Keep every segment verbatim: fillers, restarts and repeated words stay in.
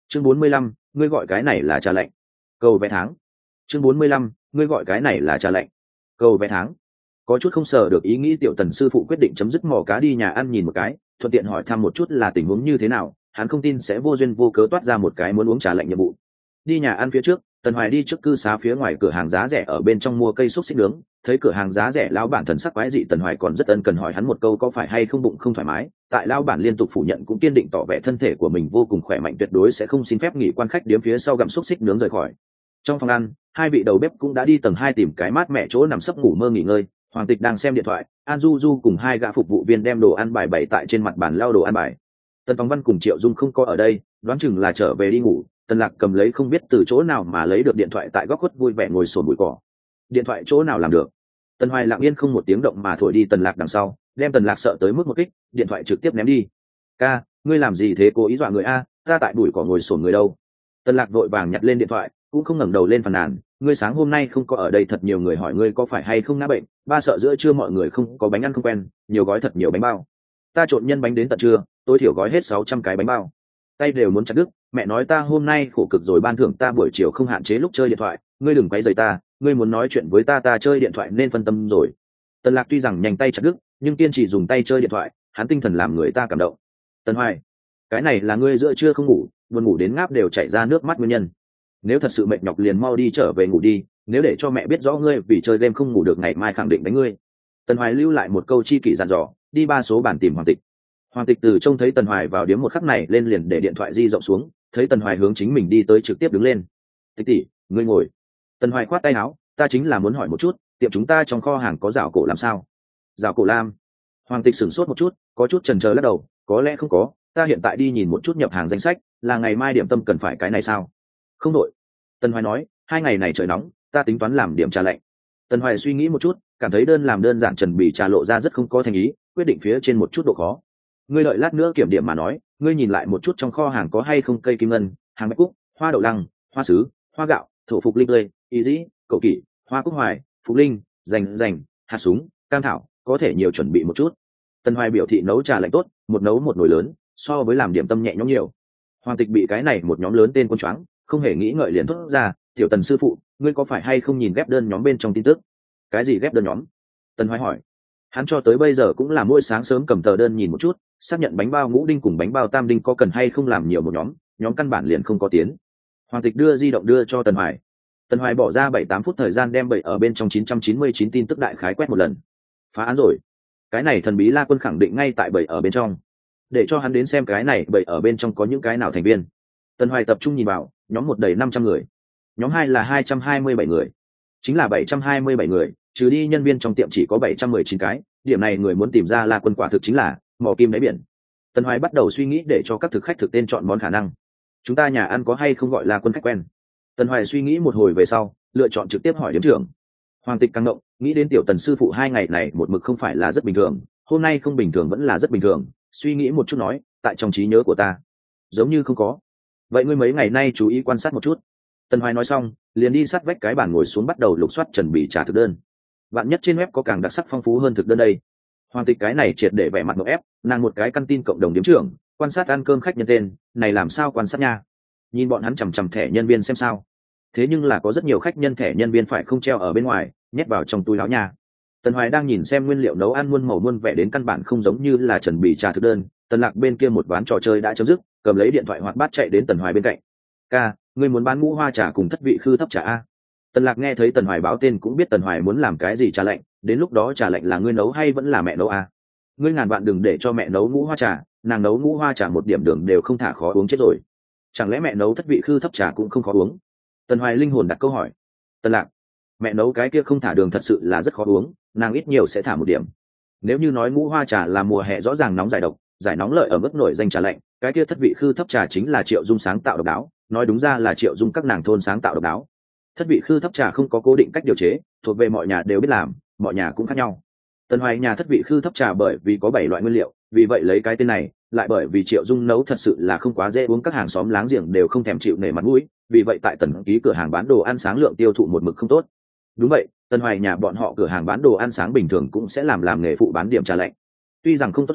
chương bốn mươi lăm, ngươi gọi cái này là trà lạnh. Cầu vé tháng. chương bốn mươi lăm, ngươi gọi cái này là trà lạnh. Cầu vé tháng. Có chút không sợ được ý nghĩ tiểu tần sư phụ quyết định chấm dứt mò cá đi nhà ăn nhìn một cái, thuận tiện hỏi thăm một chút là tình huống như thế nào, hắn không tin sẽ vô duyên vô cớ toát ra một cái muốn uống trà lạnh nhiệm vụ. Đi nhà ăn phía trước, Tần Hoài đi trước cư xá phía ngoài cửa hàng giá rẻ ở bên trong mua cây xúc xích nướng, thấy cửa hàng giá rẻ lão bản thần sắc quái dị, Tần Hoài còn rất ân cần hỏi hắn một câu có phải hay không bụng không thoải mái, tại lão bản liên tục phủ nhận cũng kiên định tỏ vẻ thân thể của mình vô cùng khỏe mạnh, tuyệt đối sẽ không xin phép nghỉ quan khách điếm phía sau gặm xúc xích nướng rời khỏi. Trong phòng ăn, hai vị đầu bếp cũng đã đi tầng hai tìm cái mát mẻ chỗ nằm sấp ngủ mơ nghỉ ngơi. Hoàng Tịch đang xem điện thoại, An Du Du cùng hai gã phục vụ viên đem đồ ăn bài bày tại trên mặt bàn lao đồ ăn bài. Tần Tòng Văn cùng Triệu Dung không có ở đây, đoán chừng là trở về đi ngủ. Tần Lạc cầm lấy không biết từ chỗ nào mà lấy được điện thoại tại góc khuất vui vẻ ngồi sồn bụi cỏ. Điện thoại chỗ nào làm được? Tần Hoài lặng yên không một tiếng động mà thổi đi Tần Lạc đằng sau, đem Tần Lạc sợ tới mức một kích, điện thoại trực tiếp ném đi. Ca, ngươi làm gì thế, cố ý dọa người a? Ta tại bụi cỏ ngồi sồn người đâu? Tần Lạc vội vàng nhặt lên điện thoại, cũng không ngẩng đầu lên phàn nàn, ngươi sáng hôm nay không có ở đây, thật nhiều người hỏi ngươi có phải hay không ngã bệnh, ba sợ giữa trưa mọi người không có bánh ăn không quen, nhiều gói thật nhiều bánh bao. Ta trộn nhân bánh đến tận trưa, tối thiểu gói hết sáu trăm cái bánh bao. Tay đều muốn chặt đứt, mẹ nói ta hôm nay khổ cực rồi, ban thưởng ta buổi chiều không hạn chế lúc chơi điện thoại, ngươi đừng quấy rầy ta, ngươi muốn nói chuyện với ta ta chơi điện thoại nên phân tâm rồi. Tần Lạc tuy rằng nhanh tay chặt đứt, nhưng kiên trì dùng tay chơi điện thoại, hắn tinh thần làm người ta cảm động. Tần Hoài, cái này là ngươi giữa trưa không ngủ, buồn ngủ đến ngáp đều chảy ra nước mắt nguyên nhân. Nếu thật sự mệt nhọc liền mau đi trở về ngủ đi, nếu để cho mẹ biết rõ ngươi vì chơi game không ngủ được ngày mai khẳng định đánh ngươi. Tần Hoài lưu lại một câu chi kỷ dặn dò, đi ba số bản tìm Hoàng Tịch. Hoàng Tịch từ trông thấy Tần Hoài vào điếm một khắc này lên liền để điện thoại di rộng xuống, thấy Tần Hoài hướng chính mình đi tới trực tiếp đứng lên. Tịch tỷ, ngươi ngồi. Tần Hoài khoát tay áo, ta chính là muốn hỏi một chút, tiệm chúng ta trong kho hàng có rào cổ làm sao? Rào cổ lam? Hoàng Tịch sửng sốt một chút, có chút chần chờ lắc đầu, có lẽ không có, ta hiện tại đi nhìn một chút nhập hàng danh sách, là ngày mai điểm tâm cần phải cái này sao? Không đội. Tần Hoài nói, hai ngày này trời nóng, ta tính toán làm điểm trà lạnh. Tần Hoài suy nghĩ một chút, cảm thấy đơn làm đơn giản trần bì trà lộ ra rất không có thành ý, quyết định phía trên một chút độ khó. Ngươi đợi lát nữa kiểm điểm mà nói, ngươi nhìn lại một chút trong kho hàng có hay không cây kim ngân, hàng bạch cúc, hoa đậu lăng, hoa sứ, hoa gạo, thổ phục linh tươi, y dĩ, cậu kỷ, hoa cúc hoài, phục linh, dành dành, hạt súng, cam thảo, có thể nhiều chuẩn bị một chút. Tần Hoài biểu thị nấu trà lạnh tốt, một nấu một nồi lớn, so với làm điểm tâm nhẹ nhõm nhiều. Hoàng Tịch bị cái này một nhóm lớn tên quân choáng, không hề nghĩ ngợi liền thốt ra, tiểu Tần sư phụ, ngươi có phải hay không nhìn ghép đơn nhóm bên trong tin tức? Cái gì ghép đơn nhóm? Tần Hoài hỏi. Hắn cho tới bây giờ cũng là mỗi sáng sớm cầm tờ đơn nhìn một chút, xác nhận bánh bao ngũ đinh cùng bánh bao tam đinh có cần hay không làm nhiều một nhóm, nhóm căn bản liền không có tiến. Hoàng Tịch đưa di động đưa cho Tần Hoài. Tần Hoài bỏ ra bảy tám phút thời gian đem bảy ở bên trong chín trăm chín mươi chín tin tức đại khái quét một lần. Phá án rồi. Cái này thần bí La Quân khẳng định ngay tại bảy ở bên trong. Để cho hắn đến xem cái này bảy ở bên trong có những cái nào thành viên. Tần Hoài tập trung nhìn vào, nhóm một đầy năm trăm người, nhóm hai là hai trăm hai mươi bảy người, chính là bảy trăm hai mươi bảy người, trừ đi nhân viên trong tiệm chỉ có bảy trăm mười chín cái, điểm này người muốn tìm ra La Quân quả thực chính là mò kim đáy biển. Tần Hoài bắt đầu suy nghĩ để cho các thực khách thực tên chọn món khả năng. Chúng ta nhà ăn có hay không gọi La Quân khách quen? Tần Hoài suy nghĩ một hồi về sau, lựa chọn trực tiếp hỏi điếm trưởng. Hoàng Tịch căng động, nghĩ đến tiểu Tần sư phụ hai ngày này một mực không phải là rất bình thường, hôm nay không bình thường vẫn là rất bình thường, suy nghĩ một chút nói, tại trong trí nhớ của ta, giống như không có. Vậy ngươi mấy ngày nay chú ý quan sát một chút. Tần Hoài nói xong, liền đi sát vách cái bàn ngồi xuống bắt đầu lục soát chuẩn bị trả thực đơn. Vạn nhất trên web có càng đặc sắc phong phú hơn thực đơn đây. Hoàng Tịch cái này triệt để vẻ mặt ngộp ép, nàng một cái căn tin cộng đồng điếm trưởng, quan sát ăn cơm khách nhân tên, này làm sao quan sát nha? Nhìn bọn hắn chằm chằm thẻ nhân viên xem sao. Thế nhưng là có rất nhiều khách nhân thẻ nhân viên phải không treo ở bên ngoài, nhét vào trong túi áo nha. Tần Hoài đang nhìn xem nguyên liệu nấu ăn muôn màu muôn vẻ đến căn bản không giống như là chuẩn bị trà thực đơn. Tần Lạc bên kia một ván trò chơi đã chấm dứt, cầm lấy điện thoại hoạt bát chạy đến Tần Hoài bên cạnh. Ca, ngươi muốn bán ngũ hoa trà cùng thất vị khư thấp trà a? Tần Lạc nghe thấy Tần Hoài báo tên cũng biết Tần Hoài muốn làm cái gì trà lạnh, đến lúc đó trà lạnh là ngươi nấu hay vẫn là mẹ nấu a? Ngươi ngàn vạn đừng để cho mẹ nấu ngũ hoa trà, nàng nấu ngũ hoa trà một điểm đường đều không thả, khó uống chết rồi. Chẳng lẽ mẹ nấu thất vị khư thấp trà cũng không khó uống? Tần Hoài linh hồn đặt câu hỏi. Tần Lạc, mẹ nấu cái kia không thả đường thật sự là rất khó uống, nàng ít nhiều sẽ thả một điểm. Nếu như nói ngũ hoa trà là mùa hè rõ ràng nóng giải độc, giải nóng lợi ở mức nổi danh trà lạnh, cái kia thất vị khư thấp trà chính là Triệu Dung sáng tạo độc đáo, nói đúng ra là Triệu Dung các nàng thôn sáng tạo độc đáo. Thất vị khư thấp trà không có cố định cách điều chế, thuộc về mọi nhà đều biết làm, mọi nhà cũng khác nhau. Tần Hoài nhà thất vị khư thấp trà bởi vì có bảy loại nguyên liệu, vì vậy lấy cái tên này, lại bởi vì Triệu Dung nấu thật sự là không quá dễ uống, các hàng xóm láng giềng đều không thèm chịu nể mặt mũi, vì vậy tại Tần ký cửa hàng bán đồ ăn sáng lượng tiêu thụ một mực không tốt. Đúng vậy, Tần Hoài nhà bọn họ cửa hàng bán đồ ăn sáng bình thường cũng sẽ làm làm nghề phụ bán điểm trà lạnh. Tuy rằng không tốt uống,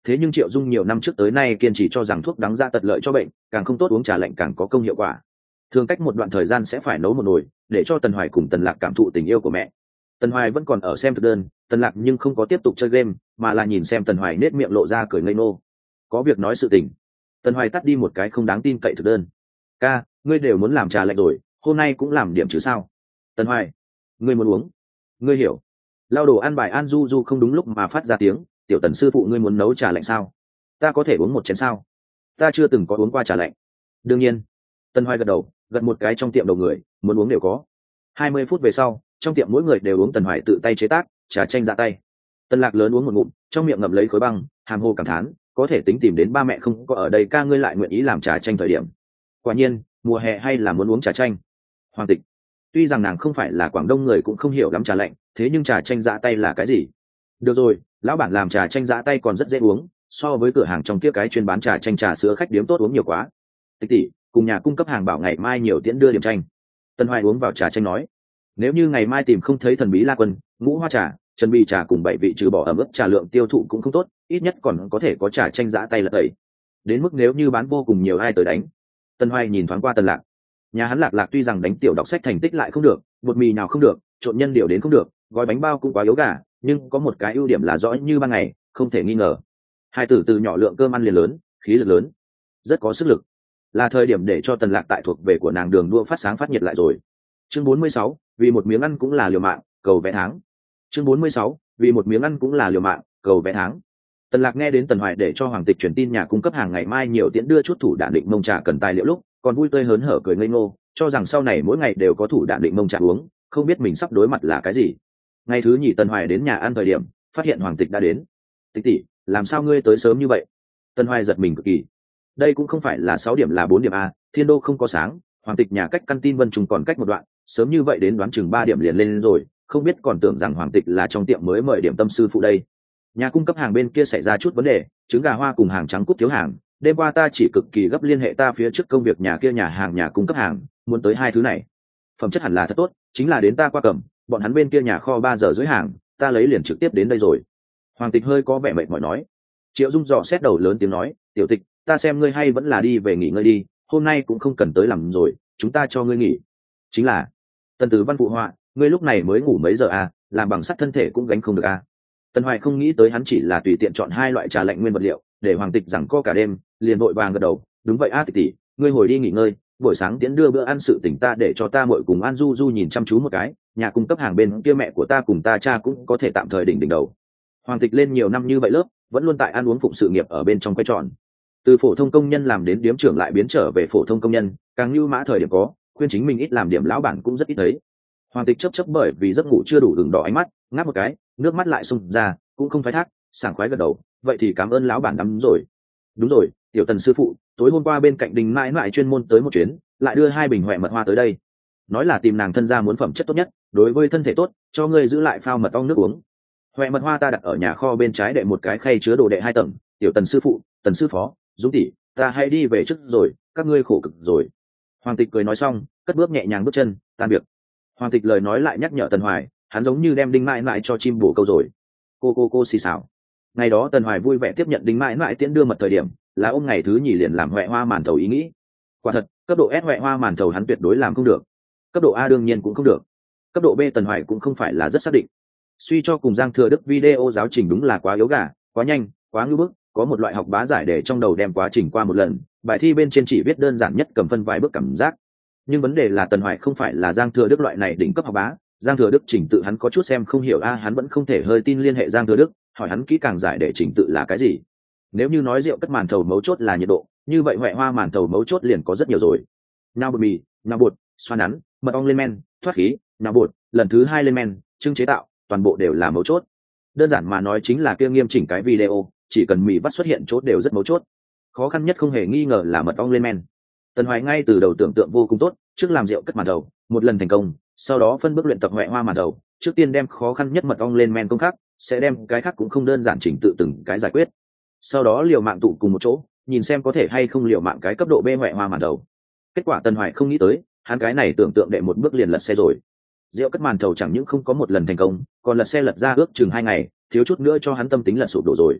thế nhưng Triệu Dung nhiều năm trước tới nay kiên trì cho rằng thuốc đắng ra tật lợi cho bệnh, càng không tốt uống trà lạnh càng có công hiệu quả. Thường cách một đoạn thời gian sẽ phải nấu một nồi, để cho Tần Hoài cùng Tần Lạc cảm thụ tình yêu của mẹ. Tần Hoài vẫn còn ở xem thực đơn, Tần Lạc nhưng không có tiếp tục chơi game, mà là nhìn xem Tần Hoài nết miệng lộ ra cười ngây ngô. Có việc nói sự tình. Tần Hoài tắt đi một cái không đáng tin cậy thực đơn. Ca, ngươi đều muốn làm trà lạnh rồi, hôm nay cũng làm điểm chứ sao? Tần Hoài, ngươi muốn uống? Ngươi hiểu? Lao đồ ăn bài An Du Du không đúng lúc mà phát ra tiếng, tiểu Tần sư phụ ngươi muốn nấu trà lạnh sao? Ta có thể uống một chén sao? Ta chưa từng có uống qua trà lạnh. Đương nhiên. Tần Hoài gật đầu, gật một cái trong tiệm đầu người, muốn uống đều có. Hai mươi phút về sau, trong tiệm mỗi người đều uống Tần Hoài tự tay chế tác trà chanh dạ tay. Tần Lạc lớn uống một ngụm, trong miệng ngậm lấy khối băng, hàm hồ cảm thán, có thể tính tìm đến ba mẹ không có ở đây, ca ngươi lại nguyện ý làm trà chanh thời điểm. Quả nhiên, mùa hè hay là muốn uống trà chanh. Hoàng Tịch, tuy rằng nàng không phải là Quảng Đông người cũng không hiểu lắm trà lạnh, thế nhưng trà chanh dạ tay là cái gì? Được rồi, lão bản làm trà chanh dạ tay còn rất dễ uống, so với cửa hàng trong kia cái chuyên bán trà chanh trà sữa khách điếm tốt uống nhiều quá. Tịch tỷ, cùng nhà cung cấp hàng bảo ngày mai nhiều tiễn đưa điểm chanh. Tần Hoài uống vào trà chanh nói, nếu như ngày mai tìm không thấy thần bí La Quân, ngũ hoa trà, chân bì trà cùng bảy vị trừ bỏ ẩm ướt trà lượng tiêu thụ cũng không tốt, ít nhất còn có thể có trà chanh giã tay lật tẩy. Đến mức nếu như bán vô cùng nhiều ai tới đánh. Tần Hoài nhìn thoáng qua Tần Lạc, nhà hắn Lạc Lạc tuy rằng đánh tiểu đọc sách thành tích lại không được, bột mì nào không được, trộn nhân điều đến không được, gói bánh bao cũng quá yếu gà, nhưng có một cái ưu điểm là rõ như ban ngày, không thể nghi ngờ. Hai tử từ nhỏ lượng cơm ăn liền lớn, khí lực lớn, rất có sức lực. Là thời điểm để cho Tần Lạc tại thuộc về của nàng đường đua phát sáng phát nhiệt lại rồi. Chương bốn mươi sáu, vì một miếng ăn cũng là liều mạng, cầu vẽ tháng. Chương bốn mươi sáu, vì một miếng ăn cũng là liều mạng, cầu vẽ tháng. Tần Lạc nghe đến Tần Hoài để cho Hoàng Tịch truyền tin nhà cung cấp hàng ngày mai nhiều tiễn đưa chút thủ đạn định mông trà cần tài liệu lúc, còn vui tươi hớn hở cười ngây ngô, cho rằng sau này mỗi ngày đều có thủ đạn định mông trà uống, không biết mình sắp đối mặt là cái gì. Ngày thứ nhì Tần Hoài đến nhà ăn thời điểm, phát hiện Hoàng Tịch đã đến. Tịch tỷ, làm sao ngươi tới sớm như vậy? Tần Hoài giật mình cực kỳ. Đây cũng không phải là sáu điểm là bốn điểm a, thiên đô không có sáng, Hoàng Tịch nhà cách căn tin Vân Trùng còn cách một đoạn, sớm như vậy đến đoán chừng ba điểm liền lên rồi, không biết còn tưởng rằng Hoàng Tịch là trong tiệm mới mời điểm tâm sư phụ đây. Nhà cung cấp hàng bên kia xảy ra chút vấn đề, trứng gà hoa cùng hàng trắng cút thiếu hàng, đêm qua ta chỉ cực kỳ gấp liên hệ ta phía trước công việc nhà kia nhà hàng nhà cung cấp hàng, muốn tới hai thứ này. Phẩm chất hẳn là thật tốt, chính là đến ta qua cầm, bọn hắn bên kia nhà kho ba giờ dưới hàng, ta lấy liền trực tiếp đến đây rồi. Hoàng Tịch hơi có vẻ mệt mỏi nói. Triệu Dung dò xét đầu lớn tiếng nói, tiểu Tịch, ta xem ngươi hay vẫn là đi về nghỉ ngơi đi, hôm nay cũng không cần tới làm rồi, chúng ta cho ngươi nghỉ. Chính là Tần Tử Văn phụ họa, ngươi lúc này mới ngủ mấy giờ à, làm bằng sắt thân thể cũng gánh không được à. Tần Hoài không nghĩ tới hắn chỉ là tùy tiện chọn hai loại trà lạnh nguyên vật liệu để Hoàng Tịch rằng co cả đêm, liền vội vàng gật đầu, đúng vậy a Tịch tỷ, ngươi hồi đi nghỉ ngơi, buổi sáng tiễn đưa bữa ăn sự tỉnh ta để cho ta muội cùng An Du Du nhìn chăm chú một cái, nhà cung cấp hàng bên kia mẹ của ta cùng ta cha cũng có thể tạm thời đỉnh đỉnh đầu. Hoàng Tịch lên nhiều năm như vậy lớp, vẫn luôn tại ăn uống phụng sự nghiệp ở bên trong quay tròn. Từ phổ thông công nhân làm đến điếm trưởng lại biến trở về phổ thông công nhân, càng như mã thời điểm có, khuyên chính mình ít làm điểm lão bản cũng rất ít thấy. Hoàng Tịch chấp chấp bởi vì giấc ngủ chưa đủ đường đỏ ánh mắt, ngáp một cái, nước mắt lại xung ra, cũng không phái thác, sảng khoái gật đầu, vậy thì cảm ơn lão bản lắm rồi. Đúng rồi, tiểu Tần sư phụ, tối hôm qua bên cạnh Đình mãi mãi chuyên môn tới một chuyến, lại đưa hai bình huệ mật hoa tới đây, nói là tìm nàng thân gia muốn phẩm chất tốt nhất, đối với thân thể tốt, cho ngươi giữ lại phao mật ong nước uống. Huệ mật hoa ta đặt ở nhà kho bên trái đệ một cái khay chứa đồ đệ hai tầng, tiểu Tần sư phụ, Tần sư phó, Dũng tỷ, ta hãy đi về trước rồi, các ngươi khổ cực rồi. Hoàng Tịch cười nói xong, cất bước nhẹ nhàng bước chân, tan việc. Hoàng Tịch lời nói lại nhắc nhở Tần Hoài, hắn giống như đem Đinh Mãi Mãi cho chim bổ câu rồi. Cô cô cô xì xào. Ngày đó Tần Hoài vui vẻ tiếp nhận Đinh Mãi Mãi tiễn đưa mật thời điểm, là ôm ngày thứ nhì liền làm huệ hoa màn thầu ý nghĩ. Quả thật, cấp độ S huệ hoa màn thầu hắn tuyệt đối làm không được. Cấp độ A đương nhiên cũng không được. Cấp độ B Tần Hoài cũng không phải là rất xác định. Suy cho cùng Giang Thừa Đức video giáo trình đúng là quá yếu gà, quá nhanh, quá ngưu bức, có một loại học bá giải để trong đầu đem quá trình qua một lần, bài thi bên trên chỉ viết đơn giản nhất cầm phân vài bước cảm giác. Nhưng vấn đề là Tần Hoài không phải là Giang Thừa Đức loại này đỉnh cấp học bá, Giang Thừa Đức trình tự hắn có chút xem không hiểu a, hắn vẫn không thể hơi tin liên hệ Giang Thừa Đức, hỏi hắn kỹ càng giải để trình tự là cái gì. Nếu như nói rượu cất màn thầu mấu chốt là nhiệt độ, như vậy huệ hoa màn thầu mấu chốt liền có rất nhiều rồi. Nào bột mì, nào bột, xoa nắn, mật ong lên men, thoát khí, nào bột, lần thứ hai lên men, trưng chế tạo, toàn bộ đều là mấu chốt. Đơn giản mà nói chính là kia nghiêm chỉnh cái video, chỉ cần mì vắt xuất hiện chốt đều rất mấu chốt. Khó khăn nhất không hề nghi ngờ là mật ong lên men. Tần Hoài ngay từ đầu tưởng tượng vô cùng tốt, trước làm rượu cất màn thầu, một lần thành công, sau đó phân bước luyện tập huệ hoa màn thầu, trước tiên đem khó khăn nhất mật ong lên men công khác, sẽ đem cái khác cũng không đơn giản chỉnh tự từng cái giải quyết. Sau đó liều mạng tụ cùng một chỗ, nhìn xem có thể hay không liều mạng cái cấp độ B huệ hoa màn thầu. Kết quả Tần Hoài không nghĩ tới, hắn cái này tưởng tượng đệ một bước liền lật xe rồi. Rượu cất màn thầu chẳng những không có một lần thành công, còn lật xe lật ra ước chừng hai ngày, thiếu chút nữa cho hắn tâm tính lật sụp đổ rồi.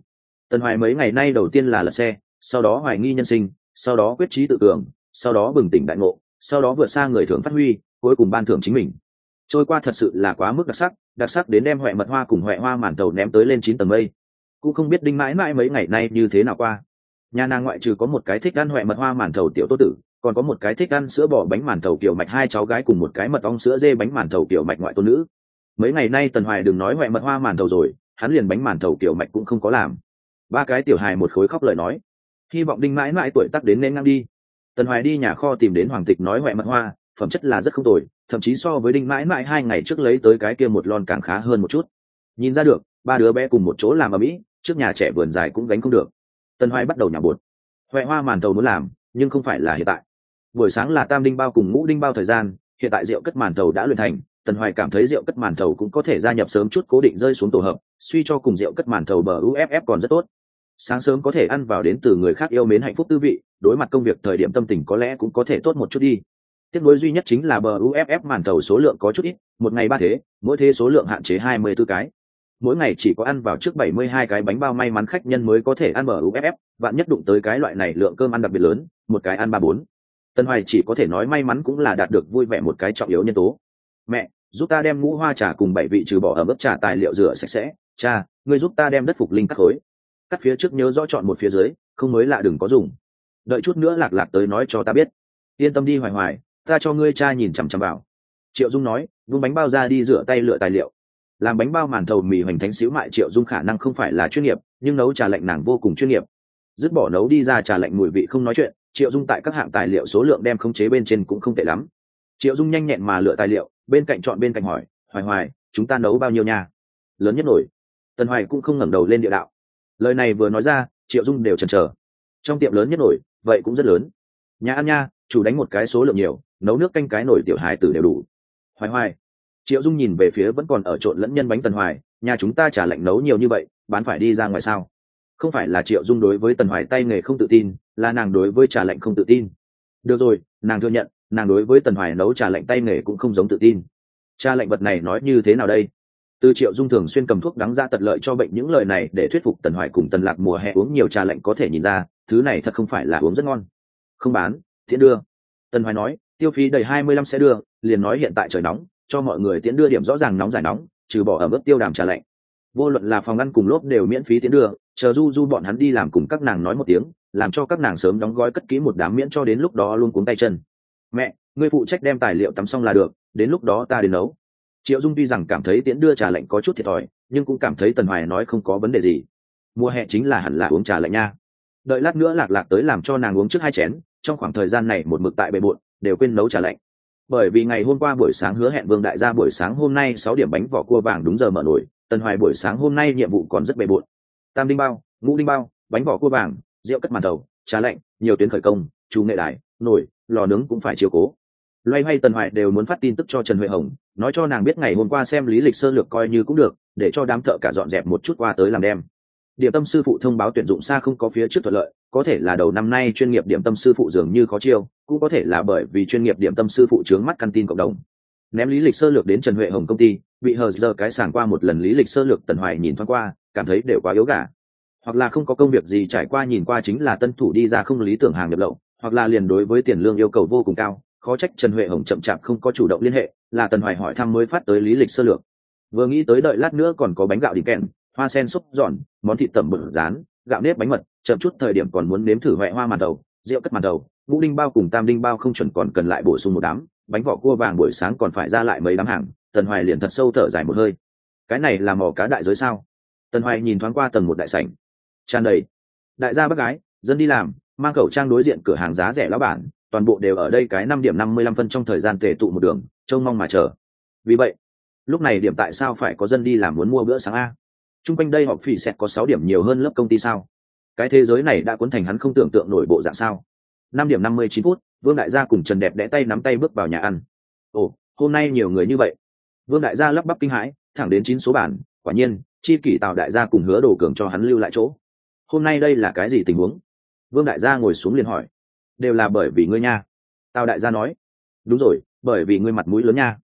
Tần Hoài mấy ngày nay đầu tiên là lật xe, sau đó hoài nghi nhân sinh, sau đó quyết chí tự cường, sau đó bừng tỉnh đại ngộ, sau đó vượt xa người thường phát huy, cuối cùng ban thưởng chính mình. Trôi qua thật sự là quá mức đặc sắc, đặc sắc đến đem huệ mật hoa cùng huệ hoa màn thầu ném tới lên chín tầng mây. Cũng không biết Đinh mãi mãi mấy ngày nay như thế nào qua. Nhà nàng ngoại trừ có một cái thích ăn huệ mật hoa màn thầu tiểu Tô Tử, còn có một cái thích ăn sữa bò bánh màn thầu kiểu mạch hai cháu gái cùng một cái mật ong sữa dê bánh màn thầu kiểu mạch ngoại tôn nữ. Mấy ngày nay Tần Hoài đừng nói huệ mật hoa màn thầu rồi, hắn liền bánh màn thầu kiểu mạch cũng không có làm. Ba cái tiểu hài một khối khóc lời nói, hy vọng Đinh mãi mãi tuổi tác đến nên ngang đi. Tần Hoài đi nhà kho tìm đến Hoàng Tịch nói huệ mật hoa phẩm chất là rất không tồi, thậm chí so với Đinh mãi mãi hai ngày trước lấy tới cái kia một lon càng khá hơn một chút. Nhìn ra được ba đứa bé cùng một chỗ làm ở mỹ, trước nhà trẻ vườn dài cũng gánh không được. Tần Hoài bắt đầu nhả bột. Huệ hoa màn thầu muốn làm, nhưng không phải là hiện tại. Buổi sáng là tam đinh bao cùng ngũ đinh bao thời gian, hiện tại rượu cất màn thầu đã luyện thành. Tần Hoài cảm thấy rượu cất màn thầu cũng có thể gia nhập sớm chút cố định rơi xuống tổ hợp, suy cho cùng rượu cất màn thầu bờ u ép ép còn rất tốt. Sáng sớm có thể ăn vào đến từ người khác yêu mến hạnh phúc tư vị, đối mặt công việc thời điểm tâm tình có lẽ cũng có thể tốt một chút đi. Tiếc nuối duy nhất chính là bờ u ép ép màn thầu số lượng có chút ít, một ngày ba thế, mỗi thế số lượng hạn chế hai mươi tư cái. Mỗi ngày chỉ có ăn vào trước bảy mươi hai cái bánh bao may mắn khách nhân mới có thể ăn bờ u ép ép, vạn nhất đụng tới cái loại này lượng cơm ăn đặc biệt lớn, một cái ăn ba bốn. Tân Hoài chỉ có thể nói may mắn cũng là đạt được vui vẻ một cái trọng yếu nhân tố. Mẹ, giúp ta đem ngũ hoa trà cùng bảy vị trừ bỏ ở mức trà tài liệu rửa sạch sẽ. Cha, ngươi giúp ta đem đất phục linh cắt khối. Cắt phía trước nhớ rõ chọn một phía dưới, không mới lạ đừng có dùng. Đợi chút nữa Lạc Lạc tới nói cho ta biết. Yên tâm đi Hoài Hoài, ta cho ngươi cha nhìn chằm chằm vào. Triệu Dung nói, vung bánh bao ra đi rửa tay lựa tài liệu. Làm bánh bao màn thầu mì hoành thánh xíu mại Triệu Dung khả năng không phải là chuyên nghiệp, nhưng nấu trà lạnh nàng vô cùng chuyên nghiệp. Dứt bỏ nấu đi ra trà lạnh mùi vị không nói chuyện, Triệu Dung tại các hạng tài liệu số lượng đem khống chế bên trên cũng không tệ lắm. Triệu Dung nhanh nhẹn mà lựa tài liệu, bên cạnh chọn bên cạnh hỏi, Hoài Hoài, chúng ta nấu bao nhiêu nha? Lớn nhất nổi. Tần Hoài cũng không ngẩng đầu lên địa đạo. Lời này vừa nói ra, Triệu Dung đều chần chờ. Trong tiệm lớn nhất nổi, vậy cũng rất lớn. Nhà ăn nha, chủ đánh một cái số lượng nhiều, nấu nước canh cái nổi tiểu hài tử đều đủ. Hoài Hoài. Triệu Dung nhìn về phía vẫn còn ở trộn lẫn nhân bánh Tần Hoài, nhà chúng ta trả lệnh nấu nhiều như vậy, bán phải đi ra ngoài sao? Không phải là Triệu Dung đối với Tần Hoài tay nghề không tự tin, là nàng đối với trà lệnh không tự tin. Được rồi, nàng thừa nhận, nàng đối với Tần Hoài nấu trà lệnh tay nghề cũng không giống tự tin. Trà lệnh vật này nói như thế nào đây? Từ Triệu Dung thường xuyên cầm thuốc đắng ra tật lợi cho bệnh những lời này để thuyết phục Tần Hoài cùng Tần Lạc mùa hè uống nhiều trà lệnh có thể nhìn ra, thứ này thật không phải là uống rất ngon. Không bán, tiễn đưa. Tần Hoài nói, tiêu phí đầy hai mươi lăm sẽ đưa, liền nói hiện tại trời nóng, cho mọi người tiễn đưa điểm rõ ràng nóng giải nóng, trừ bỏ ở mức tiêu đàm trà lệnh. Vô luận là phòng ăn cùng lốp đều miễn phí tiễn đưa, chờ Du Du bọn hắn đi làm cùng các nàng nói một tiếng, làm cho các nàng sớm đóng gói cất kỹ một đám miễn cho đến lúc đó luôn cuống tay chân. Mẹ, ngươi phụ trách đem tài liệu tắm xong là được, đến lúc đó ta đến nấu. Triệu Dung tuy rằng cảm thấy tiễn đưa trà lạnh có chút thiệt thòi, nhưng cũng cảm thấy Tần Hoài nói không có vấn đề gì. Mùa hè chính là hẳn là uống trà lạnh nha. Đợi lát nữa Lạc Lạc tới làm cho nàng uống trước hai chén, trong khoảng thời gian này một mực tại bề bộn, đều quên nấu trà lạnh. Bởi vì ngày hôm qua buổi sáng hứa hẹn Vương đại gia buổi sáng hôm nay sáu điểm bánh vỏ cua vàng đúng giờ mở nổi, Tần Hoài buổi sáng hôm nay nhiệm vụ còn rất bề bộn. Tam đinh bao, ngũ đinh bao, bánh vỏ cua vàng, rượu cất màn thầu, trà lạnh, nhiều tuyến khởi công, chủ nghệ đài, nồi, lò nướng cũng phải chiếu cố. Loay hoay Tần Hoài đều muốn phát tin tức cho Trần Huệ Hồng, nói cho nàng biết ngày hôm qua xem lý lịch sơ lược coi như cũng được, để cho đám thợ cả dọn dẹp một chút qua tới làm đem. Điểm tâm sư phụ thông báo tuyển dụng xa không có phía trước thuận lợi, có thể là đầu năm nay chuyên nghiệp điểm tâm sư phụ dường như khó chiêu, cũng có thể là bởi vì chuyên nghiệp điểm tâm sư phụ chướng mắt căn tin cộng đồng. Ném lý lịch sơ lược đến Trần Huệ Hồng công ty, bị hờ giờ cái sàng qua một lần lý lịch sơ lược Tần Hoài nhìn thoáng qua, cảm thấy đều quá yếu gà. Hoặc là không có công việc gì trải qua nhìn qua chính là tân thủ đi ra không lý tưởng hàng nhập lậu, hoặc là liền đối với tiền lương yêu cầu vô cùng cao, khó trách Trần Huệ Hồng chậm chạp không có chủ động liên hệ, là Tần Hoài hỏi thăm mới phát tới lý lịch sơ lược. Vừa nghĩ tới đợi lát nữa còn có bánh gạo đỉnh kèn, hoa sen xúc giòn, món thịt tẩm bự rán, gạo nếp bánh mật, chậm chút thời điểm còn muốn nếm thử huệ hoa màn đầu, rượu cất màn đầu, ngũ đinh bao cùng tam đinh bao không chuẩn còn cần lại bổ sung một đám, bánh vỏ cua vàng buổi sáng còn phải ra lại mấy đám hàng. Tần Hoài liền thật sâu thở dài một hơi. Cái này là mò cá đại giới sao? Tần Hoài nhìn thoáng qua tầng một đại sảnh, tràn đầy đại gia bác gái, dân đi làm, mang khẩu trang đối diện cửa hàng giá rẻ lão bản, toàn bộ đều ở đây cái năm điểm năm mươi lăm phân trong thời gian tề tụ một đường, trông mong mà chờ. Vì vậy, lúc này điểm tại sao phải có dân đi làm muốn mua bữa sáng a? Trung quanh đây họp phỉ sẽ có sáu điểm nhiều hơn lớp công ty sao? Cái thế giới này đã cuốn thành hắn không tưởng tượng nổi bộ dạng sao? Năm điểm năm mươi chín phút, Vương đại gia cùng Trần Đẹp đẽ tay nắm tay bước vào nhà ăn. Ồ, hôm nay nhiều người như vậy. Vương đại gia lắp bắp kinh hãi, thẳng đến chín số bản, quả nhiên, chi kỷ Tào đại gia cùng Hứa Đồ Cường cho hắn lưu lại chỗ. Hôm nay đây là cái gì tình huống? Vương đại gia ngồi xuống liền hỏi. Đều là bởi vì ngươi nha. Tào đại gia nói. Đúng rồi, bởi vì ngươi mặt mũi lớn nha.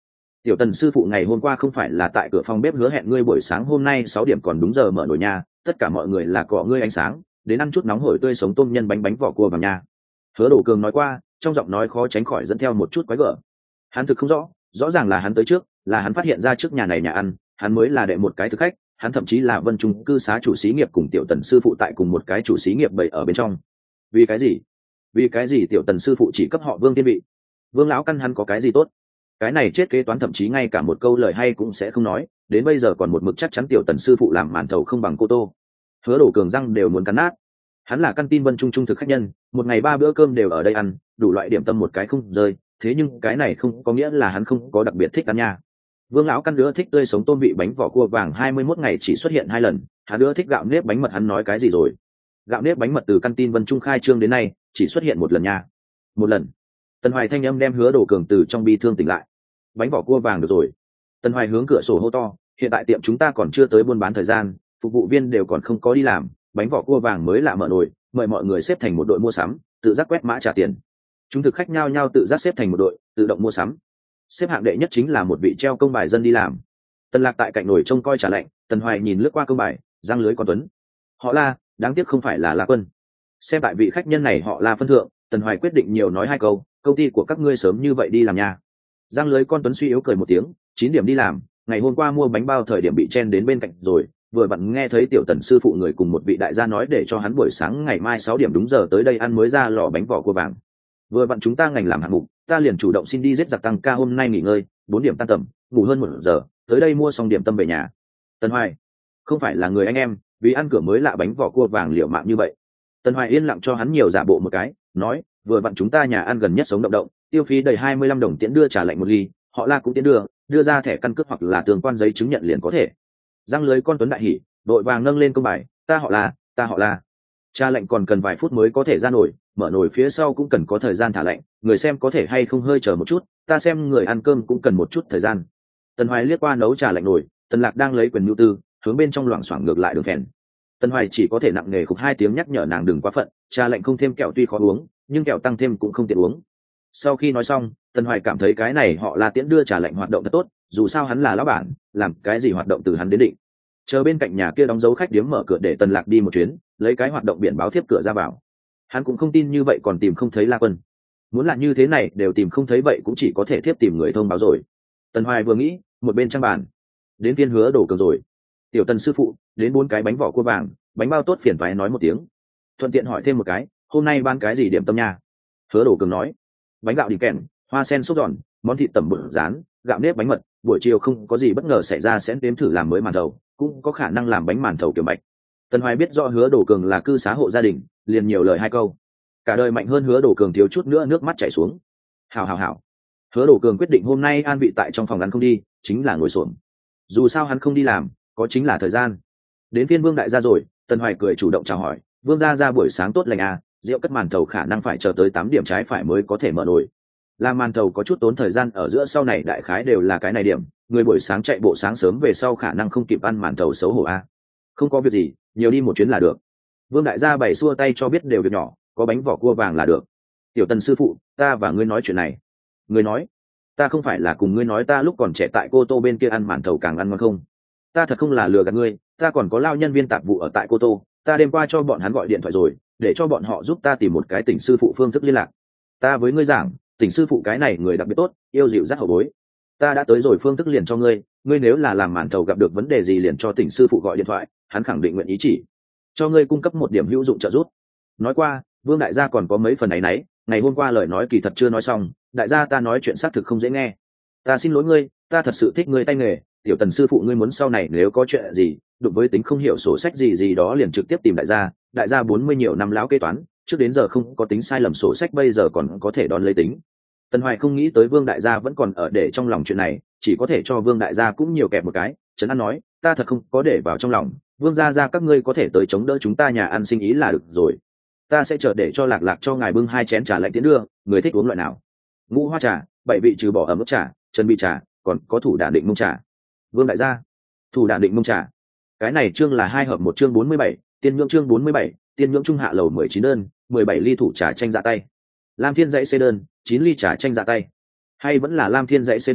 Tiểu Tần sư phụ ngày hôm qua không phải là tại cửa phòng bếp hứa hẹn ngươi buổi sáng hôm nay sáu điểm còn đúng giờ mở nồi nha, tất cả mọi người là cọ ngươi ánh sáng, đến ăn chút nóng hổi tươi sống tôm nhân bánh bánh vỏ cua vào nha. Hứa Đồ Cường nói qua, trong giọng nói khó tránh khỏi dẫn theo một chút quái gở. Hắn thực không rõ, rõ ràng là hắn tới trước, là hắn phát hiện ra trước nhà này nhà ăn, hắn mới là đệ một cái thực khách, hắn thậm chí là Vân Trung cư xá chủ xí nghiệp cùng Tiểu Tần sư phụ tại cùng một cái chủ xí nghiệp bày ở bên trong. Vì cái gì? Vì cái gì Tiểu Tần sư phụ chỉ cấp họ Vương tiên vị? Vương lão căn hắn có cái gì tốt? Cái này chết kế toán thậm chí ngay cả một câu lời hay cũng sẽ không nói, đến bây giờ còn một mực chắc chắn Tiểu Tần sư phụ làm màn thầu không bằng cô tô. Hứa Đồ Cường răng đều muốn cắn nát. Hắn là căn tin Vân Trung trung thực khách nhân, một ngày ba bữa cơm đều ở đây ăn, đủ loại điểm tâm một cái không rơi, thế nhưng cái này không có nghĩa là hắn không có đặc biệt thích ăn nha. Vương lão căn nữa thích tươi sống tôm vị bánh vỏ cua vàng hai mươi mốt ngày chỉ xuất hiện hai lần, hắn nữa thích gạo nếp bánh mật, hắn nói cái gì rồi? Gạo nếp bánh mật từ căn tin Vân Trung khai trương đến nay chỉ xuất hiện một lần nha. Một lần. Tần Hoài thanh âm đem Hứa Đồ Cường từ trong bi thương tỉnh lại. Bánh vỏ cua vàng được rồi. Tần Hoài hướng cửa sổ hô to, hiện tại tiệm chúng ta còn chưa tới buôn bán thời gian, phục vụ viên đều còn không có đi làm, bánh vỏ cua vàng mới lạ mở nồi, mời mọi người xếp thành một đội mua sắm, tự giác quét mã trả tiền. Chúng thực khách nhao nhao tự giác xếp thành một đội, tự động mua sắm. Xếp hạng đệ nhất chính là một vị treo công bài dân đi làm. Tần Lạc tại cạnh nồi trông coi trả lệnh, Tần Hoài nhìn lướt qua công bài, giang lưới con tuấn. Họ La, đáng tiếc không phải là La Quân. Xem tại vị khách nhân này họ La phân thượng, Tần Hoài quyết định nhiều nói hai câu, công ty của các ngươi sớm như vậy đi làm nha. Giang lưới con tuấn suy yếu cười một tiếng, chín điểm đi làm, ngày hôm qua mua bánh bao thời điểm bị chen đến bên cạnh rồi, vừa vặn nghe thấy Tiểu Tần sư phụ người cùng một vị đại gia nói để cho hắn buổi sáng ngày mai sáu điểm đúng giờ tới đây ăn mới ra lò bánh vỏ cua vàng. Vừa vặn chúng ta ngành làm hạng mục, ta liền chủ động xin đi giết giặc tăng ca hôm nay nghỉ ngơi, bốn điểm tan tầm, ngủ hơn một giờ, tới đây mua xong điểm tâm về nhà. Tần Hoài, không phải là người anh em, vì ăn cửa mới lạ bánh vỏ cua vàng liều mạng như vậy. Tần Hoài yên lặng cho hắn nhiều giả bộ một cái, nói, vừa vặn chúng ta nhà ăn gần nhất sống động động, tiêu phí đầy hai mươi lăm đồng tiễn đưa trả lệnh một ly, họ La cũng tiễn đưa, đưa ra thẻ căn cước hoặc là tương quan giấy chứng nhận liền có thể. Giang lưới con tuấn đại hỉ, đội vàng nâng lên công bài, ta họ La, ta họ La. Trả lệnh còn cần vài phút mới có thể ra nổi, mở nồi phía sau cũng cần có thời gian thả lệnh, người xem có thể hay không hơi chờ một chút, ta xem người ăn cơm cũng cần một chút thời gian. Tần Hoài liếc qua nấu trà lạnh nồi, Tần Lạc đang lấy quyền nhu tư, hướng bên trong loảng xoảng ngược lại đường phèn. Tần Hoài chỉ có thể nặng nề khục hai tiếng nhắc nhở nàng đừng quá phận, trà lạnh không thêm kẹo tuy khó uống, nhưng kẹo tăng thêm cũng không tiện uống. Sau khi nói xong, Tần Hoài cảm thấy cái này họ La tiễn đưa trà lạnh hoạt động thật tốt, dù sao hắn là lão bản, làm cái gì hoạt động từ hắn đến định. Chờ bên cạnh nhà kia đóng dấu khách điếm mở cửa để Tần Lạc đi một chuyến, lấy cái hoạt động biển báo thiếp cửa ra vào. Hắn cũng không tin như vậy còn tìm không thấy La Quân. Muốn là như thế này đều tìm không thấy vậy cũng chỉ có thể thiếp tìm người thông báo rồi. Tần Hoài vừa nghĩ, một bên trang bàn, đến phiên Hứa Đồ Cường rồi. Tiểu Tần sư phụ, đến bốn cái bánh vỏ cua vàng, bánh bao tốt phiền toái nói một tiếng. Thuận tiện hỏi thêm một cái, hôm nay bán cái gì điểm tâm nha? Hứa Đồ Cường nói, bánh gạo đỉnh kèn, hoa sen sốt giòn, món thịt tẩm bự rán, gạo nếp bánh mật, buổi chiều không có gì bất ngờ xảy ra sẽ đếm thử làm mới màn thầu, cũng có khả năng làm bánh màn thầu kiểu bạch. Tần Hoài biết rõ Hứa Đồ Cường là cư xá hộ gia đình, liền nhiều lời hai câu. Cả đời mạnh hơn Hứa Đồ Cường thiếu chút nữa nước mắt chảy xuống. Hảo hảo hảo. Hứa Đồ Cường quyết định hôm nay an vị tại trong phòng ăn không đi, chính là ngồi xổm. Dù sao hắn không đi làm, có chính là thời gian. Đến phiên Vương đại gia rồi, Tần Hoài cười chủ động chào hỏi, Vương gia gia buổi sáng tốt lành à, rượu cất màn thầu khả năng phải chờ tới tám điểm trái phải mới có thể mở nồi. Làm màn thầu có chút tốn thời gian ở giữa sau này đại khái đều là cái này điểm, người buổi sáng chạy bộ sáng sớm về sau khả năng không kịp ăn màn thầu xấu hổ a. À. Không có việc gì, nhiều đi một chuyến là được. Vương đại gia bày xua tay cho biết đều việc nhỏ, có bánh vỏ cua vàng là được. Tiểu Tần sư phụ, ta và ngươi nói chuyện này. Ngươi nói, ta không phải là cùng ngươi nói ta lúc còn trẻ tại Cô Tô bên kia ăn màn thầu càng ăn ngon không? Ta thật không là lừa gạt ngươi, ta còn có lao nhân viên tạp vụ ở tại Cô Tô, ta đêm qua cho bọn hắn gọi điện thoại rồi, để cho bọn họ giúp ta tìm một cái tỉnh sư phụ phương thức liên lạc. Ta với ngươi giảng, tỉnh sư phụ cái này người đặc biệt tốt, yêu dịu dắt hậu bối. Ta đã tới rồi phương thức liền cho ngươi, ngươi nếu là làm màn thầu gặp được vấn đề gì liền cho tỉnh sư phụ gọi điện thoại, hắn khẳng định nguyện ý chỉ cho ngươi cung cấp một điểm hữu dụng trợ giúp. Nói qua, Vương đại gia còn có mấy phần ấy nấy, ngày hôm qua lời nói kỳ thật chưa nói xong, đại gia ta nói chuyện xác thực không dễ nghe. Ta xin lỗi ngươi, ta thật sự thích ngươi tay nghề, Tiểu Tần sư phụ ngươi muốn sau này nếu có chuyện gì, đụng với tính không hiểu sổ sách gì gì đó liền trực tiếp tìm đại gia, đại gia bốn mươi nhiều năm lão kế toán, trước đến giờ không có tính sai lầm sổ sách bây giờ còn có thể đón lấy tính. Tần Hoài không nghĩ tới Vương đại gia vẫn còn ở để trong lòng chuyện này, chỉ có thể cho Vương đại gia cũng nhiều kẹp một cái, Trấn An nói, ta thật không có để vào trong lòng, Vương gia gia các ngươi có thể tới chống đỡ chúng ta nhà ăn sinh ý là được rồi. Ta sẽ chờ để cho Lạc Lạc cho ngài bưng hai chén trà lạnh tiến đưa, người thích uống loại nào? Ngũ hoa trà, bảy vị trừ bỏ ẩm ướt trà, chân bị trà, còn có thủ đản định mông trà. Vương đại gia, thủ đản định mông trà. Cái này chương là hai hợp một chương bốn mươi bảy, tiên nhưỡng chương bốn mươi bảy, tiên nhưỡng trung hạ lầu mười chín đơn, mười bảy ly thủ trà chanh dạ tay. Lam Thiên dãy xê đơn, chín ly trà chanh dạ tay. Hay vẫn là Lam Thiên dãy xê đơn,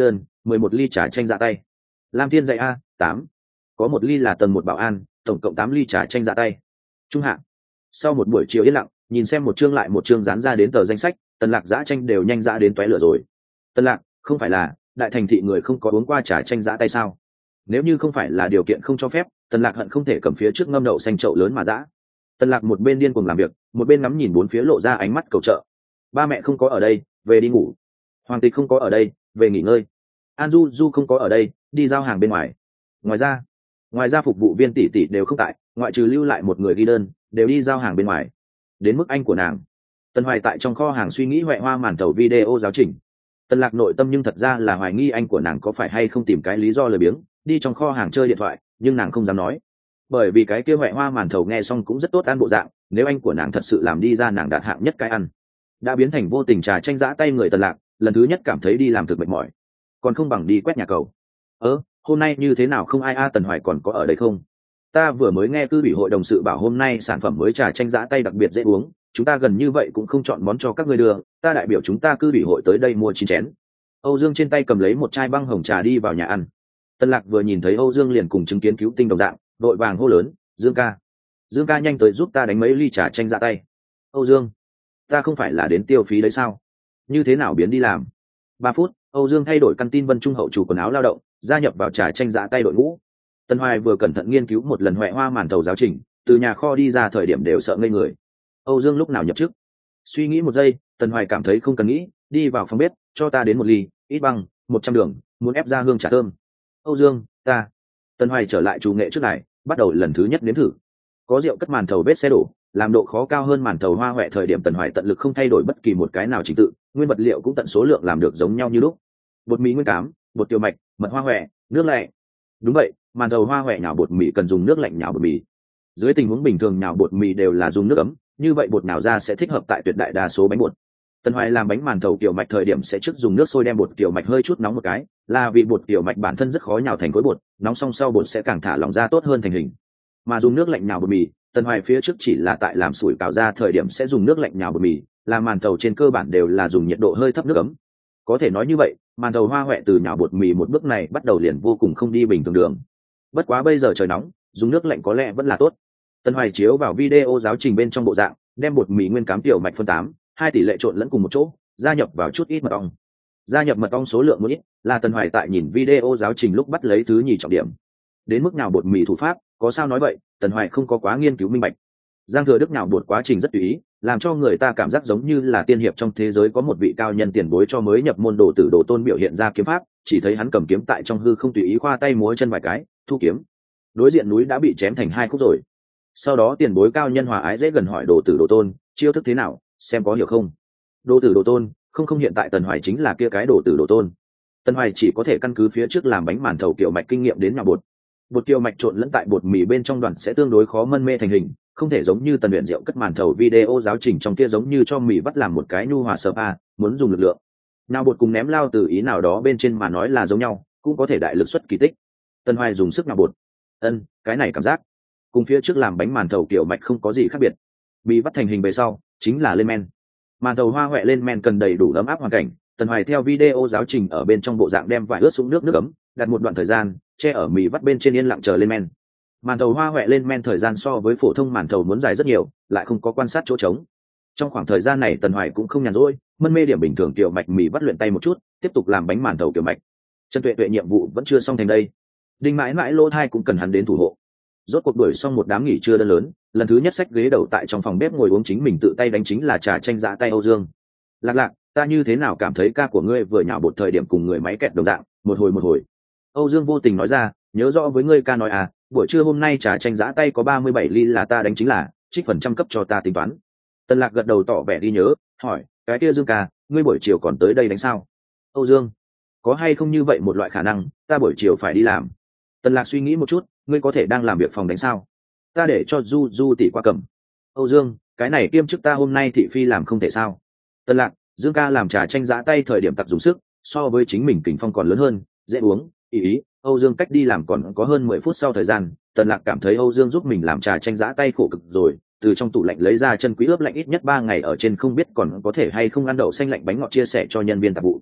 mười một ly trà chanh dạ tay. Lam Thiên dạy a tám. Có một ly là tầng một bảo an, tổng cộng tám ly trà chanh dạ tay. Trung hạng. Sau một buổi chiều yên lặng, nhìn xem một chương lại một chương dán ra đến tờ danh sách, Tần Lạc dã chanh đều nhanh dã đến tóe lửa rồi. Tần Lạc, không phải là đại thành thị người không có uống qua trà chanh dã tay sao? Nếu như không phải là điều kiện không cho phép, Tần Lạc hận không thể cầm phía trước ngâm đậu xanh chậu lớn mà dã. Tần Lạc một bên điên cuồng làm việc, một bên ngắm nhìn bốn phía lộ ra ánh mắt cầu trợ. Ba mẹ không có ở đây, về đi ngủ. Hoàng Tịch không có ở đây, về nghỉ ngơi. An Du Du không có ở đây, đi giao hàng bên ngoài. Ngoài ra, ngoài ra phục vụ viên tỷ tỷ đều không tại, ngoại trừ lưu lại một người ghi đơn, đều đi giao hàng bên ngoài. Đến mức anh của nàng, Tần Hoài tại trong kho hàng suy nghĩ huệ hoa màn thầu video giáo trình. Tần Lạc nội tâm nhưng thật ra là hoài nghi anh của nàng có phải hay không tìm cái lý do lười biếng đi trong kho hàng chơi điện thoại, nhưng nàng không dám nói, bởi vì cái kia huệ hoa màn thầu nghe xong cũng rất tốt ăn bộ dạng, nếu anh của nàng thật sự làm đi ra nàng đạt hạng nhất cái ăn, đã biến thành vô tình trà tranh giã tay người Tần Lạc lần thứ nhất cảm thấy đi làm thực mệt mỏi, còn không bằng đi quét nhà cầu. ơ hôm nay như thế nào không ai a? Tần Hoài còn có ở đây không? Ta vừa mới nghe cư ủy hội đồng sự bảo hôm nay sản phẩm mới trà chanh giã tay đặc biệt dễ uống, chúng ta gần như vậy cũng không chọn món cho các ngươi đưa, ta đại biểu chúng ta cư ủy hội tới đây mua chín chén. Âu Dương trên tay cầm lấy một chai băng hồng trà đi vào nhà ăn. Tân Lạc vừa nhìn thấy Âu Dương liền cùng chứng kiến cứu tinh đồng dạng, đội vàng hô lớn, Dương ca, Dương ca nhanh tới giúp ta đánh mấy ly trà chanh giã tay. Âu Dương, ta không phải là đến tiêu phí đấy sao? Như thế nào biến đi làm? Ba phút, Âu Dương thay đổi căn tin Vân Trung hậu chủ quần áo lao động, gia nhập vào trà chanh giã tay đội ngũ. Tân Hoài vừa cẩn thận nghiên cứu một lần huệ hoa màn thầu giáo trình, từ nhà kho đi ra thời điểm đều sợ ngây người. Âu Dương lúc nào nhập chức? Suy nghĩ một giây, Tân Hoài cảm thấy không cần nghĩ, đi vào phòng bếp, cho ta đến một ly, ít băng, một trăm đường, muốn ép ra hương trà thơm. Âu Dương, ta. Tân Hoài trở lại chủ nghệ trước này, bắt đầu lần thứ nhất nếm thử. Có rượu cất màn thầu vết xe đổ, làm độ khó cao hơn màn thầu hoa huệ thời điểm Tần Hoài tận lực không thay đổi bất kỳ một cái nào trình tự, nguyên vật liệu cũng tận số lượng làm được giống nhau như lúc. Bột mì nguyên cám, bột tiêu mạch, mật hoa huệ, nước lạnh. Đúng vậy, màn thầu hoa huệ nhào bột mì cần dùng nước lạnh nhào bột mì. Dưới tình huống bình thường nhào bột mì đều là dùng nước ấm, như vậy bột nhào ra sẽ thích hợp tại tuyệt đại đa số bánh bột. Tần Hoài làm bánh màn thầu kiểu mạch thời điểm sẽ trước dùng nước sôi đem bột kiểu mạch hơi chút nóng một cái, là vì bột kiểu mạch bản thân rất khó nhào thành khối bột, nóng xong sau bột sẽ càng thả lỏng ra tốt hơn thành hình. Mà dùng nước lạnh nhào bột mì, Tần Hoài phía trước chỉ là tại làm sủi cảo ra thời điểm sẽ dùng nước lạnh nhào bột mì, làm màn thầu trên cơ bản đều là dùng nhiệt độ hơi thấp nước ấm. Có thể nói như vậy, màn thầu hoa huệ từ nhào bột mì một bước này bắt đầu liền vô cùng không đi bình thường đường. Bất quá bây giờ trời nóng, dùng nước lạnh có lẽ vẫn là tốt. Tần Hoài chiếu vào video giáo trình bên trong bộ dạng, đem bột mì nguyên cám tiểu mạch phân tám, hai tỷ lệ trộn lẫn cùng một chỗ, gia nhập vào chút ít mật ong. Gia nhập mật ong số lượng một ít, là Tần Hoài tại nhìn video giáo trình lúc bắt lấy thứ nhì trọng điểm. Đến mức nào bột mì thủ pháp, có sao nói vậy, Tần Hoài không có quá nghiên cứu minh bạch. Giang Thừa Đức nhào bột quá trình rất tùy ý, làm cho người ta cảm giác giống như là tiên hiệp trong thế giới có một vị cao nhân tiền bối cho mới nhập môn đồ tử đồ tôn biểu hiện ra kiếm pháp, chỉ thấy hắn cầm kiếm tại trong hư không tùy ý khoa tay múa chân vài cái, thu kiếm. Đối diện núi đã bị chém thành hai khúc rồi. Sau đó tiền bối cao nhân hòa ái dễ gần hỏi đồ tử đồ tôn, chiêu thức thế nào, xem có hiểu không. Đồ tử đồ tôn, không không hiện tại Tần Hoài chính là kia cái đồ tử đồ tôn. Tần Hoài chỉ có thể căn cứ phía trước làm bánh màn thầu kiểu mạch kinh nghiệm đến nhào bột. Bột kiểu mạch trộn lẫn tại bột mì bên trong đoàn sẽ tương đối khó mân mê thành hình, không thể giống như Tần luyện rượu cất màn thầu video giáo trình trong kia giống như cho mì vắt làm một cái nhu hòa sơ pa, muốn dùng lực lượng. Nào bột cùng ném lao từ ý nào đó bên trên mà nói là giống nhau, cũng có thể đại lực xuất kỳ tích. Tần Hoài dùng sức nào bột. Ân, cái này cảm giác cùng phía trước làm bánh màn thầu kiểu mạch không có gì khác biệt. Mì vắt thành hình về sau, chính là lên men. Màn thầu hoa huệ lên men cần đầy đủ ấm áp hoàn cảnh. Tần Hoài theo video giáo trình ở bên trong bộ dạng đem vải ướt sũng nước nước ấm, đặt một đoạn thời gian, che ở mì vắt bên trên yên lặng chờ lên men. Màn thầu hoa huệ lên men thời gian so với phổ thông màn thầu muốn dài rất nhiều, lại không có quan sát chỗ trống. Trong khoảng thời gian này Tần Hoài cũng không nhàn rỗi, mân mê điểm bình thường kiểu mạch mì vắt luyện tay một chút, tiếp tục làm bánh màn thầu kiểu mạch. Trần Tuệ Tuệ nhiệm vụ vẫn chưa xong thành đây, Đinh Mãi Mãi lỗ thai cũng cần hắn đến thủ hộ. Rốt cuộc đuổi xong một đám nghỉ trưa đơn lớn, lần thứ nhất xách ghế đầu tại trong phòng bếp ngồi uống chính mình tự tay đánh chính là trà chanh giã tay Âu Dương. Lạc Lạc, ta như thế nào cảm thấy ca của ngươi vừa nhào bột thời điểm cùng người máy kẹt đồng dạng, một hồi một hồi. Âu Dương vô tình nói ra, nhớ rõ với ngươi ca nói à, buổi trưa hôm nay trà chanh giã tay có ba mươi bảy ly là ta đánh chính là, trích phần trăm cấp cho ta tính toán. Tần Lạc gật đầu tỏ vẻ đi nhớ, hỏi, cái kia Dương ca, ngươi buổi chiều còn tới đây đánh sao? Âu Dương, có hay không như vậy một loại khả năng, ta buổi chiều phải đi làm. Tần Lạc suy nghĩ một chút, ngươi có thể đang làm việc phòng đánh sao? Ta để cho Du Du tỷ qua cầm. Âu Dương, cái này kiêm chức ta hôm nay thị phi làm không thể sao? Tần Lạc, Dương ca làm trà chanh giã tay thời điểm tặc dùng sức, so với chính mình kình phong còn lớn hơn, dễ uống. Ý ý, Âu Dương cách đi làm còn có hơn mười phút sau thời gian, Tần Lạc cảm thấy Âu Dương giúp mình làm trà chanh giã tay khổ cực rồi, từ trong tủ lạnh lấy ra chân quý ướp lạnh ít nhất ba ngày ở trên không biết còn có thể hay không ăn đậu xanh lạnh bánh ngọt chia sẻ cho nhân viên tạp vụ.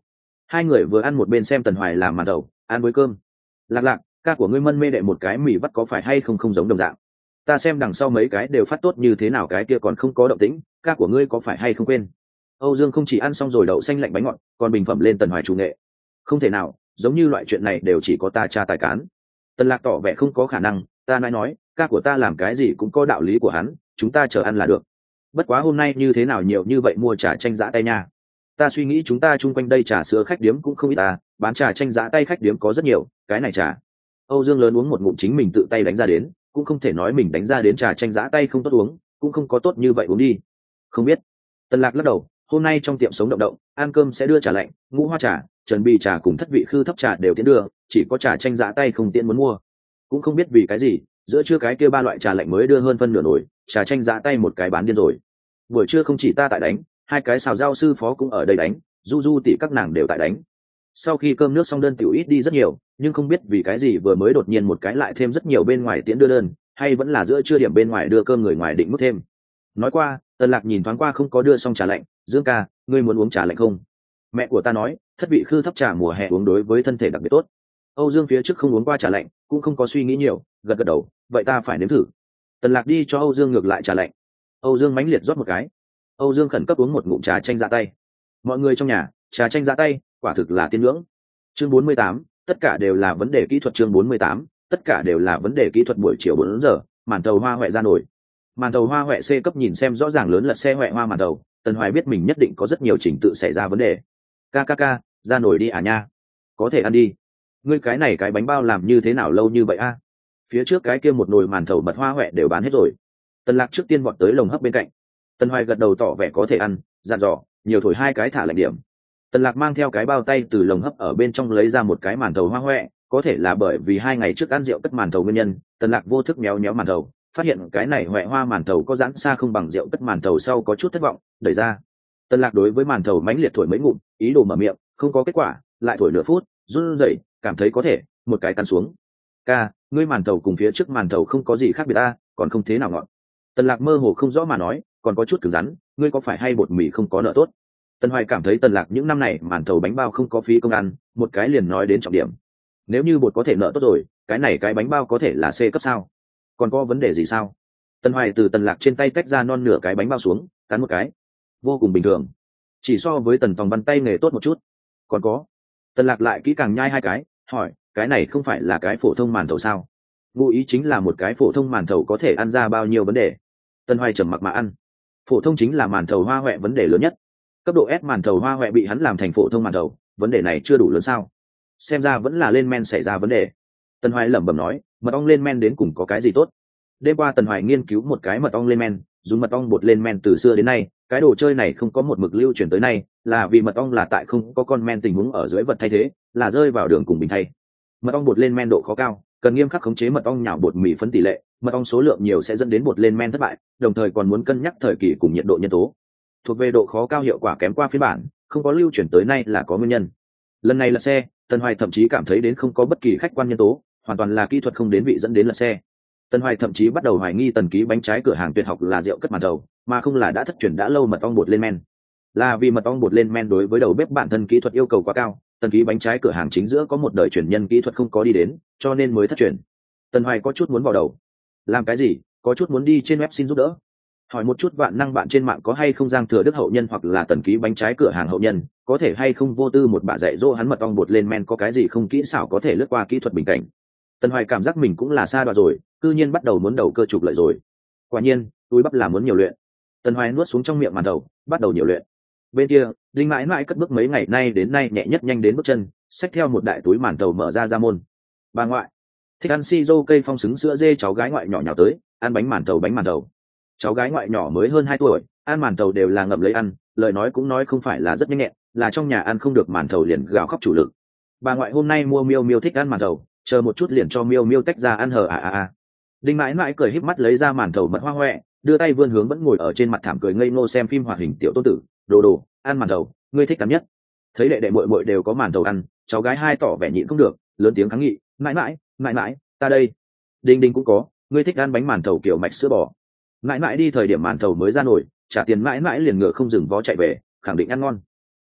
Hai người vừa ăn một bên xem Tần Hoài làm màn đầu ăn với cơm. Lạc lạc, ca của ngươi mân mê đệ một cái mì vắt có phải hay không không giống đồng dạng. Ta xem đằng sau mấy cái đều phát tốt như thế nào cái kia còn không có động tĩnh, ca của ngươi có phải hay không quên. Âu Dương không chỉ ăn xong rồi đậu xanh lạnh bánh ngọt, còn bình phẩm lên Tần Hoài chủ nghệ. Không thể nào, giống như loại chuyện này đều chỉ có ta cha tài cán. Tần Lạc tỏ vẻ không có khả năng, ta nói nói, ca của ta làm cái gì cũng có đạo lý của hắn, chúng ta chờ ăn là được. Bất quá hôm nay như thế nào nhiều như vậy mua trà chanh giã tay nha. Ta suy nghĩ chúng ta chung quanh đây trà sữa khách điếm cũng không ít ta, bán trà chanh giã tay khách điếm có rất nhiều, cái này trà. Âu Dương lớn uống một ngụm chính mình tự tay đánh ra đến, cũng không thể nói mình đánh ra đến trà chanh giã tay không tốt uống, cũng không có tốt như vậy uống đi. Không biết. Tần Lạc lắc đầu, hôm nay trong tiệm sống động động, ăn cơm sẽ đưa trà lạnh, ngũ hoa trà, trần bì trà cùng thất vị khư thấp trà đều tiến đưa, chỉ có trà chanh giã tay không tiện muốn mua. Cũng không biết vì cái gì, giữa trưa cái kia ba loại trà lạnh mới đưa hơn phân nửa nồi, trà chanh giã tay một cái bán điên rồi. Buổi trưa không chỉ ta tại đánh, hai cái xào rau sư phó cũng ở đây đánh, du du tỷ các nàng đều tại đánh. Sau khi cơm nước xong đơn tiểu ít đi rất nhiều, nhưng không biết vì cái gì vừa mới đột nhiên một cái lại thêm rất nhiều bên ngoài tiễn đưa đơn, hay vẫn là giữa trưa điểm bên ngoài đưa cơm người ngoài định mức thêm. Nói qua, Tần Lạc nhìn thoáng qua không có đưa xong trà lạnh, Dương ca, ngươi muốn uống trà lạnh không? Mẹ của ta nói, thất vị khư thấp trà mùa hè uống đối với thân thể đặc biệt tốt. Âu Dương phía trước không uống qua trà lạnh, cũng không có suy nghĩ nhiều, gật gật đầu, vậy ta phải nếm thử. Tần Lạc đi cho Âu Dương ngược lại trà lạnh. Âu Dương mãnh liệt rót một cái. Âu Dương khẩn cấp uống một ngụm trà chanh giã tay. Mọi người trong nhà, trà chanh giã tay, quả thực là tiên ngưỡng. Chương bốn mươi tám, tất cả đều là vấn đề kỹ thuật. Chương bốn mươi tám, tất cả đều là vấn đề kỹ thuật. Buổi chiều bốn giờ, màn thầu hoa huệ ra nổi. Màn thầu hoa huệ C cấp nhìn xem rõ ràng lớn lật xe huệ hoa màn thầu, Tần Hoài biết mình nhất định có rất nhiều trình tự xảy ra vấn đề. Ca ca ca, ra nổi đi à nha. Có thể ăn đi. Ngươi cái này cái bánh bao làm như thế nào lâu như vậy a? Phía trước cái kia một nồi màn thầu mật hoa huệ đều bán hết rồi. Tần Lạc trước tiên vọt tới lồng hấp bên cạnh. Tần Hoài gật đầu tỏ vẻ có thể ăn, dặn dò, nhiều thổi hai cái thả lạnh điểm. Tần Lạc mang theo cái bao tay từ lồng hấp ở bên trong lấy ra một cái màn thầu hoa huệ, có thể là bởi vì hai ngày trước ăn rượu cất màn thầu nguyên nhân, Tần Lạc vô thức méo méo màn thầu, phát hiện cái này huệ hoa màn thầu có giãn xa không bằng rượu cất màn thầu sau có chút thất vọng, đẩy ra. Tần Lạc đối với màn thầu mãnh liệt thổi mấy ngụm, ý đồ mở miệng, không có kết quả, lại thổi nửa phút, run rẩy, cảm thấy có thể, một cái cắn xuống. Ca, ngươi màn thầu cùng phía trước màn thầu không có gì khác biệt a, còn không thế nào ngọt. Tần Lạc mơ hồ không rõ mà nói, còn có chút cứng rắn, ngươi có phải hay bột mì không có nợ tốt? Tần Hoài cảm thấy Tần Lạc những năm này màn thầu bánh bao không có phí công ăn, một cái liền nói đến trọng điểm. Nếu như bột có thể nợ tốt rồi, cái này cái bánh bao có thể là C cấp sao? Còn có vấn đề gì sao? Tần Hoài từ Tần Lạc trên tay tách ra non nửa cái bánh bao xuống, cắn một cái. Vô cùng bình thường. Chỉ so với Tần Tòng Văn tay nghề tốt một chút. Còn có. Tần Lạc lại kỹ càng nhai hai cái, hỏi, cái này không phải là cái phổ thông màn thầu sao? Ngụ ý chính là một cái phổ thông màn thầu có thể ăn ra bao nhiêu vấn đề. Tần Hoài trầm mặc mà ăn. Phổ thông chính là màn thầu hoa huệ vấn đề lớn nhất. Cấp độ S màn thầu hoa huệ bị hắn làm thành phổ thông màn thầu, vấn đề này chưa đủ lớn sao? Xem ra vẫn là lên men xảy ra vấn đề. Tần Hoài lẩm bẩm nói, mật ong lên men đến cùng có cái gì tốt? Đêm qua Tần Hoài nghiên cứu một cái mật ong lên men, dùng mật ong bột lên men từ xưa đến nay, cái đồ chơi này không có một mực lưu truyền tới nay, là vì mật ong là tại không có con men tình huống ở dưới vật thay thế, là rơi vào đường cùng bình thay. Mật ong bột lên men độ khó cao, cần nghiêm khắc khống chế mật ong nhào bột mì phấn tỷ lệ, mật ong số lượng nhiều sẽ dẫn đến bột lên men thất bại, đồng thời còn muốn cân nhắc thời kỳ cùng nhiệt độ nhân tố. Thuộc về độ khó cao hiệu quả kém qua phiên bản, không có lưu truyền tới nay là có nguyên nhân. Lần này lật xe, Tần Hoài thậm chí cảm thấy đến không có bất kỳ khách quan nhân tố, hoàn toàn là kỹ thuật không đến vị dẫn đến lật xe. Tần Hoài thậm chí bắt đầu hoài nghi Tần Ký bánh trái cửa hàng tuyệt học là rượu cất màn thầu, mà không là đã thất truyền đã lâu mật ong bột lên men. Là vì mật ong bột lên men đối với đầu bếp bản thân kỹ thuật yêu cầu quá cao, Tần Ký bánh trái cửa hàng chính giữa có một đời truyền nhân kỹ thuật không có đi đến, cho nên mới thất truyền. Tần Hoài có chút muốn vào đầu. Làm cái gì? Có chút muốn đi trên web xin giúp đỡ. Hỏi một chút vạn năng bạn trên mạng có hay không Giang Thừa Đức hậu nhân hoặc là Tần Ký bánh trái cửa hàng hậu nhân, có thể hay không vô tư một bà dạy dỗ hắn mật ong bột lên men có cái gì không kỹ xảo có thể lướt qua kỹ thuật bình cảnh. Tần Hoài cảm giác mình cũng là xa đoạn rồi, cư nhiên bắt đầu muốn đầu cơ trục lợi rồi. Quả nhiên, túi bắp là muốn nhiều luyện. Tần Hoài nuốt xuống trong miệng màn đầu, bắt đầu nhiều luyện. Bên kia, Đinh mãi mãi cất bước mấy ngày nay đến nay nhẹ nhất nhanh đến bước chân, xách theo một đại túi màn thầu mở ra ra môn. Bà ngoại, thích ăn si dô cây phong xứng sữa dê cháu gái ngoại nhỏ nhỏ tới, ăn bánh màn thầu bánh màn thầu. Cháu gái ngoại nhỏ mới hơn hai tuổi, ăn màn thầu đều là ngậm lấy ăn, lời nói cũng nói không phải là rất nhanh nhẹn, là trong nhà ăn không được màn thầu liền gào khóc chủ lực. Bà ngoại hôm nay mua miêu miêu thích ăn màn thầu, chờ một chút liền cho miêu miêu tách ra ăn hờ à à à. Đinh mãi mãi cười híp mắt lấy ra màn thầu mật hoa hoẹ, đưa tay vươn hướng vẫn ngồi ở trên mặt thảm cười ngây ngô xem phim hoạt hình tiểu tôn tử, đồ đồ, ăn màn thầu, ngươi thích ăn nhất. Thấy đệ đệ muội muội đều có màn thầu ăn, cháu gái hai tỏ vẻ nhịn không được, lớn tiếng kháng nghị, mãi mãi, mãi mãi, ta đây. Đinh đinh cũng có, ngươi thích ăn bánh màn thầu kiểu mạch sữa bò. Mãi mãi đi thời điểm màn thầu mới ra nổi, trả tiền mãi mãi liền ngựa không dừng vó chạy về, khẳng định ăn ngon.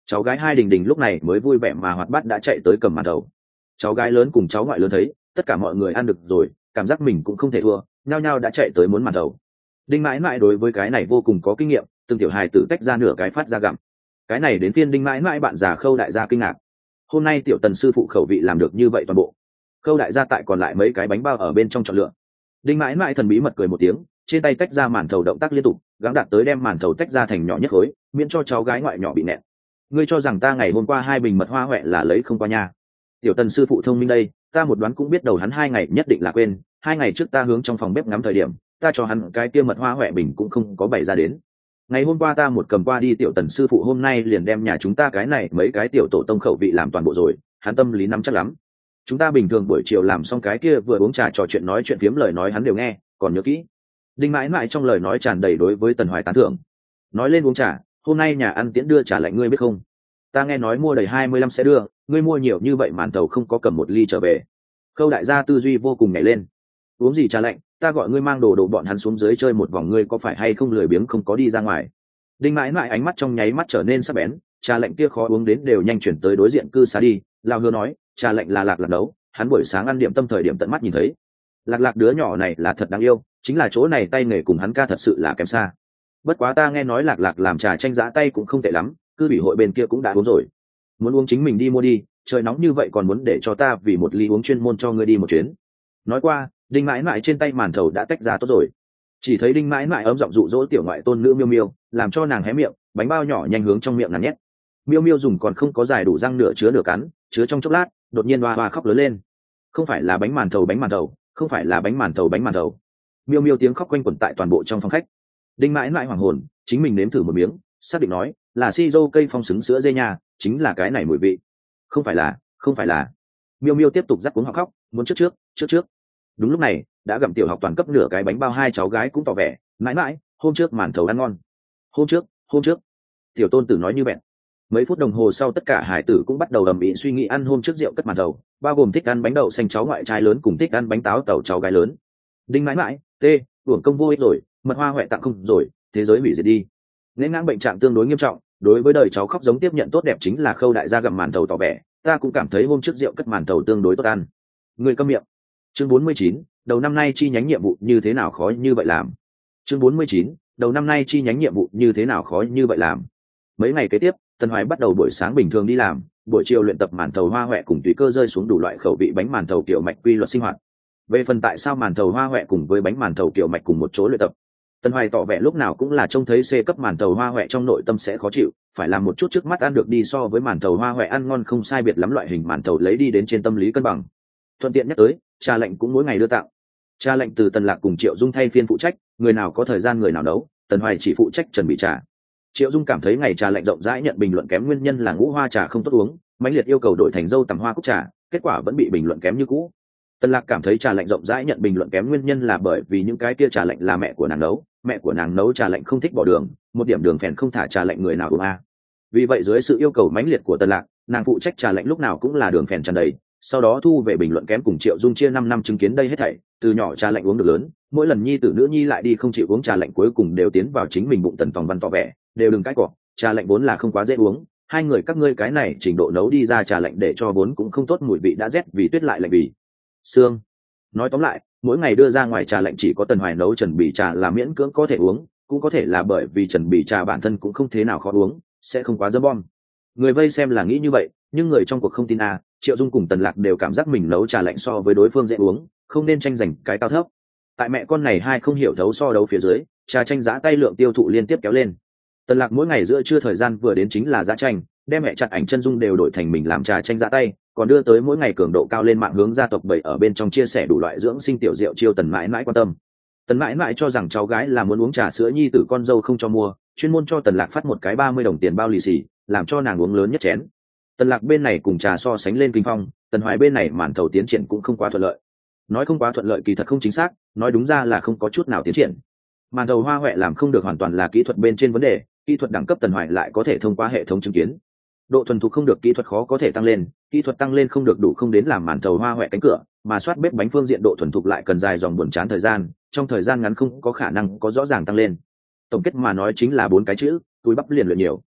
Cháu gái hai Đình Đình lúc này mới vui vẻ mà hoạt bát đã chạy tới cầm màn thầu. Cháu gái lớn cùng cháu ngoại lớn thấy tất cả mọi người ăn được rồi, cảm giác mình cũng không thể thua, nhao nhao đã chạy tới muốn màn thầu. Đinh mãi mãi đối với cái này vô cùng có kinh nghiệm, từng tiểu hài tử tách ra nửa cái phát ra gặm. Cái này đến phiên Đinh mãi mãi bạn già Khâu đại gia kinh ngạc. Hôm nay tiểu Tần sư phụ khẩu vị làm được như vậy toàn bộ. Khâu đại gia tại còn lại mấy cái bánh bao ở bên trong chọn lựa. Đinh mãi mãi thần bí mật cười một tiếng, trên tay tách ra màn thầu động tác liên tục, gắng đạt tới đem màn thầu tách ra thành nhỏ nhất khối, miễn cho cháu gái ngoại nhỏ bị nẹt. Ngươi cho rằng ta ngày hôm qua hai bình mật hoa huệ là lấy không qua nha? Tiểu Tần sư phụ thông minh đây, ta một đoán cũng biết đầu hắn hai ngày nhất định là quên. Hai ngày trước ta hướng trong phòng bếp ngắm thời điểm, ta cho hắn cái kia mật hoa huệ bình cũng không có bày ra đến. Ngày hôm qua ta một cầm qua đi, tiểu Tần sư phụ hôm nay liền đem nhà chúng ta cái này mấy cái tiểu tổ tông khẩu vị làm toàn bộ rồi, hắn tâm lý nắm chắc lắm. Chúng ta bình thường buổi chiều làm xong cái kia vừa uống trà trò chuyện nói chuyện phiếm lời nói hắn đều nghe, còn nhớ kỹ. Đinh mãi mãi trong lời nói tràn đầy đối với Tần Hoài tán thưởng. Nói lên uống trà, hôm nay nhà ăn tiễn đưa trà lạnh ngươi biết không? Ta nghe nói mua đầy hai mươi lăm sẽ đưa, ngươi mua nhiều như vậy màn tàu không có cầm một ly trở về. Khâu đại gia tư duy vô cùng nhảy lên. Uống gì trà lạnh, ta gọi ngươi mang đồ đồ bọn hắn xuống dưới chơi một vòng, ngươi có phải hay không lười biếng không có đi ra ngoài. Đinh mãi mãi ánh mắt trong nháy mắt trở nên sắc bén, trà lạnh kia khó uống đến đều nhanh chuyển tới đối diện cư xá đi. Lao Hứa nói, trà lạnh là Lạc Lạc nấu, hắn buổi sáng ăn điểm tâm thời điểm tận mắt nhìn thấy. Lạc Lạc đứa nhỏ này là thật đáng yêu, chính là chỗ này tay nghề cùng hắn ca thật sự là kém xa. Bất quá ta nghe nói Lạc Lạc làm trà chanh giã tay cũng không tệ lắm, cư ủy hội bên kia cũng đã uống rồi. Muốn uống chính mình đi mua đi, trời nóng như vậy còn muốn để cho ta vì một ly uống chuyên môn cho ngươi đi một chuyến. Nói qua, Đinh mãi mãi trên tay màn thầu đã tách ra tốt rồi. Chỉ thấy Đinh mãi mãi ấm giọng dụ dỗ tiểu ngoại tôn nữ Miêu Miêu, làm cho nàng hé miệng, bánh bao nhỏ nhanh hướng trong miệng nàng nhét. Miêu Miêu dùng còn không có dài đủ răng nửa chứa nửa cắn, chứa trong chốc lát, đột nhiên hoa hoa khóc lớn lên. Không phải là bánh màn thầu bánh màn thầu, không phải là bánh màn thầu bánh màn thầu. Miêu Miêu tiếng khóc quanh quẩn tại toàn bộ trong phòng khách. Đinh mãi mãi hoàng hồn, chính mình nếm thử một miếng, xác định nói, là si dâu cây phong xứng sữa dê nhà, chính là cái này mùi vị. Không phải là, không phải là. Miêu Miêu tiếp tục dắt cuống họ khóc, muốn trước trước, trước trước. Đúng lúc này, đã gặm tiểu học toàn cấp nửa cái bánh bao hai cháu gái cũng tỏ vẻ, mãi mãi, hôm trước màn thầu ăn ngon. Hôm trước, hôm trước. Tiểu tôn tử nói như vậy. Mấy phút đồng hồ sau tất cả hải tử cũng bắt đầu ầm ĩ suy nghĩ ăn hôm trước rượu cất màn thầu, bao gồm thích ăn bánh đậu xanh cháu ngoại trai lớn cùng thích ăn bánh táo tàu cháu gái lớn. Đinh mãi mãi, tê, uổng công vô ích rồi, mật hoa huệ tặng không rồi, thế giới hủy diệt đi. Nên ngang bệnh trạng tương đối nghiêm trọng, đối với đời cháu khóc giống tiếp nhận tốt đẹp chính là Khâu đại gia gặm màn thầu tỏ vẻ, ta cũng cảm thấy hôm trước rượu cất màn thầu tương đối tốt ăn. Người câm miệng. Chương bốn mươi chín, đầu năm nay chi nhánh nhiệm vụ như thế nào khó như vậy làm. Chương bốn mươi chín, đầu năm nay chi nhánh nhiệm vụ như thế nào khó như vậy làm. Mấy ngày kế tiếp, Tần Hoài bắt đầu buổi sáng bình thường đi làm, buổi chiều luyện tập màn thầu hoa huệ cùng tùy cơ rơi xuống đủ loại khẩu vị bánh màn thầu kiểu mạch quy luật sinh hoạt. Về phần tại sao màn thầu hoa huệ cùng với bánh màn thầu kiểu mạch cùng một chỗ luyện tập, Tần Hoài tỏ vẻ lúc nào cũng là trông thấy C cấp màn thầu hoa huệ trong nội tâm sẽ khó chịu, phải làm một chút trước mắt ăn được đi so với màn thầu hoa huệ ăn ngon không sai biệt lắm loại hình màn thầu lấy đi đến trên tâm lý cân bằng. Thuận tiện nhắc tới, trà lạnh cũng mỗi ngày đưa tặng. Trà lạnh từ Tần Lạc cùng Triệu Dung thay phiên phụ trách, người nào có thời gian người nào nấu, Tần Hoài chỉ phụ trách chuẩn bị trà. Triệu Dung cảm thấy ngày trà lạnh rộng rãi nhận bình luận kém nguyên nhân là ngũ hoa trà không tốt uống, mãnh liệt yêu cầu đổi thành dâu tằm hoa cúc trà, kết quả vẫn bị bình luận kém như cũ. Tần Lạc cảm thấy trà lạnh rộng rãi nhận bình luận kém nguyên nhân là bởi vì những cái kia trà lạnh là mẹ của nàng nấu, mẹ của nàng nấu trà lạnh không thích bỏ đường, một điểm đường phèn không thả trà lạnh người nào uống a. Vì vậy dưới sự yêu cầu mãnh liệt của Tần Lạc, nàng phụ trách trà lạnh lúc nào cũng là đường phèn tràn đầy, sau đó thu về bình luận kém cùng Triệu Dung chia năm năm chứng kiến đây hết thảy, từ nhỏ trà lạnh uống được lớn, mỗi lần nhi tử nữ nhi lại đi không chịu uống trà lạnh cuối cùng đều tiến vào chính mình bụng. Tần Tòng Văn tỏ vẻ, đều đừng cãi cọ, trà lạnh vốn là không quá dễ uống, hai người các ngươi cái này trình độ nấu đi ra trà lạnh để cho vốn cũng không tốt mùi vị đã rét vì tuyết lại lạnh vì xương. Nói tóm lại, mỗi ngày đưa ra ngoài trà lạnh chỉ có Tần Hoài nấu Trần Bỉ trà là miễn cưỡng có thể uống, cũng có thể là bởi vì Trần Bỉ trà bản thân cũng không thế nào khó uống, sẽ không quá dơ bom. Người vây xem là nghĩ như vậy, nhưng người trong cuộc không tin à, Triệu Dung cùng Tần Lạc đều cảm giác mình nấu trà lạnh so với đối phương dễ uống, không nên tranh giành cái cao thấp. Tại mẹ con này hai không hiểu thấu so đấu phía dưới, trà chanh giá tay lượng tiêu thụ liên tiếp kéo lên. Tần Lạc mỗi ngày giữa trưa thời gian vừa đến chính là giá chanh, đem mẹ chặt ảnh chân dung đều đổi thành mình làm trà chanh giá tay, còn đưa tới mỗi ngày cường độ cao lên mạng hướng gia tộc bảy ở bên trong chia sẻ đủ loại dưỡng sinh tiểu rượu chiêu Tần mãi mãi quan tâm. Tần mãi mãi cho rằng cháu gái là muốn uống trà sữa nhi tử con dâu không cho mua, chuyên môn cho Tần Lạc phát một cái ba mươi đồng tiền bao lì xì, làm cho nàng uống lớn nhất chén. Tần Lạc bên này cùng trà so sánh lên kinh phong, Tần Hoài bên này màn thầu tiến triển cũng không quá thuận lợi. Nói không quá thuận lợi kỳ thật không chính xác, nói đúng ra là không có chút nào tiến triển. Màn thầu hoa huệ làm không được hoàn toàn là kỹ thuật bên trên vấn đề, kỹ thuật đẳng cấp Tần Hoài lại có thể thông qua hệ thống chứng kiến. Độ thuần thục không được, kỹ thuật khó có thể tăng lên, kỹ thuật tăng lên không được đủ không đến làm màn thầu hoa huệ cánh cửa, mà soát bếp bánh phương diện độ thuần thục lại cần dài dòng buồn chán thời gian, trong thời gian ngắn không có khả năng có rõ ràng tăng lên. Tổng kết mà nói chính là bốn cái chữ, túi bắp liền luyện nhiều.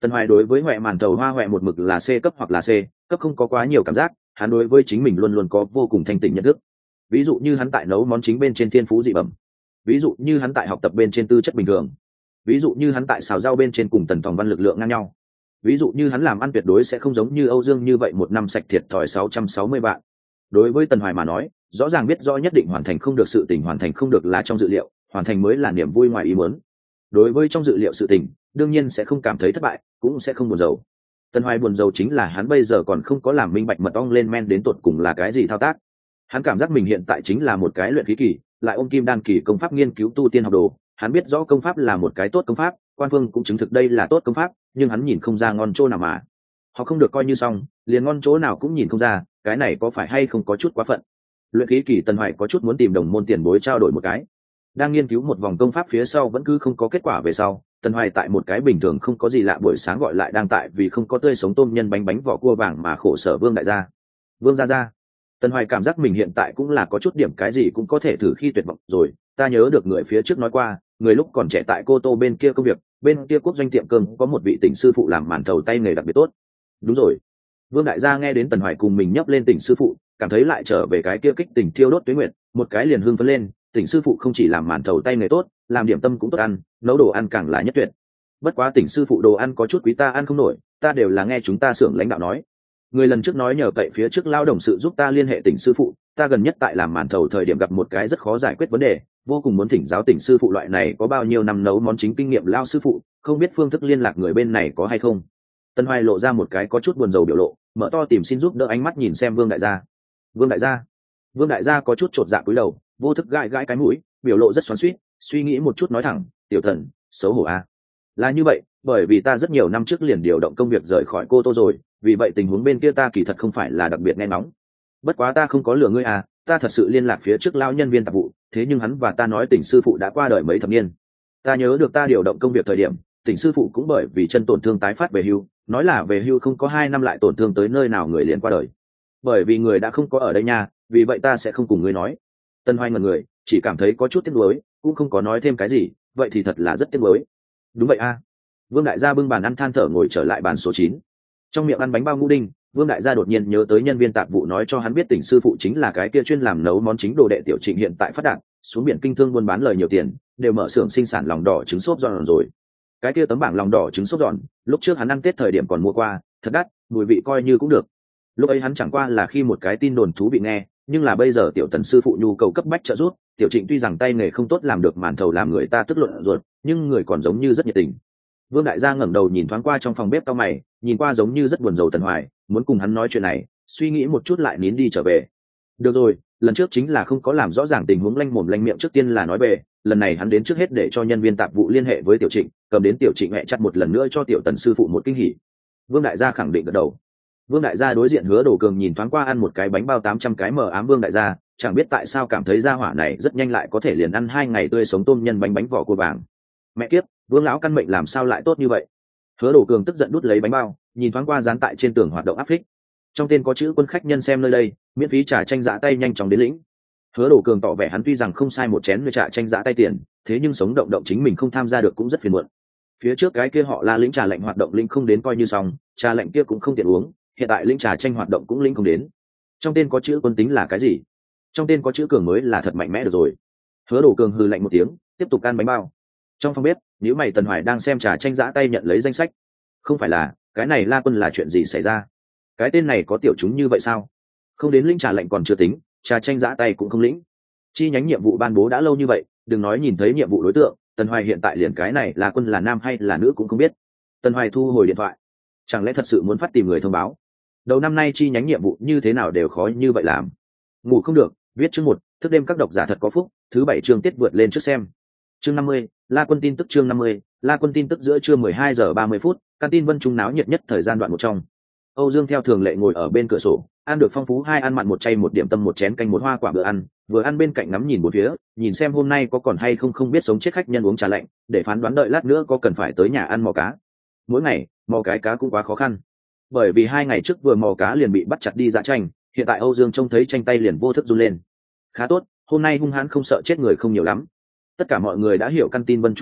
Tần Hoài đối với huệ màn thầu hoa huệ một mực là C cấp hoặc là C cấp, không có quá nhiều cảm giác. Hắn đối với chính mình luôn luôn có vô cùng thanh tỉnh nhận thức. Ví dụ như hắn tại nấu món chính bên trên thiên phú dị bẩm, ví dụ như hắn tại học tập bên trên tư chất bình thường, ví dụ như hắn tại xào rau bên trên cùng Tần Thòng Văn lực lượng ngang nhau, ví dụ như hắn làm ăn tuyệt đối sẽ không giống như Âu Dương như vậy một năm sạch thiệt thòi sáu trăm sáu mươi vạn. Đối với Tần Hoài mà nói, rõ ràng biết rõ nhất định hoàn thành không được sự tình, hoàn thành không được là trong dự liệu, hoàn thành mới là niềm vui ngoài ý muốn. Đối với trong dự liệu sự tình, đương nhiên sẽ không cảm thấy thất bại, cũng sẽ không buồn rầu. Tần Hoài buồn rầu chính là hắn bây giờ còn không có làm minh bạch mật ong lên men đến tột cùng là cái gì thao tác. Hắn cảm giác mình hiện tại chính là một cái luyện khí kỳ, lại ôm kim đan kỳ công pháp nghiên cứu tu tiên học đồ. Hắn biết rõ công pháp là một cái tốt công pháp, quan phương cũng chứng thực đây là tốt công pháp, nhưng hắn nhìn không ra ngon chỗ nào mà. Họ không được coi như xong, liền ngon chỗ nào cũng nhìn không ra, cái này có phải hay không có chút quá phận. Luyện khí kỳ Tần Hoài có chút muốn tìm đồng môn tiền bối trao đổi một cái. Đang nghiên cứu một vòng công pháp phía sau vẫn cứ không có kết quả về sau, Tần Hoài tại một cái bình thường không có gì lạ buổi sáng gọi lại đang tại vì không có tươi sống tôm nhân bánh bánh vỏ cua vàng mà khổ sở Vương đại gia. Vương gia gia. Tần Hoài cảm giác mình hiện tại cũng là có chút điểm cái gì cũng có thể thử khi tuyệt vọng rồi. Ta nhớ được người phía trước nói qua, người lúc còn trẻ tại Cô Tô bên kia công việc, bên kia quốc doanh tiệm cơm có một vị tỉnh sư phụ làm màn thầu tay nghề đặc biệt tốt. Đúng rồi. Vương đại gia nghe đến Tần Hoài cùng mình nhấp lên tỉnh sư phụ, cảm thấy lại trở về cái kia kích tình thiêu đốt tuế nguyệt, một cái liền hưng phấn lên. Tỉnh sư phụ không chỉ làm màn thầu tay nghề tốt, làm điểm tâm cũng tốt ăn, nấu đồ ăn càng là nhất tuyệt. Bất quá tỉnh sư phụ đồ ăn có chút quý ta ăn không nổi, ta đều là nghe chúng ta xưởng lãnh đạo nói. Người lần trước nói nhờ cậy phía trước lao đồng sự giúp ta liên hệ tỉnh sư phụ, ta gần nhất tại làm màn thầu thời điểm gặp một cái rất khó giải quyết vấn đề, vô cùng muốn thỉnh giáo tỉnh sư phụ loại này có bao nhiêu năm nấu món chính kinh nghiệm lao sư phụ, không biết phương thức liên lạc người bên này có hay không. Tân Hoài lộ ra một cái có chút buồn rầu biểu lộ, mở to tìm xin giúp đỡ ánh mắt nhìn xem Vương đại gia. Vương đại gia. Vương đại gia có chút chột dạ cúi đầu, vô thức gãi gãi cái mũi, biểu lộ rất xoắn xuýt, suy nghĩ một chút nói thẳng, tiểu thần, xấu hổ à. Là như vậy, bởi vì ta rất nhiều năm trước liền điều động công việc rời khỏi Cô Tô rồi, vì vậy tình huống bên kia ta kỳ thật không phải là đặc biệt nghe nóng. Bất quá ta không có lừa ngươi à, ta thật sự liên lạc phía trước lao nhân viên tạp vụ, thế nhưng hắn và ta nói tỉnh sư phụ đã qua đời mấy thập niên. Ta nhớ được ta điều động công việc thời điểm, tỉnh sư phụ cũng bởi vì chân tổn thương tái phát về hưu, nói là về hưu không có hai năm lại tổn thương tới nơi nào người liền qua đời. Bởi vì người đã không có ở đây nha, vì vậy ta sẽ không cùng ngươi nói. Tân Hoài ngẩn người, chỉ cảm thấy có chút tiếc nuối, cũng không có nói thêm cái gì, vậy thì thật là rất tiếc nuối. Đúng vậy a. Vương đại gia bưng bàn ăn than thở ngồi trở lại bàn số chín. Trong miệng ăn bánh bao ngũ đinh, Vương đại gia đột nhiên nhớ tới nhân viên tạp vụ nói cho hắn biết tỉnh sư phụ chính là cái kia chuyên làm nấu món chính đồ đệ tiểu Trịnh hiện tại phát đạt, xuống biển kinh thương buôn bán lời nhiều tiền, đều mở xưởng sinh sản lòng đỏ trứng xốp giòn rồi. Cái kia tấm bảng lòng đỏ trứng xốp giòn, lúc trước hắn ăn Tết thời điểm còn mua qua, thật đắt, mùi vị coi như cũng được. Lúc ấy hắn chẳng qua là khi một cái tin đồn thú vị nghe, nhưng là bây giờ tiểu Tần sư phụ nhu cầu cấp bách trợ giúp, tiểu Trịnh tuy rằng tay nghề không tốt làm được màn thầu làm người ta tức luận ruột, nhưng người còn giống như rất nhiệt tình. Vương đại gia ngẩng đầu nhìn thoáng qua trong phòng bếp cau mày, nhìn qua giống như rất buồn rầu Tần Hoài, muốn cùng hắn nói chuyện này, suy nghĩ một chút lại nín đi trở về. Được rồi, lần trước chính là không có làm rõ ràng tình huống lanh mồm lanh miệng, trước tiên là nói về, lần này hắn đến trước hết để cho nhân viên tạp vụ liên hệ với tiểu Trịnh, cầm đến tiểu Trịnh mẹ chặt một lần nữa cho tiểu Tần sư phụ một kinh hỉ. Vương đại gia khẳng định gật đầu. Vương đại gia đối diện Hứa Đồ Cường nhìn thoáng qua ăn một cái bánh bao tám trăm cái mờ ám Vương đại gia, chẳng biết tại sao cảm thấy gia hỏa này rất nhanh lại có thể liền ăn hai ngày tươi sống tôm nhân bánh bánh vỏ cua vàng. Mẹ kiếp, Vương lão căn mệnh làm sao lại tốt như vậy? Hứa Đồ Cường tức giận đút lấy bánh bao, nhìn thoáng qua dán tại trên tường hoạt động áp phích. Trong tên có chữ quân khách nhân xem nơi đây, miễn phí trà chanh giã tay nhanh chóng đến lĩnh. Hứa Đồ Cường tỏ vẻ hắn tuy rằng không sai một chén với trà chanh giã tay tiền, thế nhưng sống động động chính mình không tham gia được cũng rất phiền muộn. Phía trước cái kia họ La lĩnh trà lạnh hoạt động lĩnh không đến coi như xong, trà lạnh kia cũng không tiện uống, hiện tại lĩnh trà chanh hoạt động cũng lĩnh không đến. Trong tên có chữ quân tính là cái gì? Trong tên có chữ Cường mới là thật mạnh mẽ được rồi. Hứa Đồ Cường hừ lạnh một tiếng, tiếp tục ăn bánh bao. Trong phòng bếp, nếu mày Tần Hoài đang xem trà chanh giã tay nhận lấy danh sách. Không phải là, cái này La Quân là chuyện gì xảy ra? Cái tên này có tiểu chúng như vậy sao? Không đến lĩnh trà lệnh còn chưa tính, trà chanh giã tay cũng không lĩnh. Chi nhánh nhiệm vụ ban bố đã lâu như vậy, đừng nói nhìn thấy nhiệm vụ đối tượng, Tần Hoài hiện tại liền cái này La Quân là nam hay là nữ cũng không biết. Tần Hoài thu hồi điện thoại. Chẳng lẽ thật sự muốn phát tìm người thông báo? Đầu năm nay chi nhánh nhiệm vụ như thế nào đều khó như vậy làm. Ngủ không được, viết chương một, thức đêm các độc giả thật có phúc, thứ bảy chương tiết vượt lên trước xem. Chương năm mươi, La Quân tin tức chương năm mươi, La Quân tin tức giữa trưa mười hai giờ ba mươi phút, căn tin Vân Trung náo nhiệt nhất thời gian đoạn một trong. Âu Dương theo thường lệ ngồi ở bên cửa sổ, ăn được phong phú hai ăn mặn một chay một điểm tâm một chén canh một hoa quả bữa ăn, vừa ăn bên cạnh ngắm nhìn bốn phía, nhìn xem hôm nay có còn hay không không biết sống chết khách nhân uống trà lạnh, để phán đoán đợi lát nữa có cần phải tới nhà ăn mò cá. Mỗi ngày, mò cái cá cũng quá khó khăn. Bởi vì hai ngày trước vừa mò cá liền bị bắt chặt đi dã tranh, hiện tại Âu Dương trông thấy tranh tay liền vô thức run lên. Khá tốt, hôm nay hung hãn không sợ chết người không nhiều lắm. Tất cả mọi người đã hiểu căn tin Vân Trung quy tắc,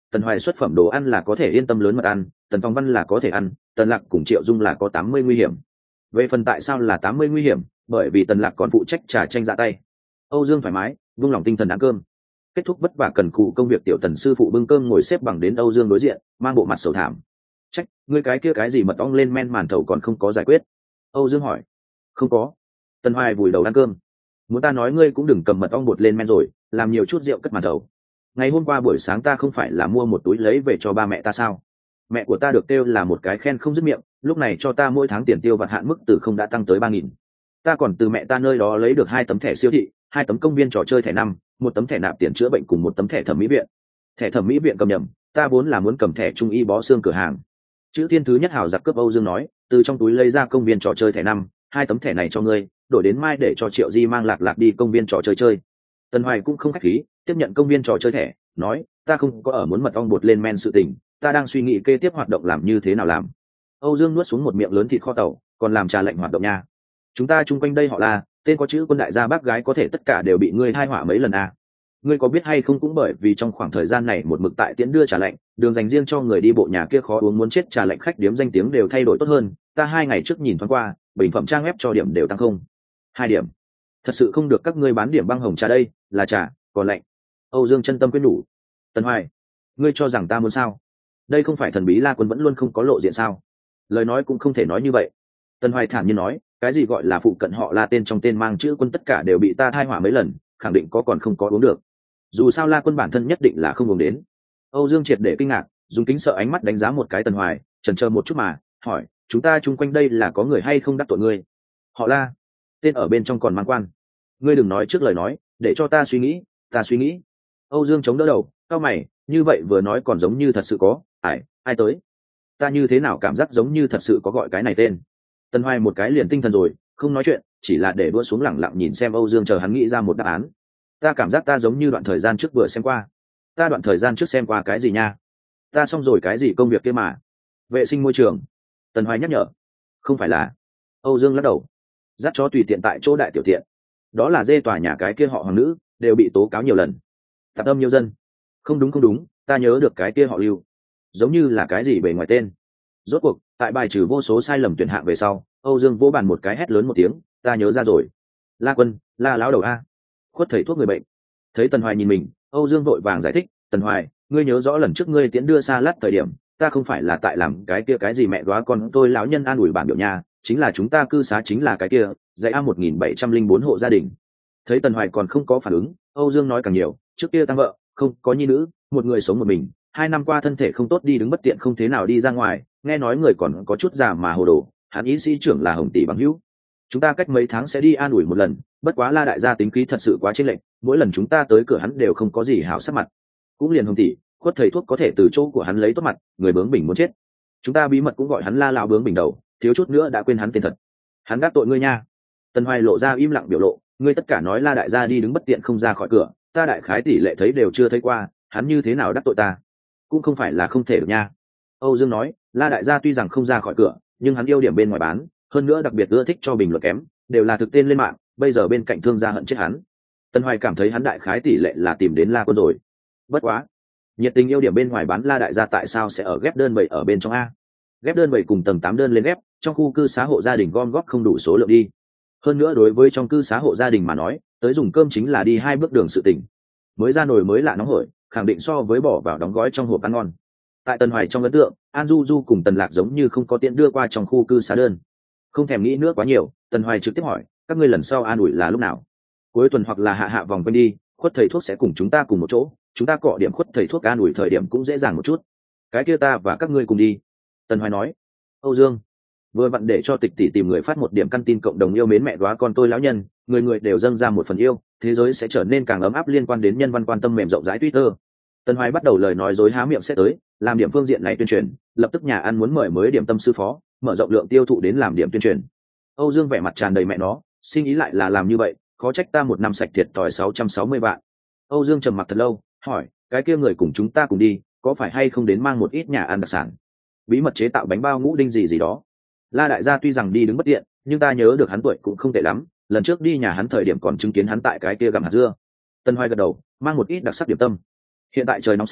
Tần Hoài xuất phẩm đồ ăn là có thể yên tâm lớn mật ăn, Tần Phong Văn là có thể ăn, Tần Lạc cùng Triệu Dung là có tám mươi nguy hiểm. Về phần tại sao là tám mươi nguy hiểm, bởi vì Tần Lạc còn phụ trách trà tranh dạ tay. Âu Dương thoải mái vung lòng tinh thần ăn cơm. Kết thúc vất vả cần cù công việc, tiểu Tần sư phụ bưng cơm ngồi xếp bằng đến Âu Dương đối diện, mang bộ mặt sầu thảm. Trách, ngươi cái kia cái gì mật ong lên men màn thầu còn không có giải quyết? Âu Dương hỏi. Không có. Tần Hoài vùi đầu ăn cơm. Muốn ta nói ngươi cũng đừng cầm mật ong bột lên men rồi, làm nhiều chút rượu cất màn thầu. Ngày hôm qua buổi sáng ta không phải là mua một túi lấy về cho ba mẹ ta sao? Mẹ của ta được kêu là một cái khen không dứt miệng, lúc này cho ta mỗi tháng tiền tiêu vặt hạn mức từ không đã tăng tới ba nghìn. Ta còn từ mẹ ta nơi đó lấy được hai tấm thẻ siêu thị, hai tấm công viên trò chơi thẻ năm, một tấm thẻ nạp tiền chữa bệnh cùng một tấm thẻ thẩm mỹ viện. Thẻ thẩm mỹ viện cầm nhầm, ta vốn là muốn cầm thẻ trung y bó xương cửa hàng. Chữ thiên thứ nhất hào giặc cướp Âu Dương nói, từ trong túi lấy ra công viên trò chơi thẻ năm, hai tấm thẻ này cho ngươi, đổi đến mai để cho Triệu Di mang Lạc Lạc đi công viên trò chơi chơi. Tần Hoài cũng không khách khí, tiếp nhận công viên trò chơi thẻ, nói, ta không có ở muốn mật ong bột lên men sự tình, ta đang suy nghĩ kế tiếp hoạt động làm như thế nào làm. Âu Dương nuốt xuống một miệng lớn thịt kho tàu, còn làm trà lệnh hoạt động nha. Chúng ta chung quanh đây họ là tên có chữ quân đại gia bác gái có thể tất cả đều bị ngươi thai họa mấy lần à. Ngươi có biết hay không, cũng bởi vì trong khoảng thời gian này một mực tại tiễn đưa trà lệnh, đường dành riêng cho người đi bộ nhà kia khó uống muốn chết, trà lệnh khách điếm danh tiếng đều thay đổi tốt hơn. Ta hai ngày trước nhìn thoáng qua, bình phẩm trang web cho điểm đều tăng không hai điểm. Thật sự không được các ngươi bán điểm băng hồng trà đây, là trà còn lạnh. Âu Dương chân tâm quyết nhủ. Tần Hoài, ngươi cho rằng ta muốn sao? Đây không phải thần bí La Quân vẫn luôn không có lộ diện sao? Lời nói cũng không thể nói như vậy. Tần Hoài thản nhiên nói, cái gì gọi là phụ cận họ La tên trong tên mang chữ quân tất cả đều bị ta thai hỏa mấy lần, khẳng định có còn không có uống được. Dù sao La Quân bản thân nhất định là không uống đến. Âu Dương triệt để kinh ngạc, dùng kính sợ ánh mắt đánh giá một cái Tần Hoài, chần chờ một chút mà hỏi, chúng ta chung quanh đây là có người hay không đắc tội ngươi? Họ La, tên ở bên trong còn mang quan. Ngươi đừng nói trước lời nói, để cho ta suy nghĩ, ta suy nghĩ. Âu Dương chống đỡ đầu, cao mày, như vậy vừa nói còn giống như thật sự có, ai, ai tới? Ta như thế nào cảm giác giống như thật sự có gọi cái này tên? Tần Hoài một cái liền tinh thần rồi, không nói chuyện, chỉ là để đua xuống lẳng lặng nhìn xem Âu Dương, chờ hắn nghĩ ra một đáp án. Ta cảm giác ta giống như đoạn thời gian trước vừa xem qua. Ta đoạn thời gian trước xem qua cái gì nha? Ta xong rồi cái gì công việc kia mà? Vệ sinh môi trường. Tần Hoài nhắc nhở. Không phải là. Âu Dương lắc đầu. Dắt chó tùy tiện tại chỗ đại tiểu tiện. Đó là dê tòa nhà cái kia họ hoàng nữ, đều bị tố cáo nhiều lần. Tạp âm nhiều dân. Không đúng không đúng, ta nhớ được cái kia họ Lưu. Giống như là cái gì bề ngoài tên. Rốt cuộc, tại bài trừ vô số sai lầm tuyển hạng về sau, Âu Dương vỗ bàn một cái hét lớn một tiếng, ta nhớ ra rồi. La Quân, La lão đầu a. Khuất thầy thuốc người bệnh. Thấy Tần Hoài nhìn mình, Âu Dương vội vàng giải thích, Tần Hoài, ngươi nhớ rõ lần trước ngươi tiễn đưa xa lát thời điểm, ta không phải là tại làm cái kia cái gì mẹ đoá con tôi lão nhân an ủi bản biểu nha, chính là chúng ta cư xá chính là cái kia, dãy A một nghìn bảy trăm linh bốn hộ gia đình. Thấy Tần Hoài còn không có phản ứng, Âu Dương nói càng nhiều, trước kia tăng vợ, không có nhi nữ, một người sống một mình, hai năm qua thân thể không tốt, đi đứng bất tiện, không thế nào đi ra ngoài, nghe nói người còn có chút già mà hồ đồ, hắn ý sĩ trưởng là Hồng tỷ bằng hữu. Chúng ta cách mấy tháng sẽ đi an ủi một lần, bất quá La đại gia tính khí thật sự quá chênh lệch, mỗi lần chúng ta tới cửa hắn đều không có gì hảo sắc mặt. Cũng liền Hồng tỷ, Khuất thầy thuốc có thể từ chỗ của hắn lấy tốt mặt, người bướng bỉnh muốn chết. Chúng ta bí mật cũng gọi hắn La lão bướng bỉnh đầu, thiếu chút nữa đã quên hắn tên thật. Hắn đắc tội ngươi nha. Tần Hoài lộ ra im lặng biểu lộ, ngươi tất cả nói La đại gia đi đứng bất tiện không ra khỏi cửa, ta đại khái tỷ lệ thấy đều chưa thấy qua, hắn như thế nào đắc tội ta? Cũng không phải là không thể được nha. Âu Dương nói, La đại gia tuy rằng không ra khỏi cửa, nhưng hắn yêu điểm bên ngoài bán, hơn nữa đặc biệt ưa thích cho bình luận kém, đều là thực tên lên mạng, bây giờ bên cạnh thương gia hận chết hắn. Tần Hoài cảm thấy hắn đại khái tỷ lệ là tìm đến La Quân rồi. Bất quá, nhiệt tình yêu điểm bên ngoài bán La đại gia tại sao sẽ ở ghép đơn bảy ở bên trong a? Ghép đơn bảy cùng tầng tám đơn lên ghép, trong khu cư xá hộ gia đình gom góp không đủ số lượng đi. Hơn nữa đối với trong cư xá hộ gia đình mà nói, tới dùng cơm chính là đi hai bước đường sự tỉnh. Mới ra nồi mới lạ nóng hổi, khẳng định so với bỏ vào đóng gói trong hộp ăn ngon. Tại Tần Hoài trong ấn tượng, An Du Du cùng Tần Lạc giống như không có tiện đưa qua trong khu cư xá đơn. Không thèm nghĩ nữa quá nhiều, Tần Hoài trực tiếp hỏi, các ngươi lần sau an ủi là lúc nào? Cuối tuần hoặc là hạ hạ vòng quanh đi, Khuất thầy thuốc sẽ cùng chúng ta cùng một chỗ, chúng ta cọ điểm Khuất thầy thuốc an ủi thời điểm cũng dễ dàng một chút. Cái kia ta và các ngươi cùng đi. Tần Hoài nói. Âu Dương, vừa vặn để cho Tịch tỷ tìm người phát một điểm căn tin cộng đồng yêu mến mẹ đóa con tôi lão nhân, người người đều dâng ra một phần yêu, thế giới sẽ trở nên càng ấm áp liên quan đến nhân văn quan tâm mềm rộng rãi Twitter. Tần Hoài bắt đầu lời nói dối há miệng sẽ tới, làm điểm phương diện này tuyên truyền, lập tức nhà ăn muốn mời mới điểm tâm sư phó, mở rộng lượng tiêu thụ đến làm điểm tuyên truyền. Âu Dương vẻ mặt tràn đầy mẹ nó, xin ý lại là làm như vậy, khó trách ta một năm sạch thiệt thòi sáu trăm sáu mươi vạn. Âu Dương trầm mặc thật lâu, hỏi, cái kia người cùng chúng ta cùng đi, có phải hay không đến mang một ít nhà ăn đặc sản, bí mật chế tạo bánh bao ngũ đinh gì gì đó? La đại gia tuy rằng đi đứng bất tiện, nhưng ta nhớ được hắn tuổi cũng không tệ lắm, lần trước đi nhà hắn thời điểm còn chứng kiến hắn tại cái kia gặm hạt dưa. Tần Hoài gật đầu, mang một ít đặc sắc điểm tâm. Hiện tại trời nóng sao,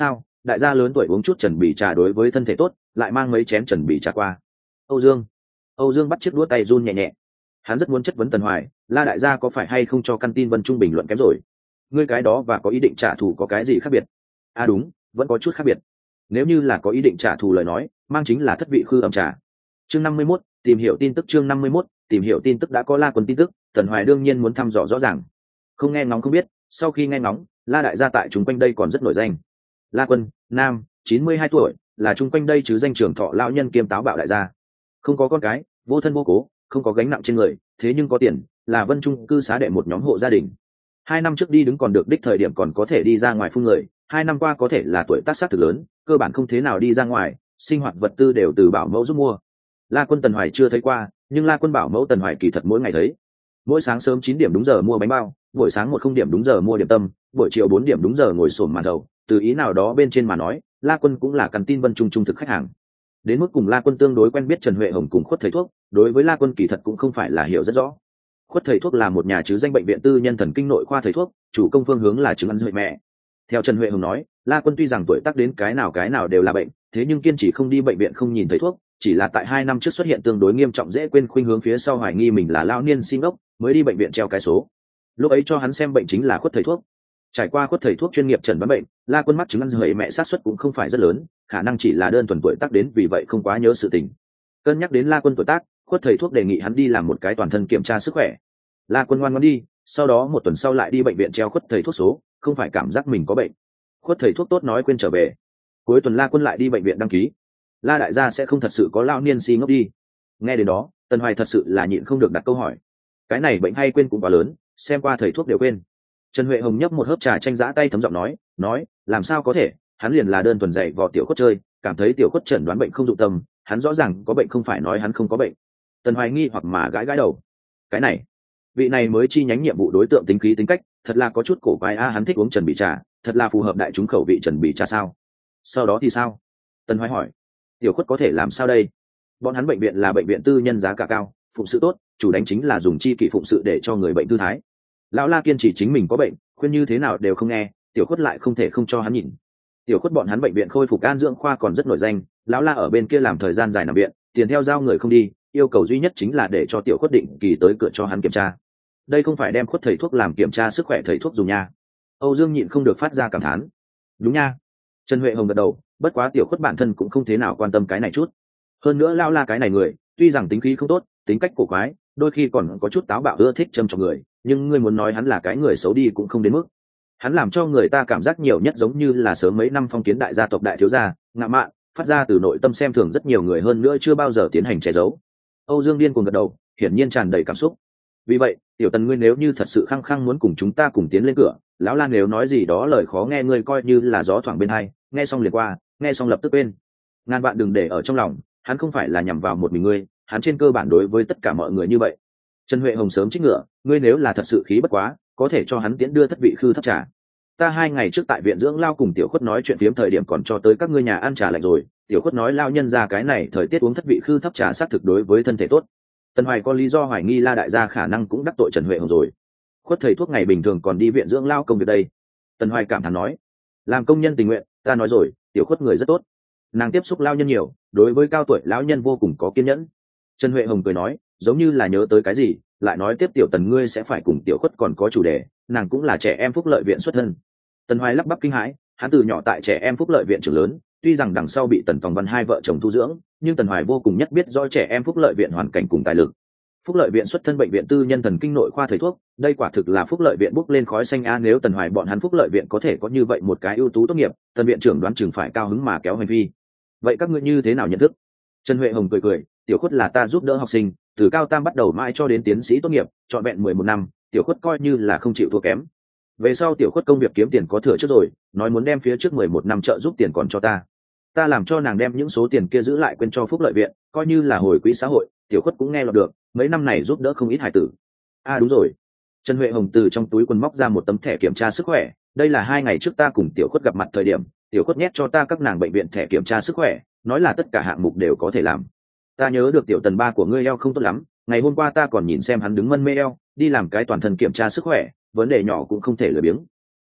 đại gia lớn tuổi uống chút trần bì trà đối với thân thể tốt, lại mang mấy chén trần bì trà qua. Âu Dương, Âu Dương bắt chiếc đũa tay run nhẹ nhẹ. Hắn rất muốn chất vấn Tần Hoài, La đại gia có phải hay không cho căn tin Vân Trung bình luận kém rồi? Ngươi cái đó và có ý định trả thù có cái gì khác biệt? À đúng, vẫn có chút khác biệt. Nếu như là có ý định trả thù lời nói, mang chính là thất vị khư ẩm trà. Chương năm mươi mốt, tìm hiểu tin tức. Chương năm mươi mốt, tìm hiểu tin tức. Đã có La Quân tin tức, Tần Hoài đương nhiên muốn thăm dò rõ ràng. Không nghe ngóng không biết, sau khi nghe ngóng, La đại gia tại chúng quanh đây còn rất nổi danh. La Quân, nam, chín mươi hai tuổi, là chung quanh đây chứ danh trường thọ lão nhân kiêm táo bạo đại gia. Không có con cái, vô thân vô cố, không có gánh nặng trên người, thế nhưng có tiền, là Vân Trung cư xá đệ một nhóm hộ gia đình. Hai năm trước đi đứng còn được đích thời điểm còn có thể đi ra ngoài phun người, hai năm qua có thể là tuổi tác sát thực lớn, cơ bản không thế nào đi ra ngoài, sinh hoạt vật tư đều từ bảo mẫu giúp mua. La Quân Tần Hoài chưa thấy qua, nhưng La Quân bảo mẫu Tần Hoài kỳ thật mỗi ngày thấy. Mỗi sáng sớm chín điểm đúng giờ mua bánh bao, buổi sáng một không điểm đúng giờ mua điểm tâm, buổi chiều bốn điểm đúng giờ ngồi xổm màn đầu, từ ý nào đó bên trên mà nói, La Quân cũng là căn tin Vân Trung trung thực khách hàng. Đến mức cùng La Quân tương đối quen biết Trần Huệ Hồng cùng Khuất thầy thuốc, đối với La Quân kỳ thật cũng không phải là hiểu rất rõ. Khuất thầy thuốc là một nhà chứ danh bệnh viện tư nhân thần kinh nội khoa thầy thuốc, chủ công phương hướng là chứng ăn rưỡi mẹ. Theo Trần Huệ Hồng nói, La Quân tuy rằng tuổi tác đến cái nào cái nào đều là bệnh, thế nhưng kiên trì không đi bệnh viện không nhìn thấy thuốc, chỉ là tại hai năm trước xuất hiện tương đối nghiêm trọng dễ quên khuynh hướng phía sau hoài nghi mình là lão niên sinh ốc, mới đi bệnh viện treo cái số. Lúc ấy cho hắn xem bệnh chính là Khuất thầy thuốc. Trải qua Khuất thầy thuốc chuyên nghiệp chẩn đoán bệnh, La Quân mắc chứng ăn rưỡi mẹ sát suất cũng không phải rất lớn, khả năng chỉ là đơn thuần tuổi tác đến vì vậy không quá nhớ sự tình. Cân nhắc đến La Quân tuổi tác, Khuất thầy thuốc đề nghị hắn đi làm một cái toàn thân kiểm tra sức khỏe. La Quân ngoan ngoãn đi, sau đó một tuần sau lại đi bệnh viện treo Khuất thầy thuốc số, không phải cảm giác mình có bệnh. Khuất thầy thuốc tốt nói quên trở về. Cuối tuần La Quân lại đi bệnh viện đăng ký. La đại gia sẽ không thật sự có lão niên si ngốc đi. Nghe đến đó, Tần Hoài thật sự là nhịn không được đặt câu hỏi. Cái này bệnh hay quên cũng quá lớn, xem qua thầy thuốc đều quên. Trần Huệ Hồng nhấp một hớp trà chanh giã tay thấm giọng nói, nói, làm sao có thể, hắn liền là đơn thuần dạy vò tiểu Khuất chơi, cảm thấy tiểu Khuất chẩn đoán bệnh không dụng tâm, hắn rõ ràng có bệnh không phải nói hắn không có bệnh. Tần Hoài nghi hoặc mà gãi gãi đầu. Cái này, vị này mới chi nhánh nhiệm vụ đối tượng tính khí tính cách, thật là có chút cổ quái a, hắn thích uống Trần Bì trà, thật là phù hợp đại chúng khẩu vị Trần Bì trà sao? Sau đó thì sao? Tần Hoài hỏi. Tiểu Khuất có thể làm sao đây? Bọn hắn bệnh viện là bệnh viện tư nhân giá cả cao, phụng sự tốt, chủ đánh chính là dùng chi kỷ phụng sự để cho người bệnh tư thái. Lão La kiên trì chính mình có bệnh, khuyên như thế nào đều không nghe, Tiểu Khuất lại không thể không cho hắn nhìn. Tiểu Khuất bọn hắn bệnh viện khôi phục an dưỡng khoa còn rất nổi danh, lão La ở bên kia làm thời gian dài nằm viện, tiền theo giao người không đi, yêu cầu duy nhất chính là để cho Tiểu Khuất định kỳ tới cửa cho hắn kiểm tra. Đây không phải đem Khuất thầy thuốc làm kiểm tra sức khỏe thầy thuốc dùng nha. Âu Dương nhịn không được phát ra cảm thán. Đúng nha. Trần Huệ Hồng gật đầu, bất quá Tiểu Khuất bản thân cũng không thế nào quan tâm cái này chút. Hơn nữa lão La cái này người, tuy rằng tính khí không tốt, tính cách cổ quái, đôi khi còn có chút táo bạo ưa thích châm chọc người, nhưng ngươi muốn nói hắn là cái người xấu đi cũng không đến mức. Hắn làm cho người ta cảm giác nhiều nhất giống như là sớm mấy năm phong kiến đại gia tộc đại thiếu gia, ngạo mạn, phát ra từ nội tâm xem thường rất nhiều người, hơn nữa chưa bao giờ tiến hành che giấu. Âu Dương điên cuồng gật đầu, hiển nhiên tràn đầy cảm xúc. Vì vậy, Tiểu Tần ngươi nếu như thật sự khăng khăng muốn cùng chúng ta cùng tiến lên cửa, lão Lan nếu nói gì đó lời khó nghe ngươi coi như là gió thoảng bên hai, nghe xong liền qua, nghe xong lập tức quên. Ngàn vạn đừng để ở trong lòng, hắn không phải là nhằm vào một mình ngươi, hắn trên cơ bản đối với tất cả mọi người như vậy. Trần Huệ Hồng sớm trích ngựa, ngươi nếu là thật sự khí bất quá, có thể cho hắn tiễn đưa thất vị khư thấp trà. Ta hai ngày trước tại viện dưỡng lao cùng Tiểu Khuất nói chuyện phiếm thời điểm còn cho tới các ngươi nhà ăn trà lạnh rồi, Tiểu Khuất nói lao nhân ra cái này thời tiết uống thất vị khư thấp trà xác thực đối với thân thể tốt. Tần Hoài có lý do hoài nghi La đại gia khả năng cũng đắc tội Trần Huệ Hồng rồi. Khuất thầy thuốc ngày bình thường còn đi viện dưỡng lao công việc đây. Tần Hoài cảm thán nói, làm công nhân tình nguyện, ta nói rồi, Tiểu Khuất người rất tốt. Nàng tiếp xúc lao nhân nhiều, đối với cao tuổi lão nhân vô cùng có kiên nhẫn. Trần Huệ Hồng cười nói, giống như là nhớ tới cái gì, lại nói tiếp Tiểu Tần ngươi sẽ phải cùng Tiểu Khuất còn có chủ đề, nàng cũng là trẻ em phúc lợi viện xuất thân. Tần Hoài lắp bắp kinh hãi, hắn từ nhỏ tại trẻ em phúc lợi viện trưởng lớn, tuy rằng đằng sau bị Tần Tòng Văn hai vợ chồng thu dưỡng, nhưng Tần Hoài vô cùng nhất biết do trẻ em phúc lợi viện hoàn cảnh cùng tài lực. Phúc lợi viện xuất thân bệnh viện tư nhân thần kinh nội khoa thầy thuốc, đây quả thực là phúc lợi viện bốc lên khói xanh a, nếu Tần Hoài bọn hắn phúc lợi viện có thể có như vậy một cái ưu tú tốt nghiệp, Tần viện trưởng đoán chừng phải cao hứng mà kéo hành vi. Vậy các ngươi như thế nào nhận thức? Trần Huệ Hồng cười cười, Tiểu Khuất là ta giúp đỡ học sinh, từ cao tam bắt đầu mãi cho đến tiến sĩ tốt nghiệp, trọn vẹn mười một năm, Tiểu Khuất coi như là không chịu thua kém. Về sau Tiểu Khuất công việc kiếm tiền có thừa trước rồi, nói muốn đem phía trước mười một năm trợ giúp tiền còn cho ta. Ta làm cho nàng đem những số tiền kia giữ lại quên cho phúc lợi viện, coi như là hồi quỹ xã hội, Tiểu Khuất cũng nghe lọt được, mấy năm này giúp đỡ không ít hải tử. À đúng rồi. Trần Huệ Hồng từ trong túi quần móc ra một tấm thẻ kiểm tra sức khỏe, đây là hai ngày trước ta cùng Tiểu Khuất gặp mặt thời điểm, Tiểu Khuất nhét cho ta các nàng bệnh viện thẻ kiểm tra sức khỏe, nói là tất cả hạng mục đều có thể làm. Ta nhớ được Tiểu Tần ba của ngươi eo không tốt lắm, ngày hôm qua ta còn nhìn xem hắn đứng mân mê eo, đi làm cái toàn thân kiểm tra sức khỏe, vấn đề nhỏ cũng không thể lười biếng.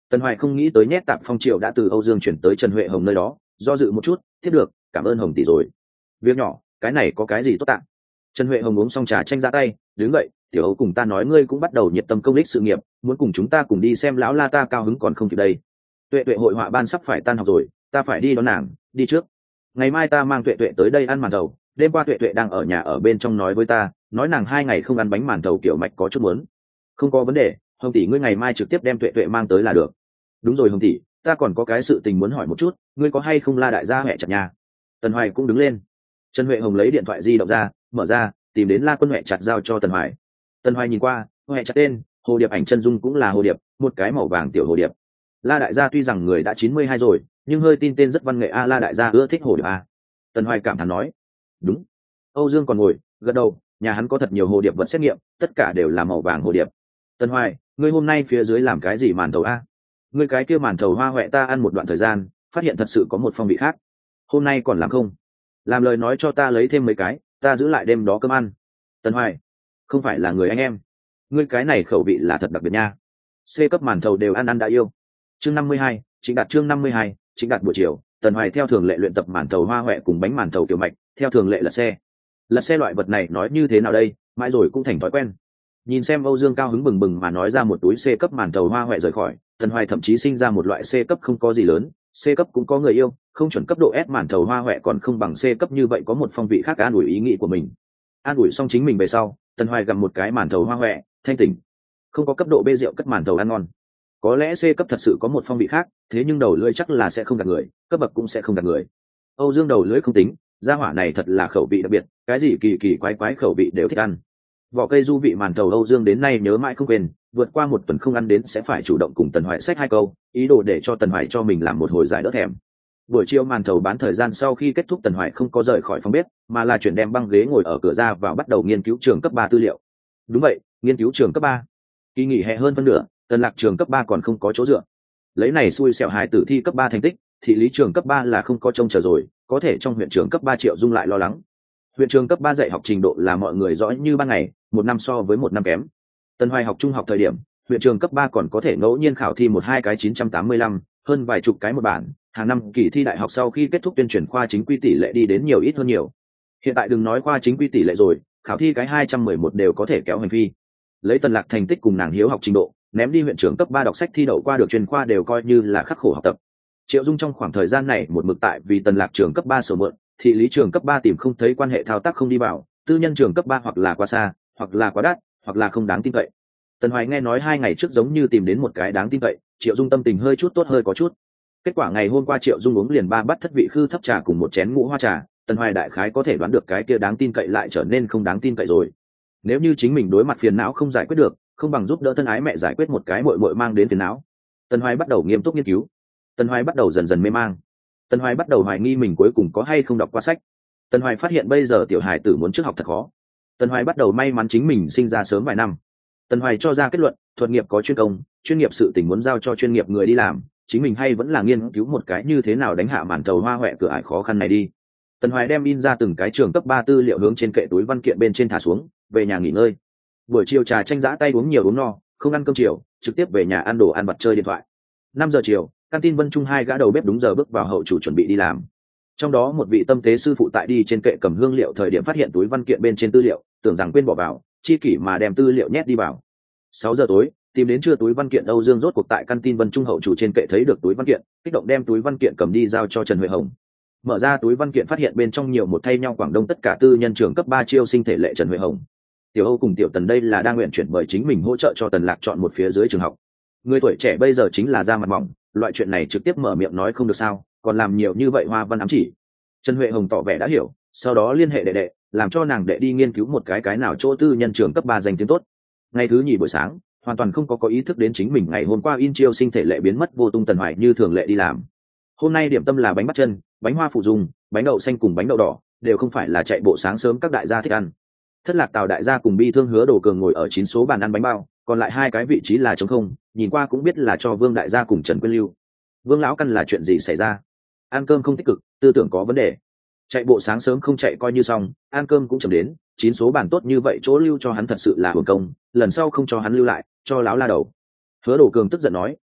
Tần Hoài không nghĩ tới nhét tạp phong triệu đã từ Âu Dương chuyển tới Trần Huệ Hồng nơi đó, do dự một chút, tiếp được, cảm ơn Hồng tỷ rồi. Việc nhỏ, cái này có cái gì tốt tạng. Trần Huệ Hồng uống xong trà chanh ra tay, đứng dậy, tiểu Âu cùng ta nói ngươi cũng bắt đầu nhiệt tâm công đích sự nghiệp, muốn cùng chúng ta cùng đi xem lão la ta cao hứng còn không kịp đây. Tuệ Tuệ hội họa ban sắp phải tan học rồi, ta phải đi đón nàng, đi trước. Ngày mai ta mang Tuệ Tuệ tới đây ăn màn thầu, đêm qua Tuệ Tuệ đang ở nhà ở bên trong nói với ta, nói nàng hai ngày không ăn bánh màn thầu kiểu mạch có chút muốn. Không có vấn đề, Hồng tỷ ngươi ngày mai trực tiếp đem Tuệ Tuệ mang tới là được. Đúng rồi Hồng tỷ, ta còn có cái sự tình muốn hỏi một chút, ngươi có hay không la đại gia hẹ chặt nhà. Tần Hoài cũng đứng lên. Trần Huệ Hồng lấy điện thoại di động ra, mở ra, tìm đến la quân huệ chặt giao cho Tần Hoài. Tần Hoài nhìn qua, huệ chặt tên, hồ điệp ảnh chân dung cũng là hồ điệp, một cái màu vàng tiểu hồ điệp. La đại gia tuy rằng người đã chín mươi hai rồi, nhưng hơi tin tên rất văn nghệ a, la đại gia ưa thích hồ điệp a. Tần Hoài cảm thán nói. Đúng. Âu Dương còn ngồi, gật đầu, nhà hắn có thật nhiều hồ điệp vật xét nghiệm, tất cả đều là màu vàng hồ điệp. Tần Hoài, ngươi hôm nay phía dưới làm cái gì màn thầu a? Ngươi cái kia màn thầu hoa huệ ta ăn một đoạn thời gian, phát hiện thật sự có một phong vị khác. Hôm nay còn làm không? Làm lời nói cho ta lấy thêm mấy cái, ta giữ lại đêm đó cơm ăn. Tần Hoài, không phải là người anh em, ngươi cái này khẩu vị là thật đặc biệt nha. C cấp màn thầu đều ăn ăn đã yêu. Chương năm mươi hai, Trịnh Đạt chương năm mươi hai, Trịnh Đạt buổi chiều, Tần Hoài theo thường lệ luyện tập màn thầu hoa huệ cùng bánh màn thầu kiểu mạch, theo thường lệ lật xe. Lật xe loại vật này nói như thế nào đây, mãi rồi cũng thành thói quen. Nhìn xem Âu Dương cao hứng bừng bừng mà nói ra một túi C cấp màn thầu hoa huệ rời khỏi, Tần Hoài thậm chí sinh ra một loại C cấp không có gì lớn, C cấp cũng có người yêu, không chuẩn cấp độ S màn thầu hoa huệ còn không bằng C cấp như vậy có một phong vị khác an ủi ý nghĩ của mình. An ủi xong chính mình về sau, Tần Hoài gặm một cái màn thầu hoa huệ, thanh tỉnh. Không có cấp độ B rượu cất màn thầu ăn ngon. Có lẽ C cấp thật sự có một phong vị khác, thế nhưng đầu lưỡi chắc là sẽ không gạt người, cấp bậc cũng sẽ không gạt người. Âu Dương đầu lưỡi không tính, gia hỏa này thật là khẩu vị đặc biệt, cái gì kỳ kỳ quái quái khẩu vị đều thích ăn. Vỏ cây du vị màn thầu Âu Dương đến nay nhớ mãi không quên, vượt qua một tuần không ăn đến sẽ phải chủ động cùng Tần Hoài xách hai câu, ý đồ để cho Tần Hoài cho mình làm một hồi giải đỡ thèm. Buổi chiều màn thầu bán thời gian sau khi kết thúc, Tần Hoài không có rời khỏi phòng bếp, mà là chuyển đem băng ghế ngồi ở cửa ra vào bắt đầu nghiên cứu trường cấp ba tư liệu. Đúng vậy, nghiên cứu trường cấp ba. Kỳ nghỉ hè hơn phân nửa, Tần Lạc trường cấp ba còn không có chỗ dựa. Lấy này xui xẻo hài tử thi cấp ba thành tích, thị lý trường cấp ba là không có trông chờ rồi, có thể trong huyện trường cấp ba Triệu Dung lại lo lắng. Huyện trường cấp ba dạy học trình độ là mọi người rõ như ban ngày, một năm so với một năm kém. Tần Hoài học trung học thời điểm, huyện trường cấp ba còn có thể ngẫu nhiên khảo thi một hai cái chín trăm tám mươi lăm, hơn vài chục cái một bản, hàng năm kỳ thi đại học sau khi kết thúc tuyên truyền khoa chính quy tỷ lệ đi đến nhiều ít hơn nhiều. Hiện tại đừng nói khoa chính quy tỷ lệ rồi, khảo thi cái hai trăm mười một đều có thể kéo hành phi. Lấy Tần Lạc thành tích cùng nàng hiếu học trình độ, ném đi huyện trường cấp ba đọc sách thi đậu qua được chuyên khoa đều coi như là khắc khổ học tập. Triệu Dung trong khoảng thời gian này một mực tại vì Tần Lạc trường cấp ba sổ mượn, thị lý trường cấp ba tìm không thấy quan hệ thao tác không đi vào, tư nhân trường cấp ba hoặc là quá xa, hoặc là quá đắt, hoặc là không đáng tin cậy. Tần Hoài nghe nói hai ngày trước giống như tìm đến một cái đáng tin cậy, Triệu Dung tâm tình hơi chút tốt hơi có chút. Kết quả ngày hôm qua Triệu Dung uống liền ba bát thất vị khư thấp trà cùng một chén ngũ hoa trà, Tần Hoài đại khái có thể đoán được cái kia đáng tin cậy lại trở nên không đáng tin cậy rồi. Nếu như chính mình đối mặt phiền não không giải quyết được, không bằng giúp đỡ thân ái mẹ giải quyết một cái muội muội mang đến phiền não. Tần Hoài bắt đầu nghiêm túc nghiên cứu. Tần Hoài bắt đầu dần dần mê mang. Tần Hoài bắt đầu hoài nghi mình cuối cùng có hay không đọc qua sách. Tần Hoài phát hiện bây giờ tiểu hài tử muốn trước học thật khó. Tần Hoài bắt đầu may mắn chính mình sinh ra sớm vài năm. Tần Hoài cho ra kết luận, thuật nghiệp có chuyên công, chuyên nghiệp sự tình muốn giao cho chuyên nghiệp người đi làm, chính mình hay vẫn là nghiên cứu một cái như thế nào đánh hạ màn thầu hoa hoẹ cửa ải khó khăn này đi. Tần Hoài đem in ra từng cái trường cấp ba tư liệu hướng trên kệ túi văn kiện bên trên thả xuống, về nhà nghỉ ngơi. Buổi chiều trà chanh giã tay uống nhiều uống no, không ăn cơm chiều, trực tiếp về nhà ăn đồ ăn vặt chơi điện thoại. Năm giờ chiều, canteen Vân Trung hai gã đầu bếp đúng giờ bước vào hậu chủ chuẩn bị đi làm. Trong đó một vị tâm tế sư phụ tại đi trên kệ cầm hương liệu thời điểm phát hiện túi văn kiện bên trên tư liệu, tưởng rằng quên bỏ vào, chi kỷ mà đem tư liệu nhét đi vào. Sáu giờ tối, tìm đến chưa túi văn kiện Âu Dương rốt cuộc tại canteen Vân Trung hậu chủ trên kệ thấy được túi văn kiện, kích động đem túi văn kiện cầm đi giao cho Trần Huệ Hồng. Mở ra túi văn kiện phát hiện bên trong nhiều một thay nhau Quảng Đông tất cả tư nhân trường cấp ba chiêu sinh thể lệ Trần Huệ Hồng. Tiểu Âu cùng Tiểu Tần đây là đang nguyện chuyển bởi chính mình hỗ trợ cho Tần Lạc chọn một phía dưới trường học. Người tuổi trẻ bây giờ chính là da mặt mỏng, loại chuyện này trực tiếp mở miệng nói không được sao, còn làm nhiều như vậy hoa văn ám chỉ. Trần Huệ Hồng tỏ vẻ đã hiểu, sau đó liên hệ đệ đệ, làm cho nàng đệ đi nghiên cứu một cái cái nào chỗ tư nhân trường cấp ba danh tiếng tốt. Ngày thứ nhì buổi sáng, hoàn toàn không có có ý thức đến chính mình ngày hôm qua in chiêu sinh thể lệ biến mất vô tung. Tần Hoài như thường lệ đi làm. Hôm nay điểm tâm là bánh bát chân, bánh hoa phụ dung, bánh đậu xanh cùng bánh đậu đỏ, đều không phải là chạy bộ sáng sớm các đại gia thích ăn. Thất Lạc Tào đại gia cùng Bi Thương Hứa Đồ Cường ngồi ở chín số bàn ăn bánh bao, còn lại hai cái vị trí là trống không, nhìn qua cũng biết là cho Vương đại gia cùng Trần Quyên Lưu. Vương lão căn là chuyện gì xảy ra? Ăn cơm không tích cực, tư tưởng có vấn đề. Chạy bộ sáng sớm không chạy coi như xong, ăn cơm cũng chậm đến, chín số bàn tốt như vậy chỗ lưu cho hắn thật sự là hưởng công, lần sau không cho hắn lưu lại, cho láo la đầu. Hứa Đồ Cường tức giận nói,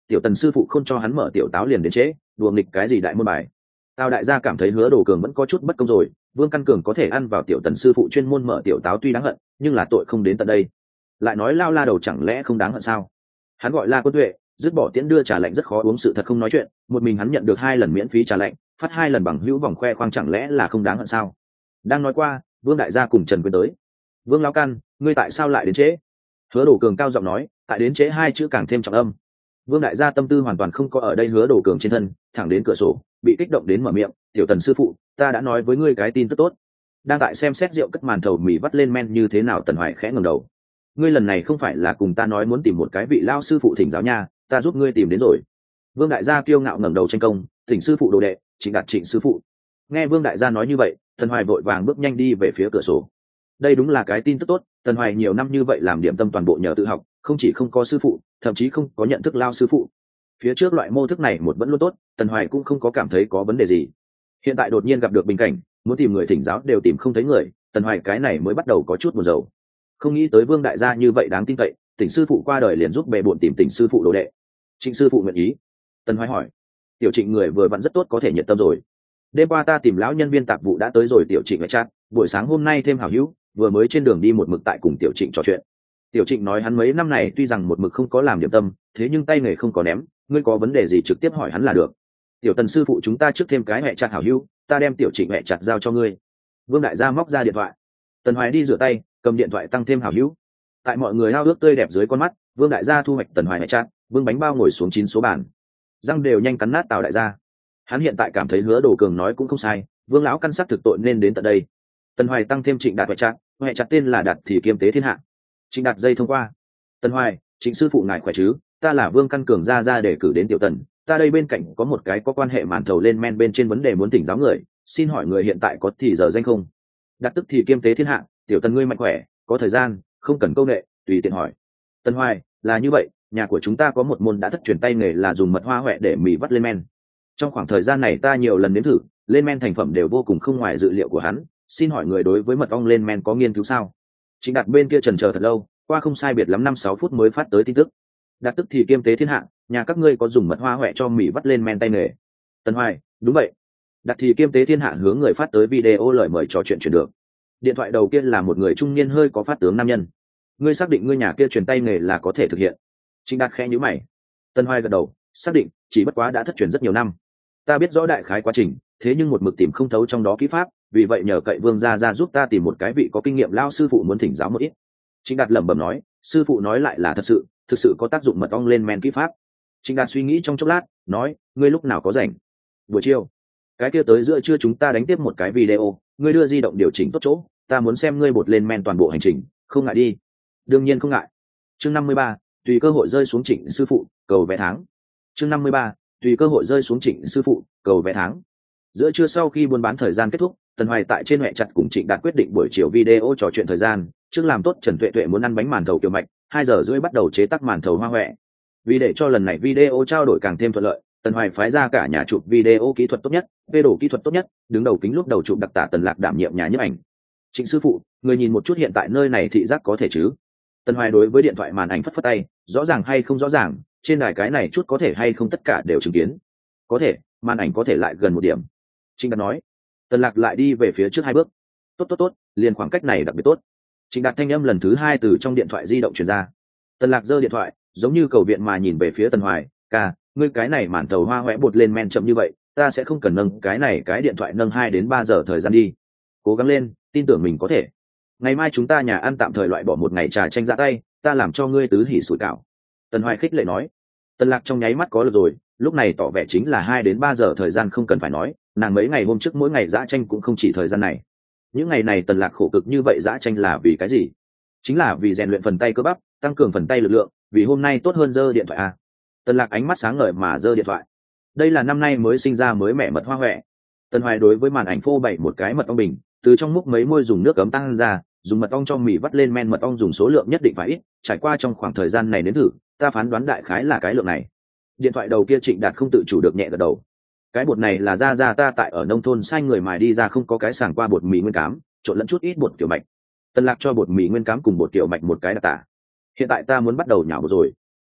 tiểu tần sư phụ không cho hắn mở tiểu táo liền đến trễ, đùa nghịch cái gì đại môn bài. Tào đại gia cảm thấy Hứa Đồ Cường vẫn có chút bất công rồi, Vương Căn Cường có thể ăn vào tiểu tần sư phụ chuyên môn mở tiểu táo tuy đáng hận, nhưng là tội không đến tận đây. Lại nói lao la đầu chẳng lẽ không đáng hận sao? Hắn gọi La Quân Tuệ, dứt bỏ tiễn đưa trà lạnh rất khó uống, sự thật không nói chuyện, một mình hắn nhận được hai lần miễn phí trà lạnh, phát hai lần bằng hữu vòng khoe khoang, chẳng lẽ là không đáng hận sao? Đang nói qua, Vương đại gia cùng Trần Quyên tới. Vương lão căn, ngươi tại sao lại đến trễ? Hứa Đồ Cường cao giọng nói, tại đến trễ hai chữ càng thêm trọng âm. Vương đại gia tâm tư hoàn toàn không có ở đây Hứa Đồ Cường trên thân, thẳng đến cửa sổ, bị kích động đến mở miệng, tiểu tần sư phụ, ta đã nói với ngươi cái tin tức tốt. Đang tại xem xét rượu cất màn thầu mì vắt lên men như thế nào, Tần Hoài khẽ ngẩng đầu. Ngươi lần này không phải là cùng ta nói muốn tìm một cái vị lao sư phụ thỉnh giáo nha, ta giúp ngươi tìm đến rồi. Vương đại gia kiêu ngạo ngẩng đầu tranh công, thỉnh sư phụ đồ đệ, Trịnh Đạt Trịnh sư phụ. Nghe Vương đại gia nói như vậy, Tần Hoài vội vàng bước nhanh đi về phía cửa sổ. Đây đúng là cái tin tức tốt, Tần Hoài nhiều năm như vậy làm điểm tâm toàn bộ nhờ tự học, không chỉ không có sư phụ, thậm chí không có nhận thức lao sư phụ. Phía trước loại mô thức này một vẫn luôn tốt, Tần Hoài cũng không có cảm thấy có vấn đề gì. Hiện tại đột nhiên gặp được bình cảnh, muốn tìm người thỉnh giáo đều tìm không thấy người, Tần Hoài cái này mới bắt đầu có chút buồn rầu. Không nghĩ tới Vương đại gia như vậy đáng tin cậy, Tỉnh sư phụ qua đời liền giúp bề bộn tìm Tỉnh sư phụ đồ đệ. Trịnh sư phụ nguyện ý. Tần Hoài hỏi. Tiểu Trịnh người vừa vặn rất tốt, có thể nhiệt tâm rồi. Đêm qua ta tìm lão nhân viên tạp vụ đã tới rồi, Tiểu Trịnh lại chat, buổi sáng hôm nay thêm hảo hữu, vừa mới trên đường đi một mực tại cùng Tiểu Trịnh trò chuyện. Tiểu Trịnh nói hắn mấy năm này tuy rằng một mực không có làm điểm tâm, thế nhưng tay nghề không có ném, ngươi có vấn đề gì trực tiếp hỏi hắn là được. Tiểu Tần sư phụ chúng ta trước thêm cái mẹ chặt hảo hữu, ta đem Tiểu Trịnh mẹ chặt giao cho ngươi. Vương đại gia móc ra điện thoại. Tần Hoài đi rửa tay, cầm điện thoại tăng thêm hảo hữu. Tại mọi người hao ước tươi đẹp dưới con mắt, Vương đại gia thu hoạch Tần Hoài mẹ chặt, Vương bánh bao ngồi xuống chín số bàn, răng đều nhanh cắn nát Tào đại gia. Hắn hiện tại cảm thấy Hứa Đồ Cường nói cũng không sai, Vương lão căn sắc thực tội nên đến tận đây. Tần Hoài tăng thêm Trịnh Đạt mẹ chặt, mẹ chặt tên là Đạt thì kiêm tế thiên hạ. Trịnh Đạt dây thông qua. Tần Hoài, Trịnh sư phụ ngài khỏe chứ? Ta là Vương Căn Cường ra ra để cử đến Tiểu Tần, ta đây bên cạnh có một cái có quan hệ màn thầu lên men bên trên vấn đề muốn thỉnh giáo người, xin hỏi người hiện tại có thì giờ danh không? Đặt tức thì kiêm tế thiên hạ, Tiểu Tần ngươi mạnh khỏe, có thời gian, không cần câu nệ, tùy tiện hỏi. Tần Hoài, là như vậy, nhà của chúng ta có một môn đã thất truyền tay nghề là dùng mật hoa huệ để mì vắt lên men. Trong khoảng thời gian này ta nhiều lần nếm thử, lên men thành phẩm đều vô cùng không ngoài dự liệu của hắn, xin hỏi người đối với mật ong lên men có nghiên cứu sao? Chính đặt bên kia trần chờ thật lâu, qua không sai biệt lắm năm sáu phút mới phát tới tin tức. Đặt tức thì kiêm tế thiên hạ, nhà các ngươi có dùng mật hoa huệ cho mì vắt lên men tay nghề? Tần Hoài, đúng vậy. Đặt thì kiêm tế thiên hạ hướng người phát tới video lời mời trò chuyện chuyển được. Điện thoại đầu kia là một người trung niên hơi có phát tướng nam nhân. Ngươi xác định ngươi nhà kia truyền tay nghề là có thể thực hiện? Trịnh Đạt khẽ nhíu mày. Tần Hoài gật đầu, xác định, chỉ bất quá đã thất truyền rất nhiều năm. Ta biết rõ đại khái quá trình, thế nhưng một mực tìm không thấu trong đó kỹ pháp, vì vậy nhờ cậy Vương gia gia giúp ta tìm một cái vị có kinh nghiệm lao sư phụ muốn thỉnh giáo một ít. Trịnh Đạt lẩm bẩm nói, sư phụ nói lại là thật sự, thực sự có tác dụng mật ong lên men kỹ pháp. Trịnh Đạt suy nghĩ trong chốc lát, nói, ngươi lúc nào có rảnh? Buổi chiều. Cái kia tới giữa trưa chúng ta đánh tiếp một cái video, ngươi đưa di động điều chỉnh tốt chỗ, ta muốn xem ngươi bột lên men toàn bộ hành trình, không ngại đi. Đương nhiên không ngại. Chương năm mươi ba, tùy cơ hội rơi xuống Trịnh sư phụ, cầu vé tháng. Chương năm mươi ba, tùy cơ hội rơi xuống Trịnh sư phụ, cầu vé tháng. Giữa trưa sau khi buôn bán thời gian kết thúc, Tần Hoài tại trên mẹ chặt cùng Trịnh Đạt quyết định buổi chiều video trò chuyện thời gian, trước làm tốt Trần Tuệ Tuệ muốn ăn bánh màn thầu kiểu mạch, hai giờ rưỡi bắt đầu chế tác màn thầu hoa huệ. Vì để cho lần này video trao đổi càng thêm thuận lợi, Tần Hoài phái ra cả nhà chụp video kỹ thuật tốt nhất, vê đồ kỹ thuật tốt nhất, đứng đầu kính lúc đầu chụp đặc tả Tần Lạc đảm nhiệm nhà nhiếp ảnh. Trịnh sư phụ, người nhìn một chút hiện tại nơi này thị giác có thể chứ? Tần Hoài đối với điện thoại màn ảnh phất phất tay, rõ ràng hay không rõ ràng, trên đài cái này chút có thể hay không tất cả đều chứng kiến. Có thể, màn ảnh có thể lại gần một điểm. Trịnh Đạt nói. Tần Lạc lại đi về phía trước hai bước. Tốt tốt tốt, liền khoảng cách này đặc biệt tốt. Trịnh Đạt thanh âm lần thứ hai từ trong điện thoại di động truyền ra. Tần Lạc giơ điện thoại, giống như cầu viện mà nhìn về phía Tần Hoài, ca, ngươi cái này màn tàu hoa hoẽ bột lên men chậm như vậy, ta sẽ không cần nâng cái này cái điện thoại nâng hai đến ba giờ thời gian đi. Cố gắng lên, tin tưởng mình có thể. Ngày mai chúng ta nhà ăn tạm thời loại bỏ một ngày trà chanh ra tay, ta làm cho ngươi tứ hỉ sủi cảo. Tần Hoài khích lệ nói. Tần Lạc trong nháy mắt có được rồi, lúc này tỏ vẻ chính là hai đến ba giờ thời gian không cần phải nói, nàng mấy ngày hôm trước mỗi ngày dã tranh cũng không chỉ thời gian này. Những ngày này Tần Lạc khổ cực như vậy dã tranh là vì cái gì? Chính là vì rèn luyện phần tay cơ bắp, tăng cường phần tay lực lượng, vì hôm nay tốt hơn giơ điện thoại a. Tần Lạc ánh mắt sáng ngời mà giơ điện thoại. Đây là năm nay mới sinh ra mới mẻ mật hoa huệ. Tần Hoài đối với màn ảnh phô bày một cái mật ong bình, từ trong múc mấy môi dùng nước cấm tăng ra, dùng mật ong cho mì vắt lên men, mật ong dùng số lượng nhất định phải ít, trải qua trong khoảng thời gian này đến thử, ta phán đoán đại khái là cái lượng này. Điện thoại đầu kia Trịnh Đạt không tự chủ được nhẹ gật đầu. Cái bột này là ra ra ta tại ở nông thôn sai người mài đi ra, không có cái sàng qua bột mì nguyên cám, trộn lẫn chút ít bột tiểu mạch. Tần Lạc cho bột mì nguyên cám cùng bột tiểu mạch một cái đặc tả. Hiện tại ta muốn bắt đầu nhào rồi.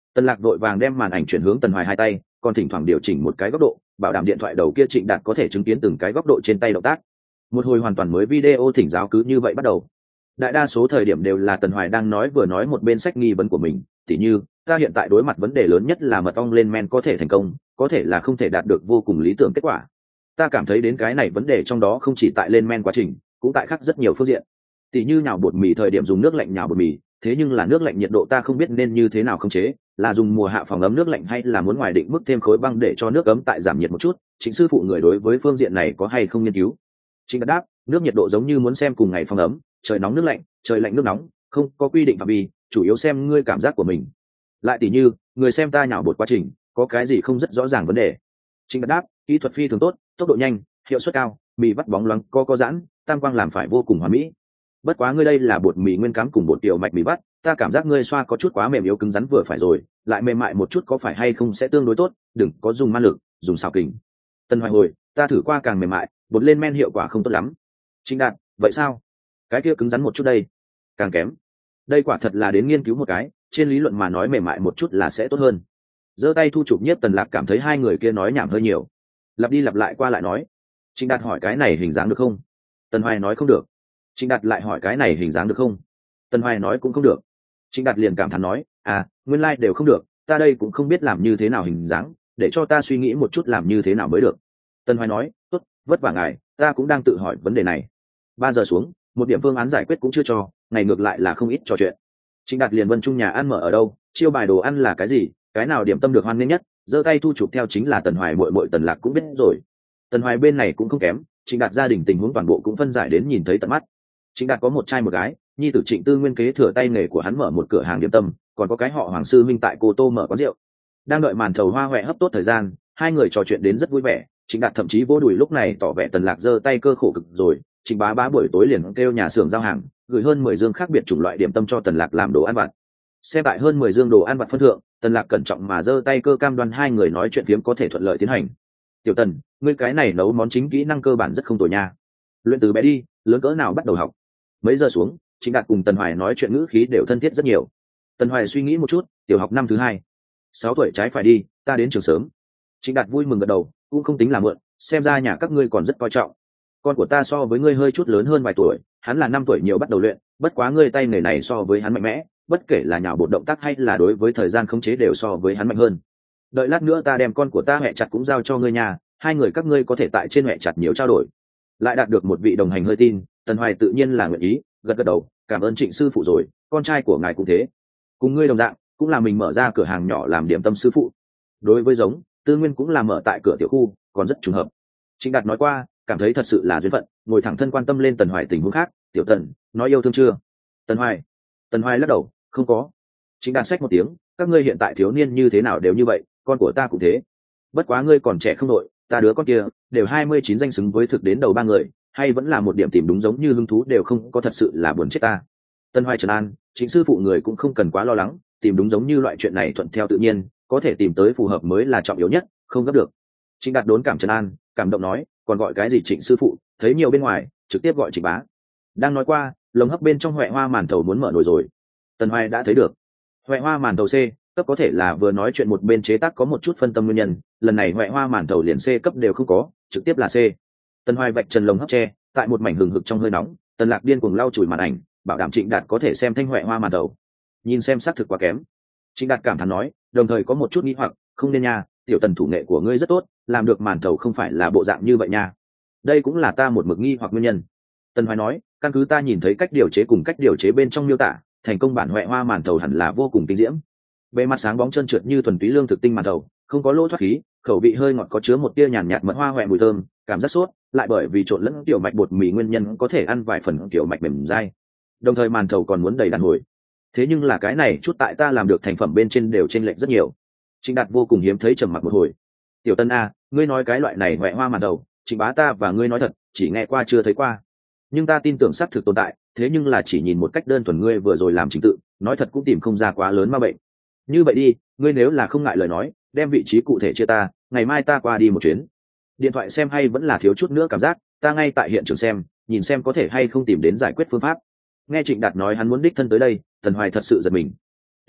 Tần Lạc vội vàng đem màn ảnh chuyển hướng Tần Hoài hai tay, còn thỉnh thoảng điều chỉnh một cái góc độ, bảo đảm điện thoại đầu kia Trịnh Đạt có thể chứng kiến từng cái góc độ trên tay động tác. Một hồi hoàn toàn mới video thỉnh giáo cứ như vậy bắt đầu. Đại đa số thời điểm đều là Tần Hoài đang nói vừa nói một bên sách nghi vấn của mình, tỉ như ta hiện tại đối mặt vấn đề lớn nhất là mật ong lên men có thể thành công, có thể là không thể đạt được vô cùng lý tưởng kết quả. Ta cảm thấy đến cái này vấn đề trong đó không chỉ tại lên men quá trình, cũng tại khác rất nhiều phương diện. Tỉ như nhào bột mì thời điểm dùng nước lạnh nhào bột mì, thế nhưng là nước lạnh nhiệt độ ta không biết nên như thế nào khống chế, là dùng mùa hạ phòng ấm nước lạnh hay là muốn ngoài định mức thêm khối băng để cho nước ấm tại giảm nhiệt một chút. Trịnh sư phụ người đối với phương diện này có hay không nghiên cứu? Trịnh đáp, nước nhiệt độ giống như muốn xem cùng ngày phòng ấm, trời nóng nước lạnh, trời lạnh nước nóng, không có quy định phạm vi, chủ yếu xem ngươi cảm giác của mình. Lại tỉ như người xem ta nhào bột quá trình, có cái gì không rất rõ ràng vấn đề. Trịnh đáp, kỹ thuật phi thường tốt, tốc độ nhanh, hiệu suất cao, mì vắt bóng loáng, co có giãn, tam quang làm phải vô cùng hoàn mỹ. Bất quá ngươi đây là bột mì nguyên cám cùng bột tiểu mạch mì vắt, ta cảm giác ngươi xoa có chút quá mềm yếu cứng rắn vừa phải rồi, lại mềm mại một chút có phải hay không sẽ tương đối tốt, đừng có dùng man lực, dùng xào kình. Tân Hoài hồi, ta thử qua càng mềm mại, bột lên men hiệu quả không tốt lắm. Trịnh Đạt, vậy sao? Cái kia cứng rắn một chút đây, càng kém. Đây quả thật là đến nghiên cứu một cái, trên lý luận mà nói mềm mại một chút là sẽ tốt hơn. Giơ tay thu chụp Nhiếp Tần Lạc cảm thấy hai người kia nói nhảm hơi nhiều, lặp đi lặp lại qua lại nói. Trịnh Đạt hỏi cái này hình dáng được không? Tần Hoài nói không được. Trịnh Đạt lại hỏi cái này hình dáng được không? Tần Hoài nói cũng không được. Trịnh Đạt liền cảm thán nói, à, nguyên lai like đều không được, ta đây cũng không biết làm như thế nào hình dáng, để cho ta suy nghĩ một chút làm như thế nào mới được. Tần Hoài nói, tốt, vất vả ngài, ta cũng đang tự hỏi vấn đề này. Ba giờ xuống, một điểm phương án giải quyết cũng chưa cho, ngày ngược lại là không ít trò chuyện. Trịnh Đạt liền Vân Trung nhà ăn mở ở đâu, chiêu bài đồ ăn là cái gì, cái nào điểm tâm được hoan nghênh nhất, giơ tay thu chụp theo chính là Tần Hoài muội muội Tần Lạc cũng biết rồi. Tần Hoài bên này cũng không kém, Trịnh Đạt gia đình tình huống toàn bộ cũng phân giải đến nhìn thấy tận mắt. Trịnh Đạt có một trai một gái, nhi tử Trịnh Tư Nguyên kế thừa tay nghề của hắn mở một cửa hàng điểm tâm, còn có cái họ Hoàng sư minh tại Cô Tô mở quán rượu. Đang đợi màn thầu hoa hoẹ hấp tốt thời gian, hai người trò chuyện đến rất vui vẻ. Trịnh Đạt thậm chí vỗ đùi lúc này tỏ vẻ Tần Lạc giơ tay cơ khổ cực rồi. Trịnh bá bá buổi tối liền kêu nhà xưởng giao hàng, gửi hơn mười dương khác biệt chủng loại điểm tâm cho Tần Lạc làm đồ ăn vặt. Xem tại hơn mười dương đồ ăn vặt phân thượng, Tần Lạc cẩn trọng mà giơ tay cơ cam đoan hai người nói chuyện phiếm có thể thuận lợi tiến hành. Tiểu Tần, ngươi cái này nấu món chính kỹ năng cơ bản rất không tồi nha. Luyện từ bé đi, lớn cỡ nào bắt đầu học. Mấy giờ xuống, Trịnh Đạt cùng Tần Hoài nói chuyện ngữ khí đều thân thiết rất nhiều. Tần Hoài suy nghĩ một chút, tiểu học năm thứ hai, sáu tuổi trái phải đi, ta đến trường sớm. Trịnh Đạt vui mừng gật đầu, cũng không tính là mượn, xem ra nhà các ngươi còn rất coi trọng. Con của ta so với ngươi hơi chút lớn hơn vài tuổi, hắn là năm tuổi nhiều bắt đầu luyện, bất quá ngươi tay nghề này so với hắn mạnh mẽ, bất kể là nhào bột động tác hay là đối với thời gian khống chế đều so với hắn mạnh hơn. Đợi lát nữa ta đem con của ta mẹ chặt cũng giao cho ngươi nhà, hai người các ngươi có thể tại trên mẹ chặt nhiều trao đổi. Lại đạt được một vị đồng hành hơi tin, Tần Hoài tự nhiên là nguyện ý, gật gật đầu, cảm ơn Trịnh sư phụ rồi, con trai của ngài cũng thế. Cùng ngươi đồng dạng, cũng là mình mở ra cửa hàng nhỏ làm điểm tâm sư phụ. Đối với giống, Tư Nguyên cũng là mở tại cửa tiểu khu, còn rất trùng hợp. Trịnh Đạt nói qua, cảm thấy thật sự là duyên phận, ngồi thẳng thân quan tâm lên Tần Hoài tình huống khác, "Tiểu Tần, nói yêu thương chưa?" Tần Hoài. Tần Hoài lắc đầu, "Không có." Trịnh Đạt xách một tiếng, "Các ngươi hiện tại thiếu niên như thế nào đều như vậy, con của ta cũng thế. Bất quá ngươi còn trẻ không đội, ta đứa con kia, đều hai mươi chín danh xứng với thực đến đầu ba người, hay vẫn là một điểm tìm đúng giống như hứng thú đều không có, thật sự là buồn chết ta." Tần Hoài trấn an, Trịnh sư phụ người cũng không cần quá lo lắng, tìm đúng giống như loại chuyện này thuận theo tự nhiên, có thể tìm tới phù hợp mới là trọng yếu nhất, không gấp được. Trịnh Đạt đốn cảm trấn an, cảm động nói, còn gọi cái gì Trịnh sư phụ, thấy nhiều bên ngoài, trực tiếp gọi Trịnh bá. Đang nói qua, lồng hấp bên trong huệ hoa màn thầu muốn mở nồi rồi. Tần Hoài đã thấy được. Huệ hoa màn thầu C cấp có thể là vừa nói chuyện một bên chế tác có một chút phân tâm nguyên nhân, lần này huệ hoa màn thầu liền C cấp đều không có, trực tiếp là C. Tần Hoài vạch trần lồng hấp tre, tại một mảnh hừng hực trong hơi nóng, Tần Lạc điên cuồng lau chùi màn ảnh, bảo đảm Trịnh Đạt có thể xem thanh huệ hoa màn thầu. Nhìn xem xác thực quá kém. Trịnh Đạt cảm thán nói, đồng thời có một chút nghi hoặc, không nên nha, tiểu Tần thủ nghệ của ngươi rất tốt, làm được màn thầu không phải là bộ dạng như vậy nha. Đây cũng là ta một mực nghi hoặc nguyên nhân. Tần Hoài nói, căn cứ ta nhìn thấy cách điều chế cùng cách điều chế bên trong miêu tả, thành công bản huệ hoa màn thầu hẳn là vô cùng tinh diễm. Bề mặt sáng bóng trơn trượt như thuần túy lương thực tinh màn thầu, không có lỗ thoát khí, khẩu vị hơi ngọt có chứa một tia nhàn nhạt mật hoa huệ mùi thơm, cảm giác sốt, lại bởi vì trộn lẫn tiểu mạch bột mì nguyên nhân có thể ăn vài phần tiểu mạch mềm dai. Đồng thời màn thầu còn muốn đầy đàn hồi. Thế nhưng là cái này chút tại ta làm được thành phẩm bên trên đều chênh lệch rất nhiều. Trịnh Đạt vô cùng hiếm thấy trầm mặc một hồi. Tiểu Tân a, ngươi nói cái loại này huệ hoa màn thầu, Trịnh bá ta và ngươi nói thật, chỉ nghe qua chưa thấy qua. Nhưng ta tin tưởng xác thực tồn tại, thế nhưng là chỉ nhìn một cách đơn thuần ngươi vừa rồi làm trình tự, nói thật cũng tìm không ra quá lớn ma bệnh. Như vậy đi, ngươi nếu là không ngại lời nói, đem vị trí cụ thể chia ta, ngày mai ta qua đi một chuyến. Điện thoại xem hay vẫn là thiếu chút nữa cảm giác, ta ngay tại hiện trường xem, nhìn xem có thể hay không tìm đến giải quyết phương pháp. Nghe Trịnh Đạt nói hắn muốn đích thân tới đây, Tần Hoài thật sự giật mình.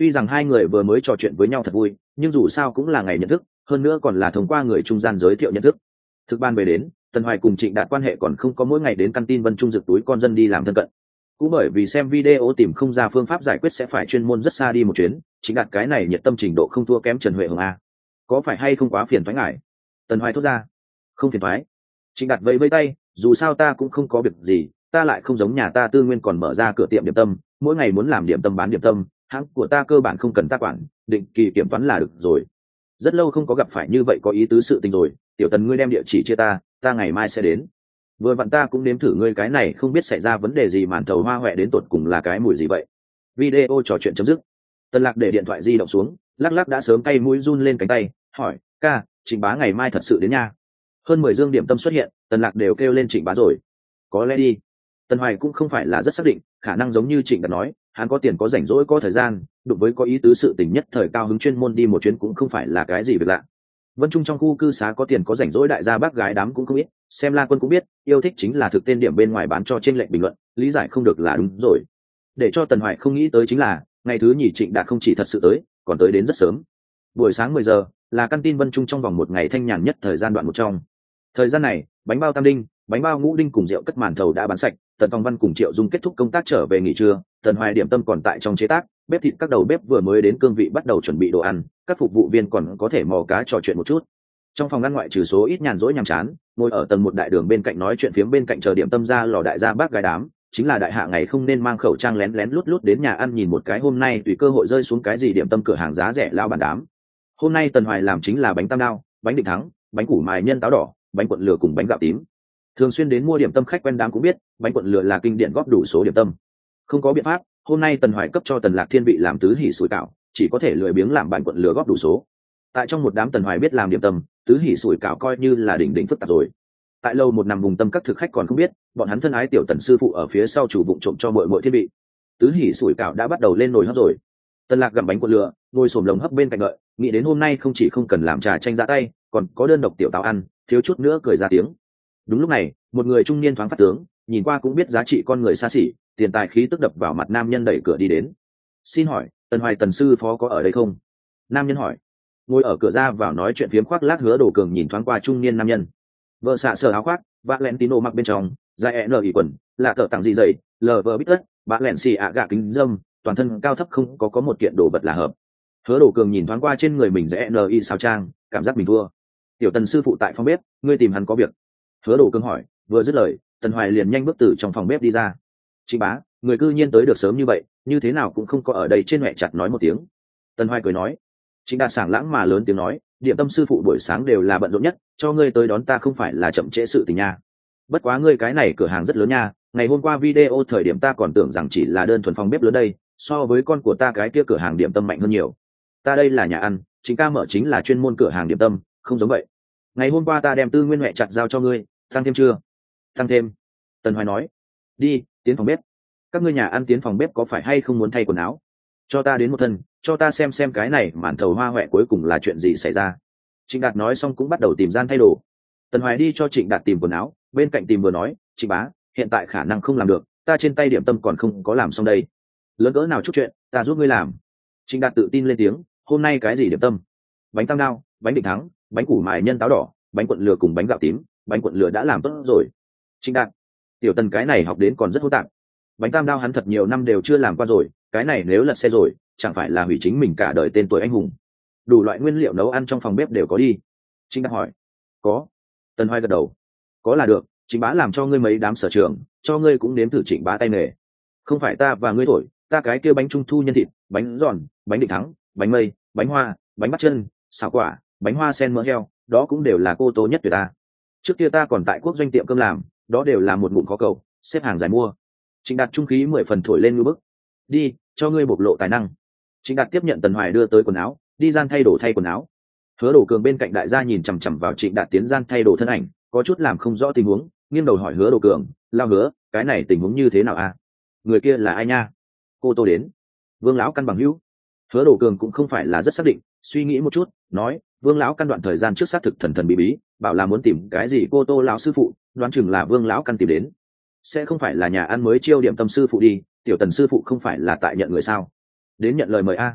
Tuy rằng hai người vừa mới trò chuyện với nhau thật vui, nhưng dù sao cũng là ngày nhận thức, hơn nữa còn là thông qua người trung gian giới thiệu nhận thức. Thực ban về đến, Tần Hoài cùng Trịnh Đạt quan hệ còn không có mỗi ngày đến căn tin Vân Trung rực túi con dân đi làm thân cận. Cũng bởi vì xem video tìm không ra phương pháp giải quyết sẽ phải chuyên môn rất xa đi một chuyến, Trịnh Đạt cái này nhiệt tâm trình độ không thua kém Trần Huệ Hồng a. Có phải hay không quá phiền toái ngại? Tần Hoài thốt ra. Không phiền toái. Trịnh Đạt vẫy vẫy tay, dù sao ta cũng không có việc gì, ta lại không giống nhà ta Tư Nguyên còn mở ra cửa tiệm điểm tâm, mỗi ngày muốn làm điểm tâm bán điểm tâm, hãng của ta cơ bản không cần ta quản, định kỳ kiểm toán là được rồi. Rất lâu không có gặp phải như vậy có ý tứ sự tình rồi, tiểu Tần ngươi đem địa chỉ chia ta, ta ngày mai sẽ đến. Vừa vặn ta cũng nếm thử ngươi cái này không biết xảy ra vấn đề gì màn thầu hoa hoẹ đến tột cùng là cái mùi gì vậy. Video trò chuyện chấm dứt. Tần Lạc để điện thoại di động xuống, lắc lắc đã sớm cay mũi run lên cánh tay, hỏi, ca, Trịnh bá ngày mai thật sự đến nha. Hơn mười dương điểm tâm xuất hiện, Tần Lạc đều kêu lên Trịnh bá rồi. Có lẽ đi. Tần Hoài cũng không phải là rất xác định, khả năng giống như Trịnh đã nói, hắn có tiền có rảnh rỗi có thời gian, đụng với có ý tứ sự tình nhất thời cao hứng chuyên môn đi một chuyến cũng không phải là cái gì việc lạ. Vân Trung trong khu cư xá có tiền có rảnh rỗi đại gia bác gái đám cũng không ít, xem La Quân cũng biết, yêu thích chính là thực tên điểm bên ngoài bán cho trên lệnh bình luận, lý giải không được là đúng rồi. Để cho Tần Hoài không nghĩ tới chính là, ngày thứ nhì Trịnh Đạt không chỉ thật sự tới, còn tới đến rất sớm. Buổi sáng mười giờ, là căn tin Vân Trung trong vòng một ngày thanh nhàn nhất thời gian đoạn một trong. Thời gian này, bánh bao tam đinh, bánh bao ngũ đinh cùng rượu cất màn thầu đã bán sạch, Tần Phong Văn cùng Triệu Dung kết thúc công tác trở về nghỉ trưa, Tần Hoài điểm tâm còn tại trong chế tác, bếp thịt các đầu bếp vừa mới đến cương vị bắt đầu chuẩn bị đồ ăn, các phục vụ viên còn có thể mò cá trò chuyện một chút. Trong phòng ăn ngoại trừ số ít nhàn rỗi nhàm chán, ngồi ở tầng một đại đường bên cạnh nói chuyện phiếm bên cạnh chờ điểm tâm ra lò đại gia bác gái đám, chính là đại hạ ngày không nên mang khẩu trang lén lén lút lút đến nhà ăn nhìn một cái hôm nay tùy cơ hội rơi xuống cái gì điểm tâm cửa hàng giá rẻ lao bản đám. Hôm nay Tần Hoài làm chính là bánh tam đao, bánh định thắng, bánh củ mài nhân táo đỏ, bánh cuộn lửa cùng bánh gạo tím. Thường xuyên đến mua điểm tâm khách quen đám cũng biết, bánh cuộn lửa là kinh điển góp đủ số điểm tâm. Không có biện pháp, hôm nay Tần Hoài cấp cho Tần Lạc Thiên vị làm tứ hỉ sủi cảo, chỉ có thể lười biếng làm bánh cuộn lửa góp đủ số. Tại trong một đám Tần Hoài biết làm điểm tâm, tứ hỉ sủi cảo coi như là đỉnh đỉnh phức tạp rồi. Tại lâu một nằm vùng tâm các thực khách còn không biết, bọn hắn thân ái tiểu Tần sư phụ ở phía sau chủ bụng trộm cho mọi mọi thiết bị. Tứ hỉ sủi cảo đã bắt đầu lên nồi hấp rồi. Tần Lạc gặm bánh cuộn lửa, ngồi xổm lồng hấp bên cạnh đợi, nghĩ đến hôm nay không chỉ không cần làm trà chanh ra tay, còn có đơn độc tiểu táo ăn, thiếu chút nữa cười ra tiếng. Đúng lúc này, một người trung niên thoáng phát tướng, nhìn qua cũng biết giá trị con người xa xỉ, tiền tài khí tức đập vào mặt nam nhân đẩy cửa đi đến. Xin hỏi, Tần Hoài Tần sư phó có ở đây không? Nam nhân hỏi. Ngồi ở cửa ra vào nói chuyện phiếm khoác lác Hứa Đồ Cường nhìn thoáng qua trung niên nam nhân. Vợ xạ sờ áo khoác, Valentino mặc bên trong, dài ẹ nở ỉ quần, là cỡ tặng gì dày, lờ vờ bít tất, bạ lẹn xì ạ gạ kính dâm, toàn thân cao thấp không có có một kiện đồ vật là hợp. Hứa Đồ Cường nhìn thoáng qua trên người mình rẽ nờ y sao trang, cảm giác mình thua. Tiểu Tần sư phụ tại phòng bếp, ngươi tìm hắn có việc. Hứa Đồ Cường hỏi, vừa dứt lời, Tần Hoài liền nhanh bước từ trong phòng bếp đi ra. Chị bá, người cư nhiên tới được sớm như vậy, như thế nào cũng không có ở đây trên mẹ chặt nói một tiếng. Tần Hoài cười nói. Chính Đạt sảng lãng mà lớn tiếng nói, điểm tâm sư phụ buổi sáng đều là bận rộn nhất, cho ngươi tới đón ta không phải là chậm trễ sự tình nha. Bất quá ngươi cái này cửa hàng rất lớn nha, ngày hôm qua video thời điểm ta còn tưởng rằng chỉ là đơn thuần phòng bếp lớn đây, so với con của ta cái kia cửa hàng điểm tâm mạnh hơn nhiều. Ta đây là nhà ăn, chính ca mở chính là chuyên môn cửa hàng điểm tâm, không giống vậy. Ngày hôm qua ta đem tư nguyên mẹ chặt giao cho ngươi, tăng thêm chưa? Tăng thêm. Tần Hoài nói. Đi, tiến phòng bếp. Các ngươi nhà ăn tiến phòng bếp có phải hay không muốn thay quần áo? Cho ta đến một thân, cho ta xem xem cái này màn thầu hoa hoẹ cuối cùng là chuyện gì xảy ra. Trịnh Đạt nói xong cũng bắt đầu tìm gian thay đồ. Tần Hoài đi cho Trịnh Đạt tìm quần áo, bên cạnh tìm vừa nói, Trịnh bá, hiện tại khả năng không làm được, ta trên tay điểm tâm còn không có làm xong đây. Lớn cỡ nào chút chuyện, ta giúp ngươi làm. Trịnh Đạt tự tin lên tiếng, hôm nay cái gì điểm tâm? Bánh tam đao, bánh định thắng, bánh củ mài nhân táo đỏ, bánh cuộn lửa cùng bánh gạo tím, bánh cuộn lửa đã làm tốt rồi. Trịnh Đạt, tiểu Tần cái này học đến còn rất hỗn tạp. Bánh tam đao hắn thật nhiều năm đều chưa làm qua rồi, cái này nếu lật xe rồi, chẳng phải là hủy chính mình cả đời tên tuổi anh hùng. Đủ loại nguyên liệu nấu ăn trong phòng bếp đều có đi. Trịnh Đạt hỏi. Có. Tần Hoài gật đầu. Có là được, Trịnh bá làm cho ngươi mấy đám sở trường, cho ngươi cũng nếm thử Trịnh bá tay nghề. Không phải ta và ngươi thổi, ta cái kia bánh trung thu nhân thịt, bánh giòn, bánh định thắng, bánh mây, bánh hoa, bánh bát chân, xào quả, bánh hoa sen mỡ heo, đó cũng đều là cô tô nhất tuyệt ta. Trước kia ta còn tại quốc doanh tiệm cơm làm, đó đều là một ngụm khó cầu, xếp hàng dài mua. Trịnh Đạt trung khí mười phần thổi lên ngư bức. Đi, cho ngươi bộc lộ tài năng. Trịnh Đạt tiếp nhận Tần Hoài đưa tới quần áo, đi gian thay đồ thay quần áo. Hứa Đồ Cường bên cạnh đại gia nhìn chằm chằm vào Trịnh Đạt tiến gian thay đồ thân ảnh, có chút làm không rõ tình huống, nghiêng đầu hỏi Hứa Đồ Cường, lao Hứa, cái này tình huống như thế nào a? Người kia là ai nha? Cô tô đến. Vương lão căn bằng hữu. Hứa Đồ Cường cũng không phải là rất xác định, suy nghĩ một chút, nói, Vương lão căn đoạn thời gian trước xác thực thần thần bí bí, bảo là muốn tìm cái gì cô tô lão sư phụ, đoán chừng là Vương lão căn tìm đến. Sẽ không phải là nhà ăn mới chiêu điểm tâm sư phụ đi, tiểu Tần sư phụ không phải là tại nhận người sao? Đến nhận lời mời a.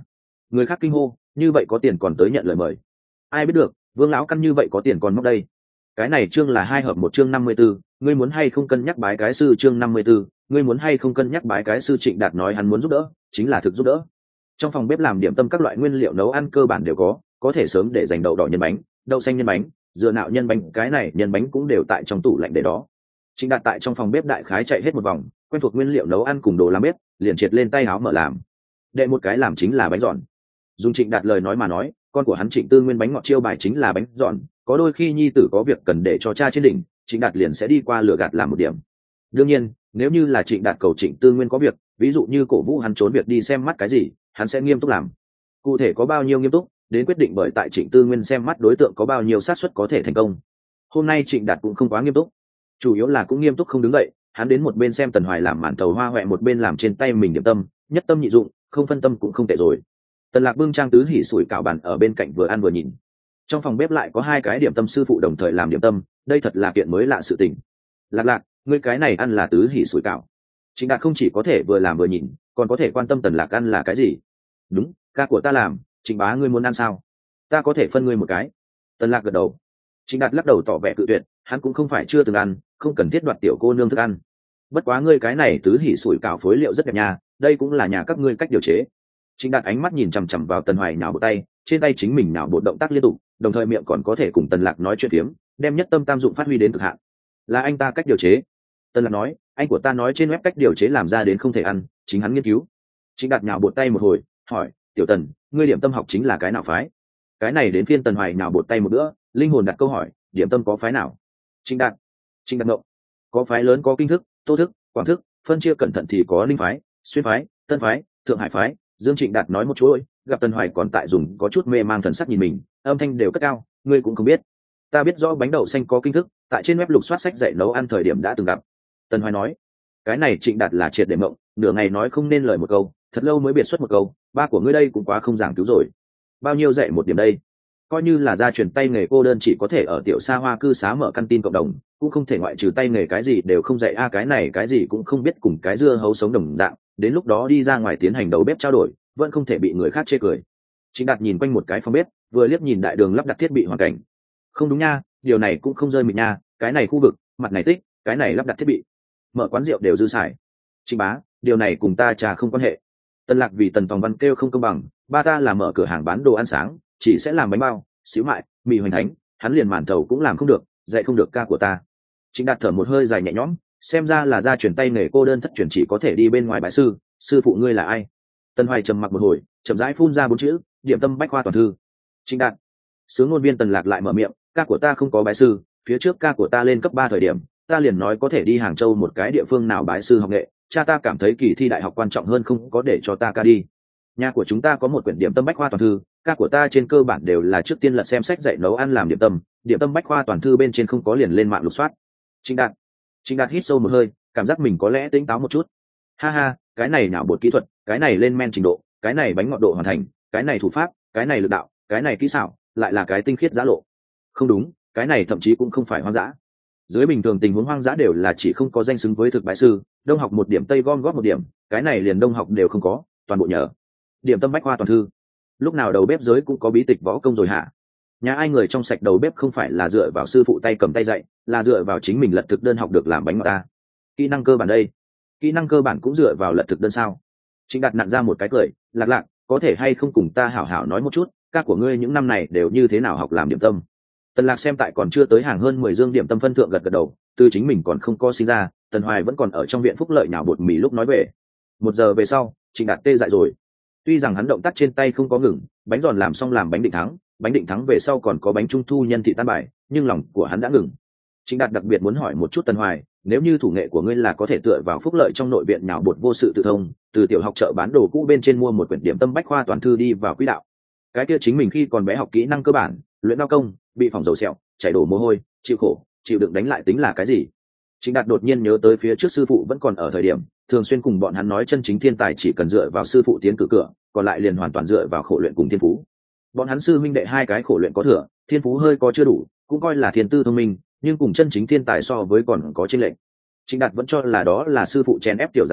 Người khác kinh hô, như vậy có tiền còn tới nhận lời mời. Ai biết được, Vương lão căn như vậy có tiền còn móc đây. Cái này chương là hai hợp một chương năm mươi 54, ngươi muốn hay không cân nhắc bái cái sư chương năm mươi 54, ngươi muốn hay không cân nhắc bái cái sư. Trịnh Đạt nói hắn muốn giúp đỡ, chính là thực giúp đỡ. Trong phòng bếp làm điểm tâm các loại nguyên liệu nấu ăn cơ bản đều có, có thể sớm để dành đậu đỏ nhân bánh, đậu xanh nhân bánh, dừa nạo nhân bánh, cái này nhân bánh cũng đều tại trong tủ lạnh để đó. Trịnh Đạt tại trong phòng bếp đại khái chạy hết một vòng, quen thuộc nguyên liệu nấu ăn cùng đồ làm bếp, liền triệt lên tay áo mở làm. Đệ một cái làm chính là bánh giòn. Dùng Trịnh Đạt lời nói mà nói, con của hắn Trịnh Tư Nguyên bánh ngọt chiêu bài chính là bánh giòn, có đôi khi nhi tử có việc cần để cho cha trên đỉnh, Trịnh Đạt liền sẽ đi qua lừa gạt làm một điểm. Đương nhiên, nếu như là Trịnh Đạt cầu Trịnh Tư Nguyên có việc, ví dụ như cổ vũ hắn trốn việc đi xem mắt cái gì, hắn sẽ nghiêm túc làm. Cụ thể có bao nhiêu nghiêm túc, đến quyết định bởi tại Trịnh Tư Nguyên xem mắt đối tượng có bao nhiêu xác suất có thể thành công. Hôm nay Trịnh Đạt cũng không quá nghiêm túc, chủ yếu là cũng nghiêm túc không đứng dậy, hắn đến một bên xem Tần Hoài làm màn thầu hoa hoẹ, một bên làm trên tay mình điểm tâm, nhất tâm nhị dụng, không phân tâm cũng không tệ rồi. Tần Lạc bưng trang tứ hỉ sủi cảo bàn ở bên cạnh vừa ăn vừa nhìn. Trong phòng bếp lại có hai cái điểm tâm sư phụ đồng thời làm điểm tâm, đây thật là kiện mới lạ sự tình. Lạc Lạc, ngươi cái này ăn là tứ hỉ sủi cảo. Trịnh Đạt không chỉ có thể vừa làm vừa nhìn, còn có thể quan tâm Tần Lạc ăn là cái gì. Đúng, ca của ta làm, Trịnh bá ngươi muốn ăn sao? Ta có thể phân ngươi một cái. Tần Lạc gật đầu. Trịnh Đạt lắc đầu tỏ vẻ cự tuyệt, hắn cũng không phải chưa từng ăn, không cần thiết đoạt tiểu cô nương thức ăn. Bất quá ngươi cái này tứ hỉ sủi cảo phối liệu rất đẹp nha, đây cũng là nhà các ngươi cách điều chế. Trịnh Đạt ánh mắt nhìn chằm chằm vào Tần Hoài nhào bộ tay, trên tay chính mình nhào bộ động tác liên tục, đồng thời miệng còn có thể cùng Tần Lạc nói chuyện phiếm, đem nhất tâm tam dụng phát huy đến cực hạn. Là anh ta cách điều chế. Tần Lạc nói, anh của ta nói trên web cách điều chế làm ra đến không thể ăn, chính hắn nghiên cứu. Trịnh Đạt nhào bộ tay một hồi, hỏi, tiểu Tần, ngươi điểm tâm học chính là cái nào phái? Cái này đến phiên Tần Hoài nhào bộ tay một bữa, linh hồn đặt câu hỏi, điểm tâm có phái nào? Trịnh Đạt, Trịnh Đạt ngộ, có phái lớn có kinh thức, tô thức, quảng thức, phân chia cẩn thận thì có linh phái, xuyên phái, tân phái, thượng hải phái. Dương Trịnh Đạt nói một chuỗi, gặp Tần Hoài còn tại dùng có chút mê mang thần sắc nhìn mình, âm thanh đều cất cao, ngươi cũng không biết. Ta biết rõ bánh đậu xanh có kinh thức, tại trên web lục soát sách dạy nấu ăn thời điểm đã từng gặp. Tần Hoài nói, cái này Trịnh Đạt là triệt để mộng, nửa ngày nói không nên lời một câu, thật lâu mới biệt xuất một câu, ba của ngươi đây cũng quá không giảng cứu rồi. Bao nhiêu dạy một điểm đây? Coi như là gia truyền tay nghề cô đơn chỉ có thể ở tiểu xa hoa cư xá mở căn tin cộng đồng, cũng không thể ngoại trừ tay nghề cái gì đều không dạy a, cái này cái gì cũng không biết, cùng cái dưa hấu sống đồng dạng, đến lúc đó đi ra ngoài tiến hành đầu bếp trao đổi, vẫn không thể bị người khác chê cười. Trịnh Đạt nhìn quanh một cái phòng bếp, vừa liếc nhìn đại đường lắp đặt thiết bị hoàn cảnh. Không đúng nha, điều này cũng không rơi mình nha, cái này khu vực, mặt này tích, cái này lắp đặt thiết bị, mở quán rượu đều dư xài. Trịnh bá, điều này cùng ta trà không quan hệ. Tần Lạc vì Tần Tòng Văn kêu không công bằng, ba ta là mở cửa hàng bán đồ ăn sáng, chỉ sẽ làm bánh bao, xíu mại, mì hoành thánh, hắn liền màn thầu cũng làm không được, dạy không được ca của ta. Trịnh Đạt thở một hơi dài nhẹ nhõm, xem ra là gia truyền tay nghề cô đơn thất truyền, chỉ có thể đi bên ngoài bái sư. Sư phụ ngươi là ai? Tần Hoài trầm mặc một hồi, chậm rãi phun ra bốn chữ, điểm tâm bách khoa toàn thư. Trịnh Đạt. Sướng ngôn viên Tần Lạc lại mở miệng, ca của ta không có bái sư, phía trước ca của ta lên cấp ba thời điểm, ta liền nói có thể đi Hàng Châu một cái địa phương nào bái sư học nghệ, cha ta cảm thấy kỳ thi đại học quan trọng hơn, không có để cho ta ca đi. Nhà của chúng ta có một quyển điểm tâm bách khoa toàn thư, ca của ta trên cơ bản đều là trước tiên lật xem sách dạy nấu ăn làm điểm tâm, điểm tâm bách khoa toàn thư bên trên không có liền lên mạng lục soát. Trịnh Đạt. Trịnh Đạt hít sâu một hơi, cảm giác mình có lẽ tỉnh táo một chút. Ha ha, cái này nào bột kỹ thuật, cái này lên men trình độ, cái này bánh ngọt độ hoàn thành, cái này thủ pháp, cái này lực đạo, cái này kỹ xảo, lại là cái tinh khiết giá lộ. Không đúng, cái này thậm chí cũng không phải hoang dã. Dưới bình thường tình huống hoang dã đều là chỉ không có danh xứng với thực bái sư, đông học một điểm tây gom góp một điểm, cái này liền đông học đều không có, toàn bộ nhờ điểm tâm bách khoa toàn thư. Lúc nào đầu bếp giới cũng có bí tịch võ công rồi hả? Nhà ai người trong sạch đầu bếp không phải là dựa vào sư phụ tay cầm tay dạy, là dựa vào chính mình lật thực đơn học được làm bánh ngọt ta. Kỹ năng cơ bản đây, kỹ năng cơ bản cũng dựa vào lật thực đơn sao? Trịnh Đạt nặn ra một cái cười, Lạc Lạc, có thể hay không cùng ta hảo hảo nói một chút, các của ngươi những năm này đều như thế nào học làm điểm tâm? Tần Lạc xem tại còn chưa tới hàng hơn mười dương điểm tâm phân thượng gật gật đầu, từ chính mình còn không có sinh ra, Tần Hoài vẫn còn ở trong viện phúc lợi nhào bột mì lúc nói về. Một giờ về sau, Trịnh Đạt tê dại rồi. Tuy rằng hắn động tác trên tay không có ngừng, bánh giòn làm xong làm bánh định thắng, bánh định thắng về sau còn có bánh trung thu nhân thị tan bài, nhưng lòng của hắn đã ngừng. Trịnh Đạt đặc biệt muốn hỏi một chút Tần Hoài, nếu như thủ nghệ của ngươi là có thể tựa vào phúc lợi trong nội viện nhào bột vô sự tự thông, từ tiểu học chợ bán đồ cũ bên trên mua một quyển điểm tâm bách khoa toàn thư đi vào quỹ đạo. Cái kia chính mình khi còn bé học kỹ năng cơ bản, luyện đao công, bị phỏng dầu sẹo, chảy đổ mồ hôi, chịu khổ, chịu đựng đánh lại tính là cái gì? Trịnh Đạt đột nhiên nhớ tới phía trước sư phụ vẫn còn ở thời điểm, thường xuyên cùng bọn hắn nói chân chính thiên tài chỉ cần dựa vào sư phụ tiến cử cửa, còn lại liền hoàn toàn dựa vào khổ luyện cùng thiên phú. Bọn hắn sư minh đệ hai cái khổ luyện có thừa, thiên phú hơi có chưa đủ, cũng coi là thiên tư thông minh, nhưng cùng chân chính thiên tài so với còn có chênh lệch. Trịnh Đạt vẫn cho là đó là sư phụ chèn ép tiểu giáo dục,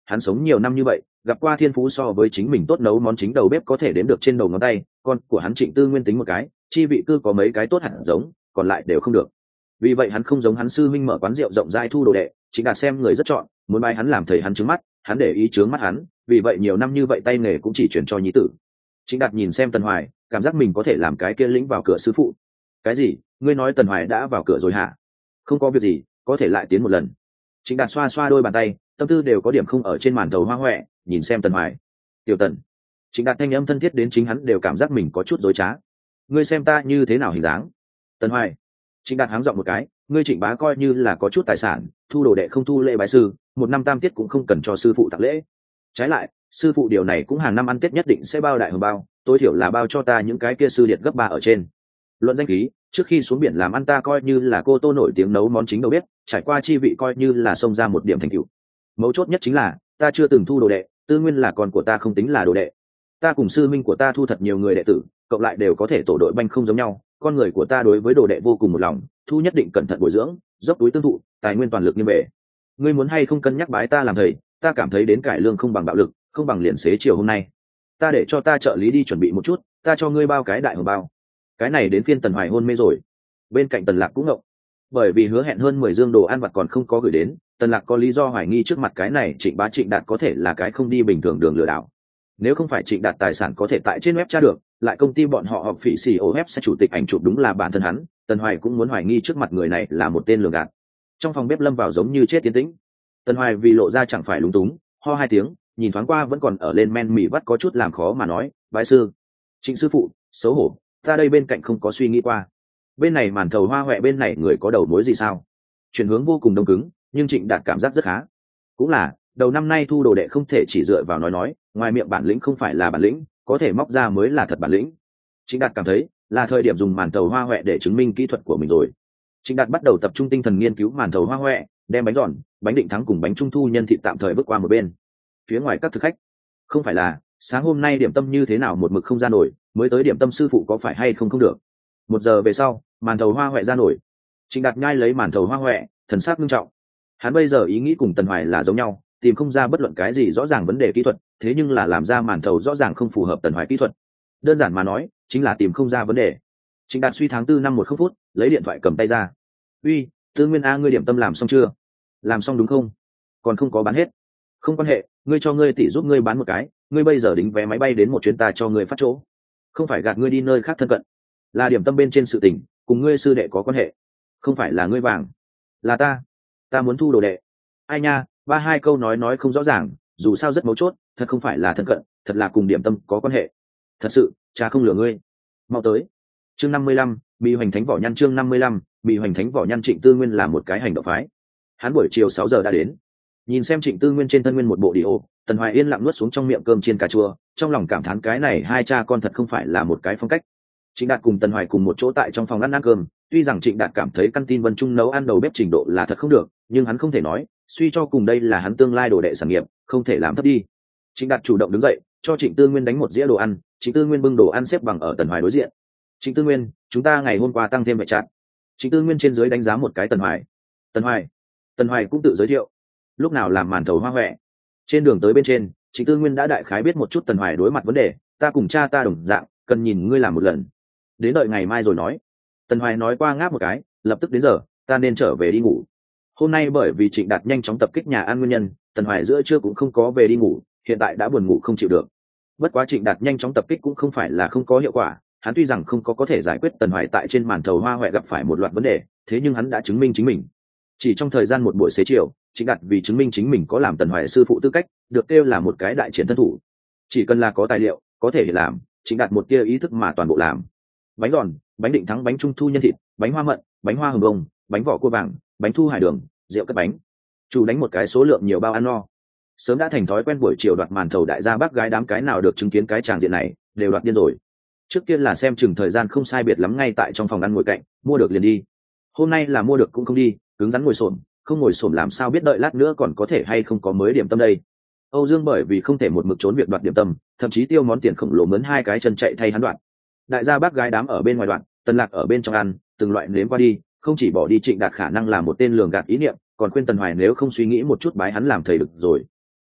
hắn sống nhiều năm như vậy, gặp qua thiên phú so với chính mình tốt nấu món chính đầu bếp có thể đếm được trên đầu ngón tay, con của hắn Trịnh Tư Nguyên tính một cái, chi vị cư có mấy cái tốt hẳn giống, còn lại đều không được. Vì vậy hắn không giống hắn sư minh mở quán rượu rộng rãi thu đồ đệ, Trịnh Đạt xem người rất chọn, muốn bái hắn làm thầy hắn trướng mắt, hắn để ý trướng mắt hắn, vì vậy nhiều năm như vậy tay nghề cũng chỉ chuyển cho nhí tử. Trịnh Đạt nhìn xem Tần Hoài, cảm giác mình có thể làm cái kia lĩnh vào cửa sư phụ. Cái gì? Ngươi nói Tần Hoài đã vào cửa rồi hả? Không có việc gì, có thể lại tiến một lần. Trịnh Đạt xoa xoa đôi bàn tay, tâm tư đều có điểm không ở trên màn thầu hoa hoẹ, nhìn xem Tần Hoài. Tiểu Tần. Trịnh Đạt thanh âm thân thiết đến chính hắn đều cảm giác mình có chút dối trá. Ngươi xem ta như thế nào hình dáng? Tần Hoài. Trịnh Đạt háng giọng một cái, ngươi Trịnh bá coi như là có chút tài sản, thu đồ đệ không thu lễ bái sư, một năm tam tiết cũng không cần cho sư phụ tặng lễ. Trái lại, sư phụ điều này cũng hàng năm ăn tết nhất định sẽ bao đại hồng bao, tối thiểu là bao cho ta những cái kia sư điệt gấp ba ở trên. Luận danh khí, trước khi xuống biển làm ăn ta coi như là cô tô nổi tiếng nấu món chính đầu bếp, trải qua chi vị coi như là xông ra một điểm thành tựu. Mấu chốt nhất chính là ta chưa từng thu đồ đệ, Tư Nguyên là con của ta không tính là đồ đệ. Ta cùng sư minh của ta thu thật nhiều người đệ tử, cộng lại đều có thể tổ đội banh không giống nhau, con người của ta đối với đồ đệ vô cùng một lòng, thu nhất định cẩn thận bồi dưỡng, dốc túi tương thụ, tài nguyên toàn lực như bể. Ngươi muốn hay không cân nhắc bái ta làm thầy, ta cảm thấy đến cải lương không bằng bạo lực, không bằng liền xế chiều hôm nay. Ta để cho ta trợ lý đi chuẩn bị một chút, ta cho ngươi bao cái đại hồng bao. Cái này đến phiên Tần Hoài hôn mê rồi. Bên cạnh Tần Lạc cũng ngộng, bởi vì hứa hẹn hơn mười dương đồ ăn vặt còn không có gửi đến, Tần Lạc có lý do hoài nghi trước mặt cái này Trịnh bá Trịnh Đạt có thể là cái không đi bình thường đường lừa đảo. Nếu không phải Trịnh Đạt tài sản có thể tại trên web tra được, lại công ty bọn họ họp phỉ xì ô ép sẽ chủ tịch ảnh chụp đúng là bản thân hắn, Tần Hoài cũng muốn hoài nghi trước mặt người này là một tên lừa gạt. Trong phòng bếp lâm vào giống như chết tiến tĩnh. Tần Hoài vì lộ ra chẳng phải lúng túng, ho hai tiếng, nhìn thoáng qua vẫn còn ở lên men mì vắt có chút làm khó mà nói, bái sư. Trịnh sư phụ, xấu hổ, ta đây bên cạnh không có suy nghĩ qua. Bên này màn thầu hoa hoẹ bên này người có đầu mối gì sao? Chuyển hướng vô cùng đông cứng, nhưng Trịnh Đạt cảm giác rất khá. Cũng là, đầu năm nay thu đồ đệ không thể chỉ dựa vào nói nói, ngoài miệng bản lĩnh không phải là bản lĩnh, có thể móc ra mới là thật bản lĩnh. Trịnh Đạt cảm thấy là thời điểm dùng màn thầu hoa hoẹ để chứng minh kỹ thuật của mình rồi. Trịnh Đạt bắt đầu tập trung tinh thần nghiên cứu màn thầu hoa hoẹ, đem bánh giòn, bánh định thắng cùng bánh trung thu nhân thịt tạm thời vứt qua một bên. Phía ngoài các thực khách, không phải là sáng hôm nay điểm tâm như thế nào một mực không ra nổi, mới tới điểm tâm sư phụ có phải hay không không được. Một giờ về sau, màn thầu hoa hoẹ ra nổi. Trịnh Đạt nhai lấy màn thầu hoa hoẹ, thần sắc nghiêm trọng. Hắn bây giờ ý nghĩ cùng Tần Hoài là giống nhau, tìm không ra bất luận cái gì rõ ràng vấn đề kỹ thuật, thế nhưng là làm ra màn thầu rõ ràng không phù hợp Tần Hoài kỹ thuật. Đơn giản mà nói, chính là tìm không ra vấn đề. Trịnh Đạt suy tháng tư năm một không phút, lấy điện thoại cầm tay ra. Uy, Tư Nguyên a, ngươi điểm tâm làm xong chưa? Làm xong đúng không? Còn không có bán hết. Không quan hệ, ngươi cho ngươi tỷ giúp ngươi bán một cái, ngươi bây giờ đính vé máy bay đến một chuyến ta cho ngươi phát chỗ. Không phải gạt ngươi đi nơi khác thân cận, là điểm tâm bên trên sự tình, cùng ngươi sư đệ có quan hệ. Không phải là ngươi vàng, là ta, ta muốn thu đồ đệ. Ai nha, ba hai câu nói nói không rõ ràng, dù sao rất mấu chốt, thật không phải là thân cận, thật là cùng điểm tâm có quan hệ. Thật sự, cha không lừa ngươi. Mau tới. Chương năm mươi lăm, Bị Hoành Thánh Võ Nhân. Chương năm mươi lăm, Bị Hoành Thánh Võ Nhân. Trịnh Tư Nguyên là một cái hành động phái. Hắn buổi chiều sáu giờ đã đến. Nhìn xem Trịnh Tư Nguyên trên thân nguyên một bộ đi ô, Tần Hoài yên lặng nuốt xuống trong miệng cơm chiên cà chua, trong lòng cảm thán cái này hai cha con thật không phải là một cái phong cách. Trịnh Đạt cùng Tần Hoài cùng một chỗ tại trong phòng ăn ăn cơm, tuy rằng Trịnh Đạt cảm thấy căn tin Vân Trung nấu ăn đầu bếp trình độ là thật không được, nhưng hắn không thể nói, suy cho cùng đây là hắn tương lai đồ đệ sản nghiệp, không thể làm thấp đi. Trịnh Đạt chủ động đứng dậy, cho Trịnh Tư Nguyên đánh một dĩa đồ ăn, Trịnh Tư Nguyên bưng đồ ăn xếp bằng ở Tần Hoài đối diện. Trịnh Tư Nguyên, chúng ta ngày hôm qua tăng thêm vệ chặt. Trịnh Tư Nguyên trên dưới đánh giá một cái Tần Hoài. Tần Hoài, Tần Hoài cũng tự giới thiệu. Lúc nào làm màn thầu hoa hoẹ. Trên đường tới bên trên, Trịnh Tư Nguyên đã đại khái biết một chút Tần Hoài đối mặt vấn đề, ta cùng cha ta đồng dạng, cần nhìn ngươi làm một lần. Đến đợi ngày mai rồi nói. Tần Hoài nói qua ngáp một cái, lập tức đến giờ, ta nên trở về đi ngủ. Hôm nay bởi vì Trịnh Đạt nhanh chóng tập kích nhà ăn nguyên nhân, Tần Hoài giữa trưa cũng không có về đi ngủ, hiện tại đã buồn ngủ không chịu được. Bất quá Trịnh Đạt nhanh chóng tập kích cũng không phải là không có hiệu quả, hắn tuy rằng không có có thể giải quyết Tần Hoài tại trên màn thầu hoa hoẹ gặp phải một loạt vấn đề, thế nhưng hắn đã chứng minh chính mình. Chỉ trong thời gian một buổi xế chiều, Trịnh Đạt vì chứng minh chính mình có làm Tần Hoài sư phụ tư cách, được kêu là một cái đại chiến thân thủ. Chỉ cần là có tài liệu, có thể làm, Trịnh Đạt một tia ý thức mà toàn bộ làm. Bánh giòn, bánh định thắng, bánh trung thu nhân thịt, bánh hoa mận, bánh hoa hồng bông, bánh vỏ cua vàng, bánh thu hải đường, rượu cất bánh. Chủ đánh một cái số lượng nhiều bao ăn no. Sớm đã thành thói quen buổi chiều đoạt màn thầu đại gia bác gái đám cái nào được chứng kiến cái tràng diện này, đều đoạt điên rồi. Trước kia là xem chừng thời gian không sai biệt lắm ngay tại trong phòng ăn ngồi cạnh, mua được liền đi. Hôm nay là mua được cũng không đi, cứng rắn ngồi xổm, không ngồi xổm làm sao biết đợi lát nữa còn có thể hay không có mới điểm tâm đây. Âu Dương bởi vì không thể một mực trốn việc đoạt điểm tâm, thậm chí tiêu món tiền khổng lồ mướn hai cái chân chạy thay hắn đoạn. Đại gia bác gái đám ở bên ngoài đoạn, Tần Lạc ở bên trong ăn, từng loại nếm qua đi, không chỉ bỏ đi Trịnh Đạt khả năng là một tên lường gạt ý niệm, còn khuyên Tần Hoài nếu không suy nghĩ một chút bái hắn làm thầy được rồi.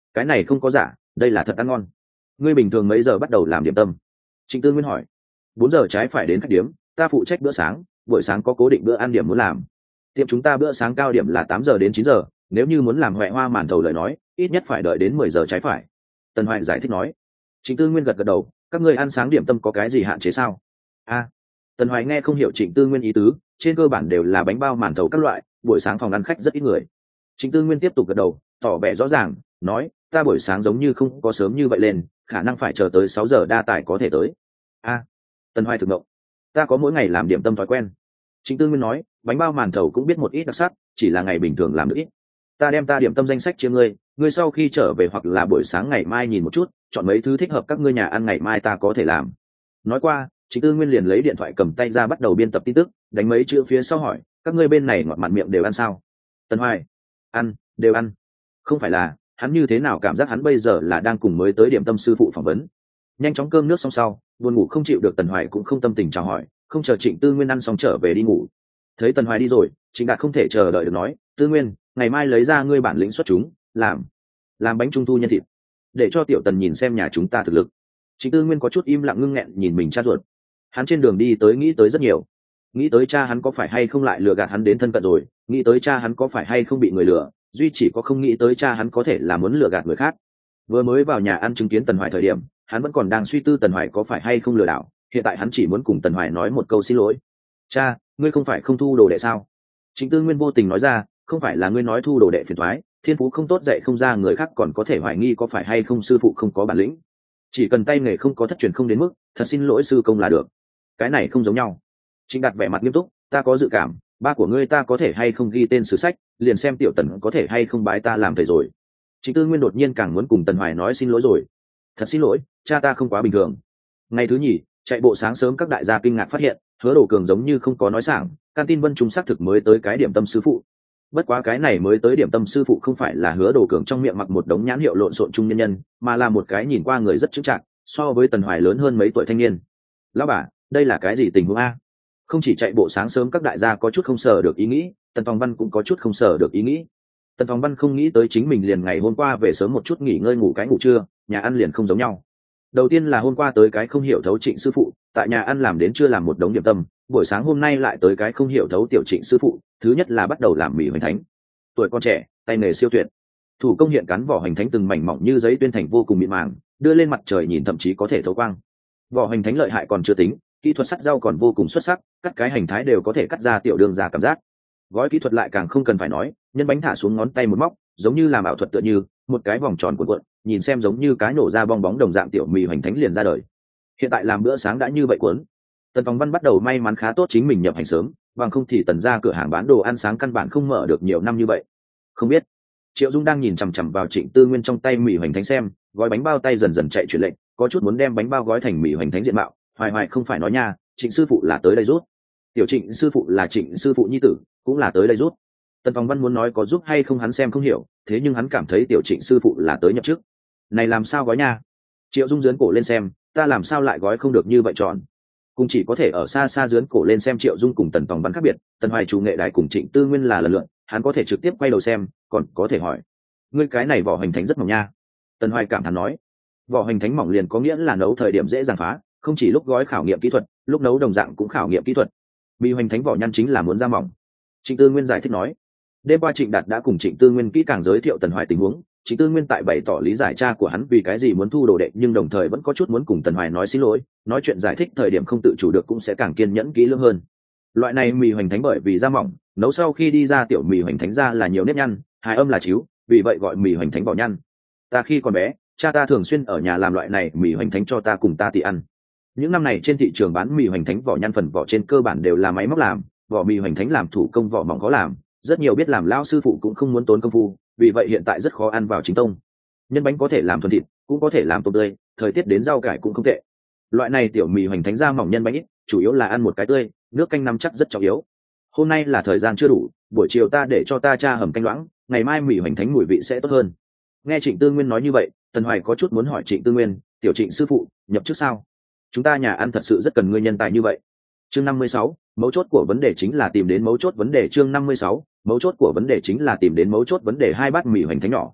cái này không có giả, đây là thật ăn ngon. Ngươi bình thường mấy giờ bắt đầu làm điểm tâm? Trịnh Tư Nguyên hỏi. Bốn giờ trái phải đến khách điếm, ta phụ trách bữa sáng, buổi sáng có cố định bữa ăn điểm muốn làm. Tiệm chúng ta bữa sáng cao điểm là tám giờ đến chín giờ, nếu như muốn làm huệ hoa màn thầu lời nói, ít nhất phải đợi đến mười giờ trái phải. Tần Hoài giải thích nói. Trịnh Tư Nguyên gật gật đầu, các ngươi ăn sáng điểm tâm có cái gì hạn chế sao? A. À, Tần Hoài nghe không hiểu Trịnh Tư Nguyên ý tứ, trên cơ bản đều là bánh bao màn thầu các loại, buổi sáng phòng ăn khách rất ít người. Trịnh Tư Nguyên tiếp tục gật đầu, tỏ vẻ rõ ràng, nói, ta buổi sáng giống như không có sớm như vậy lên, khả năng phải chờ tới sáu giờ đa tài có thể tới. A. À, Tần Hoài thực ngộng. Ta có mỗi ngày làm điểm tâm thói quen. Trịnh Tư Nguyên nói, bánh bao màn thầu cũng biết một ít đặc sắc, chỉ là ngày bình thường làm được ít. Ta đem ta điểm tâm danh sách chia ngươi, ngươi sau khi trở về hoặc là buổi sáng ngày mai nhìn một chút, chọn mấy thứ thích hợp các ngươi nhà ăn ngày mai ta có thể làm. Nói qua, Trịnh Tư Nguyên liền lấy điện thoại cầm tay ra bắt đầu biên tập tin tức, đánh mấy chữ phía sau hỏi, các ngươi bên này ngọt mặn miệng đều ăn sao? Tần Hoài, ăn, đều ăn. Không phải là, hắn như thế nào cảm giác hắn bây giờ là đang cùng mới tới điểm tâm sư phụ phỏng vấn. Nhanh chóng cơm nước xong sau, buồn ngủ không chịu được Tần Hoài cũng không tâm tình chào hỏi, không chờ Trịnh Tư Nguyên ăn xong trở về đi ngủ. Thấy Tần Hoài đi rồi, Trịnh Đạt không thể chờ đợi được nói, Tư Nguyên, ngày mai lấy ra ngươi bản lĩnh xuất chúng, làm, làm bánh trung thu nhân thịt, để cho Tiểu Tần nhìn xem nhà chúng ta thực lực. Trịnh Tư Nguyên có chút im lặng ngưng nghẹn nhìn mình cha ruột. Hắn trên đường đi tới nghĩ tới rất nhiều, nghĩ tới cha hắn có phải hay không lại lừa gạt hắn đến thân cận rồi, nghĩ tới cha hắn có phải hay không bị người lừa, duy chỉ có không nghĩ tới cha hắn có thể là muốn lừa gạt người khác. Vừa mới vào nhà ăn chứng kiến Tần Hoài thời điểm, hắn vẫn còn đang suy tư Tần Hoài có phải hay không lừa đảo, hiện tại hắn chỉ muốn cùng Tần Hoài nói một câu xin lỗi. Cha, ngươi không phải không thu đồ đệ sao? Trịnh Tư Nguyên vô tình nói ra, không phải là ngươi nói thu đồ đệ phiền toái, thiên phú không tốt dạy không ra người khác còn có thể hoài nghi có phải hay không sư phụ không có bản lĩnh. Chỉ cần tay nghề không có thất truyền không đến mức, thật xin lỗi sư công là được. Cái này không giống nhau. Trịnh Đạt vẻ mặt nghiêm túc, ta có dự cảm, ba của ngươi ta có thể hay không ghi tên sử sách, liền xem Tiểu Tần có thể hay không bái ta làm thầy rồi. Trịnh Tư Nguyên đột nhiên càng muốn cùng Tần Hoài nói xin lỗi rồi. Thật xin lỗi, cha ta không quá bình thường. Ngày thứ nhì, chạy bộ sáng sớm các đại gia kinh ngạc phát hiện, Hứa Đồ Cường giống như không có nói sảng, can tin Vân Trung xác thực mới tới cái điểm tâm sư phụ. Bất quá cái này mới tới điểm tâm sư phụ không phải là Hứa Đồ Cường trong miệng mặc một đống nhãn hiệu lộn xộn trung nhân nhân, mà là một cái nhìn qua người rất chững chạc, so với Tần Hoài lớn hơn mấy tuổi thanh niên. Lão bà, đây là cái gì tình huống a? Không chỉ chạy bộ sáng sớm các đại gia có chút không sở được ý nghĩ, Tần Phong Văn cũng có chút không sở được ý nghĩ. Tần Phong Văn không nghĩ tới chính mình liền ngày hôm qua về sớm một chút nghỉ ngơi ngủ cái ngủ trưa, nhà ăn liền không giống nhau. Đầu tiên là hôm qua tới cái không hiểu thấu Trịnh sư phụ, tại nhà ăn làm đến chưa làm một đống điểm tâm, buổi sáng hôm nay lại tới cái không hiểu thấu tiểu Trịnh sư phụ, thứ nhất là bắt đầu làm mì hoành thánh. Tuổi con trẻ, tay nghề siêu tuyệt. Thủ công hiện cán vỏ hoành thánh từng mảnh mỏng như giấy tuyên thành vô cùng mịn màng, đưa lên mặt trời nhìn thậm chí có thể thấu quang. Vỏ hoành thánh lợi hại còn chưa tính, kỹ thuật sắt rau còn vô cùng xuất sắc, cắt cái hành thái đều có thể cắt ra tiểu đường ra cảm giác. Gói kỹ thuật lại càng không cần phải nói, nhân bánh thả xuống ngón tay một móc, giống như làm ảo thuật tựa như một cái vòng tròn cuộn cuộn, nhìn xem giống như cái nổ ra bong bóng đồng dạng tiểu mì hoành thánh liền ra đời. Hiện tại làm bữa sáng đã như vậy cuốn. Tần Phong Văn bắt đầu may mắn khá tốt chính mình nhập hành sớm, bằng không thì Tần ra cửa hàng bán đồ ăn sáng căn bản không mở được nhiều năm như vậy. Không biết. Triệu Dung đang nhìn chằm chằm vào Trịnh Tư Nguyên trong tay mì hoành thánh xem, gói bánh bao tay dần dần chạy chuyển lệnh, có chút muốn đem bánh bao gói thành mì hoành thánh diện mạo. Hoài hoài không phải nói nha, Trịnh sư phụ là tới đây rút. Tiểu Trịnh sư phụ là Trịnh sư phụ nhi tử, cũng là tới đây rút. Tần Phong Văn muốn nói có giúp hay không hắn xem không hiểu, thế nhưng hắn cảm thấy tiểu Trịnh sư phụ là tới nhập chức. Này làm sao gói nha? Triệu Dung giớn cổ lên xem, ta làm sao lại gói không được như vậy tròn? Cũng chỉ có thể ở xa xa giớn cổ lên xem Triệu Dung cùng Tần Phong Văn khác biệt, Tần Hoài chủ nghệ đái cùng Trịnh Tư Nguyên là lần lượt, hắn có thể trực tiếp quay đầu xem, còn có thể hỏi. Ngươi cái này vỏ hành thánh rất mỏng nha. Tần Hoài cảm thán nói. Vỏ hành thánh mỏng liền có nghĩa là nấu thời điểm dễ dàng phá, không chỉ lúc gói khảo nghiệm kỹ thuật, lúc nấu đồng dạng cũng khảo nghiệm kỹ thuật. Mì hoành thánh vỏ nhăn chính là muốn ra mỏng. Trịnh Tư Nguyên giải thích nói. Đêm qua Trịnh Đạt đã cùng Trịnh Tư Nguyên kỹ càng giới thiệu Tần Hoài tình huống, Trịnh Tư Nguyên tại bày tỏ lý giải cha của hắn vì cái gì muốn thu đồ đệ, nhưng đồng thời vẫn có chút muốn cùng Tần Hoài nói xin lỗi, nói chuyện giải thích thời điểm không tự chủ được cũng sẽ càng kiên nhẫn kỹ lưỡng hơn. Loại này mì hoành thánh bởi vì da mỏng, nấu sau khi đi ra tiểu mì hoành thánh ra là nhiều nếp nhăn, hài âm là chíu, vì vậy gọi mì hoành thánh vỏ nhăn. Ta khi còn bé, cha ta thường xuyên ở nhà làm loại này mì hoành thánh cho ta cùng ta tỉ ăn. Những năm này trên thị trường bán mì hoành thánh vỏ nhăn phần vỏ trên cơ bản đều là máy móc làm, vỏ mì hoành thánh làm thủ công vỏ mỏng khó làm, rất nhiều biết làm lao sư phụ cũng không muốn tốn công phu, vì vậy hiện tại rất khó ăn vào chính tông. Nhân bánh có thể làm thuần thịt, cũng có thể làm tôm tươi, thời tiết đến rau cải cũng không tệ. Loại này tiểu mì hoành thánh ra mỏng nhân bánh ít, chủ yếu là ăn một cái tươi, nước canh nắm chắc rất trọng yếu. Hôm nay là thời gian chưa đủ, buổi chiều ta để cho ta cha hầm canh loãng, ngày mai mì hoành thánh mùi vị sẽ tốt hơn. Nghe Trịnh Tư Nguyên nói như vậy, Tần Hoài có chút muốn hỏi Trịnh Tư Nguyên, tiểu Trịnh sư phụ nhập chức sao? Chúng ta nhà ăn thật sự rất cần ngươi nhân tài như vậy. Chương năm mươi sáu, mấu chốt của vấn đề chính là tìm đến mấu chốt vấn đề. Chương năm mươi sáu, mấu chốt của vấn đề chính là tìm đến mấu chốt vấn đề. Hai bát mì hoành thánh nhỏ,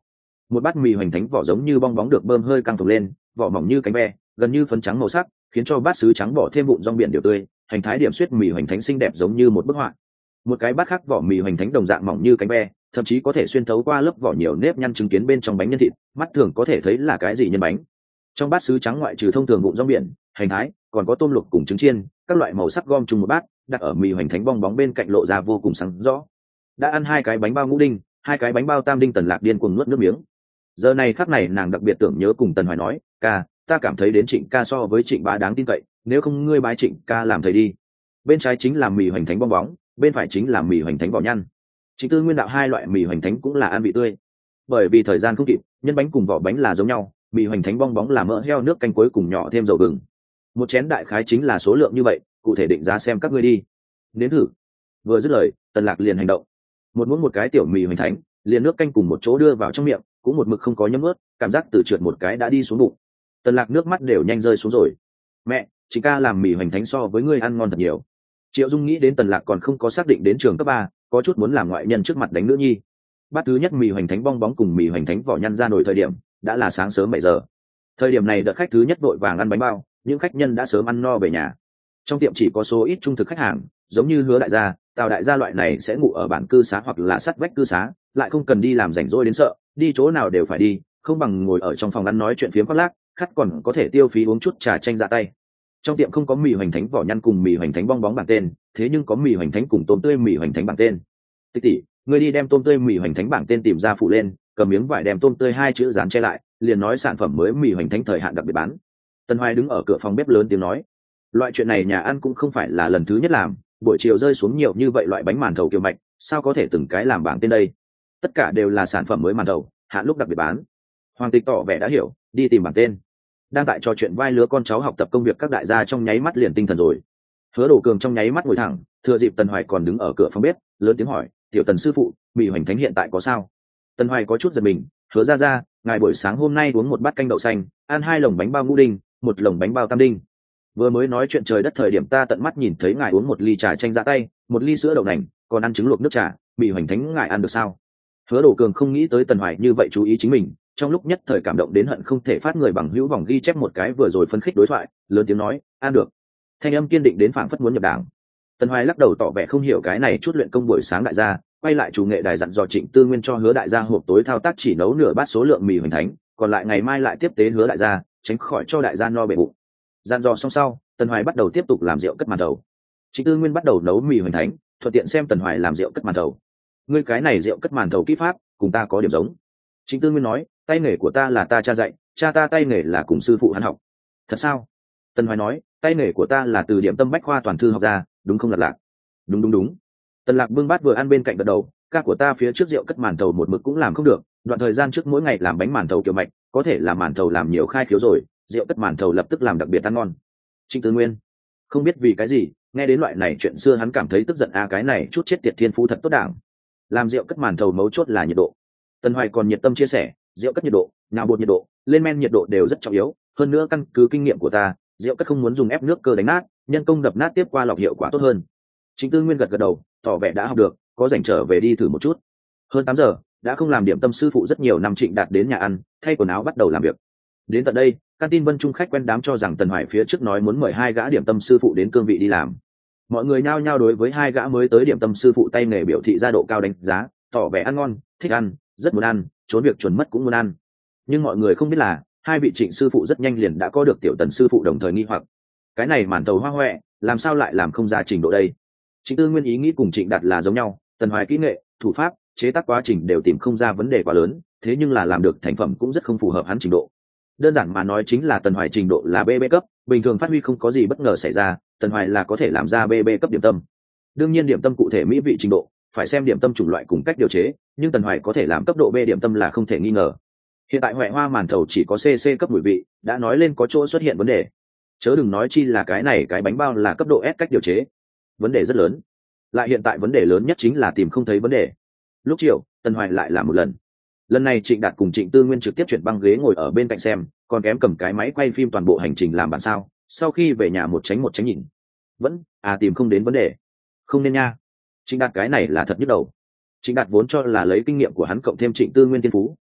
một bát mì hoành thánh vỏ giống như bong bóng được bơm hơi căng phồng lên, vỏ mỏng như cánh ve, gần như phấn trắng màu sắc, khiến cho bát sứ trắng bỏ thêm vụn rong biển điều tươi, hành thái điểm xuyết mì hoành thánh xinh đẹp giống như một bức họa. Một cái bát khác vỏ mì hoành thánh đồng dạng mỏng như cánh ve, thậm chí có thể xuyên thấu qua lớp vỏ nhiều nếp nhăn chứng kiến bên trong bánh nhân thịt, mắt thường có thể thấy là cái gì nhân bánh. Trong bát sứ trắng ngoại trừ thông thường vụn rong biển, hành thái, còn có tôm luộc cùng trứng chiên, các loại màu sắc gom chung một bát, đặt ở mì hoành thánh bong bóng bên cạnh lộ ra vô cùng sáng rõ. Đã ăn hai cái bánh bao ngũ đinh, hai cái bánh bao tam đinh, Tần Lạc điên cuồng nuốt nước miếng. Giờ này khắc này nàng đặc biệt tưởng nhớ cùng Tần Hoài nói, ca, ta cảm thấy đến Trịnh ca so với Trịnh bá đáng tin cậy, nếu không ngươi bái Trịnh ca làm thầy đi. Bên trái chính là mì hoành thánh bong bóng, bên phải chính là mì hoành thánh vỏ nhăn. Trịnh Tư Nguyên đạo hai loại mì hoành thánh cũng là ăn vị tươi. Bởi vì thời gian không kịp, nhân bánh cùng vỏ bánh là giống nhau, mì hoành thánh bong bóng là mỡ heo nước canh cuối cùng nhỏ thêm dầu gừng. Một chén đại khái chính là số lượng như vậy, cụ thể định giá xem các ngươi đi. Nếm thử. Vừa dứt lời, Tần Lạc liền hành động. Một muỗng một cái tiểu mì hoành thánh, liền nước canh cùng một chỗ đưa vào trong miệng, cũng một mực không có nhấm ướt, cảm giác từ trượt một cái đã đi xuống bụng. Tần Lạc nước mắt đều nhanh rơi xuống rồi. Mẹ, chị ca làm mì hoành thánh so với ngươi ăn ngon thật nhiều. Triệu Dung nghĩ đến Tần Lạc còn không có xác định đến trường cấp ba, có chút muốn làm ngoại nhân trước mặt đánh nữ nhi. Bát thứ nhất mì hoành thánh bong bóng cùng mì hoành thánh vỏ nhăn ra nổi thời điểm, đã là sáng sớm bảy giờ. Thời điểm này đợt khách thứ nhất vội vàng ăn bánh bao, những khách nhân đã sớm ăn no về nhà. Trong tiệm chỉ có số ít trung thực khách hàng, giống như Hứa đại gia, Tào đại gia loại này sẽ ngủ ở bản cư xá hoặc là sát vách cư xá, lại không cần đi làm rảnh rỗi đến sợ, đi chỗ nào đều phải đi, không bằng ngồi ở trong phòng ăn nói chuyện phiếm khoác lác, khát còn có thể tiêu phí uống chút trà chanh dạ tay. Trong tiệm không có mì hoành thánh vỏ nhăn cùng mì hoành thánh bong bóng bảng tên, thế nhưng có mì hoành thánh cùng tôm tươi mì hoành thánh bảng tên. Tỷ tỷ, người đi đem tôm tươi mì hoành thánh bảng tên tìm ra phụ lên, cầm miếng vải đem tôm tươi hai chữ dán che lại, liền nói sản phẩm mới mì hoành thánh thời hạn đặc biệt bán. Tân Hoài đứng ở cửa phòng bếp lớn tiếng nói, loại chuyện này nhà ăn cũng không phải là lần thứ nhất làm, buổi chiều rơi xuống nhiều như vậy loại bánh màn thầu kiểu mạch, sao có thể từng cái làm bảng tên đây? Tất cả đều là sản phẩm mới màn thầu, hạn lúc đặc biệt bán. Hoàng Tịch tỏ vẻ đã hiểu, đi tìm bảng tên. Đang tại trò chuyện vai lứa con cháu học tập công việc các đại gia trong nháy mắt liền tinh thần rồi. Hứa Đổ Cường trong nháy mắt ngồi thẳng, thừa dịp Tần Hoài còn đứng ở cửa phòng bếp, lớn tiếng hỏi, tiểu Tần sư phụ, mì hoành thánh hiện tại có sao? Tần Hoài có chút giật mình, Hứa ra ra, ngài buổi sáng hôm nay uống một bát canh đậu xanh, ăn hai lồng bánh bao ngũ đinh, một lồng bánh bao tam đinh. Vừa mới nói chuyện trời đất thời điểm ta tận mắt nhìn thấy ngài uống một ly trà chanh dạ tay, một ly sữa đậu nành, còn ăn trứng luộc nước trà, mì hoành thánh ngài ăn được sao? Hứa Đổ Cường không nghĩ tới Tần Hoài như vậy chú ý chính mình, trong lúc nhất thời cảm động đến hận không thể phát người bằng hữu vòng ghi chép một cái vừa rồi phân khích đối thoại, lớn tiếng nói, ăn được. Thanh âm kiên định đến phảng phất muốn nhập đảng. Tần Hoài lắc đầu tỏ vẻ không hiểu cái này chút luyện công buổi sáng đại gia, quay lại chủ nghệ đài dặn dò Trịnh Tư Nguyên cho Hứa đại gia hộp tối thao tác chỉ nấu nửa bát số lượng mì hoành thánh, còn lại ngày mai lại tiếp tế Hứa đại gia, tránh khỏi cho đại gia no bể bụng. Dặn dò xong sau, Tần Hoài bắt đầu tiếp tục làm rượu cất màn thầu. Trịnh Tư Nguyên bắt đầu nấu mì hoành thánh, thuận tiện xem Tần Hoài làm rượu cất màn thầu. Ngươi cái này rượu cất màn thầu kỹ pháp, cùng ta có điểm giống. Trịnh Tư Nguyên nói, tay nghề của ta là ta cha dạy, cha ta tay nghề là cùng sư phụ hắn học. Thật sao? Tần Hoài nói, tay nghề của ta là từ điểm tâm bách khoa toàn thư học ra, đúng không Lạc Lạc? Đúng đúng đúng. Tần Lạc bưng bát vừa ăn bên cạnh gật đầu, ca của ta phía trước rượu cất màn thầu một mực cũng làm không được, đoạn thời gian trước mỗi ngày làm bánh màn thầu kiểu mạch, có thể là màn thầu làm nhiều khai khiếu rồi, rượu cất màn thầu lập tức làm đặc biệt ăn ngon. Trịnh Tư Nguyên, không biết vì cái gì, nghe đến loại này chuyện xưa hắn cảm thấy tức giận, a cái này chút chết tiệt thiên phú thật tốt đảng. Làm rượu cất màn thầu mấu chốt là nhiệt độ. Tần Hoài còn nhiệt tâm chia sẻ, rượu cất nhiệt độ, nhào bột nhiệt độ, lên men nhiệt độ đều rất trọng yếu, hơn nữa căn cứ kinh nghiệm của ta, rượu cất không muốn dùng ép nước cơ đánh nát, nhân công đập nát tiếp qua lọc hiệu quả tốt hơn. Trịnh Tư Nguyên gật gật đầu, tỏ vẻ đã học được, có rảnh trở về đi thử một chút. Hơn tám giờ, đã không làm điểm tâm sư phụ rất nhiều năm, Trịnh Đạt đến nhà ăn, thay quần áo bắt đầu làm việc. Đến tận đây, canteen Vân Trung khách quen đám cho rằng Tần Hoài phía trước nói muốn mời hai gã điểm tâm sư phụ đến cương vị đi làm. Mọi người nhao nhao đối với hai gã mới tới điểm tâm sư phụ tay nghề biểu thị ra độ cao đánh giá, tỏ vẻ ăn ngon, thích ăn, rất muốn ăn, trốn việc chuẩn mất cũng muốn ăn. Nhưng mọi người không biết là, hai vị Trịnh sư phụ rất nhanh liền đã có được tiểu Tần sư phụ đồng thời nghi hoặc. Cái này màn thầu hoa hoẹ, làm sao lại làm không ra trình độ đây? Trịnh Tư Nguyên ý nghĩ cùng Trịnh Đạt là giống nhau, Tần Hoài kỹ nghệ, thủ pháp, chế tác quá trình đều tìm không ra vấn đề quá lớn, thế nhưng là làm được thành phẩm cũng rất không phù hợp hắn trình độ. Đơn giản mà nói chính là Tần Hoài trình độ là bê bê cấp, bình thường phát huy không có gì bất ngờ xảy ra, Tần Hoài là có thể làm ra bê bê cấp điểm tâm. Đương nhiên điểm tâm cụ thể mỹ vị trình độ, phải xem điểm tâm chủng loại cùng cách điều chế, nhưng Tần Hoài có thể làm cấp độ B điểm tâm là không thể nghi ngờ. Hiện tại Hoài Hoa màn thầu chỉ có xê xê cấp mùi vị, đã nói lên có chỗ xuất hiện vấn đề. Chớ đừng nói chi là cái này cái bánh bao là cấp độ S cách điều chế. Vấn đề rất lớn. Lại hiện tại vấn đề lớn nhất chính là tìm không thấy vấn đề. Lúc chiều, Tần Hoài lại làm một lần. Lần này Trịnh Đạt cùng Trịnh Tư Nguyên trực tiếp chuyển băng ghế ngồi ở bên cạnh xem, còn kém cầm cái máy quay phim toàn bộ hành trình làm bản sao. Sau khi về nhà một tránh một tránh nhìn, vẫn à tìm không đến vấn đề. Không nên nha. Trịnh Đạt cái này là thật nhức đầu. Trịnh Đạt vốn cho là lấy kinh nghiệm của hắn cộng thêm Trịnh Tư Nguyên thiên phú,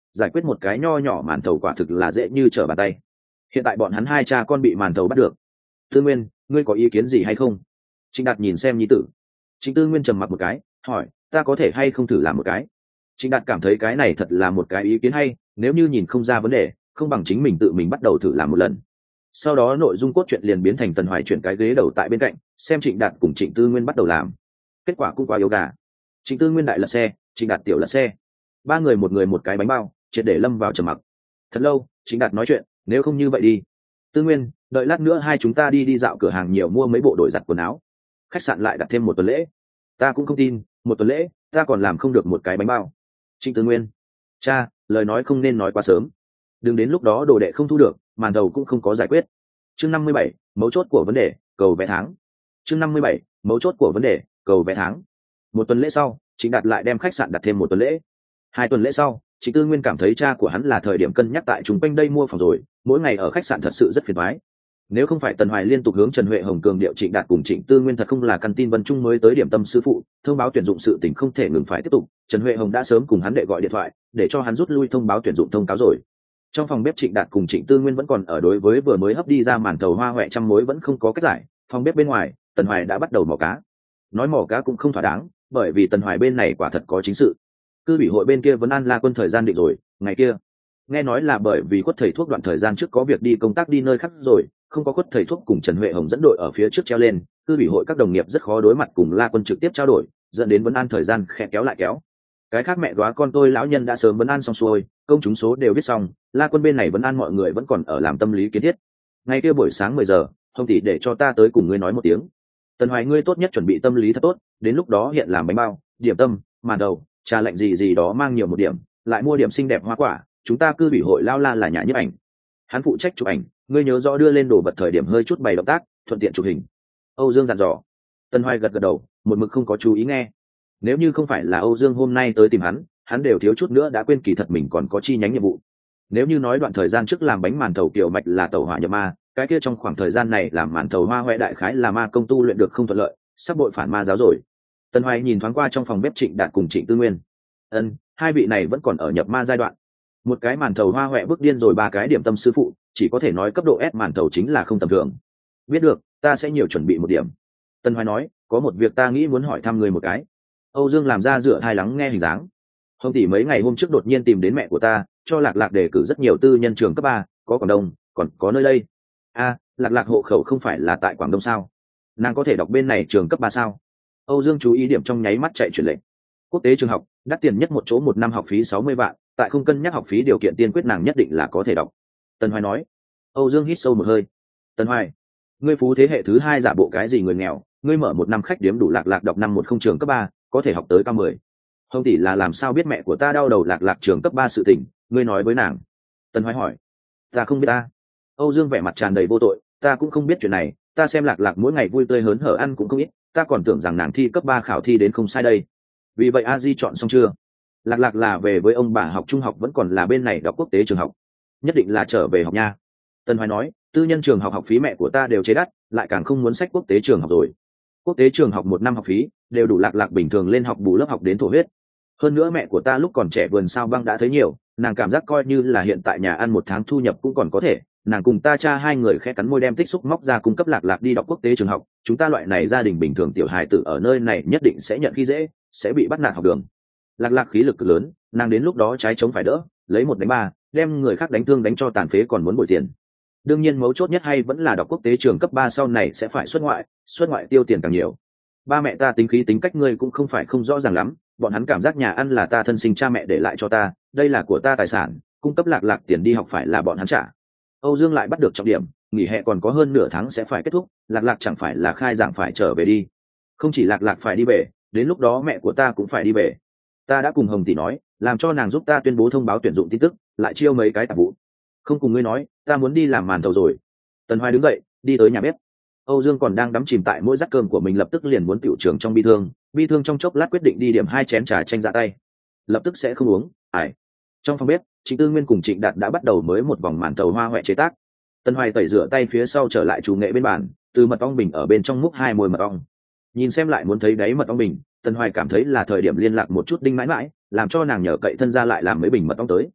giải quyết một cái nho nhỏ màn thầu quả thực là dễ như trở bàn tay. Hiện tại bọn hắn hai cha con bị màn thầu bắt được. Tư Nguyên, ngươi có ý kiến gì hay không? Trịnh Đạt nhìn xem nhi tử. Trịnh Tư Nguyên trầm mặc một cái, hỏi, ta có thể hay không thử làm một cái? Trịnh Đạt cảm thấy cái này thật là một cái ý kiến hay, nếu như nhìn không ra vấn đề, không bằng chính mình tự mình bắt đầu thử làm một lần. Sau đó nội dung cốt truyện liền biến thành Tần Hoài chuyển cái ghế đầu tại bên cạnh, xem Trịnh Đạt cùng Trịnh Tư Nguyên bắt đầu làm. Kết quả cũng quá yếu gà. Trịnh Tư Nguyên đại lật xe, Trịnh Đạt tiểu lật xe, ba người một người một cái bánh bao, triệt để lâm vào trầm mặc. Thật lâu, Trịnh Đạt nói chuyện, nếu không như vậy đi, Tư Nguyên, đợi lát nữa hai chúng ta đi đi dạo cửa hàng nhiều mua mấy bộ đổi giặt quần áo, khách sạn lại đặt thêm một tuần lễ. Ta cũng không tin, một tuần lễ ta còn làm không được một cái bánh bao. Trịnh Tư Nguyên, cha, lời nói không nên nói quá sớm, đừng đến lúc đó đồ đệ không thu được, màn đầu cũng không có giải quyết. Chương năm mươi bảy, mấu chốt của vấn đề, cầu vé tháng. Chương năm mươi bảy, mấu chốt của vấn đề, cầu vé tháng. Một tuần lễ sau, Trịnh Đạt lại đem khách sạn đặt thêm một tuần lễ. Hai tuần lễ sau, Trịnh Tư Nguyên cảm thấy cha của hắn là thời điểm cân nhắc tại chúng quanh đây mua phòng rồi, mỗi ngày ở khách sạn thật sự rất phiền toái. Nếu không phải Tần Hoài liên tục hướng Trần Huệ Hồng cường điệu Trịnh Đạt cùng Trịnh Tư Nguyên thật không là căn tin Vân Trung mới tới điểm tâm sư phụ, thông báo tuyển dụng sự tình không thể ngừng phải tiếp tục, Trần Huệ Hồng đã sớm cùng hắn đệ gọi điện thoại, để cho hắn rút lui thông báo tuyển dụng thông cáo rồi. Trong phòng bếp Trịnh Đạt cùng Trịnh Tư Nguyên vẫn còn ở đối với vừa mới hấp đi ra màn thầu hoa hoẹ trăm mối vẫn không có cách giải, phòng bếp bên ngoài, Tần Hoài đã bắt đầu mò cá. Nói mò cá cũng không thỏa đáng, bởi vì Tần Hoài bên này quả thật có chính sự. Cư ủy hội bên kia vẫn an La Quân thời gian định rồi, ngày kia. Nghe nói là bởi vì Quất thầy thuốc đoạn thời gian trước có việc đi công tác đi nơi khác rồi, không có Quất thầy thuốc cùng Trần Huệ Hồng dẫn đội ở phía trước treo lên, cư ủy hội các đồng nghiệp rất khó đối mặt cùng La Quân trực tiếp trao đổi, dẫn đến vấn an thời gian khẽ kéo lại kéo. Cái khác mẹ góa con tôi lão nhân đã sớm vấn an xong xuôi, công chúng số đều viết xong, La Quân bên này vấn an mọi người vẫn còn ở làm tâm lý kiến thiết. Ngày kia buổi sáng mười giờ, Hồng tỷ để cho ta tới cùng ngươi nói một tiếng. Tần Hoài ngươi tốt nhất chuẩn bị tâm lý thật tốt, đến lúc đó hiện làm bánh bao, điểm tâm, màn đầu, trà lạnh gì gì đó mang nhiều một điểm, lại mua điểm xinh đẹp hoa quả, chúng ta cư ủy hội lao la là nhà nhiếp ảnh. Hắn phụ trách chụp ảnh, ngươi nhớ rõ đưa lên đồ vật thời điểm hơi chút bày động tác, thuận tiện chụp hình. Âu Dương dặn dò. Tần Hoài gật gật đầu, một mực không có chú ý nghe. Nếu như không phải là Âu Dương hôm nay tới tìm hắn, hắn đều thiếu chút nữa đã quên kỳ thật mình còn có chi nhánh nhiệm vụ. Nếu như nói đoạn thời gian trước làm bánh màn thầu kiểu mạch là tẩu hỏa nhập ma, cái kia trong khoảng thời gian này làm màn thầu hoa hoẹ đại khái là ma công tu luyện được không thuận lợi, sắp bội phản ma giáo rồi. Tần Hoài nhìn thoáng qua trong phòng bếp Trịnh Đạt cùng Trịnh Tư Nguyên. Ân, hai vị này vẫn còn ở nhập ma giai đoạn. Một cái màn thầu hoa hoẹ bước điên rồi, ba cái điểm tâm sư phụ, chỉ có thể nói cấp độ S màn thầu chính là không tầm thường. Biết được, ta sẽ nhiều chuẩn bị một điểm. Tần Hoài nói, có một việc ta nghĩ muốn hỏi thăm người một cái. Âu Dương làm ra dựa hai lắng nghe hình dáng. Hồng tỷ mấy ngày hôm trước đột nhiên tìm đến mẹ của ta, cho Lạc Lạc đề cử rất nhiều tư nhân trường cấp ba, có Quảng Đông, còn có nơi đây. A, Lạc Lạc hộ khẩu không phải là tại Quảng Đông sao? Nàng có thể đọc bên này trường cấp ba sao? Âu Dương chú ý điểm trong nháy mắt chạy chuyển lệnh. Quốc tế trường học, đắt tiền nhất một chỗ một năm học phí sáu mươi vạn, tại không cân nhắc học phí điều kiện tiên quyết nàng nhất định là có thể đọc. Tần Hoài nói. Âu Dương hít sâu một hơi. Tần Hoài, ngươi phú thế hệ thứ hai giả bộ cái gì người nghèo, ngươi mở một năm khách điếm đủ Lạc Lạc đọc năm một không trường cấp ba, có thể học tới cao mười. Hồng tỷ là làm sao biết mẹ của ta đau đầu Lạc Lạc trường cấp ba sự tình, ngươi nói với nàng. Tần Hoài hỏi. Ta không biết ta. Âu Dương vẻ mặt tràn đầy vô tội, ta cũng không biết chuyện này, ta xem Lạc Lạc mỗi ngày vui tươi hớn hở ăn cũng không ít, ta còn tưởng rằng nàng thi cấp ba khảo thi đến không sai đây. Vì vậy a di chọn xong chưa? Lạc Lạc là về với ông bà học trung học vẫn còn là bên này đọc quốc tế trường học, nhất định là trở về học nha. Tần Hoài nói, tư nhân trường học học phí mẹ của ta đều chế đắt, lại càng không muốn sách quốc tế trường học rồi. Quốc tế trường học một năm học phí đều đủ Lạc Lạc bình thường lên học bù lớp học đến thổ huyết. Hơn nữa mẹ của ta lúc còn trẻ vườn sao băng đã thấy nhiều, nàng cảm giác coi như là hiện tại nhà ăn một tháng thu nhập cũng còn có thể. Nàng cùng ta cha hai người khẽ cắn môi đem tích xúc móc ra cung cấp Lạc Lạc đi đọc quốc tế trường học. Chúng ta loại này gia đình bình thường tiểu hài tử ở nơi này nhất định sẽ nhận khi dễ, sẽ bị bắt nạt học đường. Lạc Lạc khí lực cực lớn, nàng đến lúc đó trái chống phải đỡ, lấy một đánh ba, đem người khác đánh thương đánh cho tàn phế còn muốn bồi tiền. Đương nhiên mấu chốt nhất hay vẫn là đọc quốc tế trường cấp ba sau này sẽ phải xuất ngoại, xuất ngoại tiêu tiền càng nhiều. Ba mẹ ta tính khí tính cách ngươi cũng không phải không rõ ràng lắm, bọn hắn cảm giác nhà ăn là ta thân sinh cha mẹ để lại cho ta, đây là của ta tài sản, cung cấp Lạc Lạc tiền đi học phải là bọn hắn trả. Âu Dương lại bắt được trọng điểm, nghỉ hè còn có hơn nửa tháng sẽ phải kết thúc, Lạc Lạc chẳng phải là khai giảng phải trở về đi. Không chỉ Lạc Lạc phải đi về, đến lúc đó mẹ của ta cũng phải đi về. Ta đã cùng Hồng tỷ nói, làm cho nàng giúp ta tuyên bố thông báo tuyển dụng tin tức, lại chiêu mấy cái tạp vụ. Không cùng ngươi nói, ta muốn đi làm màn thầu rồi. Tần Hoài đứng dậy, đi tới nhà bếp. Âu Dương còn đang đắm chìm tại mỗi rắc cơm của mình, lập tức liền muốn tiểu trường trong bi thương, bi thương trong chốc lát quyết định đi điểm hai chén trà chanh dạ tay. Lập tức sẽ không uống, ải. Trong phòng bếp, Trịnh Tư Nguyên cùng Trịnh Đạt đã bắt đầu mới một vòng màn thầu hoa hoẹ chế tác. Tần Hoài tẩy rửa tay phía sau trở lại chủ nghệ bên bàn, từ mật ong bình ở bên trong múc hai môi mật ong. Nhìn xem lại muốn thấy đáy mật ong bình, Tần Hoài cảm thấy là thời điểm liên lạc một chút Đinh Mãi Mãi, làm cho nàng nhờ cậy thân ra lại làm mấy bình mật ong tới.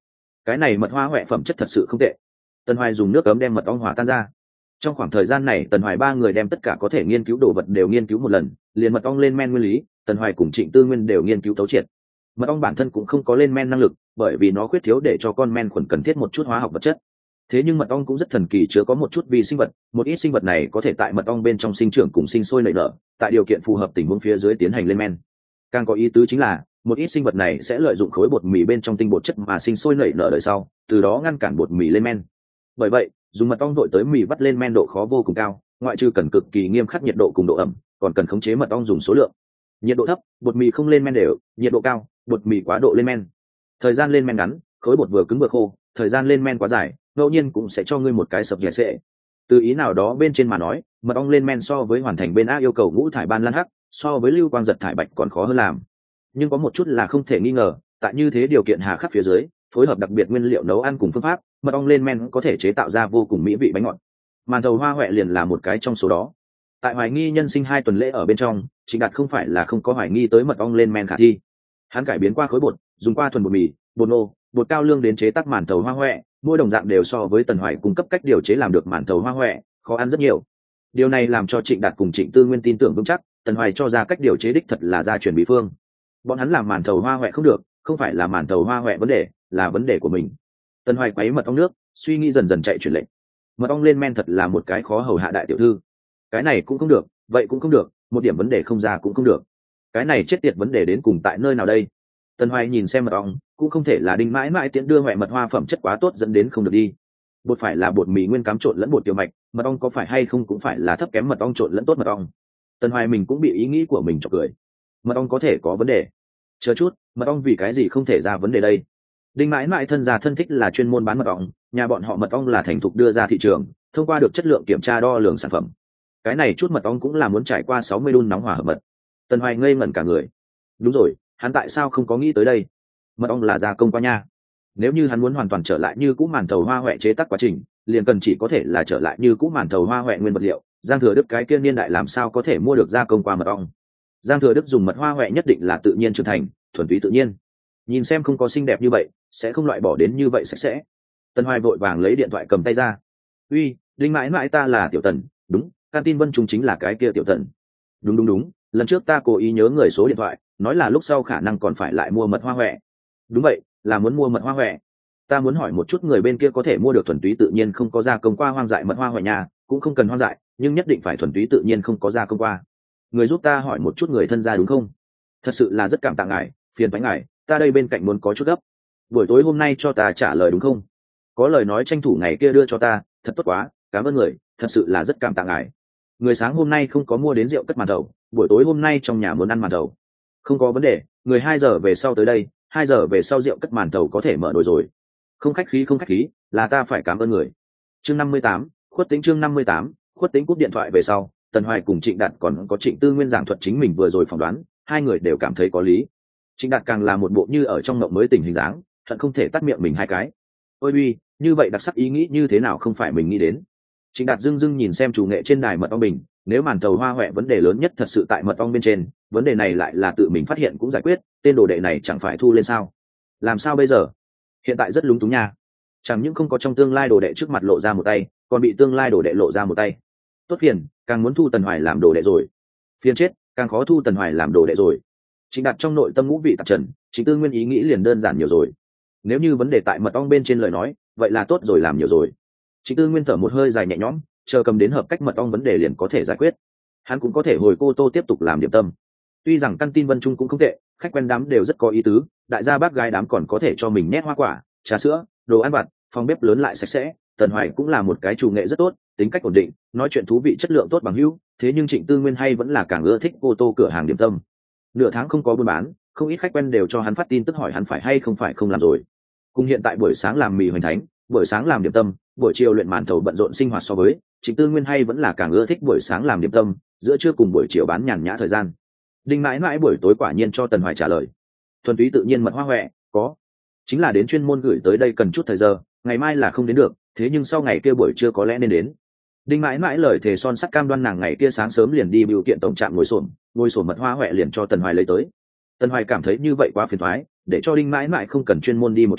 cái này mật hoa huệ phẩm chất thật sự không tệ. Tần Hoài dùng nước ấm đem mật ong hòa tan ra. Trong khoảng thời gian này Tần Hoài ba người đem tất cả có thể nghiên cứu đồ vật đều nghiên cứu một lần, liền mật ong lên men nguyên lý Tần Hoài cùng Trịnh Tư Nguyên đều nghiên cứu thấu triệt. Mật ong bản thân cũng không có lên men năng lực, bởi vì nó khuyết thiếu để cho con men khuẩn cần thiết một chút hóa học vật chất. Thế nhưng mật ong cũng rất thần kỳ, chứa có một chút vi sinh vật, một ít sinh vật này có thể tại mật ong bên trong sinh trưởng cùng sinh sôi nảy nở, tại điều kiện phù hợp tình huống phía dưới tiến hành lên men. Càng có ý tứ chính là một ít sinh vật này sẽ lợi dụng khối bột mì bên trong tinh bột chất mà sinh sôi nảy nở đời sau, từ đó ngăn cản bột mì lên men. Bởi vậy dùng mật ong đội tới mì vắt lên men độ khó vô cùng cao, ngoại trừ cần cực kỳ nghiêm khắc nhiệt độ cùng độ ẩm, còn cần khống chế mật ong dùng số lượng. Nhiệt độ thấp bột mì không lên men đều, nhiệt độ cao bột mì quá độ lên men. Thời gian lên men ngắn, khối bột vừa cứng vừa khô, thời gian lên men quá dài, ngẫu nhiên cũng sẽ cho ngươi một cái sập dẻ sệ. Từ ý nào đó bên trên mà nói, mật ong lên men so với hoàn thành bên A yêu cầu ngũ thải ban lan hắc, so với lưu quang giật thải bạch còn khó hơn làm. Nhưng có một chút là không thể nghi ngờ, tại như thế điều kiện hà khắc phía dưới, phối hợp đặc biệt nguyên liệu nấu ăn cùng phương pháp, mật ong lên men có thể chế tạo ra vô cùng mỹ vị bánh ngọt. Màn thầu hoa huệ liền là một cái trong số đó. Tại hoài nghi nhân sinh hai tuần lễ ở bên trong, Trịnh Đạt không phải là không có hoài nghi tới mật ong lên men khả thi. Hắn cải biến qua khối bột, dùng qua thuần bột mì, bột nô, bột cao lương đến chế tác màn thầu hoa huệ, mỗi đồng dạng đều so với Tần Hoài cung cấp cách điều chế làm được màn thầu hoa huệ khó ăn rất nhiều. Điều này làm cho Trịnh Đạt cùng Trịnh Tư Nguyên tin tưởng vững chắc, Tần Hoài cho ra cách điều chế đích thật là gia truyền bí phương. Bọn hắn làm màn thầu hoa huệ không được, không phải là màn thầu hoa huệ vấn đề, là vấn đề của mình. Tần Hoài quấy mật ong nước, suy nghĩ dần dần chạy chuyển lệnh. Mật ong lên men thật là một cái khó hầu hạ đại tiểu thư. Cái này cũng không được, vậy cũng không được, một điểm vấn đề không ra cũng không được. Cái này chết tiệt vấn đề đến cùng tại nơi nào đây? Tần Hoài nhìn xem mật ong, cũng không thể là đinh mãi mãi tiễn đưa huệ mật hoa phẩm chất quá tốt dẫn đến không được đi. Bột phải là bột mì nguyên cám trộn lẫn bột tiểu mạch, mật ong có phải hay không cũng phải là thấp kém mật ong trộn lẫn tốt mật ong. Tần Hoài mình cũng bị ý nghĩ của mình chọc cười. Mật ong có thể có vấn đề? Chờ chút, mật ong vì cái gì không thể ra vấn đề đây? Đinh mãi mãi thân gia thân thích là chuyên môn bán mật ong, nhà bọn họ mật ong là thành thục đưa ra thị trường, thông qua được chất lượng kiểm tra đo lường sản phẩm. Cái này chút mật ong cũng là muốn trải qua sáu mươi đun nóng hỏa hợp mật. Tần Hoài ngây ngẩn cả người. Đúng rồi, hắn tại sao không có nghĩ tới đây? Mật ong là gia công qua nha. Nếu như hắn muốn hoàn toàn trở lại như cũ màn thầu hoa huệ chế tác quá trình, liền cần chỉ có thể là trở lại như cũ màn thầu hoa huệ nguyên vật liệu. Giang Thừa Đức cái kia niên đại làm sao có thể mua được gia công qua mật ong? Giang Thừa Đức dùng mật hoa huệ nhất định là tự nhiên trưởng thành, thuần túy tự nhiên. Nhìn xem không có xinh đẹp như vậy, sẽ không loại bỏ đến như vậy sạch sẽ. Tần Hoài vội vàng lấy điện thoại cầm tay ra. Uy, Đinh mãi mãi, ta là Tiểu Tần. Đúng, can tin Vân Trung chính là cái kia Tiểu Tần. Đúng đúng đúng, lần trước ta cố ý nhớ người số điện thoại, nói là lúc sau khả năng còn phải lại mua mật hoa huệ. Đúng vậy, là muốn mua mật hoa huệ. Ta muốn hỏi một chút người bên kia có thể mua được thuần túy tự nhiên không có gia công qua hoang dại mật hoa huệ nhà, cũng không cần hoang dại, nhưng nhất định phải thuần túy tự nhiên không có gia công qua. Người giúp ta hỏi một chút người thân gia đúng không? Thật sự là rất cảm tạ ngài, phiền toái ngài, ta đây bên cạnh muốn có chút gấp. Buổi tối hôm nay cho ta trả lời đúng không? Có lời nói tranh thủ ngày kia đưa cho ta, thật tốt quá, cảm ơn người, thật sự là rất cảm tạ ngài. Người sáng hôm nay không có mua đến rượu cất màn thầu, buổi tối hôm nay trong nhà muốn ăn màn thầu. Không có vấn đề, người hai giờ về sau tới đây, hai giờ về sau rượu cất màn thầu có thể mở nồi rồi. Không khách khí không khách khí, là ta phải cảm ơn người. Chương năm mươi tám, khuất tính chương năm mươi tám, khuất tính cúp điện thoại về sau, Tần Hoài cùng Trịnh Đạt còn có Trịnh Tư Nguyên giảng thuật chính mình vừa rồi phỏng đoán, hai người đều cảm thấy có lý. Trịnh Đạt càng là một bộ như ở trong mộng mới tỉnh hình dáng, thật không thể tắt miệng mình hai cái. Ôi uy, như vậy đặc sắc ý nghĩ như thế nào không phải mình nghĩ đến. Trịnh Đạt dưng dưng nhìn xem chủ nghệ trên đài mật ong bình, nếu màn thầu hoa huệ vấn đề lớn nhất thật sự tại mật ong bên trên, vấn đề này lại là tự mình phát hiện cũng giải quyết, tên đồ đệ này chẳng phải thu lên sao? Làm sao bây giờ? Hiện tại rất lúng túng nha. Chẳng những không có trong tương lai đồ đệ trước mặt lộ ra một tay, còn bị tương lai đồ đệ lộ ra một tay. Tốt phiền, càng muốn thu Tần Hoài làm đồ đệ rồi. Phiền chết, càng khó thu Tần Hoài làm đồ đệ rồi. Trịnh Đạt trong nội tâm ngũ vị tạp trần, Trịnh Tư Nguyên ý nghĩ liền đơn giản nhiều rồi. Nếu như vấn đề tại mật ong bên trên lời nói, vậy là tốt rồi, làm nhiều rồi. Trịnh Tư Nguyên thở một hơi dài nhẹ nhõm, chờ cầm đến hợp cách mật ong vấn đề liền có thể giải quyết. Hắn cũng có thể hồi Cô Tô tiếp tục làm điểm tâm. Tuy rằng căn tin Vân Trung cũng không tệ, khách quen đám đều rất có ý tứ, đại gia bác gái đám còn có thể cho mình nhét hoa quả, trà sữa, đồ ăn vặt, phòng bếp lớn lại sạch sẽ. Tần Hoài cũng là một cái chủ nghệ rất tốt, tính cách ổn định, nói chuyện thú vị, chất lượng tốt bằng hữu. Thế nhưng Trịnh Tư Nguyên hay vẫn là càng ưa thích Cô Tô cửa hàng điểm tâm. Nửa tháng không có buôn bán, không ít khách quen đều cho hắn phát tin tức hỏi hắn phải hay không phải không làm rồi. Cùng hiện tại buổi sáng làm mì hoành thánh, buổi sáng làm điểm tâm, buổi chiều luyện màn thầu bận rộn sinh hoạt so với, Trịnh Tư Nguyên hay vẫn là càng ưa thích buổi sáng làm điểm tâm, giữa trưa cùng buổi chiều bán nhàn nhã thời gian. Đinh mãi mãi buổi tối quả nhiên cho Tần Hoài trả lời. Thuần túy tự nhiên mật hoa huệ, có. Chính là đến chuyên môn gửi tới đây cần chút thời giờ, ngày mai là không đến được, thế nhưng sau ngày kia buổi trưa có lẽ nên đến. Đinh mãi mãi lời thề son sắt cam đoan nàng ngày kia sáng sớm liền đi biểu kiện tổng trạm ngồi xổm, ngồi xổm mật hoa huệ liền cho Tần Hoài lấy tới. Tần Hoài cảm thấy như vậy quá phiền toái, để cho Đinh mãi mãi không cần chuyên môn đi một chuyến,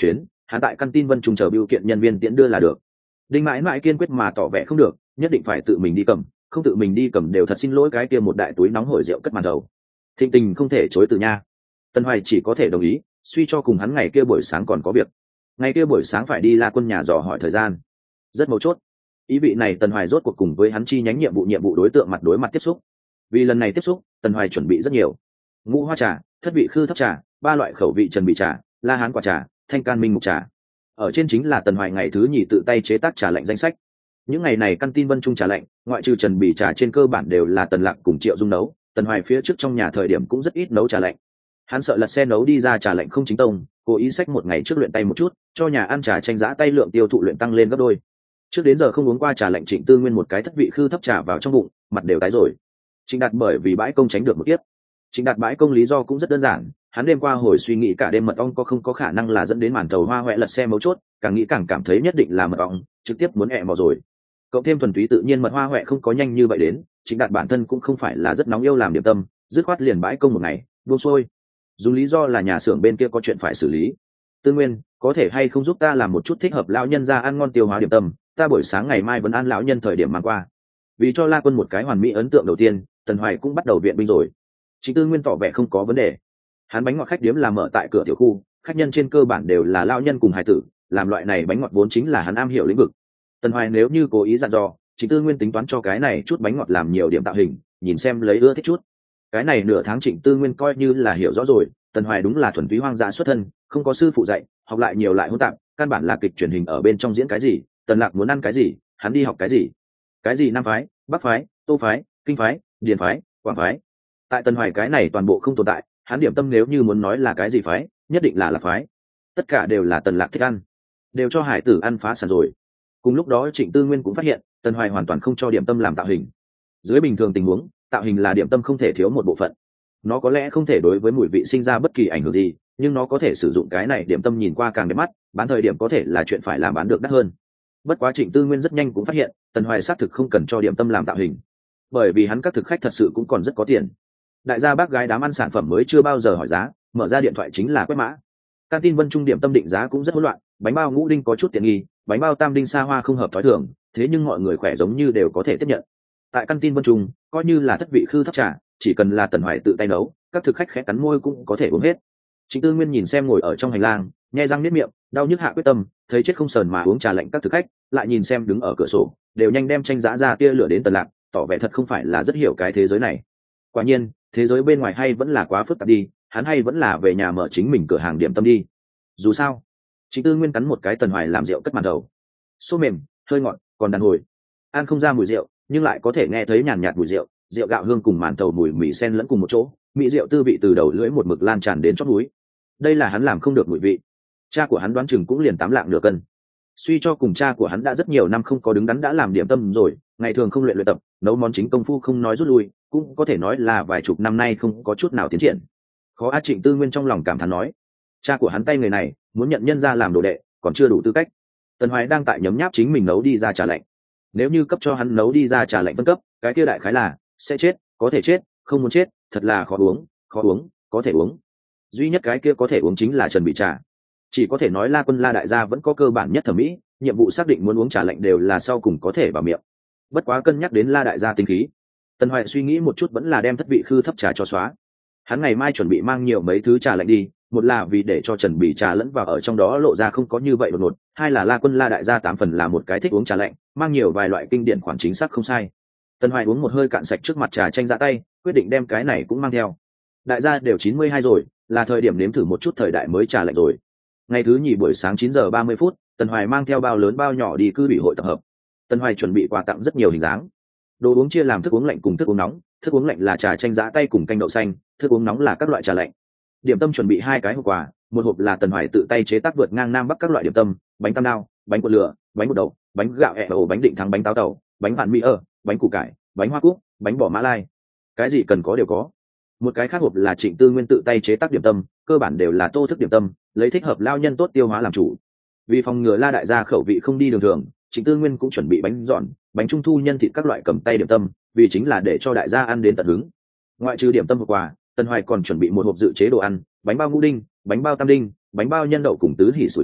hắn tại căn tin Vân Trung chờ biểu kiện nhân viên tiễn đưa là được. Đinh mãi mãi kiên quyết mà tỏ vẻ không được, nhất định phải tự mình đi cầm, không tự mình đi cầm đều thật xin lỗi cái kia một đại túi nóng hổi rượu cất màn đầu. Thịnh tình không thể chối từ nha. Tần Hoài chỉ có thể đồng ý, suy cho cùng hắn ngày kia buổi sáng còn có việc. Ngày kia buổi sáng phải đi La Quân nhà dò hỏi thời gian, rất mấu chốt. Ý vị này Tần Hoài rốt cuộc cùng với hắn chi nhánh nhiệm vụ nhiệm vụ đối tượng mặt đối mặt tiếp xúc. Vì lần này tiếp xúc, Tần Hoài chuẩn bị rất nhiều. Ngũ hoa trà, thất vị khư thấp trà, ba loại khẩu vị trần bị trà, la hán quả trà, thanh can minh mục trà. Ở trên chính là Tần Hoài ngày thứ nhì tự tay chế tác trà lạnh danh sách. Những ngày này căn tin Vân Trung trà lạnh, ngoại trừ trần bì trà trên cơ bản đều là Tần Lạc cùng Triệu Dung nấu. Tần Hoài phía trước trong nhà thời điểm cũng rất ít nấu trà lạnh. Hắn sợ lật xe nấu đi ra trà lạnh không chính tông, cố ý xách một ngày trước luyện tay một chút, cho nhà ăn trà tranh giã tay lượng tiêu thụ luyện tăng lên gấp đôi. Trước đến giờ không uống qua trà lạnh, Trịnh Tư Nguyên một cái thất vị khư thấp trà vào trong bụng, mặt đều tái rồi. Trịnh Đạt bởi vì bãi công tránh được một kiếp. Trịnh Đạt bãi công lý do cũng rất đơn giản, hắn đêm qua hồi suy nghĩ cả đêm mật ong có không có khả năng là dẫn đến màn tàu hoa hoẹ lật xe mấu chốt, càng nghĩ càng cảm thấy nhất định là mật ong, trực tiếp muốn ẹ mò rồi. Cộng thêm thuần túy tự nhiên mật hoa hoẹ không có nhanh như vậy đến, Trịnh Đạt bản thân cũng không phải là rất nóng yêu làm điểm tâm, dứt khoát liền bãi công một ngày, buông xuôi. Dùng lý do là nhà xưởng bên kia có chuyện phải xử lý. Tư Nguyên, có thể hay không giúp ta làm một chút thích hợp lão nhân ra ăn ngon tiêu hóa điểm tâm, ta buổi sáng ngày mai vẫn ăn lão nhân thời điểm mang qua. Vì cho La Quân một cái hoàn mỹ ấn tượng đầu tiên, Tần Hoài cũng bắt đầu viện binh rồi. Trịnh Tư Nguyên tỏ vẻ không có vấn đề. Hắn bánh ngọt khách điếm làm mở tại cửa tiểu khu, khách nhân trên cơ bản đều là lão nhân cùng hài tử, làm loại này bánh ngọt vốn chính là hắn am hiểu lĩnh vực. Tần Hoài nếu như cố ý dặn dò, Trịnh Tư Nguyên tính toán cho cái này chút bánh ngọt làm nhiều điểm tạo hình, nhìn xem lấy ưa thích chút. Cái này nửa tháng Trịnh Tư Nguyên coi như là hiểu rõ rồi, Tần Hoài đúng là thuần túy hoang dã xuất thân, không có sư phụ dạy, học lại nhiều lại hỗn tạp, căn bản là kịch truyền hình ở bên trong diễn cái gì, Tần Lạc muốn ăn cái gì, hắn đi học cái gì. Cái gì Nam phái, Bắc phái, Tô phái, Kinh phái, Điền phái, Quảng phái. Tại Tần Hoài cái này toàn bộ không tồn tại, hắn điểm tâm nếu như muốn nói là cái gì phái, nhất định là là phái. Tất cả đều là Tần Lạc thích ăn, đều cho hải tử ăn phá sản rồi. Cùng lúc đó Trịnh Tư Nguyên cũng phát hiện, Tần Hoài hoàn toàn không cho điểm tâm làm tạo hình. Dưới bình thường tình huống, tạo hình là điểm tâm không thể thiếu một bộ phận. Nó có lẽ không thể đối với mùi vị sinh ra bất kỳ ảnh hưởng gì, nhưng nó có thể sử dụng cái này điểm tâm nhìn qua càng đẹp mắt, bán thời điểm có thể là chuyện phải làm bán được đắt hơn. Bất quá Trịnh Tư Nguyên rất nhanh cũng phát hiện, Tần Hoài xác thực không cần cho điểm tâm làm tạo hình, bởi vì hắn các thực khách thật sự cũng còn rất có tiền. Đại gia bác gái đám ăn sản phẩm mới chưa bao giờ hỏi giá, mở ra điện thoại chính là quét mã. Căn tin Vân Trung điểm tâm định giá cũng rất hỗn loạn, bánh bao ngũ đinh có chút tiện nghi, bánh bao tam đinh xa hoa không hợp thói thường, thế nhưng mọi người khỏe giống như đều có thể tiếp nhận. Tại căn tin Vân Trung, coi như là thất vị khư thấp trà, chỉ cần là Tần Hoài tự tay nấu, các thực khách khẽ cắn môi cũng có thể uống hết. Trịnh Tư Nguyên nhìn xem ngồi ở trong hành lang, nhe răng niết miệng, đau nhức hạ quyết tâm, thấy chết không sờn mà uống trà lạnh các thực khách, lại nhìn xem đứng ở cửa sổ, đều nhanh đem tranh giã ra tia lửa đến Tần Lạc, tỏ vẻ thật không phải là rất hiểu cái thế giới này. Quả nhiên, thế giới bên ngoài hay vẫn là quá phức tạp đi, hắn hay vẫn là về nhà mở chính mình cửa hàng điểm tâm đi. Dù sao, Trịnh Tư Nguyên cắn một cái Tần Hoài làm rượu cất màn đầu, số mềm, hơi ngọt, còn đàn hồi, ăn không ra mùi rượu, nhưng lại có thể nghe thấy nhàn nhạt mùi rượu, rượu gạo hương cùng màn tàu mùi mì xen lẫn cùng một chỗ, mỹ rượu tư vị từ đầu lưỡi một mực lan tràn đến chót núi. Đây là hắn làm không được mùi vị. Cha của hắn đoán chừng cũng liền tám lạng nửa cân. Suy cho cùng cha của hắn đã rất nhiều năm không có đứng đắn đã làm điểm tâm rồi, ngày thường không luyện luyện tập, nấu món chính công phu không nói rút lui, cũng có thể nói là vài chục năm nay không có chút nào tiến triển. Khó a. Trịnh Tư Nguyên trong lòng cảm thán nói, cha của hắn tay người này, muốn nhận nhân ra làm đồ đệ, còn chưa đủ tư cách. Tần Hoài đang tại nhấm nháp chính mình nấu đi ra trà lạnh. Nếu như cấp cho hắn nấu đi ra trà lạnh phân cấp, cái kia đại khái là sẽ chết, có thể chết, không muốn chết, thật là khó uống, khó uống, có thể uống. Duy nhất cái kia có thể uống chính là Trần Bị Trà. Chỉ có thể nói La Quân La đại gia vẫn có cơ bản nhất thẩm mỹ, nhiệm vụ xác định muốn uống trà lạnh đều là sau cùng có thể vào miệng. Bất quá cân nhắc đến La đại gia tính khí, Tần Hoài suy nghĩ một chút vẫn là đem thất vị khư thấp trà cho xóa. Hắn ngày mai chuẩn bị mang nhiều mấy thứ trà lạnh đi, một là vì để cho Trần Bỉ trà lẫn vào ở trong đó lộ ra không có như vậy đột ngột, hai là La Quân La đại gia tám phần là một cái thích uống trà lạnh, mang nhiều vài loại kinh điển khoản chính xác không sai. Tần Hoài uống một hơi cạn sạch trước mặt trà tranh giã tay, quyết định đem cái này cũng mang theo. Đại gia đều chín mươi hai rồi, là thời điểm nếm thử một chút thời đại mới trà lạnh rồi. Ngày thứ nhì buổi sáng chín giờ ba mươi phút, Tần Hoài mang theo bao lớn bao nhỏ đi cư bị hội tập hợp. Tần Hoài chuẩn bị quà tặng rất nhiều hình dáng. Đồ uống chia làm thức uống lạnh cùng thức uống nóng, thức uống lạnh là trà chanh giã tay cùng canh đậu xanh, thức uống nóng là các loại trà lạnh. Điểm tâm chuẩn bị hai cái hộp quà, một hộp là Tần Hoài tự tay chế tác vượt ngang nam bắc các loại điểm tâm, bánh tam đao, bánh cuộn lửa, bánh bột đậu, bánh gạo ẹ ổ, bánh định thắng, bánh táo tàu, bánh bạn mỹ ơ, bánh củ cải, bánh hoa cúc, bánh bò mã lai. Cái gì cần có đều có. Một cái khác hộp là Trịnh Tư Nguyên tự tay chế tác điểm tâm, cơ bản đều là tô thức điểm tâm, lấy thích hợp lao nhân tốt tiêu hóa làm chủ. Vì phòng ngừa La đại gia khẩu vị không đi đường thường, Trịnh Tư Nguyên cũng chuẩn bị bánh giòn, bánh trung thu nhân thịt các loại cầm tay điểm tâm, vì chính là để cho đại gia ăn đến tận hứng. Ngoại trừ điểm tâm hộp quà, Tần Hoài còn chuẩn bị một hộp dự chế đồ ăn, bánh bao ngũ đinh, bánh bao tam đinh, bánh bao nhân đậu cùng tứ hỉ sủi cảo,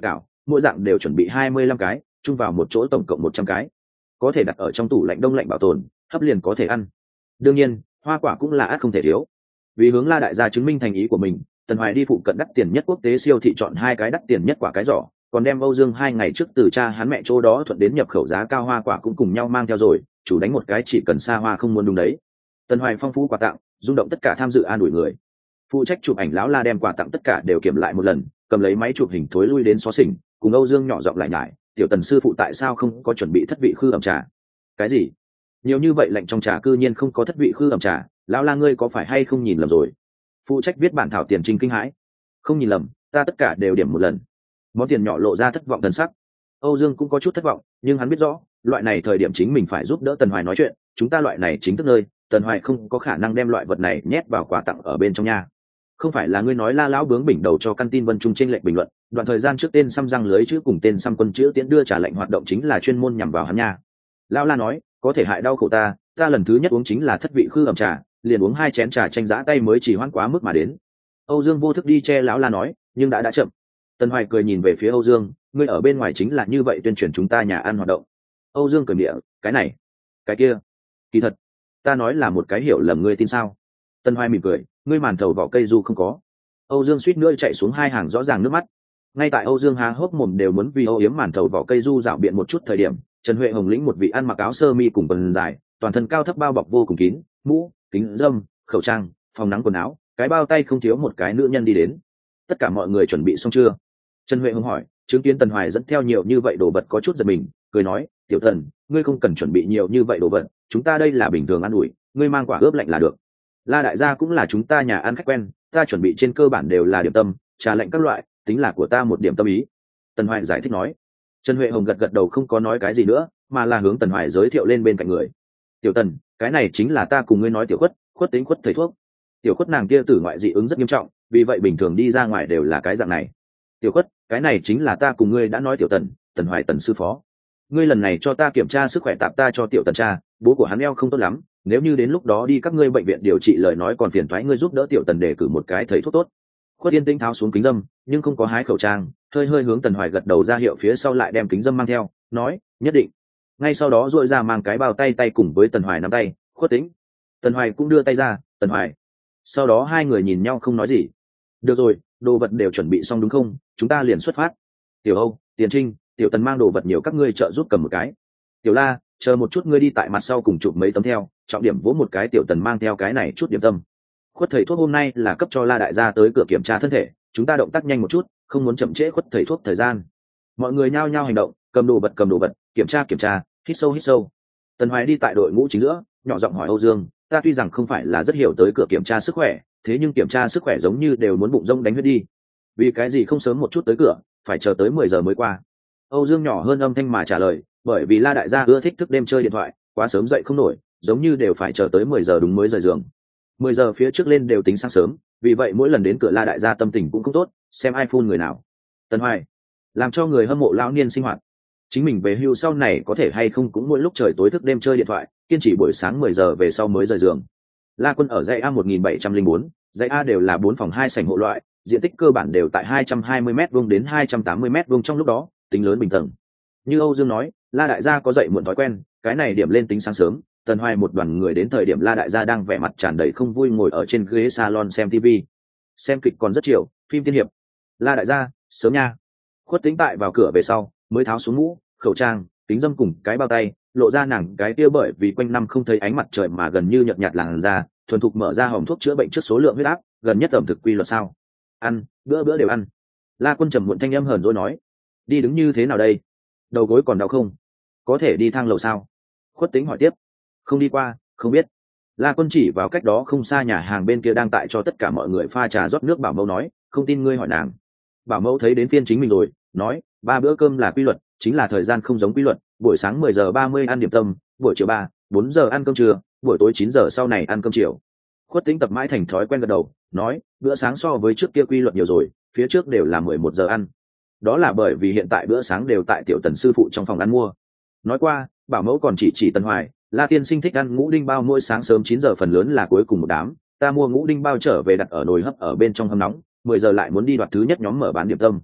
mỗi dạng đều chuẩn bị hai mươi lăm cái, chung vào một chỗ tổng cộng một trăm cái, có thể đặt ở trong tủ lạnh đông lạnh bảo tồn, hấp liền có thể ăn. Đương nhiên hoa quả cũng là ắt không thể thiếu. Vì hướng La đại gia chứng minh thành ý của mình, Tần Hoài đi phụ cận đắt tiền nhất quốc tế siêu thị chọn hai cái đắt tiền nhất quả cái giỏ, còn đem Âu Dương hai ngày trước từ cha hắn mẹ chỗ đó thuận đến nhập khẩu giá cao hoa quả cũng cùng nhau mang theo rồi, chủ đánh một cái chỉ cần xa hoa không muốn đúng đấy. Tần Hoài phong phú quà tặng, rung động tất cả tham dự an ủi người. Phụ trách chụp ảnh lão La đem quà tặng tất cả đều kiểm lại một lần, cầm lấy máy chụp hình thối lui đến xó xỉnh, cùng Âu Dương nhỏ giọng lại nhải, "Tiểu Tần sư phụ tại sao không có chuẩn bị thất vị khư ẩm trà?" "Cái gì? Nhiều như vậy lạnh trong trà cư nhiên không có thất vị khư ẩm trà, lão La ngươi có phải hay không nhìn lầm rồi?" Phụ trách viết bản thảo tiền trinh kinh hãi, "Không nhìn lầm, ta tất cả đều điểm một lần." Món tiền nhỏ lộ ra thất vọng thần sắc. Âu Dương cũng có chút thất vọng, nhưng hắn biết rõ, loại này thời điểm chính mình phải giúp đỡ Tần Hoài nói chuyện, chúng ta loại này chính thức nơi, Tần Hoài không có khả năng đem loại vật này nhét vào quà tặng ở bên trong nhà. Không phải là ngươi nói La lão bướng bỉnh đầu cho căn tin Vân Trung trên lệnh bình luận, đoạn thời gian trước tên xăm răng lưới chữ cùng tên xăm quân chữ tiễn đưa trả lệnh hoạt động chính là chuyên môn nhằm vào hắn nha. Lão La nói, có thể hại đau khổ ta, ta lần thứ nhất uống chính là thất vị khư ẩm trà, liền uống hai chén trà tranh giã tay mới chỉ hoãn quá mức mà đến. Âu Dương vô thức đi che lão La nói, nhưng đã đã chậm. Tần Hoài cười nhìn về phía Âu Dương, ngươi ở bên ngoài chính là như vậy tuyên truyền chúng ta nhà ăn hoạt động. Âu Dương cười miệng, cái này, cái kia, kỳ thật, ta nói là một cái hiểu lầm, ngươi tin sao? Tần Hoài mỉm cười, ngươi màn thầu vỏ cây du không có. Âu Dương suýt nữa chạy xuống hai hàng rõ ràng nước mắt. Ngay tại Âu Dương há hốc mồm đều muốn vì Âu Yếm màn thầu vỏ cây du dạo biện một chút thời điểm, Trần Huệ Hồng lĩnh một vị ăn mặc áo sơ mi cùng quần dài, toàn thân cao thấp bao bọc vô cùng kín, mũ, kính râm, khẩu trang, phòng nắng quần áo, cái bao tay không thiếu một cái nữ nhân đi đến. Tất cả mọi người chuẩn bị xong chưa? Trần Huệ Hồng hỏi, chứng kiến Tần Hoài dẫn theo nhiều như vậy đồ vật có chút giật mình, cười nói, tiểu Tần, ngươi không cần chuẩn bị nhiều như vậy đồ vật, chúng ta đây là bình thường ăn ủi, ngươi mang quả ướp lạnh là được. La đại gia cũng là chúng ta nhà ăn khách quen, ta chuẩn bị trên cơ bản đều là điểm tâm, trà lạnh các loại, tính là của ta một điểm tâm ý. Tần Hoài giải thích nói. Trần Huệ Hồng gật gật đầu không có nói cái gì nữa, mà là hướng Tần Hoài giới thiệu lên bên cạnh người. Tiểu Tần, cái này chính là ta cùng ngươi nói tiểu khuất, khuất tính khuất thầy thuốc. Tiểu khuất nàng kia tử ngoại dị ứng rất nghiêm trọng, vì vậy bình thường đi ra ngoài đều là cái dạng này. Tiểu khuất, cái này chính là ta cùng ngươi đã nói tiểu Tần, Tần Hoài Tần sư phó. Ngươi lần này cho ta kiểm tra sức khỏe tạm ta cho tiểu Tần cha, bố của hắn eo không tốt lắm, nếu như đến lúc đó đi các ngươi bệnh viện điều trị lời nói còn phiền thoái ngươi giúp đỡ tiểu Tần để cử một cái thầy thuốc tốt. Khuất Yên Tĩnh tháo xuống kính dâm, nhưng không có hái khẩu trang, hơi hơi hướng Tần Hoài gật đầu ra hiệu phía sau lại đem kính dâm mang theo, nói, nhất định. Ngay sau đó duỗi ra mang cái bao tay tay cùng với Tần Hoài nắm tay, Khuất Tĩnh. Tần Hoài cũng đưa tay ra, Tần Hoài. Sau đó hai người nhìn nhau không nói gì. Được rồi, đồ vật đều chuẩn bị xong đúng không? Chúng ta liền xuất phát. Tiểu Âu, Tiền Trinh, Tiểu Tần mang đồ vật nhiều các ngươi trợ giúp cầm một cái. Tiểu La, chờ một chút ngươi đi tại mặt sau cùng chụp mấy tấm theo, trọng điểm vỗ một cái Tiểu Tần mang theo cái này chút điểm tâm. Khuất thầy thuốc hôm nay là cấp cho La đại gia tới cửa kiểm tra thân thể, chúng ta động tác nhanh một chút, không muốn chậm trễ Khuất thầy thuốc thời gian. Mọi người nhao nhao hành động, cầm đồ vật cầm đồ vật, kiểm tra kiểm tra, hít sâu hít sâu. Tần Hoài đi tại đội ngũ chính giữa, nhỏ giọng hỏi Âu Dương, ta tuy rằng không phải là rất hiểu tới cửa kiểm tra sức khỏe, thế nhưng kiểm tra sức khỏe giống như đều muốn bụng rông đánh huyết đi. Vì cái gì không sớm một chút tới cửa, phải chờ tới mười giờ mới qua? Âu Dương nhỏ hơn âm thanh mà trả lời, bởi vì La đại gia ưa thích thức đêm chơi điện thoại, quá sớm dậy không nổi, giống như đều phải chờ tới mười giờ đúng mới rời giường. mười giờ phía trước lên đều tính sáng sớm, vì vậy mỗi lần đến cửa La đại gia tâm tình cũng không tốt, xem ai phun người nào. Tần Hoài, làm cho người hâm mộ lão niên sinh hoạt. Chính mình về hưu sau này có thể hay không cũng mỗi lúc trời tối thức đêm chơi điện thoại, kiên trì buổi sáng mười giờ về sau mới rời giường. La Quân ở dãy A một nghìn bảy trăm lẻ bốn, dãy A đều là bốn phòng hai sảnh hộ loại, diện tích cơ bản đều tại hai trăm hai mươi mét vuông đến hai trăm tám mươi mét vuông trong lúc đó, tính lớn bình tầng. Như Âu Dương nói, La đại gia có dậy muộn thói quen, cái này điểm lên tính sáng sớm. Tần Hoài một đoàn người đến thời điểm La đại gia đang vẻ mặt tràn đầy không vui ngồi ở trên ghế salon xem ti vi. Xem kịch còn rất chiều, phim tiên hiệp. La đại gia, sớm nha. Khuất Tĩnh tại vào cửa về sau, mới tháo xuống mũ, khẩu trang, kính dâm cùng cái bao tay, lộ ra nàng cái kia bởi vì quanh năm không thấy ánh mặt trời mà gần như nhợt nhạt làn da, thuần thục mở ra hòm thuốc chữa bệnh trước số lượng huyết áp, gần nhất ẩm thực quy luật sao? Ăn, bữa bữa đều ăn. La Quân trầm muộn thanh âm hờn dỗi nói, đi đứng như thế nào đây? Đầu gối còn đau không? Có thể đi thang lầu sao? Khuất Tĩnh hỏi tiếp. Không đi qua, không biết. La Quân chỉ vào cách đó không xa nhà hàng bên kia đang tại cho tất cả mọi người pha trà rót nước. Bảo mẫu nói, không tin ngươi hỏi nàng. Bảo mẫu thấy đến phiên chính mình rồi, nói, ba bữa cơm là quy luật, chính là thời gian không giống quy luật, buổi sáng mười giờ ba mươi ăn điểm tâm, buổi chiều ba, bốn giờ ăn cơm trưa, buổi tối chín giờ sau này ăn cơm chiều. Khuất Tĩnh tập mãi thành thói quen gật đầu, nói, bữa sáng so với trước kia quy luật nhiều rồi, phía trước đều là mười một giờ ăn. Đó là bởi vì hiện tại bữa sáng đều tại Tiểu Tần sư phụ trong phòng ăn mua. Nói qua, bảo mẫu còn chỉ chỉ Tần Hoài, La tiên sinh thích ăn ngũ đinh bao, mỗi sáng sớm chín giờ phần lớn là cuối cùng một đám, ta mua ngũ đinh bao trở về đặt ở nồi hấp ở bên trong hâm nóng, mười giờ lại muốn đi đoạt thứ nhất nhóm mở bán điểm tâm.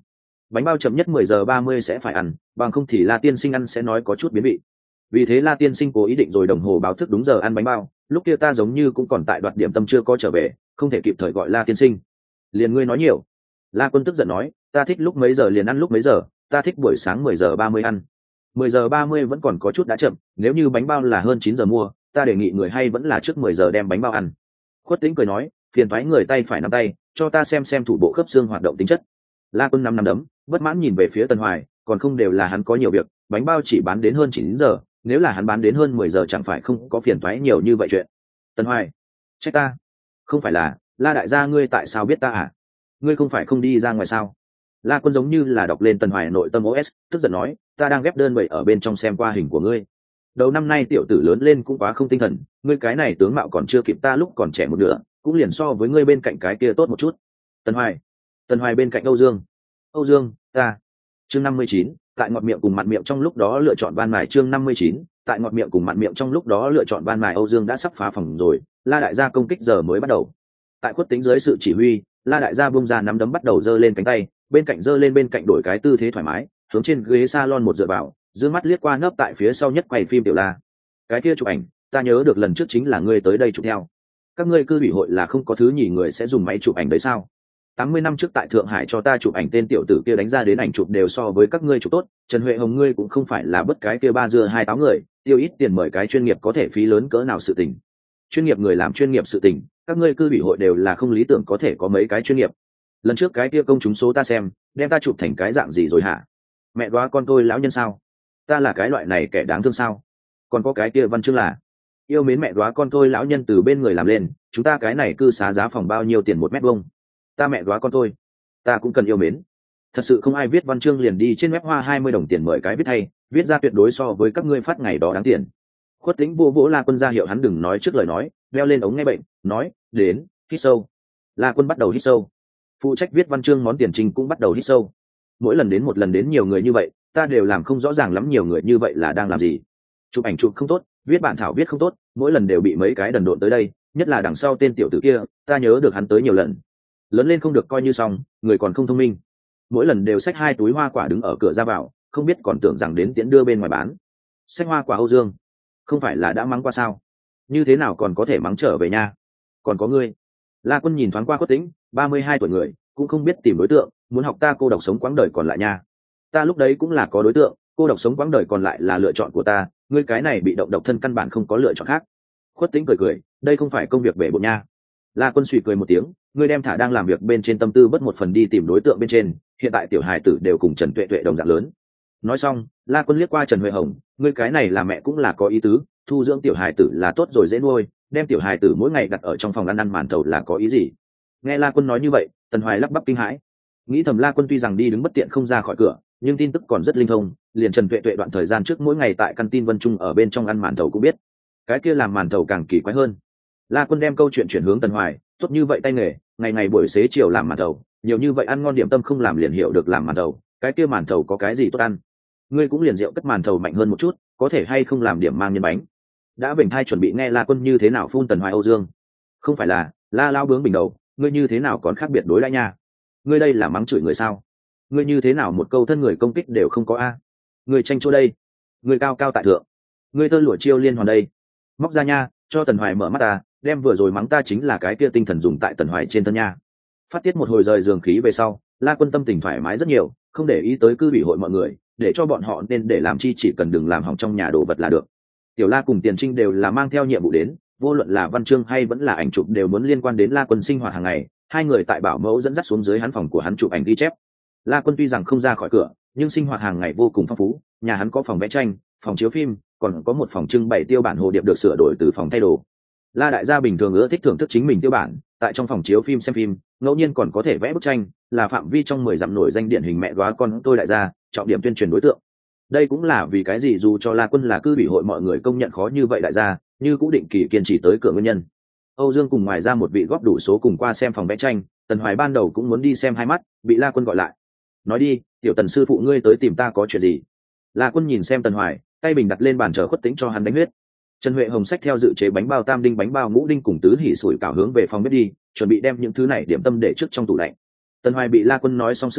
bánh bao chậm nhất mười giờ ba mươi sẽ phải ăn, bằng không thì La tiên sinh ăn sẽ nói có chút biến vị. Vì thế La tiên sinh cố ý định rồi đồng hồ báo thức đúng giờ ăn bánh bao, lúc kia ta giống như cũng còn tại đoạt điểm tâm chưa có trở về, không thể kịp thời gọi La tiên sinh. Liền ngươi nói nhiều. La Quân tức giận nói, ta thích lúc mấy giờ liền ăn lúc mấy giờ, ta thích buổi sáng mười giờ ba mươi ăn. mười giờ ba mươi vẫn còn có chút đã chậm, nếu như bánh bao là hơn chín giờ mua, ta đề nghị người hay vẫn là trước mười giờ đem bánh bao ăn. Khuất Tĩnh cười nói, phiền thoái người tay phải nắm tay, cho ta xem xem thủ bộ khớp xương hoạt động tính chất. La Quân năm năm đấm, bất mãn nhìn về phía Tần Hoài, còn không đều là hắn có nhiều việc, bánh bao chỉ bán đến hơn chín giờ, nếu là hắn bán đến hơn mười giờ chẳng phải không có phiền toái nhiều như vậy chuyện. Tần Hoài, trách ta? Không phải là, La đại gia ngươi tại sao biết ta à? Ngươi không phải không đi ra ngoài sao? La Quân giống như là đọc lên Tần Hoài nội tâm ô ét, tức giận nói, ta đang ghép đơn vậy ở bên trong xem qua hình của ngươi. Đầu năm nay tiểu tử lớn lên cũng quá không tinh thần, ngươi cái này tướng mạo còn chưa kịp ta lúc còn trẻ một nửa, cũng liền so với ngươi bên cạnh cái kia tốt một chút. Tần Hoài, Tần Hoài bên cạnh Âu Dương. Âu Dương, ta. Chương năm mươi chín, tại ngọt miệng cùng mặn miệng trong lúc đó lựa chọn ban mài. Chương năm mươi chín, tại ngọt miệng cùng mặn miệng trong lúc đó lựa chọn ban mài. Âu Dương đã sắp phá phòng rồi, La đại gia công kích giờ mới bắt đầu. Tại Khuất Tĩnh dưới sự chỉ huy, La đại gia bung ra nắm đấm bắt đầu giơ lên cánh tay, bên cạnh giơ lên bên cạnh đổi cái tư thế thoải mái, hướng trên ghế salon một dựa vào, dương mắt liếc qua nấp tại phía sau nhất quay phim Tiểu La. Cái kia chụp ảnh, ta nhớ được lần trước chính là ngươi tới đây chụp theo. Các ngươi cư ủy hội là không có thứ nhì người sẽ dùng máy chụp ảnh đấy sao? Tám mươi năm trước tại Thượng Hải cho ta chụp ảnh tên tiểu tử kia đánh ra đến ảnh chụp đều so với các ngươi chụp tốt, Trần Huệ Hồng ngươi cũng không phải là bất cái kia ba dưa hai táo người, tiêu ít tiền mời cái chuyên nghiệp có thể phí lớn cỡ nào sự tình. Chuyên nghiệp người làm chuyên nghiệp sự tình, các ngươi cư ủy hội đều là không lý tưởng có thể có mấy cái chuyên nghiệp. Lần trước cái kia công chúng số ta xem, đem ta chụp thành cái dạng gì rồi hả? Mẹ đoá con tôi lão nhân sao? Ta là cái loại này kẻ đáng thương sao? Còn có cái kia văn chương là yêu mến mẹ đoá con tôi lão nhân từ bên người làm lên, chúng ta cái này cư xá giá phòng bao nhiêu tiền một mét vuông? Ta mẹ đoá con tôi, ta cũng cần yêu mến. Thật sự không ai viết văn chương liền đi trên web hoa hai mươi đồng tiền mời cái viết hay, viết ra tuyệt đối so với các ngươi phát ngày đó đáng tiền. Khuất Tĩnh vô vỗ La Quân ra hiệu hắn đừng nói trước lời nói, đeo lên ống nghe bệnh, nói, đến, hít sâu. La Quân bắt đầu hít sâu. Phụ trách viết văn chương món tiền trình cũng bắt đầu hít sâu. Mỗi lần đến một lần đến nhiều người như vậy, ta đều làm không rõ ràng lắm nhiều người như vậy là đang làm gì. Chụp ảnh chụp không tốt, viết bản thảo viết không tốt, mỗi lần đều bị mấy cái đần độn tới đây, nhất là đằng sau tên tiểu tử kia, ta nhớ được hắn tới nhiều lần. Lớn lên không được coi như xong, người còn không thông minh. Mỗi lần đều xách hai túi hoa quả đứng ở cửa ra vào, không biết còn tưởng rằng đến tiễn đưa bên ngoài bán. Xách hoa quả Âu Dương, không phải là đã mắng qua sao? Như thế nào còn có thể mắng trở về nha? Còn có ngươi. La Quân nhìn thoáng qua Khuất Tĩnh, ba mươi hai tuổi người, cũng không biết tìm đối tượng, muốn học ta cô độc sống quãng đời còn lại nha. Ta lúc đấy cũng là có đối tượng, cô độc sống quãng đời còn lại là lựa chọn của ta, ngươi cái này bị động độc thân căn bản không có lựa chọn khác. Khuất Tĩnh cười cười, đây không phải công việc bể bộn nha. La Quân suy cười một tiếng, ngươi đem thả đang làm việc bên trên tâm tư bất một phần đi tìm đối tượng bên trên, hiện tại tiểu hài tử đều cùng Trần Tuệ Tuệ đồng dạng lớn. Nói xong, La Quân liếc qua Trần Huệ Hồng, ngươi cái này là mẹ cũng là có ý tứ, thu dưỡng tiểu hài tử là tốt rồi dễ nuôi, đem tiểu hài tử mỗi ngày đặt ở trong phòng ăn ăn màn thầu là có ý gì? Nghe La Quân nói như vậy, Tần Hoài lắp bắp kinh hãi, nghĩ thầm La Quân tuy rằng đi đứng bất tiện không ra khỏi cửa, nhưng tin tức còn rất linh thông, liền Trần Tuệ Tuệ đoạn thời gian trước mỗi ngày tại căn tin Vân Trung ở bên trong ăn màn thầu cũng biết, cái kia làm màn thầu càng kỳ quái hơn. La Quân đem câu chuyện chuyển hướng Tần Hoài, tốt như vậy tay nghề, ngày ngày buổi xế chiều làm màn thầu, nhiều như vậy ăn ngon điểm tâm không làm liền hiểu được làm màn thầu, cái kia màn thầu có cái gì tốt ăn? Ngươi cũng liền rượu cất màn thầu mạnh hơn một chút, có thể hay không làm điểm mang nhân bánh? Đã bình thai chuẩn bị nghe La Quân như thế nào phun Tần Hoài Âu Dương. Không phải là, La lao bướng bình đầu, ngươi như thế nào còn khác biệt đối đãi nha? Ngươi đây là mắng chửi người sao? Ngươi như thế nào một câu thân người công kích đều không có a? Ngươi tranh chỗ đây, ngươi cao cao tại thượng, ngươi tơ lụa chiêu liên hoàn đây. Móc ra nha, cho Tần Hoài mở mắt ta, đem vừa rồi mắng ta chính là cái kia tinh thần dùng tại Tần Hoài trên thân nha. Phát tiết một hồi rời giường khí về sau, La Quân tâm tình thoải mái rất nhiều, không để ý tới cư ủy hội mọi người, để cho bọn họ nên để làm chi chỉ cần đừng làm hỏng trong nhà đồ vật là được. Tiểu La cùng Tiền Trinh đều là mang theo nhiệm vụ đến, vô luận là văn chương hay vẫn là ảnh chụp đều muốn liên quan đến La Quân sinh hoạt hàng ngày. Hai người tại bảo mẫu dẫn dắt xuống dưới hắn phòng của hắn chụp ảnh ghi chép. La Quân tuy rằng không ra khỏi cửa, nhưng sinh hoạt hàng ngày vô cùng phong phú. Nhà hắn có phòng vẽ tranh, phòng chiếu phim, còn có một phòng trưng bày tiêu bản hồ điệp được sửa đổi từ phòng thay đồ. La đại gia bình thường ưa thích thưởng thức chính mình tiêu bản, tại trong phòng chiếu phim xem phim, ngẫu nhiên còn có thể vẽ bức tranh, là phạm vi trong mười dặm nổi danh điển hình mẹ góa con tôi đại gia, trọng điểm tuyên truyền đối tượng. Đây cũng là vì cái gì dù cho La Quân là cư ủy hội mọi người công nhận khó như vậy đại gia, như cũng định kỳ kiên trì tới cửa nguyên nhân. Âu Dương cùng ngoài ra một vị góp đủ số cùng qua xem phòng vẽ tranh, Tần Hoài ban đầu cũng muốn đi xem hai mắt, bị La Quân gọi lại. Nói đi, tiểu Tần sư phụ ngươi tới tìm ta có chuyện gì? La Quân nhìn xem Tần Hoài, tay bình đặt lên bàn chờ Khuất Tĩnh cho hắn đánh huyết. Trần Huệ Hồng xách theo dự chế bánh bao tam đinh bánh bao ngũ đinh cùng tứ hỉ sủi cảo hướng về phòng bếp đi, chuẩn bị đem những thứ này điểm tâm để trước trong tủ lạnh. Tần Hoài bị La Quân nói xong sững sờ,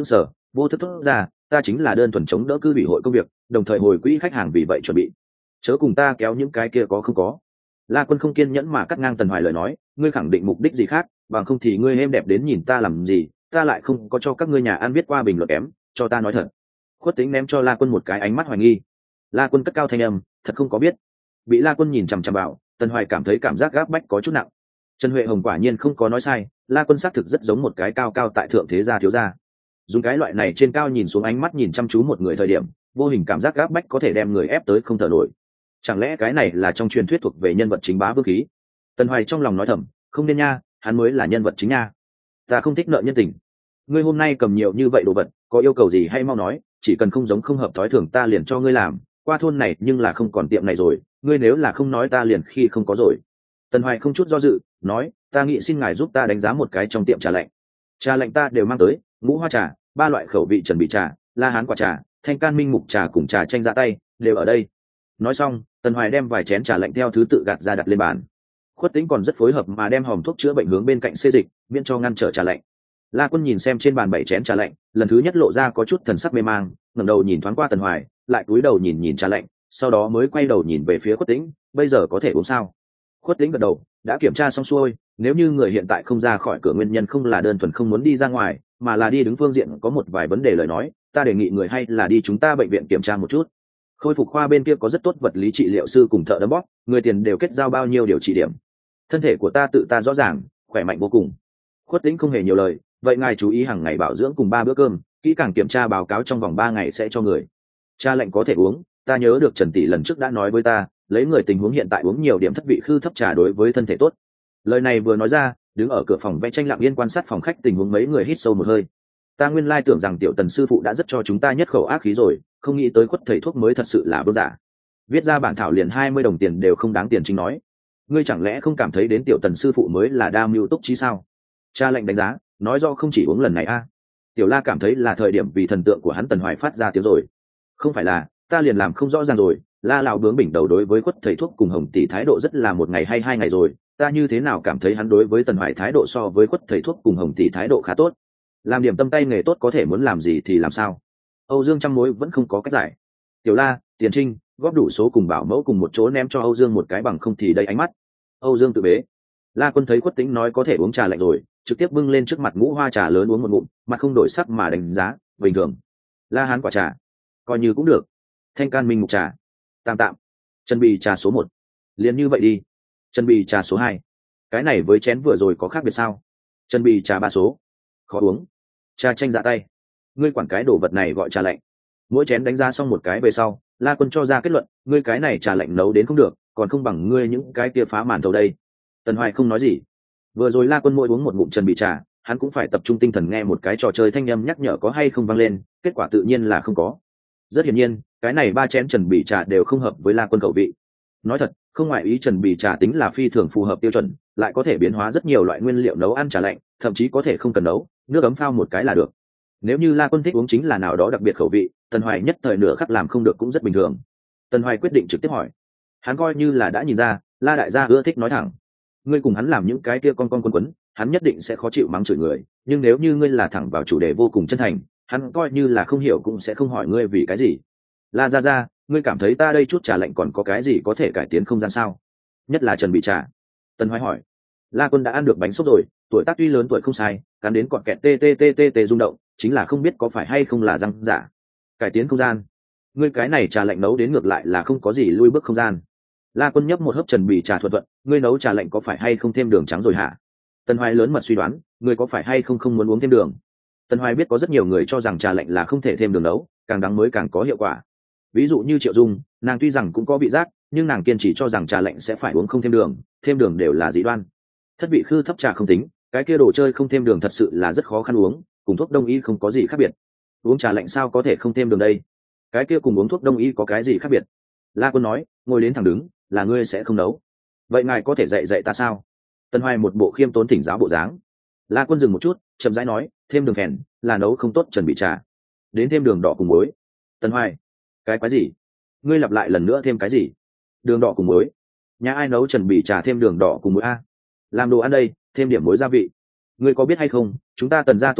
vô thức thốt ra, ta chính là đơn thuần chống đỡ cư ủy hội công việc, đồng thời hồi quỹ khách hàng vì vậy chuẩn bị, chớ cùng ta kéo những cái kia có không có. La Quân không kiên nhẫn mà cắt ngang Tần Hoài lời nói, ngươi khẳng định mục đích gì khác, bằng không thì ngươi êm đẹp đến nhìn ta làm gì, ta lại không có cho các ngươi nhà ăn viết qua bình luận kém, cho ta nói thật. Khuất Tĩnh ném cho La Quân một cái ánh mắt hoài nghi. La Quân cất cao thanh âm, thật không có biết. Bị La Quân nhìn chằm chằm vào, Tần Hoài cảm thấy cảm giác gáp bách có chút nặng. Trần Huệ Hồng quả nhiên không có nói sai, La Quân xác thực rất giống một cái cao cao tại thượng thế gia thiếu gia. Dùng cái loại này trên cao nhìn xuống ánh mắt nhìn chăm chú một người thời điểm, vô hình cảm giác gáp bách có thể đem người ép tới không thở nổi. Chẳng lẽ cái này là trong truyền thuyết thuộc về nhân vật chính bá vương khí? Tần Hoài trong lòng nói thầm, không nên nha, hắn mới là nhân vật chính nha. Ta không thích nợ nhân tình. Ngươi hôm nay cầm nhiều như vậy đồ vật, có yêu cầu gì hay mau nói, chỉ cần không giống không hợp thói thường ta liền cho ngươi làm. Qua thôn này nhưng là không còn tiệm này rồi, ngươi nếu là không nói ta liền khi không có rồi. Tần Hoài không chút do dự, nói, ta nghĩ xin ngài giúp ta đánh giá một cái trong tiệm trà lạnh. Trà lạnh ta đều mang tới, ngũ hoa trà, ba loại khẩu vị chuẩn bị trà, la hán quả trà, thanh can minh mục trà cùng trà chanh dạ tay, đều ở đây. Nói xong, Tần Hoài đem vài chén trà lạnh theo thứ tự gạt ra đặt lên bàn. Khuất Tĩnh còn rất phối hợp mà đem hòm thuốc chữa bệnh hướng bên cạnh xê dịch, miễn cho ngăn trở trà lạnh. La Quân nhìn xem trên bàn bảy chén trà lạnh, lần thứ nhất lộ ra có chút thần sắc mê mang, ngẩng đầu nhìn thoáng qua Tần Hoài, lại cúi đầu nhìn nhìn trà lạnh, sau đó mới quay đầu nhìn về phía Khuất Tĩnh, bây giờ có thể uống sao? Khuất Tĩnh gật đầu, đã kiểm tra xong xuôi, nếu như người hiện tại không ra khỏi cửa nguyên nhân không là đơn thuần không muốn đi ra ngoài, mà là đi đứng phương diện có một vài vấn đề lời nói, ta đề nghị người hay là đi chúng ta bệnh viện kiểm tra một chút. Khôi phục khoa bên kia có rất tốt vật lý trị liệu sư cùng thợ đấm bóp, người tiền đều kết giao bao nhiêu điều trị điểm. Thân thể của ta tự ta rõ ràng, khỏe mạnh vô cùng. Khuất Tĩnh không hề nhiều lời, vậy ngài chú ý hàng ngày bảo dưỡng cùng ba bữa cơm, kỹ càng kiểm tra báo cáo trong vòng ba ngày sẽ cho người. Cha lệnh có thể uống, ta nhớ được Trần tỷ lần trước đã nói với ta, lấy người tình huống hiện tại uống nhiều điểm thất vị khư thấp trà đối với thân thể tốt. Lời này vừa nói ra, đứng ở cửa phòng vẽ tranh lặng yên quan sát phòng khách tình huống mấy người hít sâu một hơi. Ta nguyên lai tưởng rằng tiểu Tần sư phụ đã rất cho chúng ta nhất khẩu ác khí rồi, không nghĩ tới Khuất thầy thuốc mới thật sự là vương giả. Viết ra bản thảo liền hai mươi đồng tiền đều không đáng tiền chính nói. Ngươi chẳng lẽ không cảm thấy đến tiểu Tần sư phụ mới là đa mưu túc trí sao? Cha lệnh đánh giá, nói do không chỉ uống lần này a. Tiểu La cảm thấy là thời điểm vì thần tượng của hắn Tần Hoài phát ra tiếng rồi. Không phải là, ta liền làm không rõ ràng rồi. La lão bướng bỉnh đầu đối với Khuất thầy thuốc cùng Hồng tỷ thái độ rất là một ngày hay hai ngày rồi, ta như thế nào cảm thấy hắn đối với Tần Hoài thái độ so với Khuất thầy thuốc cùng Hồng tỷ thái độ khá tốt. Làm điểm tâm tay nghề tốt có thể muốn làm gì thì làm sao. Âu Dương trăm mối vẫn không có cách giải. Tiểu La, Tiền Trinh góp đủ số cùng bảo mẫu cùng một chỗ ném cho Âu Dương một cái bằng không thì đây ánh mắt. Âu Dương tự bế. La Quân thấy Khuất Tĩnh nói có thể uống trà lạnh rồi, trực tiếp bưng lên trước mặt ngũ hoa trà lớn uống một ngụm, mặt không đổi sắc mà đánh giá, bình thường. La Hán quả trà, coi như cũng được. Thanh can minh mục trà, tạm tạm. Trần bì trà số một, liền như vậy đi. Trần bì trà số hai, cái này với chén vừa rồi có khác biệt sao? Trần bì trà ba số, khó uống. Trà chanh dạ tay, ngươi quản cái đồ vật này gọi trà lạnh. Mỗi chén đánh giá xong một cái về sau, La Quân cho ra kết luận, ngươi cái này trà lạnh nấu đến không được, còn không bằng ngươi những cái kia phá màn thầu đây. Tần Hoài không nói gì. Vừa rồi La Quân mỗi uống một ngụm trần bị trà, hắn cũng phải tập trung tinh thần nghe một cái trò chơi thanh âm nhắc nhở có hay không vang lên, kết quả tự nhiên là không có. Rất hiển nhiên, cái này ba chén trần bị trà đều không hợp với La Quân khẩu vị. Nói thật, không ngoại ý trần bị trà tính là phi thường phù hợp tiêu chuẩn, lại có thể biến hóa rất nhiều loại nguyên liệu nấu ăn trà lạnh, thậm chí có thể không cần nấu, nước ấm phao một cái là được. Nếu như La Quân thích uống chính là nào đó đặc biệt khẩu vị, Tần Hoài nhất thời nửa khắc làm không được cũng rất bình thường. Tần Hoài quyết định trực tiếp hỏi. Hắn coi như là đã nhìn ra, La đại gia ưa thích nói thẳng. Ngươi cùng hắn làm những cái kia con con quấn quấn, hắn nhất định sẽ khó chịu mắng chửi người, nhưng nếu như ngươi là thẳng vào chủ đề vô cùng chân thành, hắn coi như là không hiểu cũng sẽ không hỏi ngươi vì cái gì. La gia gia, ngươi cảm thấy ta đây chút trà lạnh còn có cái gì có thể cải tiến không gian sao? Nhất là Trần bị trà. Tần Hoài hỏi. La Quân đã ăn được bánh xốp rồi, tuổi tác tuy lớn tuổi không sai, cắn đến cọt kẹt tê tê tê tê tê rung động, chính là không biết có phải hay không là răng giả. Cải tiến không gian. Ngươi cái này trà lạnh nấu đến ngược lại là không có gì lui bước không gian. La Quân nhấp một hớp trần bì trà thuận thuận, ngươi nấu trà lạnh có phải hay không thêm đường trắng rồi hả? Tần Hoài lớn mật suy đoán, ngươi có phải hay không không muốn uống thêm đường? Tần Hoài biết có rất nhiều người cho rằng trà lạnh là không thể thêm đường nấu, càng đắng mới càng có hiệu quả. Ví dụ như Triệu Dung, nàng tuy rằng cũng có vị giác, nhưng nàng kiên trì cho rằng trà lạnh sẽ phải uống không thêm đường, thêm đường đều là dị đoan. Thất vị khư thấp trà không tính, cái kia đồ chơi không thêm đường thật sự là rất khó khăn uống, cùng thuốc đông y không có gì khác biệt. Uống trà lạnh sao có thể không thêm đường đây? Cái kia cùng uống thuốc đông y có cái gì khác biệt? La Quân nói, ngồi đến thẳng đứng, là ngươi sẽ không nấu, vậy ngài có thể dạy dạy ta sao? Tần Hoài một bộ khiêm tốn thỉnh giáo bộ dáng. La Quân dừng một chút, chậm rãi nói, thêm đường phèn là nấu không tốt trần bị trà, đến thêm đường đỏ cùng muối. Tần Hoài, cái quái gì? Ngươi lặp lại lần nữa thêm cái gì? Đường đỏ cùng muối? Nhà ai nấu trần bị trà thêm đường đỏ cùng muối a? Làm đồ ăn đây, thêm điểm muối gia vị. Ngươi có biết hay không, chúng ta Tần gia tổ hấn,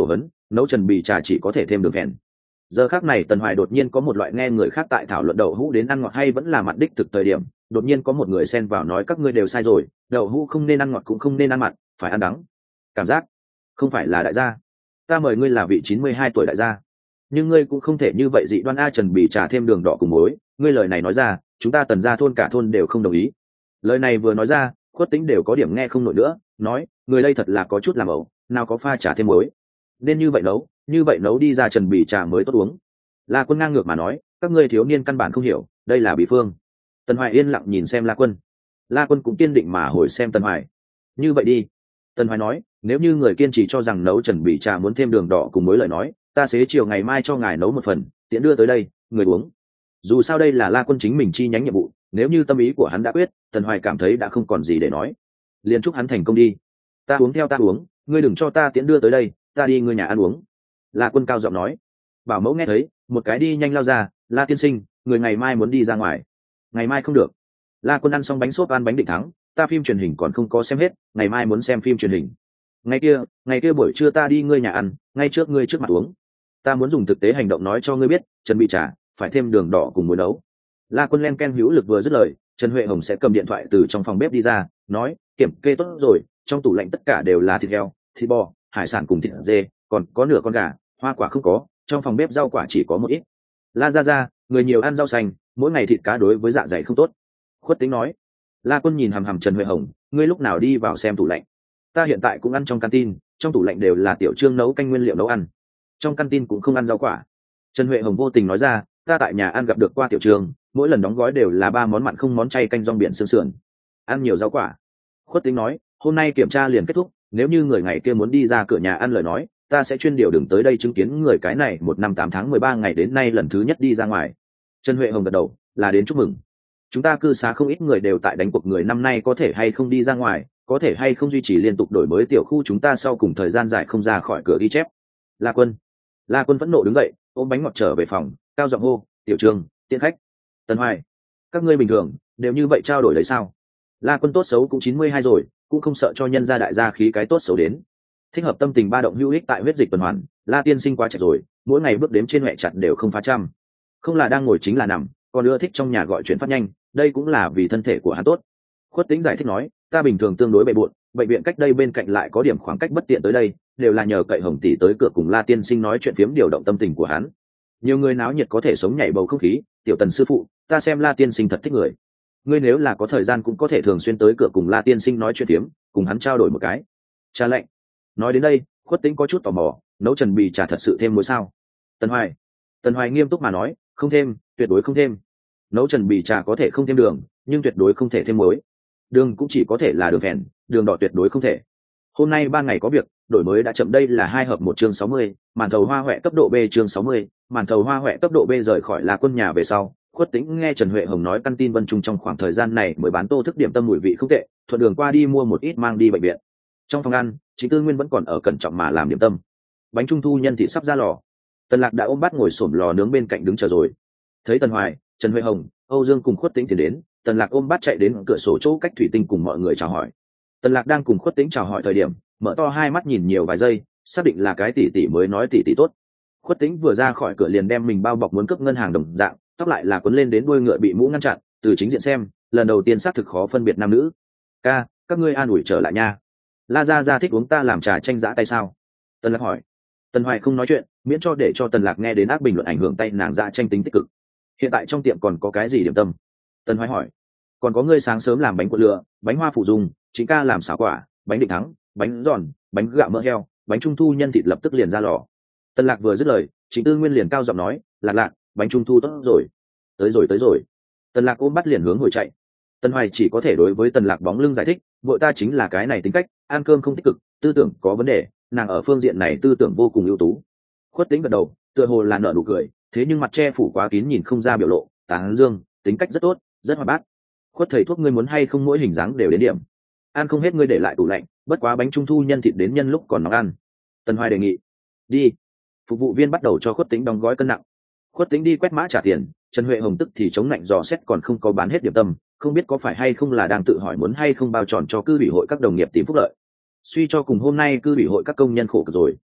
nấu trần bì trà chỉ có thể thêm đường phèn. Giờ khác này Tần Hoài đột nhiên có một loại nghe người khác tại thảo luận đậu hũ đến ăn ngọt hay vẫn là mặn đích thực thời điểm, đột nhiên có một người xen vào nói các ngươi đều sai rồi, đậu hũ không nên ăn ngọt cũng không nên ăn mặn, phải ăn đắng. Cảm giác không phải là đại gia, ta mời ngươi là vị chín mươi hai tuổi đại gia, nhưng ngươi cũng không thể như vậy dị đoan. A trần bì trà thêm đường đỏ cùng muối, ngươi lời này nói ra chúng ta Tần gia thôn cả thôn đều không đồng ý. Lời này vừa nói ra Khuất Tĩnh đều có điểm nghe không nổi nữa, nói người đây thật là có chút làm ẩu, nào có pha trà thêm muối, nên như vậy nấu, như vậy nấu đi ra trần bì trà mới tốt uống. La Quân ngang ngược mà nói, các ngươi thiếu niên căn bản không hiểu, đây là bí phương. Tần Hoài yên lặng nhìn xem La Quân. La Quân cũng kiên định mà hồi xem Tần Hoài. Như vậy đi. Tần Hoài nói, nếu như người kiên trì cho rằng nấu trần bì trà muốn thêm đường đỏ cùng muối lời nói, ta xế chiều ngày mai cho ngài nấu một phần, tiện đưa tới đây, người uống. Dù sao đây là La Quân chính mình chi nhánh nhiệm vụ, nếu như tâm ý của hắn đã quyết, Tần Hoài cảm thấy đã không còn gì để nói. Liền chúc hắn thành công đi. Ta uống theo ta uống, ngươi đừng cho ta tiện đưa tới đây, ta đi ngươi nhà ăn uống. La Quân cao giọng nói. Bảo mẫu nghe thấy, một cái đi nhanh lao ra, La tiên sinh, người ngày mai muốn đi ra ngoài. Ngày mai không được. La Quân ăn xong bánh xốp ăn bánh định thắng, ta phim truyền hình còn không có xem hết, ngày mai muốn xem phim truyền hình. Ngày kia, ngày kia buổi trưa ta đi ngươi nhà ăn, ngay trước ngươi trước mặt uống. Ta muốn dùng thực tế hành động nói cho ngươi biết, trần bị trà phải thêm đường đỏ cùng muối nấu. La Quân len ken hữu lực vừa dứt lời, Trần Huệ Hồng sẽ cầm điện thoại từ trong phòng bếp đi ra, nói, kiểm kê tốt rồi, trong tủ lạnh tất cả đều là thịt heo, thịt bò, hải sản cùng thịt dê, còn có nửa con gà, hoa quả không có, trong phòng bếp rau quả chỉ có một ít. La ra ra, người nhiều ăn rau xanh, mỗi ngày thịt cá đối với dạ dày không tốt. Khuất Tĩnh nói. La Quân nhìn hằm hằm Trần Huệ Hồng, ngươi lúc nào đi vào xem tủ lạnh? Ta hiện tại cũng ăn trong canteen, trong tủ lạnh đều là Tiểu Trương nấu canh nguyên liệu nấu ăn, trong canteen cũng không ăn rau quả. Trần Huệ Hồng vô tình nói ra, ta tại nhà ăn gặp được qua Tiểu Trương, mỗi lần đóng gói đều là ba món mặn không món chay canh rong biển xương sườn, ăn nhiều rau quả. Khuất Tĩnh nói, hôm nay kiểm tra liền kết thúc, nếu như người ngày kia muốn đi ra cửa nhà ăn lời nói, ta sẽ chuyên điều đường tới đây chứng kiến người cái này một năm tám tháng mười ba ngày đến nay lần thứ nhất đi ra ngoài. Trần Huệ Hồng gật đầu, là đến chúc mừng. Chúng ta cư xá không ít người đều tại đánh cuộc người năm nay có thể hay không đi ra ngoài, có thể hay không duy trì liên tục đổi mới tiểu khu chúng ta sau cùng thời gian dài không ra khỏi cửa ghi chép. La Quân. La Quân phẫn nộ đứng dậy, ôm bánh ngọt trở về phòng, cao giọng hô, Tiểu Trương, tiễn khách. Tần Hoài, các ngươi bình thường đều như vậy trao đổi đấy sao? La Quân tốt xấu cũng chín mươi hai rồi, cũng không sợ cho nhân gia đại gia khí cái tốt xấu đến. Thích hợp tâm tình ba động hữu ích tại huyết dịch tuần hoàn, La tiên sinh quá chặt rồi, mỗi ngày bước đếm trên mẹ chặt đều không phá trăm. Không là đang ngồi chính là nằm, còn ưa thích trong nhà gọi chuyện phát nhanh, đây cũng là vì thân thể của hắn tốt. Khuất Tĩnh giải thích nói, ta bình thường tương đối bề bộn, bệnh viện cách đây bên cạnh lại có điểm khoảng cách bất tiện tới đây, đều là nhờ cậy Hồng tỷ tới cửa cùng La tiên sinh nói chuyện phiếm điều động tâm tình của hắn. Nhiều người náo nhiệt có thể sống nhảy bầu không khí, Tiểu Tần sư phụ, ta xem La tiên sinh thật thích người. Ngươi nếu là có thời gian cũng có thể thường xuyên tới cửa cùng La tiên sinh nói chuyện phiếm, cùng hắn trao đổi một cái. Trà lạnh. Nói đến đây, Khuất Tĩnh có chút tò mò, nấu trần bì trà thật sự thêm muối sao? Tần Hoài. Tần Hoài nghiêm túc mà nói, không thêm, tuyệt đối không thêm. Nấu trần bì trà có thể không thêm đường, nhưng tuyệt đối không thể thêm muối. Đường cũng chỉ có thể là đường phèn, đường đỏ tuyệt đối không thể. Hôm nay ban ngày có việc, đổi mới đã chậm, đây là hai hợp một chương sáu mươi, màn thầu hoa huệ cấp độ B chương sáu mươi, màn thầu hoa huệ cấp độ B rời khỏi La Quân nhà về sau, Khuất Tĩnh nghe Trần Huệ Hồng nói căn tin Vân Trung trong khoảng thời gian này mới bán tô thức điểm tâm mùi vị không tệ, thuận đường qua đi mua một ít mang đi bệnh viện. Trong phòng ăn, Trịnh Tư Nguyên vẫn còn ở cẩn trọng mà làm điểm tâm. Bánh trung thu nhân thịt sắp ra lò. Tần Lạc đã ôm bát ngồi xổm lò nướng bên cạnh đứng chờ rồi. Thấy Tần Hoài, Trần Huệ Hồng, Âu Dương cùng Khuất Tĩnh tiến đến, Tần Lạc ôm bát chạy đến cửa sổ chỗ cách thủy tinh cùng mọi người chào hỏi. Tần Lạc đang cùng Khuất Tĩnh chào hỏi thời điểm, mở to hai mắt nhìn nhiều vài giây, xác định là cái tỷ tỷ mới nói tỷ tỷ tốt. Khuất Tĩnh vừa ra khỏi cửa liền đem mình bao bọc muốn cướp ngân hàng đồng dạng, tóc lại là quấn lên đến đuôi ngựa bị mũ ngăn chặn, từ chính diện xem, lần đầu tiên xác thực khó phân biệt nam nữ. Ca, các ngươi an ủi trở lại nha. La gia gia thích uống ta làm trà chanh giã tay sao? Tần Lạc hỏi. Tần Hoài không nói chuyện, miễn cho để cho Tần Lạc nghe đến ác bình luận ảnh hưởng tay nàng giã chanh tính tích cực. Hiện tại trong tiệm còn có cái gì điểm tâm? Tần Hoài hỏi. Còn có ngươi sáng sớm làm bánh cuộn lựa, bánh hoa phụ dung, chính ca làm xáo quả, bánh định thắng, bánh giòn, bánh gạo mỡ heo, bánh trung thu nhân thịt lập tức liền ra lò. Tần Lạc vừa dứt lời, Trịnh Tư Nguyên liền cao giọng nói, Lạc Lạc, bánh trung thu tốt rồi. Tới rồi tới rồi. Tần Lạc ôm bắt liền hướng hồi chạy. Tần Hoài chỉ có thể đối với Tần Lạc bóng lưng giải thích, vội ta chính là cái này tính cách, ăn cơm không tích cực, tư tưởng có vấn đề, nàng ở phương diện này tư tưởng vô cùng ưu tú. Khuất Tĩnh gật đầu, tựa hồ là nở nụ cười, thế nhưng mặt che phủ quá kín nhìn không ra biểu lộ, tán dương, tính cách rất tốt, rất hoạt bát. Khuất thầy thuốc ngươi muốn hay không mỗi hình dáng đều đến điểm. Ăn không hết ngươi để lại tủ lạnh, bất quá bánh trung thu nhân thịt đến nhân lúc còn nóng ăn. Tần Hoài đề nghị. Đi. Phục vụ viên bắt đầu cho Khuất Tĩnh đóng gói cân nặng. Khuất Tĩnh đi quét mã trả tiền, Trần Huệ Hồng tức thì chống lạnh dò xét còn không có bán hết điểm tâm, không biết có phải hay không là đang tự hỏi muốn hay không bao tròn cho cư ủy hội các đồng nghiệp tìm phúc lợi. Suy cho cùng hôm nay cư ủy hội các công nhân khổ cực rồi.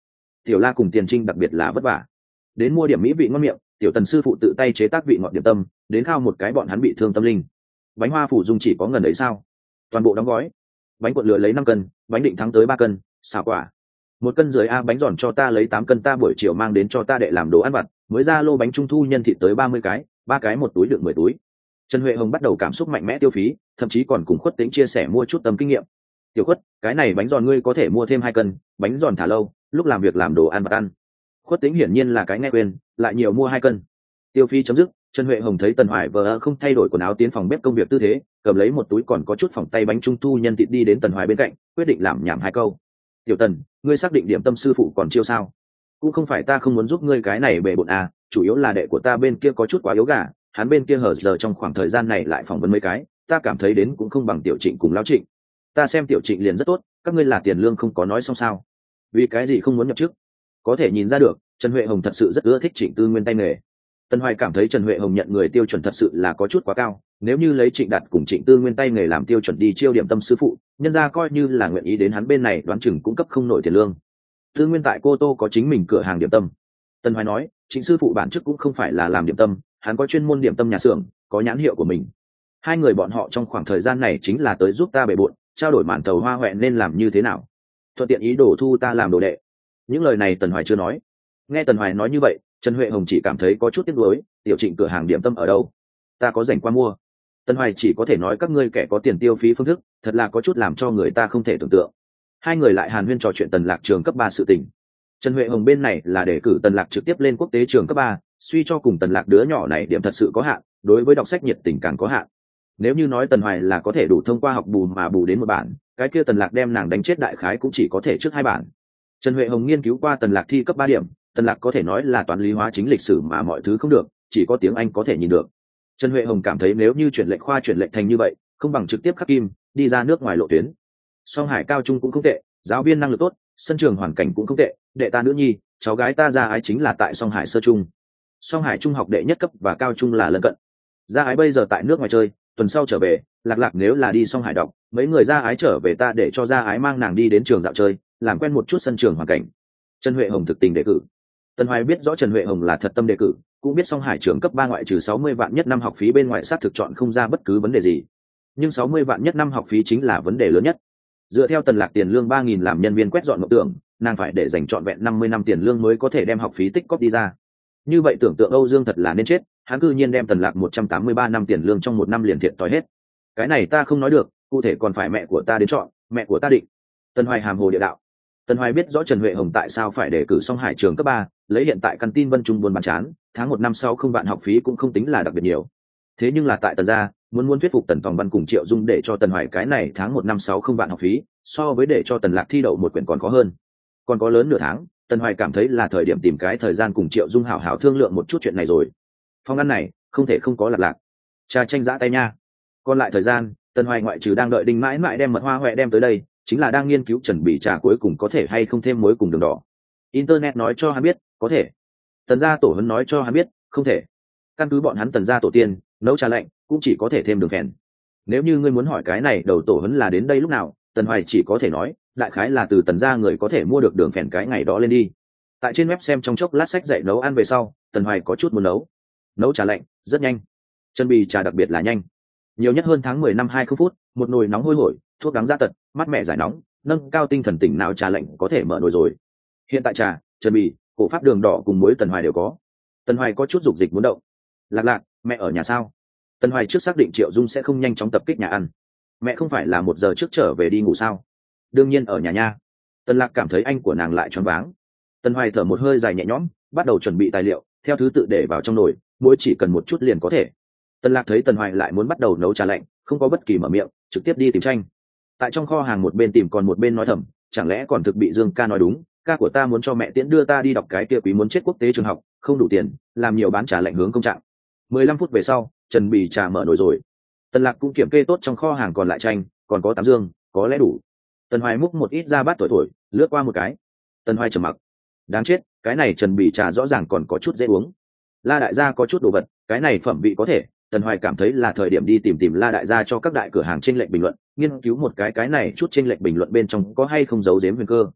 tiểu la cùng tiền trinh đặc biệt là vất vả. Đến mua điểm mỹ vị ngon miệng, tiểu tần sư phụ tự tay chế tác vị ngọt điểm tâm, đến khao một cái bọn hắn bị thương tâm linh. Bánh hoa phủ dung chỉ có ngần ấy sao? Toàn bộ đóng gói. Bánh cuộn lửa lấy năm cân, bánh định thắng tới ba cân, xào quả. Một cân dưới a bánh giòn cho ta lấy tám cân, ta buổi chiều mang đến cho ta đệ làm đồ ăn vặt, mới ra lô bánh trung thu nhân thịt tới ba mươi cái, ba cái một túi đựng mười túi. Trần Huệ Hồng bắt đầu cảm xúc mạnh mẽ tiêu phí, thậm chí còn cùng Khuất Tĩnh chia sẻ mua chút tâm kinh nghiệm. Tiểu Khuất, cái này bánh giòn ngươi có thể mua thêm hai cân, bánh giòn thả lâu, lúc làm việc làm đồ ăn vặt ăn. Khuất Tĩnh hiển nhiên là cái nghe quên, lại nhiều mua hai cân. Tiêu phí chấm dứt, Trần Huệ Hồng thấy Tần Hoài vờ không thay đổi quần áo tiến phòng bếp công việc tư thế, cầm lấy một túi còn có chút phòng tay bánh trung thu nhân thịt đi đến Tần Hoài bên cạnh, quyết định làm nhảm hai câu. Tiểu Tần, ngươi xác định điểm tâm sư phụ còn chiêu sao? Cũng không phải ta không muốn giúp ngươi cái này bề bộn à, chủ yếu là đệ của ta bên kia có chút quá yếu gà, hắn bên kia hở giờ trong khoảng thời gian này lại phỏng vấn mấy cái, ta cảm thấy đến cũng không bằng Tiểu Trịnh cùng Lão Trịnh. Ta xem Tiểu Trịnh liền rất tốt, các ngươi là tiền lương không có nói xong sao? Vì cái gì không muốn nhập chức? Có thể nhìn ra được, Trần Huệ Hồng thật sự rất ưa thích Trịnh Tư Nguyên tay nghề. Tần Hoài cảm thấy Trần Huệ Hồng nhận người tiêu chuẩn thật sự là có chút quá cao, nếu như lấy Trịnh Đạt cùng Trịnh Tư Nguyên tay nghề làm tiêu chuẩn đi chiêu điểm tâm sư phụ, nhân ra coi như là nguyện ý đến hắn bên này đoán chừng cũng cấp không nổi tiền lương. Tư Nguyên tại Cô Tô có chính mình cửa hàng điểm tâm. Tần Hoài nói, Trịnh sư phụ bản chức cũng không phải là làm điểm tâm, hắn có chuyên môn điểm tâm nhà xưởng, có nhãn hiệu của mình. Hai người bọn họ trong khoảng thời gian này chính là tới giúp ta bề bộn, trao đổi màn tàu hoa hoẹ nên làm như thế nào, thuận tiện ý đồ thu ta làm đồ đệ. Những lời này Tần Hoài chưa nói. Nghe Tần Hoài nói như vậy, Trần Huệ Hồng chỉ cảm thấy có chút tiếc nuối, Tiểu Trịnh cửa hàng điểm tâm ở đâu? Ta có rảnh qua mua. Tần Hoài chỉ có thể nói các ngươi kẻ có tiền tiêu phí phương thức, thật là có chút làm cho người ta không thể tưởng tượng. Hai người lại hàn huyên trò chuyện Tần Lạc trường cấp ba sự tình. Trần Huệ Hồng bên này là để cử Tần Lạc trực tiếp lên quốc tế trường cấp ba, suy cho cùng Tần Lạc đứa nhỏ này điểm thật sự có hạn, đối với đọc sách nhiệt tình càng có hạn. Nếu như nói Tần Hoài là có thể đủ thông qua học bù mà bù đến một bản, cái kia Tần Lạc đem nàng đánh chết đại khái cũng chỉ có thể trước hai bản. Trần Huệ Hồng nghiên cứu qua Tần Lạc thi cấp ba điểm, Tần Lạc có thể nói là toán lý hóa chính lịch sử mà mọi thứ không được, chỉ có tiếng Anh có thể nhìn được. Trần Huệ Hồng cảm thấy nếu như chuyển lệnh khoa chuyển lệnh thành như vậy, không bằng trực tiếp khắc kim, đi ra nước ngoài lộ tuyến. Song Hải cao trung cũng không tệ, giáo viên năng lực tốt, sân trường hoàn cảnh cũng không tệ, đệ ta nữ nhi, cháu gái ta Gia Ái chính là tại Song Hải sơ trung. Song Hải trung học đệ nhất cấp và cao trung là lân cận. Gia Ái bây giờ tại nước ngoài chơi, tuần sau trở về, Lạc Lạc nếu là đi Song Hải đọc, mấy người Gia Ái trở về ta để cho Gia Ái mang nàng đi đến trường dạo chơi, làm quen một chút sân trường hoàn cảnh. Trần Huệ Hồng thực tình đề cử. Tần Hoài biết rõ Trần Huệ Hồng là thật tâm đề cử, cũng biết Song Hải trường cấp ba ngoại trừ sáu mươi vạn nhất năm học phí bên ngoài sát thực chọn không ra bất cứ vấn đề gì. Nhưng sáu mươi vạn nhất năm học phí chính là vấn đề lớn nhất. Dựa theo Tần Lạc tiền lương ba nghìn làm nhân viên quét dọn mộng tưởng, nàng phải để dành trọn vẹn năm mươi năm tiền lương mới có thể đem học phí tích cóp đi ra. Như vậy tưởng tượng Âu Dương thật là nên chết, hắn cư nhiên đem Tần Lạc một trăm tám mươi ba năm tiền lương trong một năm liền thiệt thòi hết. Cái này ta không nói được, cụ thể còn phải mẹ của ta đến chọn, mẹ của ta định. Tần Hoài hàm hồ địa đạo. Tần Hoài biết rõ Trần Huệ Hồng tại sao phải đề cử Song Hải trường cấp ba, lấy hiện tại căn tin Vân Trung buôn bán chán, tháng một năm sau không vạn học phí cũng không tính là đặc biệt nhiều. Thế nhưng là tại Tần gia, muốn muốn thuyết phục Tần Tòng Văn cùng Triệu Dung để cho Tần Hoài cái này tháng một năm sáu không vạn học phí, so với để cho Tần Lạc thi đậu một quyển còn khó hơn. Còn có lớn nửa tháng, Tần Hoài cảm thấy là thời điểm tìm cái thời gian cùng Triệu Dung hảo hảo thương lượng một chút chuyện này rồi. Phòng ăn này, không thể không có Lạc Lạc. Trà tranh giã tay nha. Còn lại thời gian, Tần Hoài ngoại trừ đang đợi Đinh Mãi Mãi đem mật hoa hoẹ đem tới đây, chính là đang nghiên cứu chuẩn bị trà cuối cùng có thể hay không thêm muối cùng đường đỏ. Internet nói cho hắn biết, có thể. Tần gia tổ hấn nói cho hắn biết, không thể. Căn cứ bọn hắn Tần gia tổ tiên, nấu trà lạnh cũng chỉ có thể thêm đường phèn. Nếu như ngươi muốn hỏi cái này đầu tổ hấn là đến đây lúc nào, Tần Hoài chỉ có thể nói, đại khái là từ Tần gia người có thể mua được đường phèn cái ngày đó lên đi. Tại trên web xem trong chốc lát sách dạy nấu ăn về sau, Tần Hoài có chút muốn nấu. Nấu trà lạnh, rất nhanh. Chân bì trà đặc biệt là nhanh. Nhiều nhất hơn tháng mười năm hai mươi phút, một nồi nóng hôi hổi, thuốc đắng da tật, mát mẻ giải nóng, nâng cao tinh thần tỉnh nào trà lạnh có thể mở nồi rồi. Hiện tại trà, chân bì, cổ pháp đường đỏ cùng muối Tần Hoài đều có. Tần Hoài có chút dục dịch muốn động. Lạc Lạc, mẹ ở nhà sao? Tần Hoài trước xác định Triệu Dung sẽ không nhanh chóng tập kích nhà ăn. Mẹ không phải là một giờ trước trở về đi ngủ sao? Đương nhiên ở nhà nha. Tần Lạc cảm thấy anh của nàng lại choáng váng. Tần Hoài thở một hơi dài nhẹ nhõm, bắt đầu chuẩn bị tài liệu, theo thứ tự để vào trong nồi, muối chỉ cần một chút liền có thể. Tần Lạc thấy Tần Hoài lại muốn bắt đầu nấu trà lạnh, không có bất kỳ mở miệng, trực tiếp đi tìm tranh. Tại trong kho hàng một bên tìm còn một bên nói thầm, chẳng lẽ còn thực bị Dương ca nói đúng, ca của ta muốn cho mẹ tiễn đưa ta đi đọc cái kia quý muốn chết quốc tế trường học, không đủ tiền, làm nhiều bán trà lạnh hướng công trạng. mười lăm phút về sau, Trần Bì trà mở nồi rồi. Tần Lạc cũng kiểm kê tốt trong kho hàng còn lại tranh, còn có tám dương, có lẽ đủ. Tần Hoài múc một ít ra bát thổi thổi, lướt qua một cái. Tần Hoài trầm mặc. Đáng chết, cái này Trần Bì trà rõ ràng còn có chút dễ uống. La đại gia có chút đồ vật, cái này phẩm vị có thể. Tần Hoài cảm thấy là thời điểm đi tìm tìm La đại gia cho các đại cửa hàng chênh lệch bình luận, nghiên cứu một cái cái này chút chênh lệch bình luận bên trong có hay không giấu giếm huyền cơ.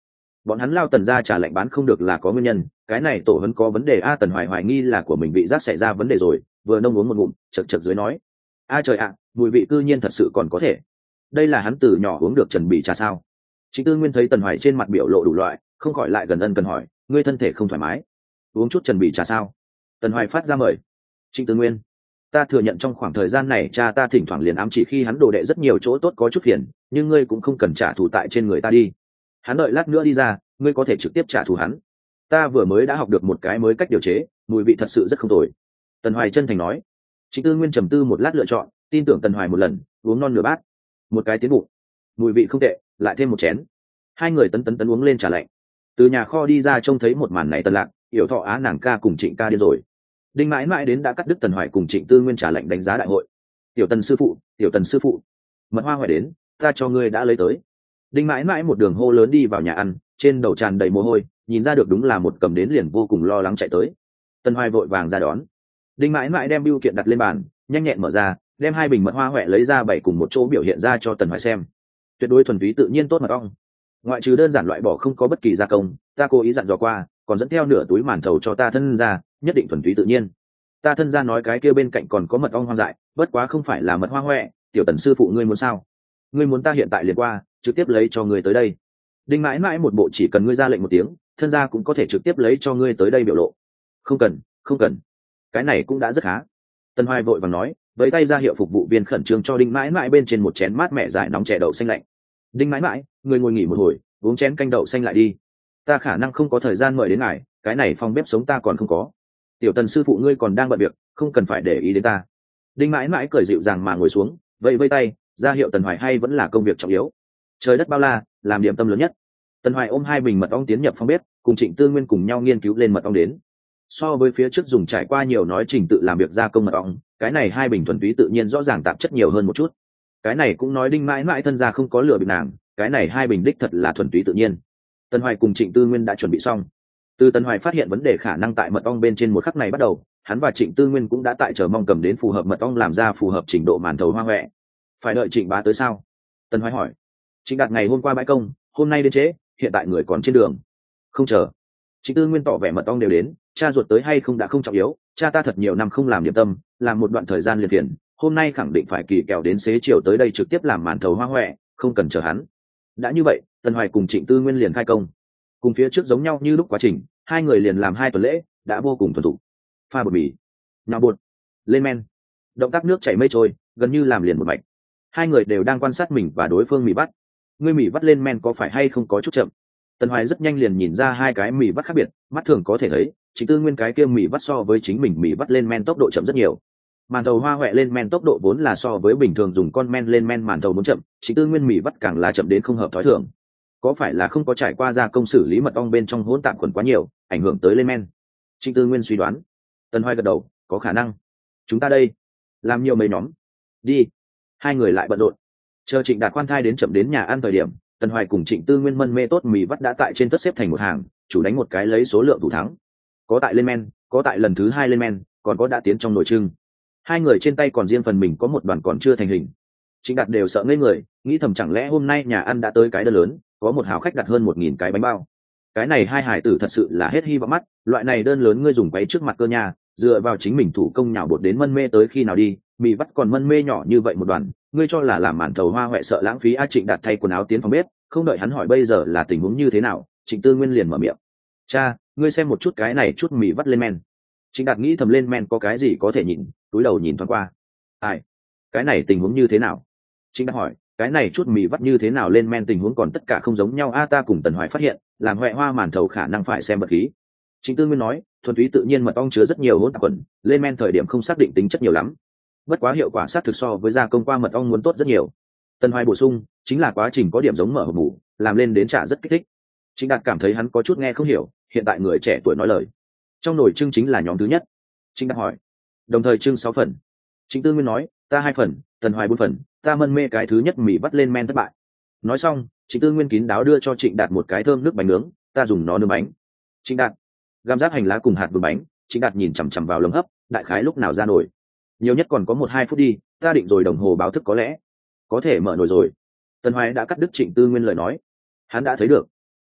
bọn hắn lao Tần ra trà lạnh bán không được là có nguyên nhân, cái này tổ hấn có vấn đề a. Tần Hoài hoài nghi là của mình vị giác xảy ra vấn đề rồi, vừa nông uống một ngụm chật chật dưới nói a trời ạ, mùi vị cư nhiên thật sự còn có thể. Đây là hắn từ nhỏ uống được trần bị trà sao? Trịnh Tư Nguyên thấy Tần Hoài trên mặt biểu lộ đủ loại, không khỏi lại gần ân cần hỏi, ngươi thân thể không thoải mái, uống chút trần bị trà sao? Tần Hoài phát ra mời. Trịnh Tư Nguyên, ta thừa nhận trong khoảng thời gian này cha ta thỉnh thoảng liền ám chỉ khi hắn đồ đệ rất nhiều chỗ tốt có chút phiền, nhưng ngươi cũng không cần trả thù tại trên người ta đi. Hắn đợi lát nữa đi ra, ngươi có thể trực tiếp trả thù hắn. Ta vừa mới đã học được một cái mới cách điều chế, mùi vị thật sự rất không tồi. Tần Hoài chân thành nói. Trịnh Tư Nguyên trầm tư một lát lựa chọn, tin tưởng Tần Hoài một lần, uống non nửa bát, một cái tiến bụng, mùi vị không tệ, lại thêm một chén. Hai người tấn tấn tấn uống lên trà lạnh. Từ nhà kho đi ra trông thấy một màn này Tần Lạc, Yểu Thọ Á nàng ca cùng Trịnh ca điên rồi. Đinh mãi mãi đến đã cắt đứt Tần Hoài cùng Trịnh Tư Nguyên trà lạnh đánh giá đại hội. Tiểu Tần sư phụ, tiểu Tần sư phụ, mật hoa hoài đến, ta cho ngươi đã lấy tới. Đinh mãi mãi một đường hô lớn đi vào nhà ăn, trên đầu tràn đầy mồ hôi, nhìn ra được đúng là một cầm đến liền vô cùng lo lắng chạy tới. Tần Hoài vội vàng ra đón. Đinh mãi mãi đem bưu kiện đặt lên bàn, nhanh nhẹn mở ra, đem hai bình mật hoa huệ lấy ra bảy cùng một chỗ biểu hiện ra cho Tần Hoài xem. Tuyệt đối thuần túy tự nhiên tốt mật ong, ngoại trừ đơn giản loại bỏ không có bất kỳ gia công, ta cố ý dặn dò qua, còn dẫn theo nửa túi màn thầu cho ta thân ra, nhất định thuần túy tự nhiên. Ta thân ra nói cái kia bên cạnh còn có mật ong hoang dại, bất quá không phải là mật hoa huệ. Tiểu Tần sư phụ ngươi muốn sao? Ngươi muốn ta hiện tại liền qua, trực tiếp lấy cho ngươi tới đây. Đinh mãi mãi một bộ chỉ cần ngươi ra lệnh một tiếng, thân gia cũng có thể trực tiếp lấy cho ngươi tới đây biểu lộ. Không cần, không cần, cái này cũng đã rất khá. Tần Hoài vội vàng nói, với tay ra hiệu phục vụ viên khẩn trương cho đinh mãi mãi bên trên một chén mát mẻ giải nóng chè đậu xanh lạnh. Đinh mãi mãi, người ngồi nghỉ một hồi, uống chén canh đậu xanh lại đi. Ta khả năng không có thời gian mời đến ngài, cái này phòng bếp sống ta còn không có. Tiểu Tần sư phụ ngươi còn đang bận việc, không cần phải để ý đến ta. Đinh mãi mãi cười dịu dàng mà ngồi xuống, vẫy vẫy tay, ra hiệu Tần Hoài hay vẫn là công việc trọng yếu. Trời đất bao la, làm điểm tâm lớn nhất. Tần Hoài ôm hai bình mật ong tiến nhập phòng bếp, cùng Trịnh Tư Nguyên cùng nhau nghiên cứu lên mật ong đến. So với phía trước dùng trải qua nhiều nói trình tự làm việc gia công mật ong, cái này hai bình thuần túy tự nhiên rõ ràng tạp chất nhiều hơn một chút. Cái này cũng nói đinh mãi mãi thân gia không có lừa bịp nàng, cái này hai bình đích thật là thuần túy tự nhiên. Tần Hoài cùng Trịnh Tư Nguyên đã chuẩn bị xong. Từ Tần Hoài phát hiện vấn đề khả năng tại mật ong bên trên một khắc này bắt đầu, hắn và Trịnh Tư Nguyên cũng đã tại chờ mong cầm đến phù hợp mật ong làm ra phù hợp trình độ màn thầu hoa huệ. Phải đợi Trịnh bá tới sao? Tần Hoài hỏi. Trịnh Đạt ngày hôm qua bãi công, hôm nay đến trễ, hiện tại người còn trên đường. Không chờ. Trịnh Tư Nguyên tỏ vẻ mật ong đều đến, cha ruột tới hay không đã không trọng yếu, cha ta thật nhiều năm không làm điểm tâm, làm một đoạn thời gian liền phiền, hôm nay khẳng định phải kỳ kèo đến xế chiều tới đây trực tiếp làm màn thầu hoa huệ, không cần chờ hắn. Đã như vậy, Tần Hoài cùng Trịnh Tư Nguyên liền khai công. Cùng phía trước giống nhau như lúc quá trình, hai người liền làm hai tuần lễ, đã vô cùng thuần thục. Pha bột mì, nhào bột, lên men, động tác nước chảy mây trôi, gần như làm liền một mạch. Hai người đều đang quan sát mình và đối phương mì bắt. Ngươi mì vắt lên men có phải hay không có chút chậm? Tần Hoài rất nhanh liền nhìn ra hai cái mì vắt khác biệt, mắt thường có thể thấy, Trịnh Tư Nguyên cái kia mì vắt so với chính mình mì vắt lên men tốc độ chậm rất nhiều. Màn thầu hoa huệ lên men tốc độ vốn là so với bình thường dùng con men lên men màn thầu muốn chậm, Trịnh Tư Nguyên mì vắt càng là chậm đến không hợp thói thường. Có phải là không có trải qua gia công xử lý mật ong bên trong hỗn tạp khuẩn quá nhiều, ảnh hưởng tới lên men? Trịnh Tư Nguyên suy đoán. Tần Hoài gật đầu, có khả năng. Chúng ta đây, làm nhiều mấy nhóm. Đi. Hai người lại bận rộn. Chờ Trịnh Đạt khoan thai đến chậm đến nhà ăn thời điểm, Tần Hoài cùng Trịnh Tư Nguyên mân mê tốt mì vắt đã tại trên tất xếp thành một hàng, chủ đánh một cái lấy số lượng thủ thắng. Có tại lên men, có tại lần thứ hai lên men, còn có đã tiến trong nồi trưng. Hai người trên tay còn riêng phần mình có một đoàn còn chưa thành hình. Trịnh Đạt đều sợ ngây người, nghĩ thầm chẳng lẽ hôm nay nhà ăn đã tới cái đơn lớn, có một hào khách đặt hơn một nghìn cái bánh bao. Cái này hai hải tử thật sự là hết hy vọng mắt, loại này đơn lớn ngươi dùng quấy trước mặt cơ nhà, dựa vào chính mình thủ công nhào bột đến mân mê tới khi nào đi, mì vắt còn mân mê nhỏ như vậy một đoàn, ngươi cho là làm màn thầu hoa huệ sợ lãng phí a. Trịnh Đạt thay quần áo tiến phòng bếp, không đợi hắn hỏi bây giờ là tình huống như thế nào, Trịnh Tư Nguyên liền mở miệng. Cha, ngươi xem một chút cái này chút mì vắt lên men. Trịnh Đạt nghĩ thầm lên men có cái gì có thể nhìn, túi đầu nhìn thoáng qua. Ai? Cái này tình huống như thế nào? Trịnh Đạt hỏi, cái này chút mì vắt như thế nào lên men tình huống còn tất cả không giống nhau a. Ta cùng Tần Hoài phát hiện, làm huệ hoa màn thầu khả năng phải xem vật khí. Trịnh Tư Nguyên nói, thuần túy tự nhiên mật ong chứa rất nhiều hỗn tạp khuẩn, lên men thời điểm không xác định tính chất nhiều lắm. Bất quá hiệu quả sát thực so với gia công qua mật ong muốn tốt rất nhiều. Tần Hoài bổ sung, chính là quá trình có điểm giống mở hộp mủ, làm lên đến chả rất kích thích. Trịnh Đạt cảm thấy hắn có chút nghe không hiểu, hiện tại người trẻ tuổi nói lời. Trong nồi trưng chính là nhóm thứ nhất. Trịnh Đạt hỏi, đồng thời trưng sáu phần. Trịnh Tư Nguyên nói, ta hai phần, Tần Hoài bốn phần, ta mân mê cái thứ nhất mì vắt lên men thất bại. Nói xong, Trịnh Tư Nguyên kín đáo đưa cho Trịnh Đạt một cái thơm nước bánh nướng, ta dùng nó nướng bánh. Trịnh Đạt, gam rác hành lá cùng hạt vừng bánh. Trịnh Đạt nhìn chằm chằm vào lồng hấp, đại khái lúc nào ra nồi? Nhiều nhất còn có một hai phút đi, ta định rồi đồng hồ báo thức có lẽ có thể mở nồi rồi. Tần Hoài đã cắt đứt Trịnh Tư Nguyên lời nói, hắn đã thấy được.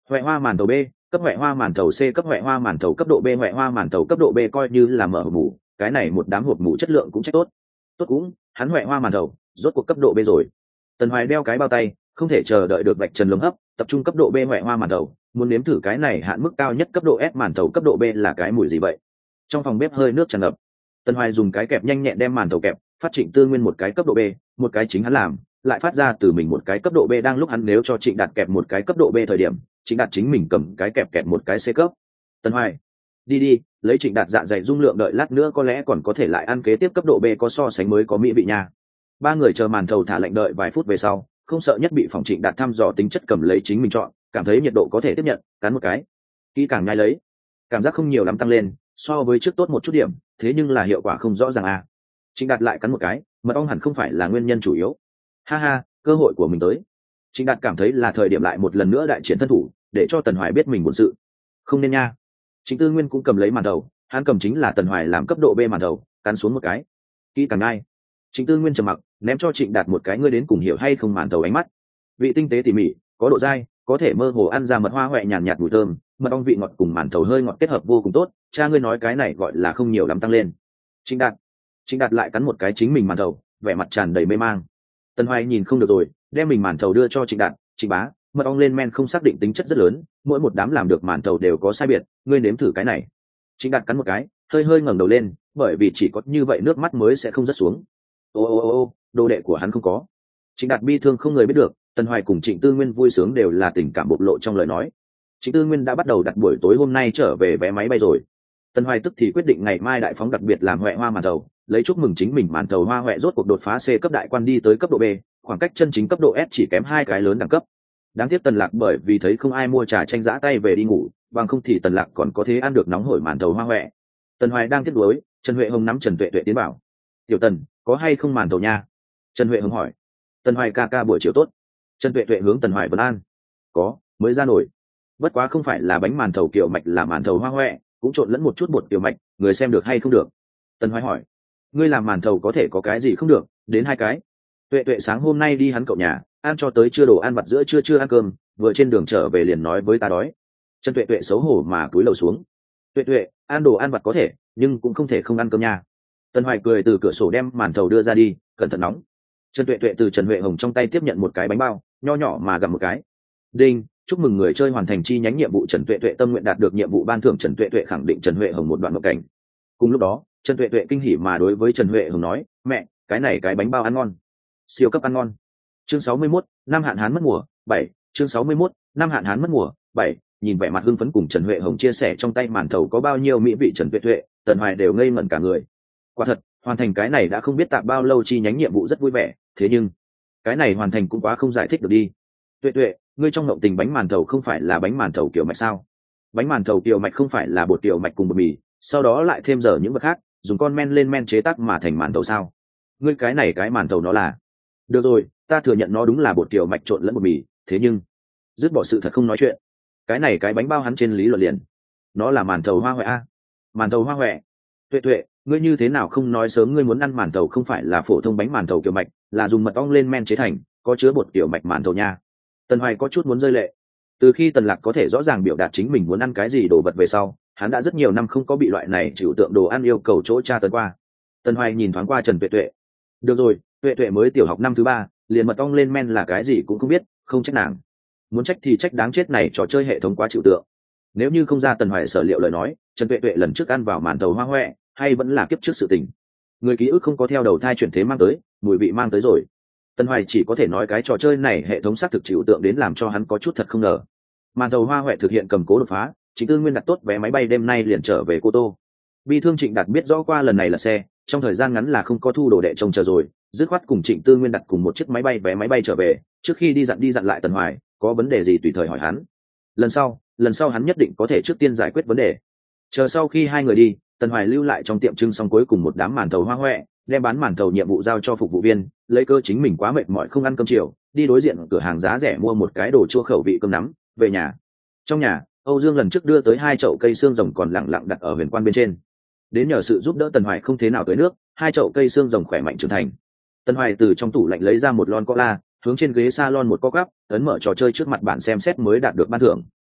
Huệ hoa màn thầu B, cấp huệ hoa màn thầu C, cấp huệ hoa màn thầu cấp độ B, huệ hoa màn thầu cấp độ B coi như là mở hộp mủ, cái này một đám hộp mủ chất lượng cũng chắc tốt. Tốt cũng, hắn huệ hoa màn thầu, rốt cuộc cấp độ B rồi. Tần Hoài đeo cái bao tay, không thể chờ đợi được vạch trần lồng hấp, tập trung cấp độ B huệ hoa màn thầu, muốn nếm thử cái này hạn mức cao nhất cấp độ S màn thầu cấp độ B là cái mùi gì vậy. Trong phòng bếp hơi nước tràn ngập. Tần Hoài dùng cái kẹp nhanh nhẹn đem màn thầu kẹp, phát Trịnh Tư Nguyên một cái cấp độ B, một cái chính hắn làm, lại phát ra từ mình một cái cấp độ B. Đang lúc hắn nếu cho Trịnh Đạt kẹp một cái cấp độ B thời điểm, Trịnh Đạt chính mình cầm cái kẹp kẹp một cái C cấp. Tần Hoài, đi đi, lấy Trịnh Đạt dạ dày dung lượng, đợi lát nữa có lẽ còn có thể lại ăn kế tiếp cấp độ B có so sánh mới có mỹ vị nha. Ba người chờ màn thầu thả lạnh đợi vài phút về sau, không sợ nhất bị phòng Trịnh Đạt thăm dò tính chất cầm lấy chính mình chọn, cảm thấy nhiệt độ có thể tiếp nhận, cắn một cái, kỹ càng nhai lấy, cảm giác không nhiều lắm tăng lên, so với trước tốt một chút điểm, thế nhưng là hiệu quả không rõ ràng à. Trịnh Đạt lại cắn một cái, mật ong hẳn không phải là nguyên nhân chủ yếu. Ha ha, cơ hội của mình tới. Trịnh Đạt cảm thấy là thời điểm lại một lần nữa đại triển thân thủ, để cho Tần Hoài biết mình buồn sự. Không nên nha. Trịnh Tư Nguyên cũng cầm lấy màn đầu, hắn cầm chính là Tần Hoài làm cấp độ B màn đầu, cắn xuống một cái, kỹ càng nhai. Trịnh Tư Nguyên trầm mặc, ném cho Trịnh Đạt một cái ngươi đến cùng hiểu hay không màn đầu ánh mắt. Vị tinh tế tỉ mỉ, có độ dai, có thể mơ hồ ăn ra mật hoa huệ nhàn nhạt mùi thơm, mật ong vị ngọt cùng màn thầu hơi ngọt kết hợp vô cùng tốt. Cha ngươi nói cái này gọi là không nhiều lắm tăng lên. Trịnh Đạt, Trịnh Đạt lại cắn một cái chính mình màn thầu, vẻ mặt tràn đầy mê mang. Tần Hoài nhìn không được rồi, đem mình màn thầu đưa cho Trịnh Đạt, Trịnh bá, mật ong lên men không xác định tính chất rất lớn, mỗi một đám làm được màn thầu đều có sai biệt, ngươi nếm thử cái này. Trịnh Đạt cắn một cái, hơi hơi ngẩng đầu lên, bởi vì chỉ có như vậy nước mắt mới sẽ không rớt xuống. Ô ô ô ô, đồ đệ của hắn không có. Trịnh Đạt bi thương không người biết được, Tần Hoài cùng Trịnh Tư Nguyên vui sướng đều là tình cảm bộc lộ trong lời nói. Trịnh Tư Nguyên đã bắt đầu đặt buổi tối hôm nay trở về vé máy bay rồi. Tần Hoài tức thì quyết định ngày mai đại phóng đặc biệt làm huệ hoa màn thầu, lấy chúc mừng chính mình màn thầu hoa huệ rốt cuộc đột phá C cấp đại quan đi tới cấp độ B, khoảng cách chân chính cấp độ S chỉ kém hai cái lớn đẳng cấp. Đáng tiếc Tần Lạc bởi vì thấy không ai mua trà chanh giã tay về đi ngủ, bằng không thì Tần Lạc còn có thể ăn được nóng hổi màn thầu hoa huệ. Tần Hoài đang tiếc nuối, Trần Huệ Hồng nắm Trần Tuệ Tuệ tiến bảo, tiểu Tần, có hay không màn thầu nha? Trần Huệ Hồng hỏi. Tần Hoài ca ca buổi chiều tốt. Trần Tuệ Tuệ hướng Tần Hoài vấn an. Có, mới ra nổi. Bất quá không phải là bánh màn thầu kiểu mạch, là màn thầu hoa huệ, cũng trộn lẫn một chút bột tiểu mạch, người xem được hay không được? Tần Hoài hỏi. Ngươi làm màn thầu có thể có cái gì không được, đến hai cái. Tuệ Tuệ sáng hôm nay đi hắn cậu nhà, ăn cho tới chưa đồ ăn vặt, giữa trưa chưa ăn cơm, vừa trên đường trở về liền nói với ta đói. Trần Tuệ Tuệ xấu hổ mà cúi đầu xuống. Tuệ Tuệ, ăn đồ ăn vặt có thể, nhưng cũng không thể không ăn cơm nha. Tần Hoài cười từ cửa sổ đem màn thầu đưa ra đi, cẩn thận nóng. Trần Tuệ Tuệ từ Trần Huệ Hồng trong tay tiếp nhận một cái bánh bao, nho nhỏ mà gặm một cái. Đinh, chúc mừng người chơi hoàn thành chi nhánh nhiệm vụ. Trần Tuệ Tuệ tâm nguyện đạt được nhiệm vụ ban thưởng. Trần Tuệ Tuệ khẳng định Trần Huệ Hồng một đoạn mộng cảnh. Cùng lúc đó, Trần Tuệ Tuệ kinh hỉ mà đối với Trần Huệ Hồng nói, mẹ, cái này cái bánh bao ăn ngon, siêu cấp ăn ngon. Chương sáu mươi mốt, năm hạn hán mất mùa, bảy. Chương sáu mươi mốt, năm hạn hán mất mùa, bảy. Nhìn vẻ mặt hưng phấn cùng Trần Huệ Hồng chia sẻ trong tay màn thầu có bao nhiêu mỹ vị, Trần Tuệ Tuệ, Tần Hoài đều ngây ngẩn cả người. Quả thật, hoàn thành cái này đã không biết tạm bao lâu chi nhánh nhiệm vụ rất vui vẻ, thế nhưng cái này hoàn thành cũng quá không giải thích được đi. Tuệ Tuệ, ngươi trong ngộng tình bánh màn thầu không phải là bánh màn thầu kiểu mạch sao? Bánh màn thầu kiểu mạch không phải là bột kiểu mạch cùng bột mì, sau đó lại thêm giờ những vật khác, dùng con men lên men chế tác mà thành màn thầu sao? Ngươi cái này cái màn thầu nó là... Được rồi, ta thừa nhận nó đúng là bột kiểu mạch trộn lẫn bột mì, thế nhưng dứt bỏ sự thật không nói chuyện. Cái này cái bánh bao hắn trên lý luận liền, nó là màn thầu hoa huệ a. Màn thầu hoa huệ. Tuệ Tuệ, ngươi như thế nào không nói sớm? Ngươi muốn ăn màn thầu không phải là phổ thông bánh màn thầu kiểu mạch, là dùng mật ong lên men chế thành, có chứa bột kiểu mạch màn thầu nha. Tần Hoài có chút muốn rơi lệ. Từ khi Tần Lạc có thể rõ ràng biểu đạt chính mình muốn ăn cái gì đồ vật về sau, hắn đã rất nhiều năm không có bị loại này chịu tượng đồ ăn yêu cầu chỗ tra tấn qua. Tần Hoài nhìn thoáng qua Trần Tuệ Tuệ. Được rồi, Tuệ Tuệ mới tiểu học năm thứ ba, liền mật ong lên men là cái gì cũng không biết, không trách nàng. Muốn trách thì trách đáng chết này trò chơi hệ thống quá chịu tượng. Nếu như không ra Tần Hoài sở liệu lời nói, Trần Tuệ Tuệ lần trước ăn vào màn thầu hoa huệ, hay vẫn là kiếp trước sự tình. Người ký ức không có theo đầu thai chuyển thế mang tới, mùi vị mang tới rồi. Tần Hoài chỉ có thể nói cái trò chơi này hệ thống xác thực chịu tượng đến làm cho hắn có chút thật không ngờ. Màn thầu hoa huệ thực hiện cầm cố đột phá, Trịnh Tư Nguyên đặt tốt vé máy bay đêm nay liền trở về Cô Tô. Bi thương Trịnh Đạt biết rõ qua lần này là xe, trong thời gian ngắn là không có thu đồ đệ trông chờ rồi, dứt khoát cùng Trịnh Tư Nguyên đặt cùng một chiếc máy bay vé máy bay trở về, trước khi đi dặn đi dặn lại Tần Hoài, có vấn đề gì tùy thời hỏi hắn. Lần sau, lần sau hắn nhất định có thể trước tiên giải quyết vấn đề. Chờ sau khi hai người đi, Tần Hoài lưu lại trong tiệm trưng xong cuối cùng một đám màn thầu hoa huệ, đem bán màn thầu nhiệm vụ giao cho phục vụ viên, lấy cơ chính mình quá mệt mỏi không ăn cơm chiều, đi đối diện cửa hàng giá rẻ mua một cái đồ chua khẩu vị cơm nắm về nhà. Trong nhà, Âu Dương lần trước đưa tới hai chậu cây xương rồng còn lặng lặng đặt ở huyền quan bên trên. Đến nhờ sự giúp đỡ Tần Hoài không thế nào tới nước, hai chậu cây xương rồng khỏe mạnh trưởng thành. Tần Hoài từ trong tủ lạnh lấy ra một lon cola, hướng trên ghế salon một co gắp, ấn mở trò chơi trước mặt bạn xem xét mới đạt được ban thưởng.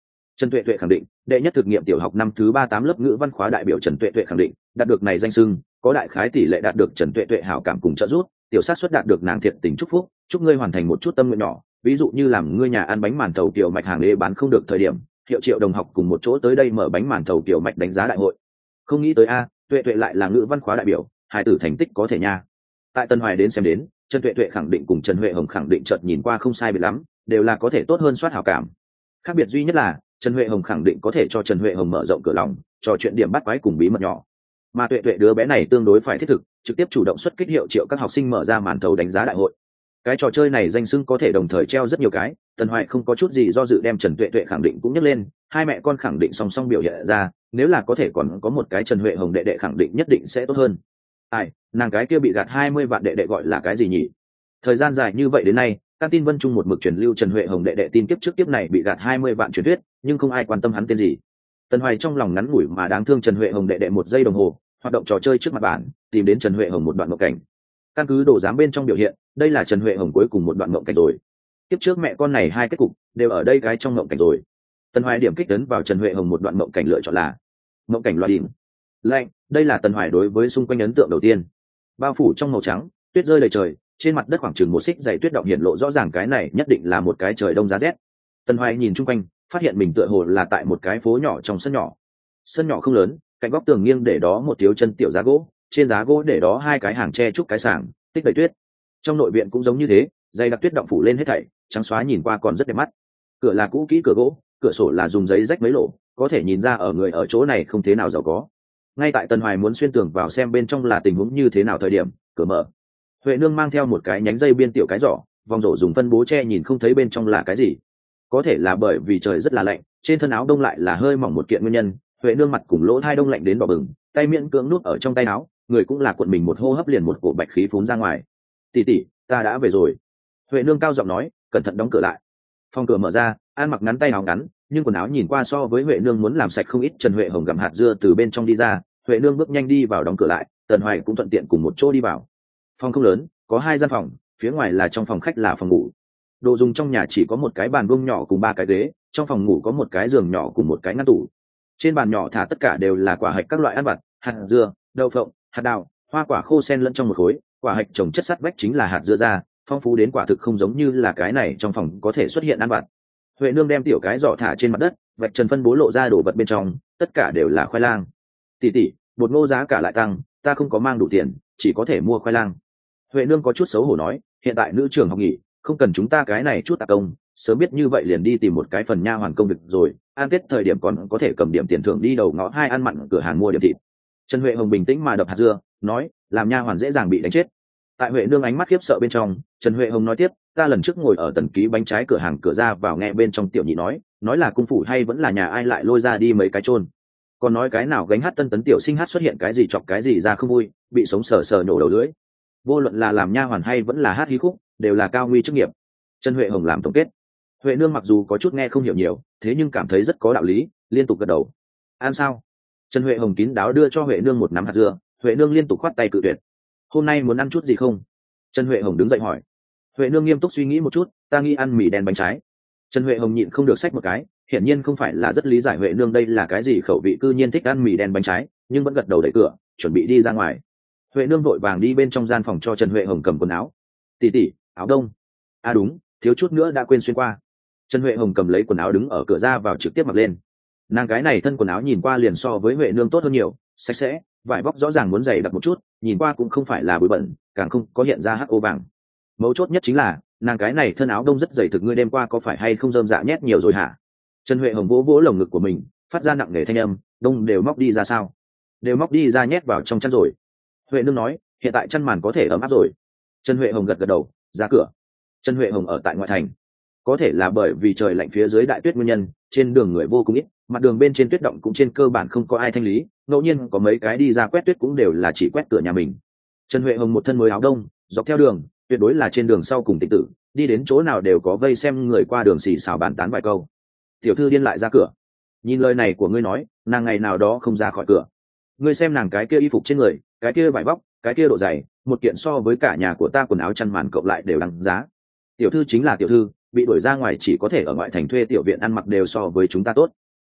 Trần Tuệ Tuệ khẳng định, đệ nhất thực nghiệm tiểu học năm thứ ba tám lớp ngữ văn khóa đại biểu Trần Tuệ Tuệ khẳng định, đạt được này danh xưng, có đại khái tỷ lệ đạt được Trần Tuệ Tuệ hảo cảm cùng trợ giúp, tiểu sát suất đạt được nàng thiệt tình chúc phúc, chúc ngươi hoàn thành một chút tâm nguyện nhỏ, ví dụ như làm ngươi nhà ăn bánh màn thầu kiểu mạch hàng đế bán không được thời điểm, hiệu triệu đồng học cùng một chỗ tới đây mở bánh màn thầu kiểu mạch đánh giá đại hội. Không nghĩ tới a, Tuệ Tuệ lại là ngữ văn khóa đại biểu, hai tử thành tích có thể nha. Tại Tân Hoài đến xem đến, Trần Tuệ Tuệ khẳng định cùng Trần Huệ Hồng khẳng định chợt nhìn qua không sai biệt lắm, đều là có thể tốt hơn soát hảo cảm. Khác biệt duy nhất là Trần Huệ Hồng khẳng định có thể cho Trần Huệ Hồng mở rộng cửa lòng, trò chuyện điểm bắt quái cùng bí mật nhỏ. Mà Tuệ Tuệ đứa bé này tương đối phải thiết thực, trực tiếp chủ động xuất kích hiệu triệu các học sinh mở ra màn thầu đánh giá đại hội. Cái trò chơi này danh xưng có thể đồng thời treo rất nhiều cái, Tần Hoài không có chút gì do dự đem Trần Tuệ Tuệ khẳng định cũng nhắc lên, hai mẹ con khẳng định song song biểu hiện ra, nếu là có thể còn có một cái Trần Huệ Hồng đệ đệ khẳng định nhất định sẽ tốt hơn. Ai, nàng cái kia bị gạt hai mươi vạn đệ đệ gọi là cái gì nhỉ? Thời gian dài như vậy đến nay, Can tin Vân Trung một mực truyền lưu Trần Huệ Hồng đệ đệ tin kiếp trước kiếp này bị gạt hai mươi vạn truyền thuyết, nhưng không ai quan tâm hắn tên gì. Tần Hoài trong lòng ngắn ngủi mà đáng thương Trần Huệ Hồng đệ đệ một giây đồng hồ, hoạt động trò chơi trước mặt bản, tìm đến Trần Huệ Hồng một đoạn mộng cảnh. Căn cứ đồ giám bên trong biểu hiện, đây là Trần Huệ Hồng cuối cùng một đoạn mộng cảnh rồi. Kiếp trước mẹ con này hai kết cục đều ở đây cái trong mộng cảnh rồi. Tần Hoài điểm kích đến vào Trần Huệ Hồng một đoạn mộng cảnh lựa chọn là mộng cảnh loại đỉnh lạnh. Đây là Tần Hoài đối với xung quanh ấn tượng đầu tiên. Bao phủ trong màu trắng, tuyết rơi đầy trời, trên mặt đất khoảng chừng một xích dày tuyết động hiện lộ rõ ràng cái này nhất định là một cái trời đông giá rét. Tần Hoài nhìn chung quanh, phát hiện mình tựa hồ là tại một cái phố nhỏ trong sân nhỏ. Sân nhỏ không lớn, cạnh góc tường nghiêng để đó một thiếu chân tiểu giá gỗ, trên giá gỗ để đó hai cái hàng tre trúc cái sàng, tích đầy tuyết. Trong nội viện cũng giống như thế, dày đặc tuyết động phủ lên hết thảy, trắng xóa nhìn qua còn rất đẹp mắt. Cửa là cũ kỹ cửa gỗ, cửa sổ là dùng giấy rách mấy lỗ, có thể nhìn ra ở người ở chỗ này không thế nào giàu có. Ngay tại Tần Hoài muốn xuyên tường vào xem bên trong là tình huống như thế nào thời điểm, cửa mở. Huệ nương mang theo một cái nhánh dây biên tiểu cái giỏ, vòng rổ dùng phân bố che nhìn không thấy bên trong là cái gì. Có thể là bởi vì trời rất là lạnh, trên thân áo đông lại là hơi mỏng một kiện nguyên nhân. Huệ nương mặt cùng lỗ thai đông lạnh đến đỏ bừng, tay miệng cưỡng nuốt ở trong tay áo, người cũng là cuộn mình một hô hấp liền một cổ bạch khí phún ra ngoài. Tỷ tỷ, ta đã về rồi. Huệ nương cao giọng nói, cẩn thận đóng cửa lại. Phòng cửa mở ra, An mặc ngắn tay áo ngắn, nhưng quần áo nhìn qua so với Huệ nương muốn làm sạch không ít. Trần Huệ Hồng gặm hạt dưa từ bên trong đi ra, Huệ nương bước nhanh đi vào đóng cửa lại, Tần Hoài cũng thuận tiện cùng một chỗ đi vào. Phòng không lớn, có hai gian phòng, phía ngoài là trong phòng khách là phòng ngủ. Đồ dùng trong nhà chỉ có một cái bàn vuông nhỏ cùng ba cái ghế, trong phòng ngủ có một cái giường nhỏ cùng một cái ngăn tủ. Trên bàn nhỏ thả tất cả đều là quả hạch các loại ăn vặt, hạt dưa, đậu phộng, hạt đào, hoa quả khô xen lẫn trong một khối, quả hạch trồng chất sắt vách chính là hạt dưa ra, phong phú đến quả thực không giống như là cái này trong phòng có thể xuất hiện ăn vặt. Huệ nương đem tiểu cái giỏ thả trên mặt đất, vạch trần phân bố lộ ra đồ vật bên trong, tất cả đều là khoai lang. Tỷ tỷ, bột ngô giá cả lại tăng, ta không có mang đủ tiền, chỉ có thể mua khoai lang. Huệ nương có chút xấu hổ nói, hiện tại nữ trường học nghỉ, không cần chúng ta cái này chút tạ công, sớm biết như vậy liền đi tìm một cái phần nha hoàn công việc rồi, ăn tết thời điểm còn có thể cầm điểm tiền thưởng đi đầu ngõ hai ăn mặn cửa hàng mua điểm thịt. Trần Huệ Hồng bình tĩnh mà đập hạt dưa, nói, làm nha hoàn dễ dàng bị đánh chết. Tại Huệ nương ánh mắt khiếp sợ bên trong, Trần Huệ Hồng nói tiếp, ta lần trước ngồi ở tần ký bánh trái cửa hàng cửa ra vào nghe bên trong tiểu nhị nói, nói là cung phủ hay vẫn là nhà ai lại lôi ra đi mấy cái chôn. Còn nói cái nào gánh hát tân tấn tiểu sinh hát xuất hiện cái gì chọc cái gì ra không vui, bị sống sờ sờ nhổ đầu lưỡi. Vô luận là làm nha hoàn hay vẫn là hát hí khúc, đều là cao nguy chức nghiệp. Trần Huệ Hồng làm tổng kết. Huệ nương mặc dù có chút nghe không hiểu nhiều, thế nhưng cảm thấy rất có đạo lý, liên tục gật đầu. Ăn sao? Trần Huệ Hồng kín đáo đưa cho Huệ nương một nắm hạt dưa, Huệ nương liên tục khoát tay cự tuyệt. Hôm nay muốn ăn chút gì không? Trần Huệ Hồng đứng dậy hỏi. Huệ nương nghiêm túc suy nghĩ một chút, ta nghĩ ăn mì đen bánh trái. Trần Huệ Hồng nhịn không được xách một cái, hiển nhiên không phải là rất lý giải Huệ nương đây là cái gì khẩu vị cư nhiên thích ăn mì đen bánh trái, nhưng vẫn gật đầu đẩy cửa, chuẩn bị đi ra ngoài. Huệ nương vội vàng đi bên trong gian phòng cho Trần Huệ Hồng cầm quần áo. Tỷ tỷ, áo đông. À đúng, thiếu chút nữa đã quên xuyên qua. Trần Huệ Hồng cầm lấy quần áo đứng ở cửa ra vào trực tiếp mặc lên. Nàng cái này thân quần áo nhìn qua liền so với Huệ nương tốt hơn nhiều, sạch sẽ, vải vóc rõ ràng muốn dày đặc một chút, nhìn qua cũng không phải là bụi bẩn, càng không có hiện ra hắc ô vàng. Mấu chốt nhất chính là nàng cái này thân áo đông rất dày, thực ngươi đêm qua có phải hay không rơm dạ nhét nhiều rồi hả? Trần Huệ Hồng vỗ vỗ lồng ngực của mình, phát ra nặng nề thanh âm, đông đều móc đi ra sao? Đều móc đi ra nhét vào trong chăn rồi. Huệ nương nói, hiện tại chăn màn có thể ấm áp rồi. Trần Huệ Hồng gật gật đầu, ra cửa. Trần Huệ Hồng ở tại ngoại thành, có thể là bởi vì trời lạnh phía dưới đại tuyết nguyên nhân, trên đường người vô cùng ít, mặt đường bên trên tuyết động cũng trên cơ bản không có ai thanh lý, ngẫu nhiên có mấy cái đi ra quét tuyết cũng đều là chỉ quét cửa nhà mình. Trần Huệ Hồng một thân mới áo đông, dọc theo đường, tuyệt đối là trên đường sau cùng tịch tử, đi đến chỗ nào đều có vây xem người qua đường xì xào bàn tán vài câu. Tiểu thư điên lại ra cửa. Nhìn lời này của ngươi nói, nàng ngày nào đó không ra khỏi cửa. Ngươi xem nàng cái kia y phục trên người, cái kia vải vóc, cái kia độ dày, một kiện so với cả nhà của ta quần áo chăn màn cộng lại đều đăng giá. Tiểu thư chính là tiểu thư, bị đuổi ra ngoài chỉ có thể ở ngoại thành thuê tiểu viện ăn mặc đều so với chúng ta tốt.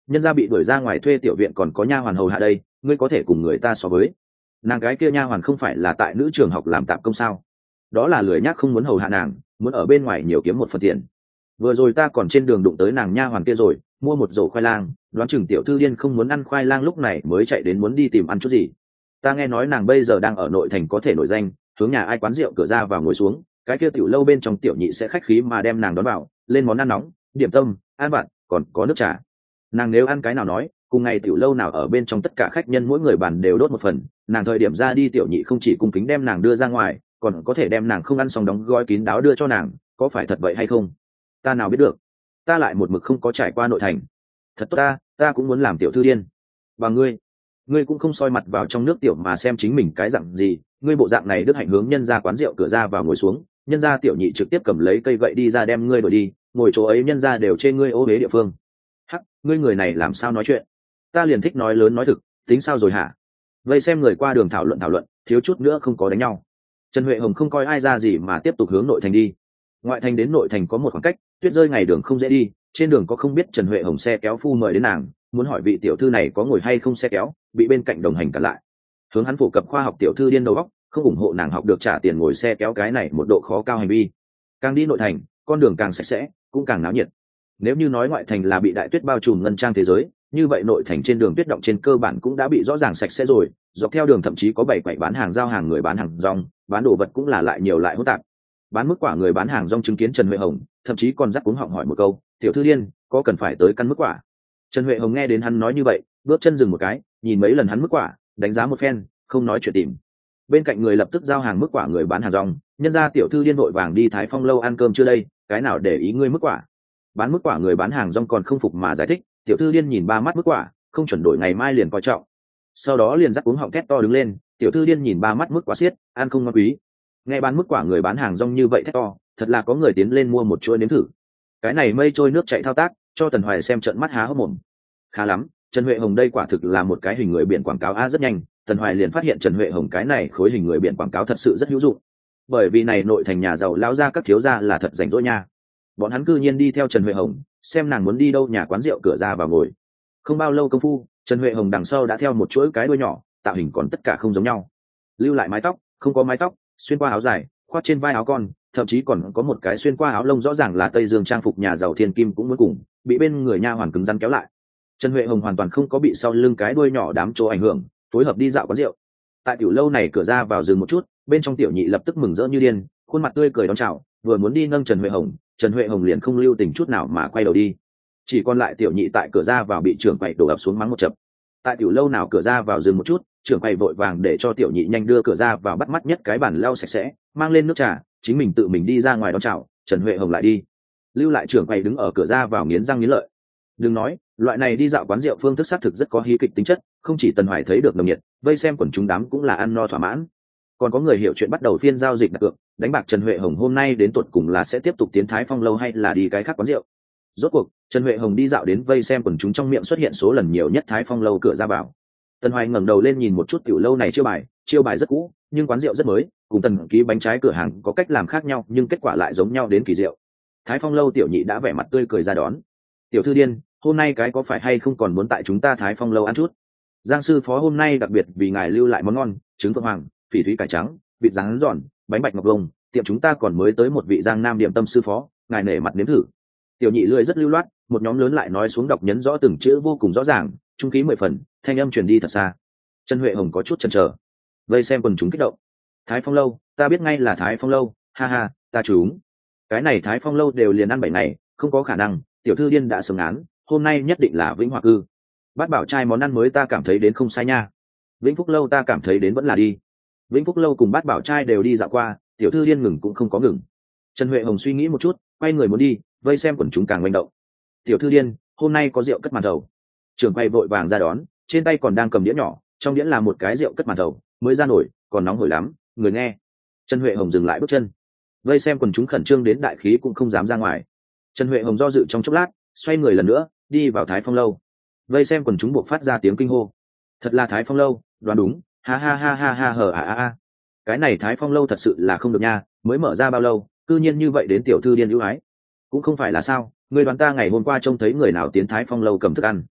nhân gia bị đuổi ra ngoài thuê tiểu viện còn có nha hoàn hầu hạ đây, ngươi có thể cùng người ta so với. Nàng gái kia nha hoàn không phải là tại nữ trường học làm tạm công sao? Đó là lười nhác không muốn hầu hạ nàng, muốn ở bên ngoài nhiều kiếm một phần tiền. Vừa rồi ta còn trên đường đụng tới nàng nha hoàn kia rồi, mua một rổ khoai lang, đoán chừng tiểu thư điên không muốn ăn khoai lang lúc này mới chạy đến muốn đi tìm ăn chút gì. Ta nghe nói nàng bây giờ đang ở nội thành có thể nổi danh, hướng nhà ai quán rượu cửa ra vào ngồi xuống, cái kia tiểu lâu bên trong tiểu nhị sẽ khách khí mà đem nàng đón vào, lên món ăn nóng, điểm tâm, ăn vặt, còn có nước trà. Nàng nếu ăn cái nào nói, cùng ngày tiểu lâu nào ở bên trong tất cả khách nhân mỗi người bàn đều đốt một phần, nàng thời điểm ra đi tiểu nhị không chỉ cung kính đem nàng đưa ra ngoài, còn có thể đem nàng không ăn xong đóng gói kín đáo đưa cho nàng, có phải thật vậy hay không? Ta nào biết được, ta lại một mực không có trải qua nội thành. Thật tốt, ta ta cũng muốn làm tiểu thư điên. Và ngươi ngươi cũng không soi mặt vào trong nước tiểu mà xem chính mình cái dạng gì, ngươi bộ dạng này đức hạnh hướng nhân ra quán rượu cửa ra vào ngồi xuống, nhân ra tiểu nhị trực tiếp cầm lấy cây gậy đi ra đem ngươi đuổi đi, ngồi chỗ ấy nhân ra đều chê ngươi ô uế địa phương. Hắc, ngươi người này làm sao nói chuyện? Ta liền thích nói lớn nói thực, tính sao rồi hả? Vậy xem người qua đường thảo luận thảo luận, thiếu chút nữa không có đánh nhau. Trần Huệ Hồng không coi ai ra gì mà tiếp tục hướng nội thành đi. Ngoại thành đến nội thành có một khoảng cách, tuyết rơi ngày đường không dễ đi, trên đường có không biết Trần Huệ Hồng xe kéo phu mời đến nàng, muốn hỏi vị tiểu thư này có ngồi hay không xe kéo, bị bên cạnh đồng hành cản lại. Hướng hắn phổ cập khoa học tiểu thư điên đầu óc, không ủng hộ nàng học được trả tiền ngồi xe kéo cái này một độ khó cao hành vi. Càng đi nội thành, con đường càng sạch sẽ, cũng càng náo nhiệt. Nếu như nói ngoại thành là bị đại tuyết bao trùm ngân trang thế giới, như vậy nội thành trên đường tuyết động trên cơ bản cũng đã bị rõ ràng sạch sẽ rồi, dọc theo đường thậm chí có bảy quầy bán hàng giao hàng người bán hàng rong, bán đồ vật cũng là lại nhiều lại hỗn tạp. Bán mức quả người bán hàng rong chứng kiến Trần Huệ Hồng, thậm chí còn dắt cuống họng hỏi một câu, tiểu thư điên, có cần phải tới căn mức quả? Trần Huệ Hồng nghe đến hắn nói như vậy, bước chân dừng một cái, nhìn mấy lần hắn mức quả, đánh giá một phen, không nói chuyện tìm. Bên cạnh người lập tức giao hàng mức quả người bán hàng rong, nhân ra tiểu thư điên vội vàng đi Thái Phong lâu ăn cơm chưa đây, cái nào để ý ngươi mức quả? Bán mức quả người bán hàng rong còn không phục mà giải thích, tiểu thư điên nhìn ba mắt mức quả, không chuẩn đổi ngày mai liền coi trọng. Sau đó liền dắt cuống họng thét to đứng lên, tiểu thư điên nhìn ba mắt mức quả xiết, ăn không ngon quý. Nghe bán mức quả người bán hàng rong như vậy thét to, thật là có người tiến lên mua một chuỗi nếm thử. Cái này mây trôi nước chảy thao tác, cho Tần Hoài xem trợn mắt há hốc mồm. Khá lắm, Trần Huệ Hồng đây quả thực là một cái hình người biển quảng cáo a rất nhanh, Tần Hoài liền phát hiện Trần Huệ Hồng cái này khối hình người biển quảng cáo thật sự rất hữu dụng. Bởi vì này nội thành nhà giàu lão gia các thiếu gia là thật rảnh rỗi nha. Bọn hắn cư nhiên đi theo Trần Huệ Hồng, xem nàng muốn đi đâu nhà quán rượu cửa ra vào ngồi. Không bao lâu công phu, Trần Huệ Hồng đằng sau đã theo một chuỗi cái đuôi nhỏ, tạo hình còn tất cả không giống nhau. Lưu lại mái tóc, không có mái tóc, xuyên qua áo dài, khoác trên vai áo con, thậm chí còn có một cái xuyên qua áo lông rõ ràng là Tây Dương trang phục nhà giàu thiên kim cũng muốn cùng, bị bên người nha hoàn cứng rắn kéo lại. Trần Huệ Hồng hoàn toàn không có bị sau lưng cái đuôi nhỏ đám chỗ ảnh hưởng, phối hợp đi dạo quán rượu. Tại tiểu lâu này cửa ra vào dừng một chút, bên trong tiểu nhị lập tức mừng rỡ như điên, khuôn mặt tươi cười đón chào, vừa muốn đi nâng Trần Huệ Hồng, Trần Huệ Hồng liền không lưu tình chút nào mà quay đầu đi. Chỉ còn lại tiểu nhị tại cửa ra vào bị trưởng quầy đổ ập xuống mắng một chập. Tại tiểu lâu nào cửa ra vào dừng một chút, trưởng quầy vội vàng để cho tiểu nhị nhanh đưa cửa ra vào bắt mắt nhất cái bàn lau sạch sẽ, mang lên nước trà, chính mình tự mình đi ra ngoài đón chào, Trần Huệ Hồng lại đi. Lưu lại trưởng quầy đứng ở cửa ra vào nghiến răng nghiến lợi. Đừng nói, loại này đi dạo quán rượu phương thức xác thực rất có hí kịch tính chất, không chỉ Tần Hoài thấy được nồng nhiệt, vây xem quần chúng đám cũng là ăn no thỏa mãn. Còn có người hiểu chuyện bắt đầu phiên giao dịch đặt cược, đánh bạc Trần Huệ Hồng hôm nay đến tuột cùng là sẽ tiếp tục tiến Thái Phong lâu hay là đi cái khác quán rượu. Rốt cuộc, Trần Huệ Hồng đi dạo đến vây xem quần chúng trong miệng xuất hiện số lần nhiều nhất Thái Phong lâu cửa ra vào. Tần Hoài ngẩng đầu lên nhìn một chút tiểu lâu này chiêu bài, chiêu bài rất cũ, nhưng quán rượu rất mới, cùng Tần ký bánh trái cửa hàng có cách làm khác nhau, nhưng kết quả lại giống nhau đến kỳ diệu. Thái Phong lâu tiểu nhị đã vẻ mặt tươi cười ra đón. Tiểu thư điên, hôm nay cái có phải hay không còn muốn tại chúng ta Thái Phong lâu ăn chút? Giang sư phó hôm nay đặc biệt vì ngài lưu lại món ngon, trứng phượng hoàng, phỉ thúy cải trắng, vịt rán giòn, bánh bạch ngọc lông, tiệm chúng ta còn mới tới một vị Giang Nam điểm tâm sư phó, ngài nể mặt nếm thử. Tiểu nhị lười rất lưu loát, một nhóm lớn lại nói xuống đọc nhấn rõ từng chữ vô cùng rõ ràng, trung khí mười phần, thanh âm truyền đi thật xa. Trần Huệ Hồng có chút chần chờ. Vây xem quần chúng kích động. Thái Phong lâu, ta biết ngay là Thái Phong lâu, ha ha, ta trúng. Cái này Thái Phong lâu đều liền ăn bảy ngày, không có khả năng, tiểu thư điên đã sớm án, hôm nay nhất định là Vĩnh Hòa cư. Bát bảo trai món ăn mới ta cảm thấy đến không sai nha. Vĩnh Phúc lâu ta cảm thấy đến vẫn là đi. Vĩnh Phúc lâu cùng Bát bảo trai đều đi dạo qua, tiểu thư điên ngừng cũng không có ngừng. Trần Huệ Hồng suy nghĩ một chút, quay người muốn đi, vây xem quần chúng càng manh động. Tiểu thư điên, hôm nay có rượu cất màn thầu. Trưởng quay vội vàng ra đón, trên tay còn đang cầm đĩa nhỏ, trong đĩa là một cái rượu cất màn thầu, mới ra nổi, còn nóng hổi lắm, người nghe. Trần Huệ Hồng dừng lại bước chân. Vây xem quần chúng khẩn trương đến đại khí cũng không dám ra ngoài. Trần Huệ Hồng do dự trong chốc lát, xoay người lần nữa, đi vào Thái Phong lâu. Vây xem quần chúng buộc phát ra tiếng kinh hô. Thật là Thái Phong lâu, đoán đúng, ha ha ha ha ha hờ à à à. Cái này Thái Phong lâu thật sự là không được nha, mới mở ra bao lâu, cư nhiên như vậy đến tiểu thư điên ưu ái. Cũng không phải là sao, người đoán ta ngày hôm qua trông thấy người nào tiến Thái Phong lâu cầm thức ăn.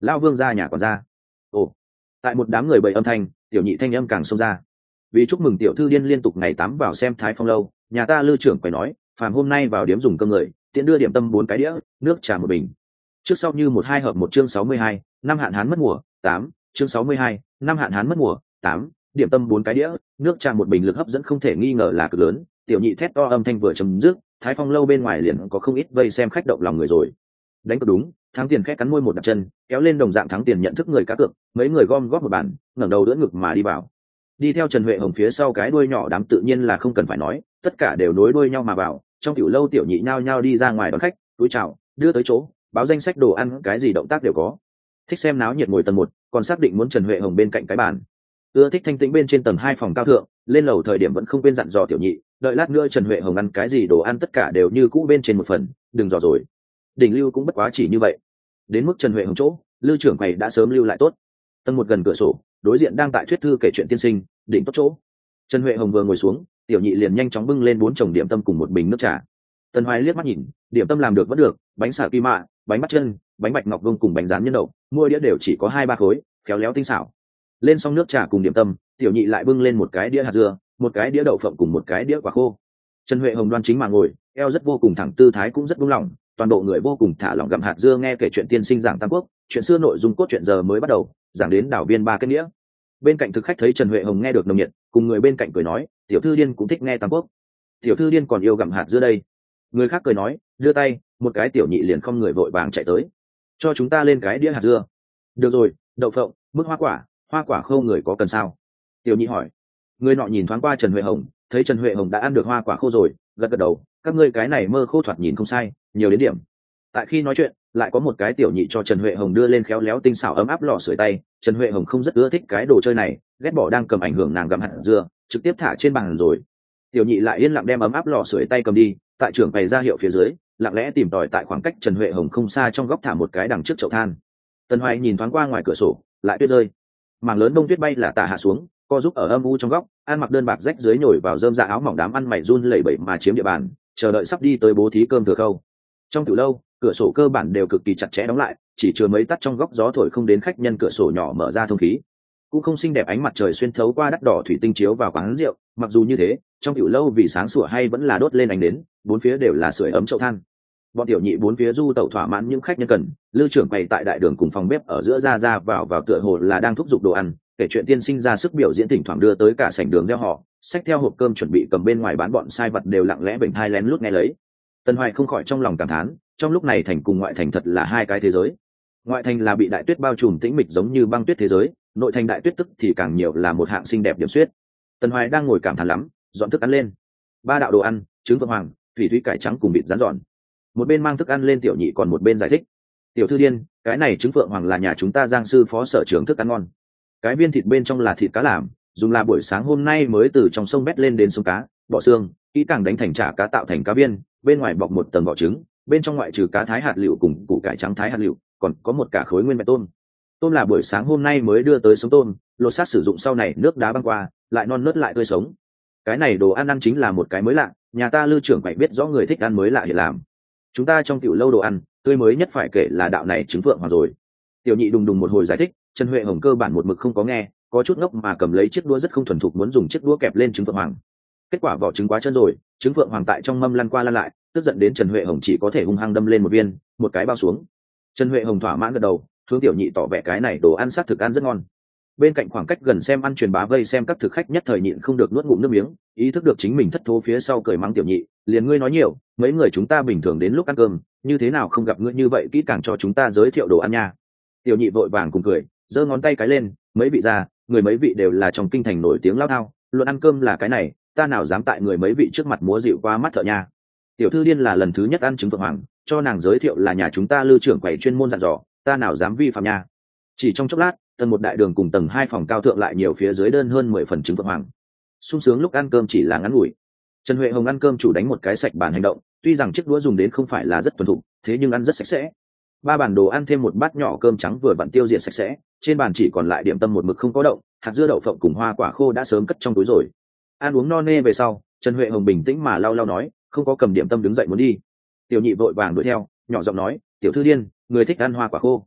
Lão vương ra nhà còn ra. Ồ. Tại một đám người bầy âm thanh, tiểu nhị thanh âm càng xông ra. Vì chúc mừng tiểu thư điên liên tục ngày tám vào xem Thái Phong lâu, nhà ta lư trưởng phải nói phàm hôm nay vào điểm dùng cơm người tiện đưa điểm tâm bốn cái đĩa, nước trà một bình. Trước sau như một hai hợp một chương sáu mươi hai, năm hạn hán mất mùa tám, chương sáu mươi hai, năm hạn hán mất mùa tám, điểm tâm bốn cái đĩa, nước trà một bình lực hấp dẫn không thể nghi ngờ là cực lớn. Tiểu nhị thét to âm thanh vừa chấm dứt, Thái Phong lâu bên ngoài liền có không ít vây xem khách động lòng người rồi. Đánh cược đúng, thắng tiền khét cắn môi một đặt chân, kéo lên đồng dạng thắng tiền nhận thức người cá cược, mấy người gom góp một bàn, ngẩng đầu đỡ ngực mà đi vào. Đi theo Trần Huệ Hồng phía sau cái đuôi nhỏ đám tự nhiên là không cần phải nói, tất cả đều nối đuôi nhau mà vào. Trong tiểu lâu tiểu nhị nhao nhao đi ra ngoài đón khách, túi chào, đưa tới chỗ, báo danh sách đồ ăn cái gì động tác đều có. Thích xem náo nhiệt ngồi tầng một, còn xác định muốn Trần Huệ Hồng bên cạnh cái bàn. Ưa thích thanh tĩnh bên trên tầng hai phòng cao thượng, lên lầu thời điểm vẫn không quên dặn dò tiểu nhị, đợi lát nữa Trần Huệ Hồng ăn cái gì đồ ăn tất cả đều như cũ bên trên một phần, đừng dò rồi. Đỉnh lưu cũng bất quá chỉ như vậy. Đến mức Trần Huệ Hồng chỗ, lưu trưởng quầy đã sớm lưu lại tốt. Tầng một gần cửa sổ, đối diện đang tại thuyết thư kể chuyện tiên sinh, đỉnh tốt chỗ. Trần Huệ Hồng vừa ngồi xuống, tiểu nhị liền nhanh chóng bưng lên bốn chồng điểm tâm cùng một bình nước trà. Tần Hoài liếc mắt nhìn, điểm tâm làm được vẫn được, bánh xả kim mạ, bánh bắt chân, bánh bạch ngọc vương cùng bánh rán nhân đậu, mỗi đĩa đều chỉ có hai ba khối, khéo léo tinh xảo. Lên xong nước trà cùng điểm tâm, tiểu nhị lại bưng lên một cái đĩa hạt dưa, một cái đĩa đậu phộng cùng một cái đĩa quả khô. Trần Huệ Hồng đoan chính mà ngồi, eo rất vô cùng thẳng, tư thái cũng rất buông lỏng, toàn bộ người vô cùng thả lỏng gặm hạt dưa nghe kể chuyện tiên sinh giảng Tam Quốc, chuyện xưa nội dung cốt truyện giờ mới bắt đầu, giảng đến đảo viên ba cái nghĩa. Bên cạnh thực khách thấy Trần Huệ Hồng nghe được nồng nhiệt, cùng người bên cạnh cười nói, tiểu thư điên cũng thích nghe Tam Quốc. Tiểu thư điên còn yêu gặm hạt dưa đây. Người khác cười nói, đưa tay, một cái tiểu nhị liền không người vội vàng chạy tới, cho chúng ta lên cái đĩa hạt dưa. Được rồi, đậu phộng, mức hoa quả, hoa quả khô người có cần sao? Tiểu nhị hỏi. Người nọ nhìn thoáng qua Trần Huệ Hồng, thấy Trần Huệ Hồng đã ăn được hoa quả khô rồi, gật gật đầu, các ngươi cái này mơ khô thoạt nhìn không sai, nhiều đến điểm. Tại khi nói chuyện, lại có một cái tiểu nhị cho Trần Huệ Hồng đưa lên khéo léo tinh xảo ấm áp lò sưởi tay. Trần Huệ Hồng không rất ưa thích cái đồ chơi này, ghét bỏ đang cầm ảnh hưởng nàng gặm hạt dưa, trực tiếp thả trên bàn rồi. Tiểu nhị lại yên lặng đem ấm áp lò sưởi tay cầm đi, tại trưởng bày ra hiệu phía dưới, lặng lẽ tìm tòi tại khoảng cách Trần Huệ Hồng không xa trong góc thả một cái đằng trước chậu than. Tần Hoài nhìn thoáng qua ngoài cửa sổ, lại tuyết rơi, mảng lớn đông tuyết bay là tả hạ xuống, co giúp ở âm u trong góc, ăn mặc đơn bạc rách dưới nhồi vào rơm dạ áo mỏng, đám ăn mày run lẩy bẩy mà chiếm địa bàn, chờ đợi sắp đi tới bố thí cơm thừa khâu. Trong tiểu lâu, cửa sổ cơ bản đều cực kỳ chặt chẽ đóng lại, chỉ chứa mấy tắt trong góc gió thổi không đến khách nhân, cửa sổ nhỏ mở ra thông khí, cũng không xinh đẹp ánh mặt trời xuyên thấu qua đắt đỏ thủy tinh chiếu vào quán rượu. Mặc dù như thế, trong tiểu lâu vì sáng sủa hay vẫn là đốt lên ánh đến, bốn phía đều là sưởi ấm chậu than. Bọn tiểu nhị bốn phía du tẩu thỏa mãn những khách nhân cần, lưu trưởng bày tại đại đường cùng phòng bếp ở giữa ra ra vào vào tựa hồ là đang thúc giục đồ ăn, kể chuyện tiên sinh ra sức biểu diễn, thỉnh thoảng đưa tới cả sảnh đường gieo họ, xách theo hộp cơm chuẩn bị cầm bên ngoài bán, bọn sai vật đều lặng lẽ bệnh thai lén lút nghe lấy. Tần Hoài không khỏi trong lòng cảm thán, trong lúc này thành cùng ngoại thành thật là hai cái thế giới. Ngoại thành là bị đại tuyết bao trùm tĩnh mịch giống như băng tuyết thế giới, nội thành đại tuyết tức thì càng nhiều là một hạng xinh đẹp điểm xuyết. Tần Hoài đang ngồi cảm thán lắm, dọn thức ăn lên. Ba đạo đồ ăn, trứng phượng hoàng, phỉ thúy cải trắng cùng vịt rán giòn. Một bên mang thức ăn lên tiểu nhị còn một bên giải thích, tiểu thư điên, cái này trứng phượng hoàng là nhà chúng ta Giang sư phó sở trường thức ăn ngon. Cái viên thịt bên trong là thịt cá làm, dùng là buổi sáng hôm nay mới từ trong sông bét lên đến sông cá, bỏ xương, kỹ càng đánh thành chả cá tạo thành cá viên, bên ngoài bọc một tầng vỏ trứng, bên trong ngoại trừ cá thái hạt lựu cùng củ cải trắng thái hạt lựu, còn có một cả khối nguyên vẹn tôm. Tôm là buổi sáng hôm nay mới đưa tới sống tôm, lột xác sử dụng sau này nước đá băng qua, lại non nớt lại tươi sống. Cái này đồ ăn ăn chính là một cái mới lạ, nhà ta Lư trưởng phải biết rõ người thích ăn mới lạ thì làm. Chúng ta trong tiểu lâu đồ ăn tươi mới nhất phải kể là đạo này trứng phượng hoàng rồi. Tiểu nhị đùng đùng một hồi giải thích, Trần Huệ Hồng cơ bản một mực không có nghe, có chút ngốc mà cầm lấy chiếc đũa rất không thuần thục muốn dùng chiếc đũa kẹp lên trứng phượng hoàng. Kết quả vỏ trứng quá chân rồi, trứng phượng hoàng tại trong mâm lăn qua lăn lại, tức giận đến Trần Huệ Hồng chỉ có thể hung hăng đâm lên một viên, một cái bao xuống. Trần Huệ Hồng thỏa mãn gật đầu, hướng tiểu nhị tỏ vẻ cái này đồ ăn xác thực ăn rất ngon. Bên cạnh khoảng cách gần xem ăn truyền bá vây xem các thực khách nhất thời nhịn không được nuốt ngụm nước miếng, ý thức được chính mình thất thố phía sau cười mắng tiểu nhị, liền ngươi nói nhiều, mấy người chúng ta bình thường đến lúc ăn cơm, như thế nào không gặp ngươi như vậy kỹ càng cho chúng ta giới thiệu đồ ăn nha. Tiểu nhị vội vàng cùng cười, giơ ngón tay cái lên, mấy vị ra, người mấy vị đều là trong kinh thành nổi tiếng lao thao, luận ăn cơm là cái này, ta nào dám tại người mấy vị trước mặt múa dịu qua mắt thợ nha. Tiểu thư điên là lần thứ nhất ăn trứng phượng hoàng, cho nàng giới thiệu là nhà chúng ta Lư trưởng quầy chuyên môn dặn dò, ta nào dám vi phạm nha. Chỉ trong chốc lát, tầng một đại đường cùng tầng hai phòng cao thượng lại nhiều phía dưới đơn hơn mười phần trứng phượng hoàng. Sung sướng lúc ăn cơm chỉ là ngắn ngủi. Trần Huệ Hồng ăn cơm chủ đánh một cái sạch bàn hành động, tuy rằng chiếc đũa dùng đến không phải là rất thuần thục, thế nhưng ăn rất sạch sẽ. Ba bàn đồ ăn thêm một bát nhỏ cơm trắng vừa vặn tiêu diệt sạch sẽ, trên bàn chỉ còn lại điểm tâm một mực không có động, hạt dưa đậu phộng cùng hoa quả khô đã sớm cất trong túi rồi. Ăn uống no nê về sau, Trần Huệ Hồng bình tĩnh mà lau lau nói, không có cầm điểm tâm đứng dậy muốn đi. Tiểu nhị vội vàng đuổi theo, nhỏ giọng nói, tiểu thư điên, người thích ăn hoa quả khô.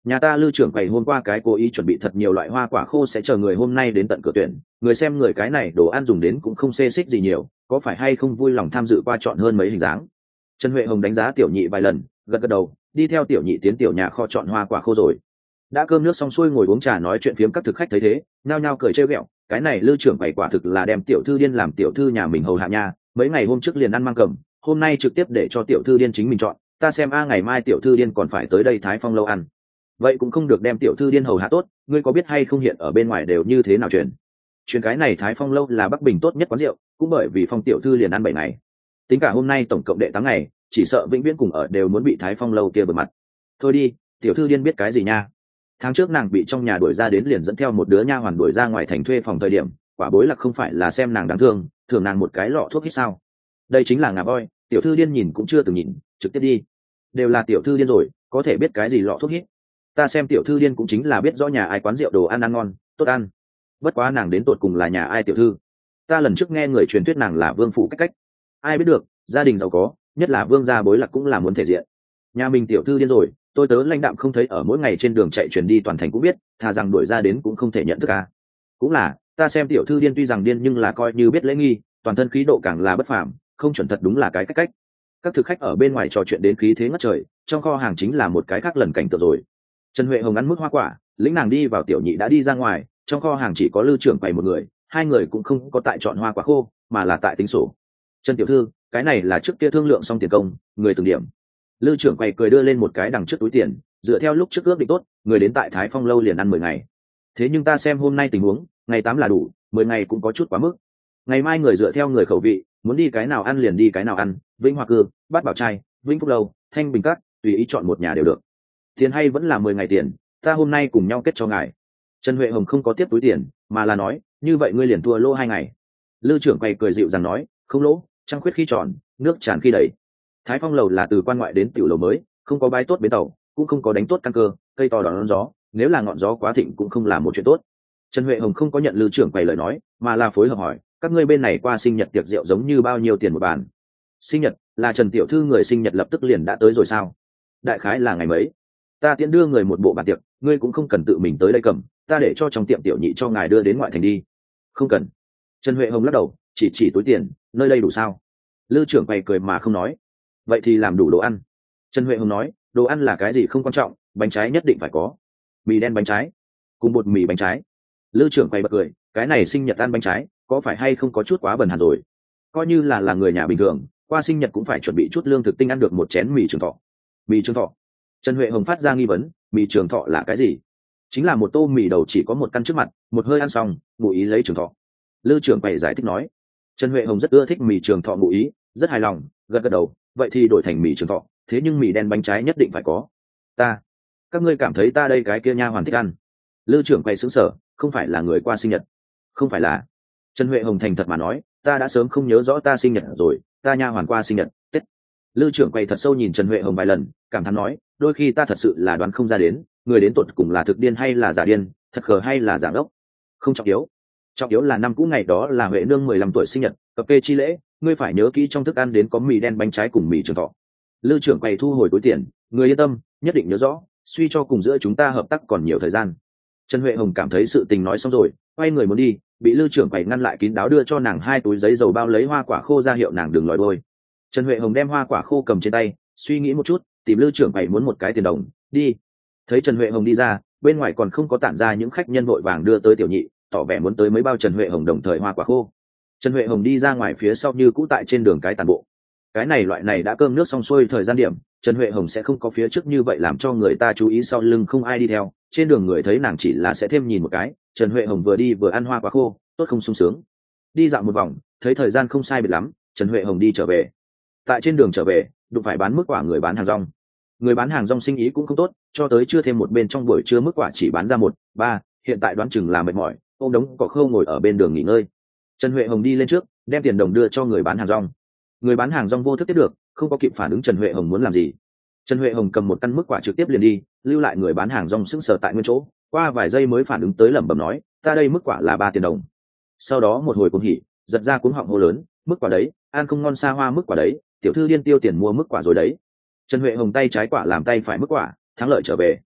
Nhà ta Lư trưởng quầy hôm qua cái cố ý chuẩn bị thật nhiều loại hoa quả khô sẽ chờ người hôm nay đến tận cửa tuyển, người xem người cái này đồ ăn dùng đến cũng không xê xích gì nhiều, có phải hay không vui lòng tham dự qua chọn hơn mấy hình dáng. Trần Huệ Hồng đánh giá tiểu nhị vài lần, gật gật đầu, đi theo tiểu nhị tiến tiểu nhà kho chọn hoa quả khô rồi. Đã cơm nước xong xuôi ngồi uống trà nói chuyện phiếm các thực khách thấy thế, nhao nhao cười trêu ghẹo, cái này Lư trưởng quầy quả thực là đem tiểu thư điên làm tiểu thư nhà mình hầu hạ nha, mấy ngày hôm trước liền ăn mang cầm, hôm nay trực tiếp để cho tiểu thư điên chính mình chọn, ta xem a ngày mai tiểu thư điên còn phải tới đây Thái Phong lâu ăn. Vậy cũng không được đem tiểu thư điên hầu hạ tốt, ngươi có biết hay không hiện ở bên ngoài đều như thế nào truyền? Truyền cái này Thái Phong lâu là Bắc Bình tốt nhất quán rượu, cũng bởi vì Phong tiểu thư liền ăn bảy ngày. Tính cả hôm nay tổng cộng đệ tám ngày, chỉ sợ vĩnh viễn cùng ở đều muốn bị Thái Phong lâu kia bật mặt. Thôi đi, tiểu thư điên biết cái gì nha? Tháng trước nàng bị trong nhà đuổi ra đến liền dẫn theo một đứa nha hoàn đuổi ra ngoài thành thuê phòng thời điểm, quả bối là không phải là xem nàng đáng thương, thường nàng một cái lọ thuốc hít sao? Đây chính là ngà voi, tiểu thư điên nhìn cũng chưa từng nhìn, trực tiếp đi. Đều là tiểu thư điên rồi, có thể biết cái gì lọ thuốc hít. Ta xem tiểu thư điên cũng chính là biết rõ nhà ai quán rượu đồ ăn ăn ngon, tốt ăn. Bất quá nàng đến tột cùng là nhà ai tiểu thư? Ta lần trước nghe người truyền thuyết nàng là vương phủ cách cách. Ai biết được, gia đình giàu có, nhất là vương gia bối lạc cũng là muốn thể diện. Nhà mình tiểu thư điên rồi, tôi tớ lãnh đạm không thấy ở mỗi ngày trên đường chạy truyền đi toàn thành cũng biết, thà rằng đuổi ra đến cũng không thể nhận thức à. Cũng là, ta xem tiểu thư điên tuy rằng điên nhưng là coi như biết lễ nghi, toàn thân khí độ càng là bất phàm, không chuẩn thật đúng là cái cách cách. Các thực khách ở bên ngoài trò chuyện đến khí thế ngất trời, trong kho hàng chính là một cái khác lần cảnh tượng rồi. Trần Huệ Hồng ăn mức hoa quả, lĩnh nàng đi vào tiểu nhị đã đi ra ngoài, trong kho hàng chỉ có Lư trưởng quầy một người, hai người cũng không có tại chọn hoa quả khô, mà là tại tính sổ. Trần tiểu thư, cái này là trước kia thương lượng xong tiền công, người từng điểm. Lư trưởng quầy cười đưa lên một cái đằng trước túi tiền, dựa theo lúc trước ước định tốt, người đến tại Thái Phong lâu liền ăn mười ngày. Thế nhưng ta xem hôm nay tình huống, ngày tám là đủ, mười ngày cũng có chút quá mức. Ngày mai người dựa theo người khẩu vị, muốn đi cái nào ăn liền đi cái nào ăn, Vĩnh Hòa Cư, Bát Bảo Trai, Vĩnh Phúc lâu, Thanh Bình Các, tùy ý chọn một nhà đều được. Tiền hay vẫn là mười ngày tiền, ta hôm nay cùng nhau kết cho ngài. Trần Huệ Hồng không có tiếp túi tiền, mà là nói, như vậy ngươi liền thua lỗ hai ngày. Lư trưởng quầy cười dịu rằng nói, không lỗ, trăng khuyết khi tròn, nước tràn khi đầy. Thái Phong lầu là từ quan ngoại đến tiểu lầu mới, không có bãi tốt bến tàu, cũng không có đánh tốt căn cơ, cây to đón gió, nếu là ngọn gió quá thịnh cũng không là một chuyện tốt. Trần Huệ Hồng không có nhận Lư trưởng quầy lời nói, mà là phối hợp hỏi, các ngươi bên này qua sinh nhật tiệc rượu giống như bao nhiêu tiền một bàn? Sinh nhật, là Trần tiểu thư người sinh nhật lập tức liền đã tới rồi sao? Đại khái là ngày mấy? Ta tiễn đưa người một bộ bàn tiệc, ngươi cũng không cần tự mình tới đây cầm, ta để cho trong tiệm tiểu nhị cho ngài đưa đến ngoại thành đi. Không cần. Trần Huệ Hồng lắc đầu, chỉ chỉ túi tiền, nơi đây đủ sao? Lư trưởng quầy cười mà không nói. Vậy thì làm đủ đồ ăn. Trần Huệ Hồng nói, đồ ăn là cái gì không quan trọng, bánh trái nhất định phải có. Mì đen bánh trái, cùng bột mì bánh trái. Lư trưởng quầy bật cười, cái này sinh nhật ăn bánh trái, có phải hay không có chút quá bần hàn rồi? Coi như là là người nhà bình thường, qua sinh nhật cũng phải chuẩn bị chút lương thực tinh ăn được một chén mì trường thọ. Mì trường thọ. Trần Huệ Hồng phát ra nghi vấn, mì trường thọ là cái gì? Chính là một tô mì đầu chỉ có một căn trước mặt, một hơi ăn xong, ngụ ý lấy trường thọ. Lư trưởng quầy giải thích nói. Trần Huệ Hồng rất ưa thích mì trường thọ ngụ ý, rất hài lòng, gật gật đầu, vậy thì đổi thành mì trường thọ, thế nhưng mì đen bánh trái nhất định phải có. Ta, các ngươi cảm thấy ta đây cái kia nha hoàn thích ăn? Lư trưởng quầy sững sờ, không phải là người qua sinh nhật? Không phải là. Trần Huệ Hồng thành thật mà nói, ta đã sớm không nhớ rõ ta sinh nhật rồi, ta nha hoàn qua sinh nhật, Tết. Lư trưởng quầy thật sâu nhìn Trần Huệ Hồng vài lần, cảm thán nói, đôi khi ta thật sự là đoán không ra đến, người đến tột cùng là thực điên hay là giả điên, thật khờ hay là giả ngốc. Không trọng yếu. Trọng yếu là năm cũ ngày đó là Huệ nương mười lăm tuổi sinh nhật, cập kê chi lễ, ngươi phải nhớ kỹ trong thức ăn đến có mì đen bánh trái cùng mì trường thọ. Lư trưởng quầy thu hồi túi tiền, người yên tâm, nhất định nhớ rõ, suy cho cùng giữa chúng ta hợp tác còn nhiều thời gian. Trần Huệ Hồng cảm thấy sự tình nói xong rồi, quay người muốn đi, bị Lư trưởng quầy ngăn lại kín đáo đưa cho nàng hai túi giấy dầu bao lấy hoa quả khô ra hiệu nàng đừng lòi đôi. Trần Huệ Hồng đem hoa quả khô cầm trên tay, suy nghĩ một chút, tìm Lư trưởng quầy muốn một cái tiền đồng, đi. Thấy Trần Huệ Hồng đi ra, bên ngoài còn không có tản ra những khách nhân vội vàng đưa tới tiểu nhị, tỏ vẻ muốn tới mấy bao Trần Huệ Hồng đồng thời hoa quả khô. Trần Huệ Hồng đi ra ngoài phía sau như cũ tại trên đường cái tàn bộ. Cái này loại này đã cơm nước xong xuôi thời gian điểm, Trần Huệ Hồng sẽ không có phía trước như vậy làm cho người ta chú ý sau lưng không ai đi theo, trên đường người thấy nàng chỉ là sẽ thêm nhìn một cái. Trần Huệ Hồng vừa đi vừa ăn hoa quả khô, tốt không sung sướng. Đi dạo một vòng, thấy thời gian không sai biệt lắm, Trần Huệ Hồng đi trở về. Tại trên đường trở về, đụng phải bán mức quả người bán hàng rong. Người bán hàng rong sinh ý cũng không tốt, cho tới chưa thêm một bên trong buổi trưa mức quả chỉ bán ra một ba, hiện tại đoán chừng là mệt mỏi, ôm đống cỏ khô ngồi ở bên đường nghỉ ngơi. Trần Huệ Hồng đi lên trước, đem tiền đồng đưa cho người bán hàng rong. Người bán hàng rong vô thức tiếp được, không có kịp phản ứng Trần Huệ Hồng muốn làm gì. Trần Huệ Hồng cầm một căn mức quả trực tiếp liền đi, lưu lại người bán hàng rong sững sờ tại nguyên chỗ, qua vài giây mới phản ứng tới lẩm bẩm nói, ta đây mức quả là ba tiền đồng. Sau đó một hồi cuồng hỉ, giật ra cuống họng hô lớn, mức quả đấy, ăn không ngon xa hoa mức quả đấy, tiểu thư điên tiêu tiền mua mức quả rồi đấy. Trần Huệ Hồng tay trái quả làm tay phải mức quả, thắng lợi trở về.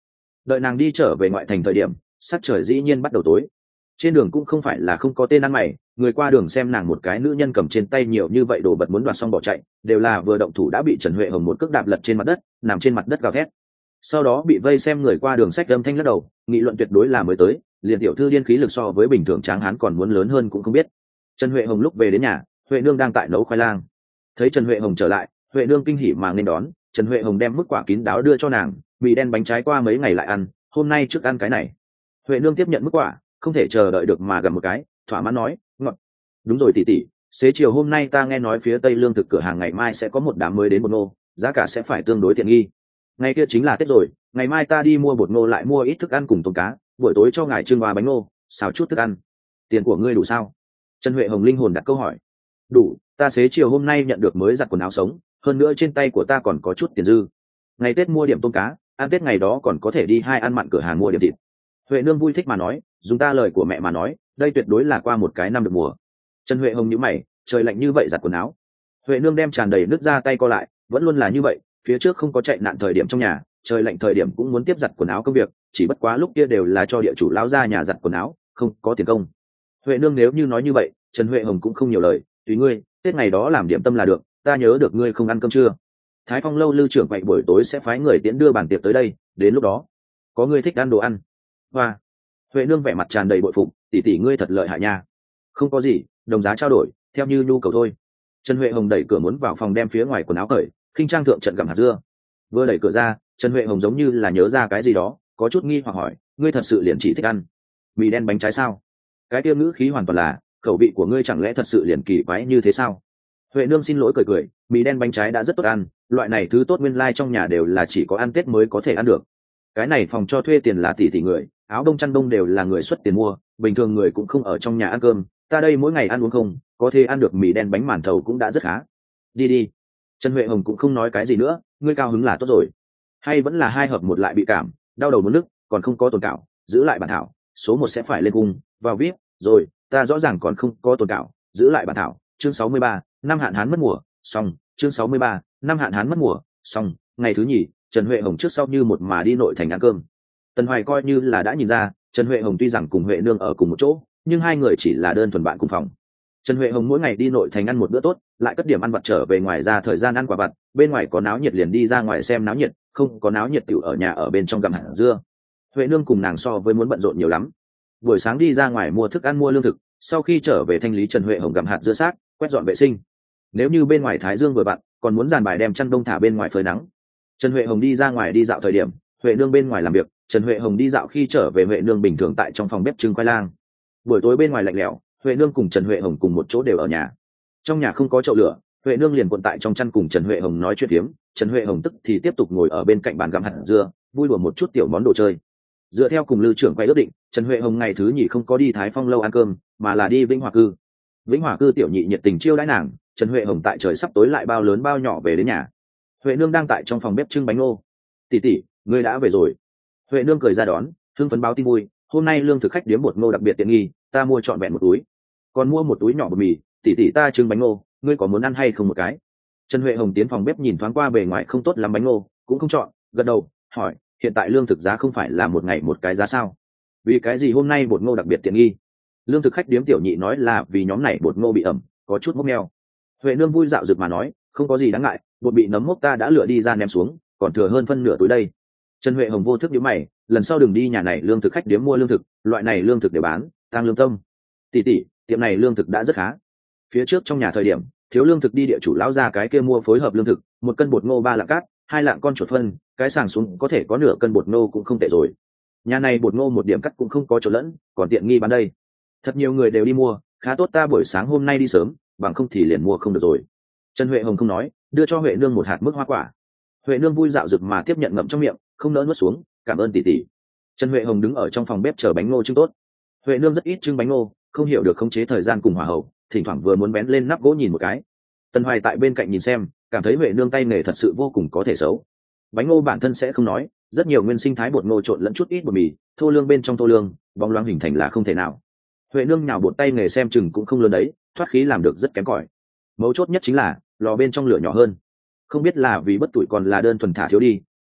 đợi nàng đi trở về ngoại thành thời điểm sắc trời dĩ nhiên bắt đầu tối. Trên đường cũng không phải là không có tên ăn mày, người qua đường xem nàng một cái nữ nhân cầm trên tay nhiều như vậy đồ vật muốn đoạt xong bỏ chạy, đều là vừa động thủ đã bị Trần Huệ Hồng một cước đạp lật trên mặt đất, nằm trên mặt đất gào thét. Sau đó bị vây xem người qua đường sách âm thanh lắc đầu, nghị luận tuyệt đối là mới tới, liền tiểu thư điên khí lực so với bình thường tráng hán còn muốn lớn hơn cũng không biết. Trần Huệ Hồng lúc về đến nhà, Huệ nương đang tại nấu khoai lang. Thấy Trần Huệ Hồng trở lại, Huệ nương kinh hỉ mà nên đón. Trần Huệ Hồng đem mức quả kín đáo đưa cho nàng, mì đen bánh trái qua mấy ngày lại ăn, hôm nay trước ăn cái này. Huệ nương tiếp nhận mức quả, không thể chờ đợi được mà gặm một cái, thỏa mãn nói, ngọt. Đúng rồi tỷ tỷ, xế chiều hôm nay ta nghe nói phía tây lương thực cửa hàng ngày mai sẽ có một đám mới đến bột ngô, giá cả sẽ phải tương đối tiện nghi. Ngày kia chính là Tết rồi, ngày mai ta đi mua bột ngô lại mua ít thức ăn cùng tôm cá, buổi tối cho ngài trưng và bánh ngô, xào chút thức ăn. Tiền của ngươi đủ sao? Trần Huệ Hồng linh hồn đặt câu hỏi. Đủ, ta xế chiều hôm nay nhận được mới giặt quần áo sống, hơn nữa trên tay của ta còn có chút tiền dư. Ngày Tết mua điểm tôm cá, ăn Tết ngày đó còn có thể đi hai ăn mặn cửa hàng mua điểm thịt. Huệ nương vui thích mà nói, dùng ta lời của mẹ mà nói, đây tuyệt đối là qua một cái năm được mùa. Trần Huệ Hồng nhíu mày, trời lạnh như vậy giặt quần áo. Huệ nương đem tràn đầy nước ra tay co lại, vẫn luôn là như vậy, phía trước không có chạy nạn thời điểm trong nhà, trời lạnh thời điểm cũng muốn tiếp giặt quần áo công việc, chỉ bất quá lúc kia đều là cho địa chủ lão ra nhà giặt quần áo, không có tiền công. Huệ nương nếu như nói như vậy, Trần Huệ Hồng cũng không nhiều lời, tùy ngươi, Tết ngày đó làm điểm tâm là được, ta nhớ được ngươi không ăn cơm trưa. Thái Phong lâu lưu trưởng vậy buổi tối sẽ phái người tiễn đưa bàn tiệc tới đây, đến lúc đó, có ngươi thích ăn đồ ăn. Hoa. Huệ nương vẻ mặt tràn đầy bội phục, tỷ tỷ ngươi thật lợi hại nha. Không có gì, đồng giá trao đổi, theo như nhu cầu thôi. Trần Huệ Hồng đẩy cửa muốn vào phòng đem phía ngoài quần áo cởi, khinh trang thượng trận gặm hạt dưa. Vừa đẩy cửa ra, Trần Huệ Hồng giống như là nhớ ra cái gì đó, có chút nghi hoặc hỏi, ngươi thật sự liền chỉ thích ăn mì đen bánh trái sao? Cái tiêu ngữ khí hoàn toàn là, khẩu vị của ngươi chẳng lẽ thật sự liền kỳ quái như thế sao? Huệ nương xin lỗi cười cười, mì đen bánh trái đã rất tốt ăn, loại này thứ tốt nguyên lai like trong nhà đều là chỉ có ăn Tết mới có thể ăn được. Cái này phòng cho thuê tiền là tỷ tỷ người, áo đông chăn đông đều là người xuất tiền mua, bình thường người cũng không ở trong nhà ăn cơm, ta đây mỗi ngày ăn uống không, có thể ăn được mì đen bánh màn thầu cũng đã rất khá. Đi đi. Trần Huệ Hồng cũng không nói cái gì nữa, ngươi cao hứng là tốt rồi. Hay vẫn là hai hợp một lại bị cảm, đau đầu muốn nức, còn không có tồn cảo, giữ lại bản thảo, số một sẽ phải lên cung, vào viết, rồi, ta rõ ràng còn không có tồn cảo, giữ lại bản thảo, chương sáu mươi ba, năm hạn hán mất mùa, xong, chương sáu mươi ba, năm hạn hán mất mùa, xong, ngày thứ nhì, Trần Huệ Hồng trước sau như một mà đi nội thành ăn cơm. Tần Hoài coi như là đã nhìn ra, Trần Huệ Hồng tuy rằng cùng Huệ nương ở cùng một chỗ, nhưng hai người chỉ là đơn thuần bạn cùng phòng. Trần Huệ Hồng mỗi ngày đi nội thành ăn một bữa tốt, lại cất điểm ăn vặt trở về ngoài ra thời gian ăn quả vặt, bên ngoài có náo nhiệt liền đi ra ngoài xem náo nhiệt, không có náo nhiệt tiểu ở nhà ở bên trong gặm hạt dưa. Huệ nương cùng nàng so với muốn bận rộn nhiều lắm. Buổi sáng đi ra ngoài mua thức ăn mua lương thực, sau khi trở về thanh lý Trần Huệ Hồng gặm hạt dưa xác, quét dọn vệ sinh. Nếu như bên ngoài thái dương vừa vặn, còn muốn dàn bài đem chăn đông thả bên ngoài phơi nắng. Trần Huệ Hồng đi ra ngoài đi dạo thời điểm, Huệ nương bên ngoài làm việc, Trần Huệ Hồng đi dạo khi trở về Huệ nương bình thường tại trong phòng bếp trưng khoai lang. Buổi tối bên ngoài lạnh lẽo, Huệ nương cùng Trần Huệ Hồng cùng một chỗ đều ở nhà. Trong nhà không có chậu lửa, Huệ nương liền cuộn tại trong chăn cùng Trần Huệ Hồng nói chuyện phiếm, Trần Huệ Hồng tức thì tiếp tục ngồi ở bên cạnh bàn gặm hạt dưa, vui đùa một chút tiểu món đồ chơi. Dựa theo cùng Lư trưởng quay ước định, Trần Huệ Hồng ngày thứ nhì không có đi Thái Phong lâu ăn cơm, mà là đi Vĩnh Hòa cư. Vĩnh Hòa cư tiểu nhị nhiệt tình chiêu đãi nàng, Trần Huệ Hồng tại trời sắp tối lại bao lớn bao nhỏ về đến nhà. Huệ nương đang tại trong phòng bếp trưng bánh ngô. Tỷ tỷ, ngươi đã về rồi. Huệ nương cười ra đón, hưng phấn báo tin vui, hôm nay lương thực khách điếm bột ngô đặc biệt tiện nghi, ta mua trọn vẹn một túi, còn mua một túi nhỏ bột mì, tỷ tỷ ta trưng bánh ngô, ngươi có muốn ăn hay không một cái? Trần Huệ Hồng tiến phòng bếp nhìn thoáng qua bề ngoài không tốt lắm bánh ngô, cũng không chọn, gật đầu, hỏi, hiện tại lương thực giá không phải là một ngày một cái giá sao? Vì cái gì hôm nay bột ngô đặc biệt tiện nghi? Lương thực khách điếm tiểu nhị nói là vì nhóm này bột ngô bị ẩm, có chút mốc meo. Huệ nương vui dạo rực mà nói, không có gì đáng ngại, bột bị nấm mốc ta đã lựa đi ra ném xuống, còn thừa hơn phân nửa túi đây. Trần Huệ Hồng vô thức nhíu mày, lần sau đừng đi nhà này lương thực khách điếm mua lương thực, loại này lương thực để bán, tăng lương tâm. Tỷ tỷ, tiệm này lương thực đã rất khá. Phía trước trong nhà thời điểm, thiếu lương thực đi địa chủ lão ra cái kia mua phối hợp lương thực, một cân bột ngô ba lạng cát, hai lạng con chuột phân, cái sàng xuống có thể có nửa cân bột ngô cũng không tệ rồi. Nhà này bột ngô một điểm cắt cũng không có chỗ lẫn, còn tiện nghi bán đây. Thật nhiều người đều đi mua, khá tốt ta buổi sáng hôm nay đi sớm, bằng không thì liền mua không được rồi. Trần Huệ Hồng không nói, đưa cho Huệ nương một hạt mức hoa quả. Huệ nương vui dạo rực mà tiếp nhận ngậm trong miệng, không nỡ nuốt xuống, cảm ơn tỷ tỷ. Trần Huệ Hồng đứng ở trong phòng bếp chờ bánh ngô trưng tốt. Huệ nương rất ít trưng bánh ngô, không hiểu được khống chế thời gian cùng hỏa hậu, thỉnh thoảng vừa muốn bén lên nắp gỗ nhìn một cái. Tần Hoài tại bên cạnh nhìn xem, cảm thấy Huệ nương tay nghề thật sự vô cùng có thể xấu. Bánh ngô bản thân sẽ không nói, rất nhiều nguyên sinh thái bột ngô trộn lẫn chút ít bột mì, thô lương bên trong thô lương, bóng loáng hình thành là không thể nào. Huệ nương nhào bột tay nghề xem chừng cũng không lớn đấy, thoát khí làm được rất kém cỏi. Mấu chốt nhất chính là lò bên trong lửa nhỏ hơn. Không biết là vì bất tuổi còn là đơn thuần thả thiếu đi,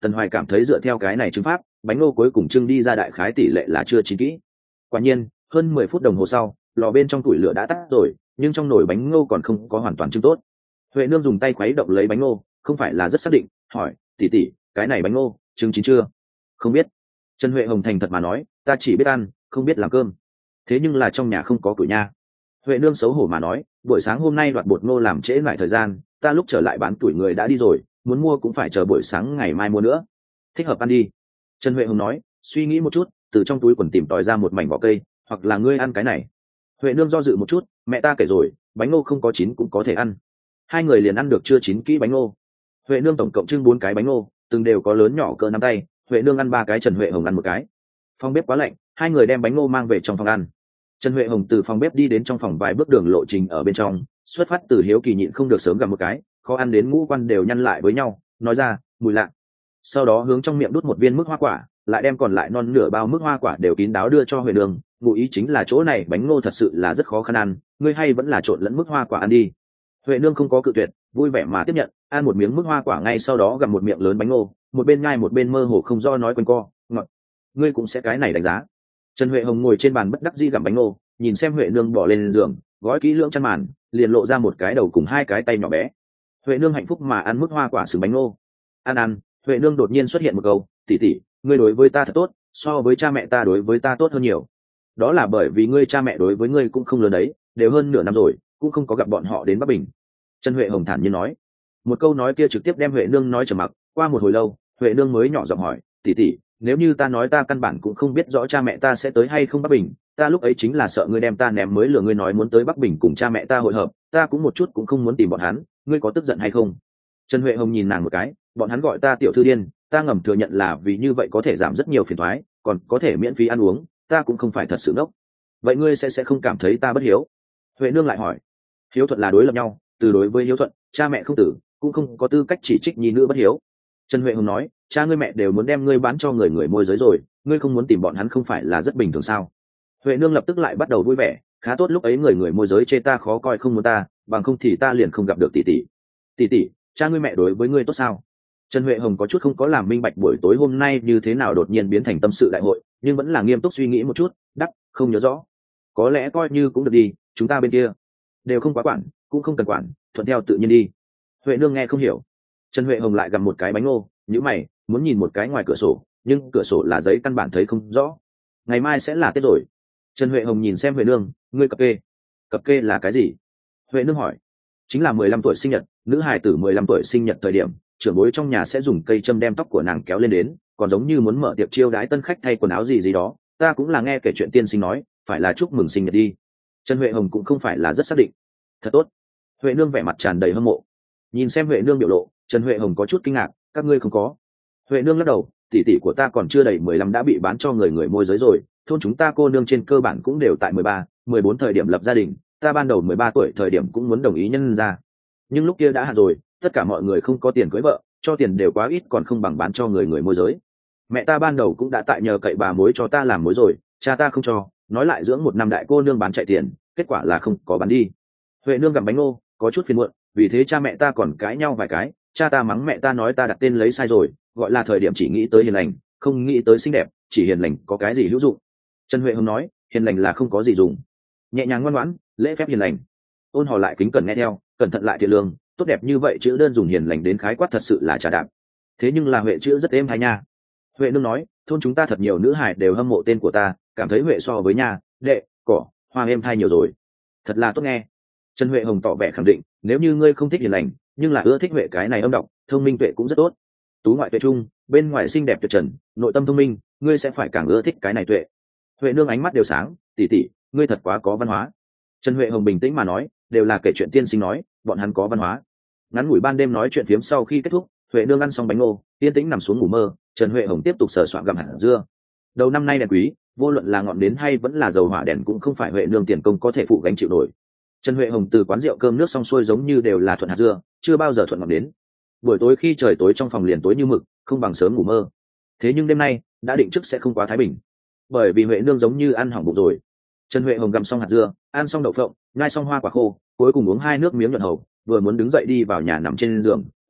Tần Hoài cảm thấy dựa theo cái này trưng pháp, bánh ngô cuối cùng trưng đi ra đại khái tỷ lệ là chưa chín kỹ. Quả nhiên, hơn mười phút đồng hồ sau, lò bên trong củi lửa đã tắt rồi, nhưng trong nồi bánh ngô còn không có hoàn toàn trưng tốt. Huệ nương dùng tay khuấy động lấy bánh ngô, không phải là rất xác định, hỏi: "Tỷ tỷ, cái này bánh ngô trưng chín chưa?" "Không biết." Trần Huệ Hồng thành thật mà nói, "Ta chỉ biết ăn, không biết làm cơm." "Thế nhưng là trong nhà không có củi nha." Huệ nương xấu hổ mà nói, "Buổi sáng hôm nay đoạt bột ngô làm trễ lại thời gian, ta lúc trở lại bán tuổi người đã đi rồi, muốn mua cũng phải chờ buổi sáng ngày mai mua nữa. Thích hợp ăn đi." Trần Huệ Hồng nói, suy nghĩ một chút, từ trong túi quần tìm tòi ra một mảnh vỏ cây, "Hoặc là ngươi ăn cái này." Huệ nương do dự một chút, "Mẹ ta kể rồi, bánh ngô không có chín cũng có thể ăn." Hai người liền ăn được chưa chín kỹ bánh ngô. Huệ nương tổng cộng trưng bốn cái bánh ngô, từng đều có lớn nhỏ cỡ nắm tay. Huệ nương ăn ba cái, Trần Huệ Hồng ăn một cái. Phòng bếp quá lạnh, hai người đem bánh ngô mang về trong phòng ăn. Trần Huệ Hồng từ phòng bếp đi đến trong phòng vài bước đường lộ trình ở bên trong, xuất phát từ hiếu kỳ nhịn không được sớm gặp một cái, khó ăn đến ngũ quan đều nhăn lại với nhau, nói ra: "Mùi lạ." Sau đó hướng trong miệng đút một viên mức hoa quả, lại đem còn lại non nửa bao mức hoa quả đều kín đáo đưa cho Huệ nương, ngụ ý chính là chỗ này bánh ngô thật sự là rất khó khăn ăn, ngươi hay vẫn là trộn lẫn mức hoa quả ăn đi. Huệ nương không có cự tuyệt, vui vẻ mà tiếp nhận, ăn một miếng mức hoa quả, ngay sau đó gặm một miệng lớn bánh ngô, một bên nhai một bên mơ hồ không do nói quanh co: "Ngọt." "Ngươi cũng sẽ cái này đánh giá." Trần Huệ Hồng ngồi trên bàn bất đắc dĩ gặm bánh ngô, nhìn xem Huệ nương bỏ lên giường, gói kỹ lưỡng chăn màn, liền lộ ra một cái đầu cùng hai cái tay nhỏ bé. Huệ nương hạnh phúc mà ăn mức hoa quả sừng bánh ngô. Ăn ăn, Huệ nương đột nhiên xuất hiện một câu: "Tỷ tỷ, ngươi đối với ta thật tốt, so với cha mẹ ta đối với ta tốt hơn nhiều." "Đó là bởi vì ngươi cha mẹ đối với ngươi cũng không lớn đấy, đều hơn nửa năm rồi, cũng không có gặp bọn họ đến Bắc Bình." Trần Huệ Hồng thản nhiên nói. Một câu nói kia trực tiếp đem Huệ nương nói trầm mặc. Qua một hồi lâu, Huệ nương mới nhỏ giọng hỏi: "Tỷ tỷ, nếu như ta nói ta căn bản cũng không biết rõ cha mẹ ta sẽ tới hay không Bắc Bình, ta lúc ấy chính là sợ ngươi đem ta ném mới lừa ngươi nói muốn tới Bắc Bình cùng cha mẹ ta hội hợp, ta cũng một chút cũng không muốn tìm bọn hắn, ngươi có tức giận hay không?" Trần Huệ Hồng nhìn nàng một cái: "Bọn hắn gọi ta tiểu thư điên, ta ngầm thừa nhận là vì như vậy có thể giảm rất nhiều phiền toái, còn có thể miễn phí ăn uống, ta cũng không phải thật sự ngốc. Vậy ngươi sẽ sẽ không cảm thấy ta bất hiếu?" Huệ nương lại hỏi. Hiếu thuận là đối lập nhau, từ đối với hiếu thuận, cha mẹ không tử cũng không có tư cách chỉ trích nhi nữ bất hiếu. Trần Huệ Hồng nói: "Cha ngươi mẹ đều muốn đem ngươi bán cho người người môi giới rồi, ngươi không muốn tìm bọn hắn không phải là rất bình thường sao?" Huệ nương lập tức lại bắt đầu vui vẻ: "Khá tốt, lúc ấy người người môi giới chê ta khó coi không muốn ta, bằng không thì ta liền không gặp được tỷ tỷ. Tỷ tỷ, cha ngươi mẹ đối với ngươi tốt sao?" Trần Huệ Hồng có chút không có làm minh bạch buổi tối hôm nay như thế nào đột nhiên biến thành tâm sự đại hội, nhưng vẫn là nghiêm túc suy nghĩ một chút, đắc, không nhớ rõ. "Có lẽ coi như cũng được đi, chúng ta bên kia đều không quá quản, cũng không cần quản, thuận theo tự nhiên đi." Huệ nương nghe không hiểu. Trần Huệ Hồng lại gặm một cái bánh ngô, nhíu mày, muốn nhìn một cái ngoài cửa sổ, nhưng cửa sổ là giấy căn bản thấy không rõ. "Ngày mai sẽ là Tết rồi." Trần Huệ Hồng nhìn xem Huệ nương: "Ngươi cập kê." "Cập kê là cái gì?" Huệ nương hỏi. "Chính là mười lăm tuổi sinh nhật, nữ hài tử mười lăm tuổi sinh nhật thời điểm, trưởng bối trong nhà sẽ dùng cây châm đem tóc của nàng kéo lên đến, còn giống như muốn mở tiệc chiêu đãi tân khách thay quần áo gì gì đó, ta cũng là nghe kể chuyện tiên sinh nói, phải là chúc mừng sinh nhật đi." Trần Huệ Hồng cũng không phải là rất xác định. "Thật tốt." Huệ nương vẻ mặt tràn đầy hâm mộ. Nhìn xem Huệ nương biểu lộ, Trần Huệ Hồng có chút kinh ngạc: "Các ngươi không có?" Huệ nương lắc đầu: "Tỷ tỷ của ta còn chưa đầy mười lăm đã bị bán cho người người môi giới rồi, thôn chúng ta cô nương trên cơ bản cũng đều tại mười ba, mười bốn thời điểm lập gia đình, ta ban đầu mười ba tuổi thời điểm cũng muốn đồng ý nhân ra. Nhưng lúc kia đã hạn rồi, tất cả mọi người không có tiền cưới vợ, cho tiền đều quá ít còn không bằng bán cho người người môi giới. Mẹ ta ban đầu cũng đã tại nhờ cậy bà mối cho ta làm mối rồi, cha ta không cho, nói lại dưỡng một năm đại cô nương bán chạy tiền, kết quả là không có bán đi." Huệ nương gặm bánh ngô, có chút phiền muộn: "Vì thế cha mẹ ta còn cãi nhau vài cái, cha ta mắng mẹ ta nói ta đặt tên lấy sai rồi, gọi là thời điểm chỉ nghĩ tới hiền lành, không nghĩ tới xinh đẹp, chỉ hiền lành có cái gì hữu dụng." Trần Huệ Hồng nói: "Hiền lành là không có gì dùng." Nhẹ nhàng ngoan ngoãn, lễ phép hiền lành. Ôn Hò lại kính cẩn nghe theo, cẩn thận lại thiện lương, tốt đẹp như vậy chữ đơn dùng hiền lành đến khái quát thật sự là trà đạp. Thế nhưng là Huệ chữ rất êm hay nha. Huệ nương nói: "Thôn chúng ta thật nhiều nữ hài đều hâm mộ tên của ta, cảm thấy Huệ so với nha, đệ, cỏ, hoa êm thai nhiều rồi. Thật là tốt nghe." Trần Huệ Hồng tỏ vẻ khẳng định: "Nếu như ngươi không thích hiền lành, nhưng là ưa thích Huệ cái này âm độc, thông minh tuệ cũng rất tốt. Tú ngoại tuệ trung, bên ngoài xinh đẹp tuyệt trần, nội tâm thông minh, ngươi sẽ phải càng ưa thích cái này tuệ." Huệ nương ánh mắt đều sáng: "Tỷ tỷ, ngươi thật quá có văn hóa." Trần Huệ Hồng bình tĩnh mà nói: "Đều là kể chuyện tiên sinh nói, bọn hắn có văn hóa." Ngắn ngủi ban đêm nói chuyện phiếm sau khi kết thúc, Huệ nương ăn xong bánh ngô, yên tĩnh nằm xuống ngủ mơ. Trần Huệ Hồng tiếp tục sờ soạn gặm hạt dưa. Đầu năm nay đèn quý, vô luận là ngọn nến hay vẫn là dầu hỏa đèn cũng không phải Huệ nương tiền công có thể phụ gánh chịu nổi. Trần Huệ Hồng từ quán rượu cơm nước xong xuôi giống như đều là thuận hạt dưa, chưa bao giờ thuận ngọn nến. Buổi tối khi trời tối trong phòng liền tối như mực, không bằng sớm ngủ mơ. Thế nhưng đêm nay đã định trước sẽ không quá thái bình, bởi vì Huệ nương giống như ăn hỏng bụng rồi. Trần Huệ Hồng gặm xong hạt dưa, ăn xong đậu phộng, nhai xong hoa quả khô, cuối cùng uống hai nước miếng nhuận hầu, vừa muốn đứng dậy đi vào nhà nằm trên giường,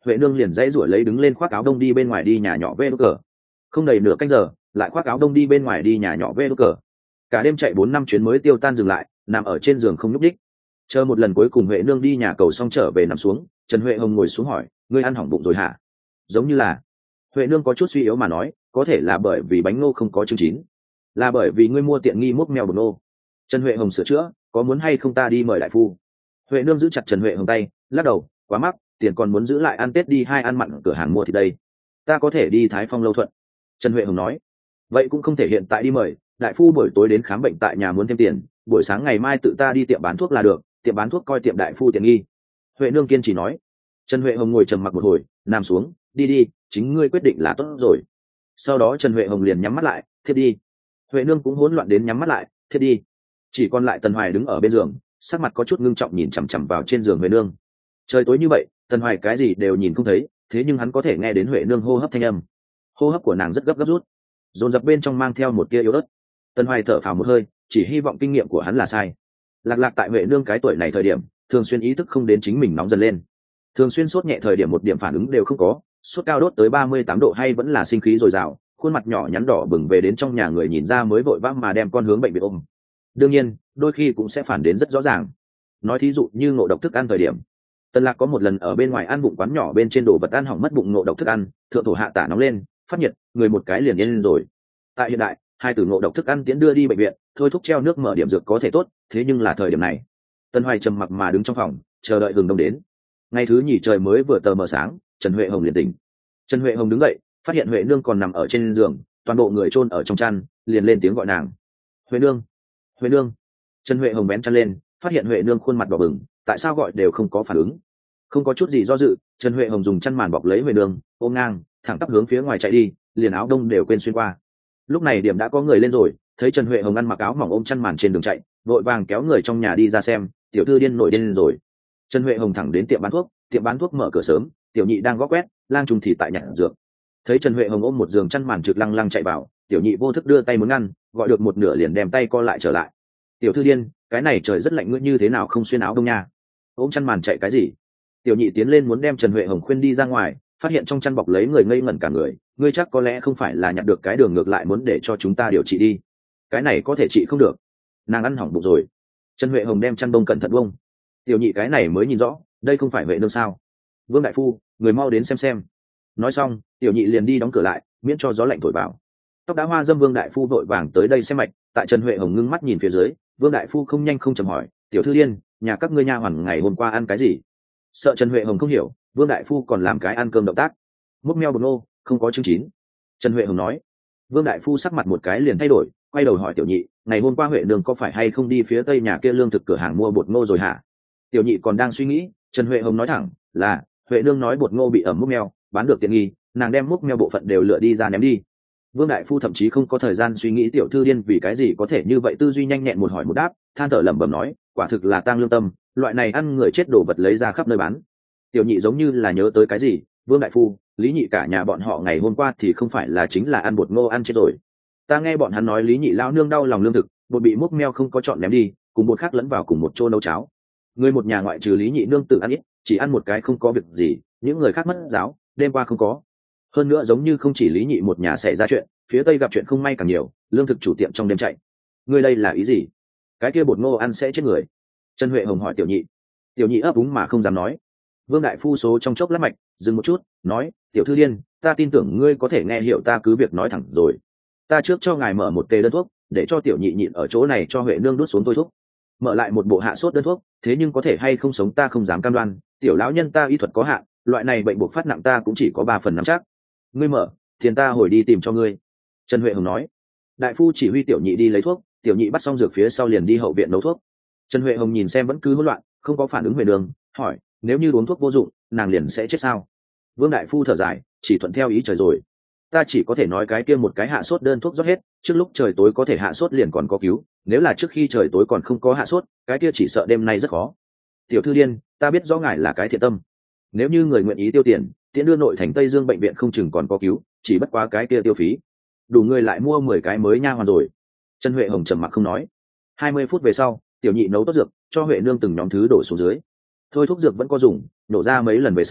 huệ nương liền dãy ruổi lấy đứng lên khoác áo đông đi bên ngoài đi nhà nhỏ vê đ cờ. Không đầy nửa canh giờ lại khoác áo đông đi bên ngoài đi nhà nhỏ vê đ cờ. Cả đêm chạy bốn năm chuyến mới tiêu tan dừng lại, nằm ở trên giường không nhúc đích. Chờ một lần cuối cùng huệ nương đi nhà cầu xong trở về nằm xuống, Trần Huệ Hồng ngồi xuống hỏi, ngươi ăn hỏng bụng rồi hả? Giống như là. Huệ nương có chút suy yếu mà nói, có thể là bởi vì bánh ngô không có chương chín, là bởi vì ngươi mua tiện nghi múc mèo bột ngô. Trần Huệ Hồng sửa chữa, có muốn hay không ta đi mời đại phu? Huệ nương giữ chặt Trần Huệ Hồng tay, lắc đầu, quá mắc, tiền còn muốn giữ lại ăn Tết đi hai ăn mặn cửa hàng mua thì đây. Ta có thể đi Thái Phong Lâu Thuận. Trần Huệ Hồng nói, vậy cũng không thể hiện tại đi mời, đại phu buổi tối đến khám bệnh tại nhà muốn thêm tiền, buổi sáng ngày mai tự ta đi tiệm bán thuốc là được, tiệm bán thuốc coi tiệm đại phu tiện nghi. Huệ nương kiên trì nói. Trần Huệ Hồng ngồi trầm mặc một hồi, nằm xuống, đi đi, chính ngươi quyết định là tốt rồi. Sau đó Trần Huệ Hồng liền nhắm mắt lại, thiếp đi. Huệ nương cũng hỗn loạn đến nhắm mắt lại, thiếp đi. Chỉ còn lại Tần Hoài đứng ở bên giường, sắc mặt có chút ngưng trọng nhìn chằm chằm vào trên giường Huệ nương. Trời tối như vậy, Tần Hoài cái gì đều nhìn không thấy, thế nhưng hắn có thể nghe đến Huệ nương hô hấp thanh âm. Hô hấp của nàng rất gấp gấp rút, dồn dập bên trong mang theo một tia yếu ớt. Tần Hoài thở phào một hơi, chỉ hy vọng kinh nghiệm của hắn là sai. Lạc lạc tại Huệ nương cái tuổi này thời điểm, thường xuyên ý thức không đến chính mình nóng dần lên, thường xuyên sốt nhẹ thời điểm một điểm phản ứng đều không có, sốt cao đốt tới ba mươi tám độ hay vẫn là sinh khí dồi dào, khuôn mặt nhỏ nhắn đỏ bừng về đến trong nhà người nhìn ra mới vội vã mà đem con hướng bệnh viện ôm. Đương nhiên đôi khi cũng sẽ phản đến rất rõ ràng, nói thí dụ như ngộ độc thức ăn thời điểm. Tần Lạc có một lần ở bên ngoài ăn bụng quán nhỏ bên trên đồ vật ăn hỏng mất bụng ngộ độc thức ăn, thượng thổ hạ tả nóng lên, phát nhiệt, người một cái liền yên lên rồi. Tại hiện đại, hai từ ngộ độc thức ăn tiến đưa đi bệnh viện, thôi thúc treo nước mở điểm dược có thể tốt, thế nhưng là thời điểm này. Tân Hoài trầm mặc mà đứng trong phòng, chờ đợi hừng đông đến. Ngày thứ nhì trời mới vừa tờ mờ sáng, Trần Huệ Hồng liền tỉnh. Trần Huệ Hồng đứng dậy, phát hiện Huệ nương còn nằm ở trên giường, toàn bộ người chôn ở trong chăn, liền lên tiếng gọi nàng. Huệ nương, Huệ nương. Trần Huệ Hồng bén chăn lên, phát hiện Huệ nương khuôn mặt đỏ bừng, tại sao gọi đều không có phản ứng. Không có chút gì do dự, Trần Huệ Hồng dùng chăn màn bọc lấy Huệ nương, ôm ngang, thẳng tắp hướng phía ngoài chạy đi, liền áo đông đều quên xuyên qua. Lúc này điểm đã có người lên rồi, thấy Trần Huệ Hồng ăn mặc áo mỏng ôm chăn màn trên đường chạy, vội vàng kéo người trong nhà đi ra xem, tiểu thư điên nổi điên lên rồi. Trần Huệ Hồng thẳng đến tiệm bán thuốc, tiệm bán thuốc mở cửa sớm, tiểu nhị đang gõ quét, lang trùng thì tại nhặt dược. Thấy Trần Huệ Hồng ôm một giường chăn màn trực lăng lăng chạy vào, tiểu nhị vô thức đưa tay muốn ngăn, gọi được một nửa liền đem tay co lại trở lại. Tiểu thư điên, cái này trời rất lạnh, ngươi như thế nào không xuyên áo đông nha? Ôm chăn màn chạy cái gì? Tiểu nhị tiến lên muốn đem Trần Huệ Hồng khuyên đi ra ngoài, phát hiện trong chăn bọc lấy người ngây ngẩn cả người, ngươi chắc có lẽ không phải là nhặt được cái đường ngược lại muốn để cho chúng ta điều trị đi. Cái này có thể trị không được, nàng ăn hỏng bụng rồi. Trần Huệ Hồng đem chăn đông cẩn thận bông. Tiểu nhị cái này mới nhìn rõ, đây không phải Huệ nương sao? Vương đại phu, người mau đến xem xem. Nói xong, tiểu nhị liền đi đóng cửa lại, miễn cho gió lạnh thổi vào. Tóc đã hoa dâm Vương đại phu vội vàng tới đây xem mạch, tại Trần Huệ Hồng ngưng mắt nhìn phía dưới, Vương đại phu không nhanh không chậm hỏi, tiểu thư điên, nhà các ngươi nha hoàn ngày hôm qua ăn cái gì? Sợ Trần Huệ Hồng không hiểu, Vương đại phu còn làm cái ăn cơm động tác. Múc meo bột ngô, không có chương chín. Trần Huệ Hồng nói. Vương đại phu sắc mặt một cái liền thay đổi, quay đầu hỏi tiểu nhị, ngày hôm qua Huệ nương có phải hay không đi phía tây nhà kia lương thực cửa hàng mua bột ngô rồi hả? Tiểu nhị còn đang suy nghĩ, Trần Huệ Hồng nói thẳng, là Huệ nương nói bột ngô bị ẩm múc meo, bán được tiện nghi, nàng đem múc meo bộ phận đều lựa đi ra ném đi. Vương đại phu thậm chí không có thời gian suy nghĩ tiểu thư điên vì cái gì có thể như vậy, tư duy nhanh nhẹn một hỏi một đáp, than thở lẩm bẩm nói, quả thực là tang lương tâm, loại này ăn người chết đồ vật lấy ra khắp nơi bán. Tiểu nhị giống như là nhớ tới cái gì, Vương đại phu, Lý Nhị cả nhà bọn họ ngày hôm qua thì không phải là chính là ăn bột ngô ăn chết rồi. Ta nghe bọn hắn nói Lý Nhị lão nương đau lòng lương thực, bột bị múc meo không có chọn ném đi, cùng bột khác lẫn vào cùng một chỗ nấu cháo. Người một nhà ngoại trừ Lý Nhị nương tự ăn ít, chỉ ăn một cái không có việc gì, những người khác mất giáo, đêm qua không có. Hơn nữa giống như không chỉ Lý Nhị một nhà xảy ra chuyện, phía tây gặp chuyện không may càng nhiều, lương thực chủ tiệm trong đêm chạy. Người đây là ý gì? Cái kia bột ngô ăn sẽ chết người. Trần Huệ Hồng hỏi tiểu nhị. Tiểu nhị ấp úng mà không dám nói. Vương đại phu số trong chốc lát mạch, dừng một chút, nói, tiểu thư điên, ta tin tưởng ngươi có thể nghe hiểu ta cứ việc nói thẳng rồi. Ta trước cho ngài mở một tê đơn thuốc, để cho tiểu nhị nhịn ở chỗ này cho Huệ nương đút xuống tôi thuốc. Mở lại một bộ hạ sốt đơn thuốc, thế nhưng có thể hay không sống ta không dám cam đoan, tiểu lão nhân ta y thuật có hạn, loại này bệnh buộc phát nặng ta cũng chỉ có ba phần nắm chắc. Ngươi mở, tiền ta hồi đi tìm cho ngươi. Trần Huệ Hồng nói. Đại phu chỉ huy tiểu nhị đi lấy thuốc, tiểu nhị bắt xong dược phía sau liền đi hậu viện nấu thuốc. Trần Huệ Hồng nhìn xem vẫn cứ hỗn loạn, không có phản ứng Huệ nương, hỏi, nếu như uống thuốc vô dụng, nàng liền sẽ chết sao? Vương đại phu thở dài, chỉ thuận theo ý trời rồi. Ta chỉ có thể nói cái kia một cái hạ sốt đơn thuốc rót hết, trước lúc trời tối có thể hạ sốt liền còn có cứu, nếu là trước khi trời tối còn không có hạ sốt, cái kia chỉ sợ đêm nay rất khó. Tiểu thư điên, ta biết rõ ngài là cái thiện tâm, nếu như người nguyện ý tiêu tiền, tiễn đưa nội thành Tây Dương bệnh viện không chừng còn có cứu, chỉ bất quá cái kia tiêu phí, đủ người lại mua mười cái mới nha hoàn rồi. Trần Huệ Hồng trầm mặc không nói. Hai mươi phút về sau, tiểu nhị nấu tốt dược, cho Huệ nương từng nhóm thứ đổ xuống dưới. Thôi thuốc dược vẫn có dùng, nổ ra mấy lần về sau,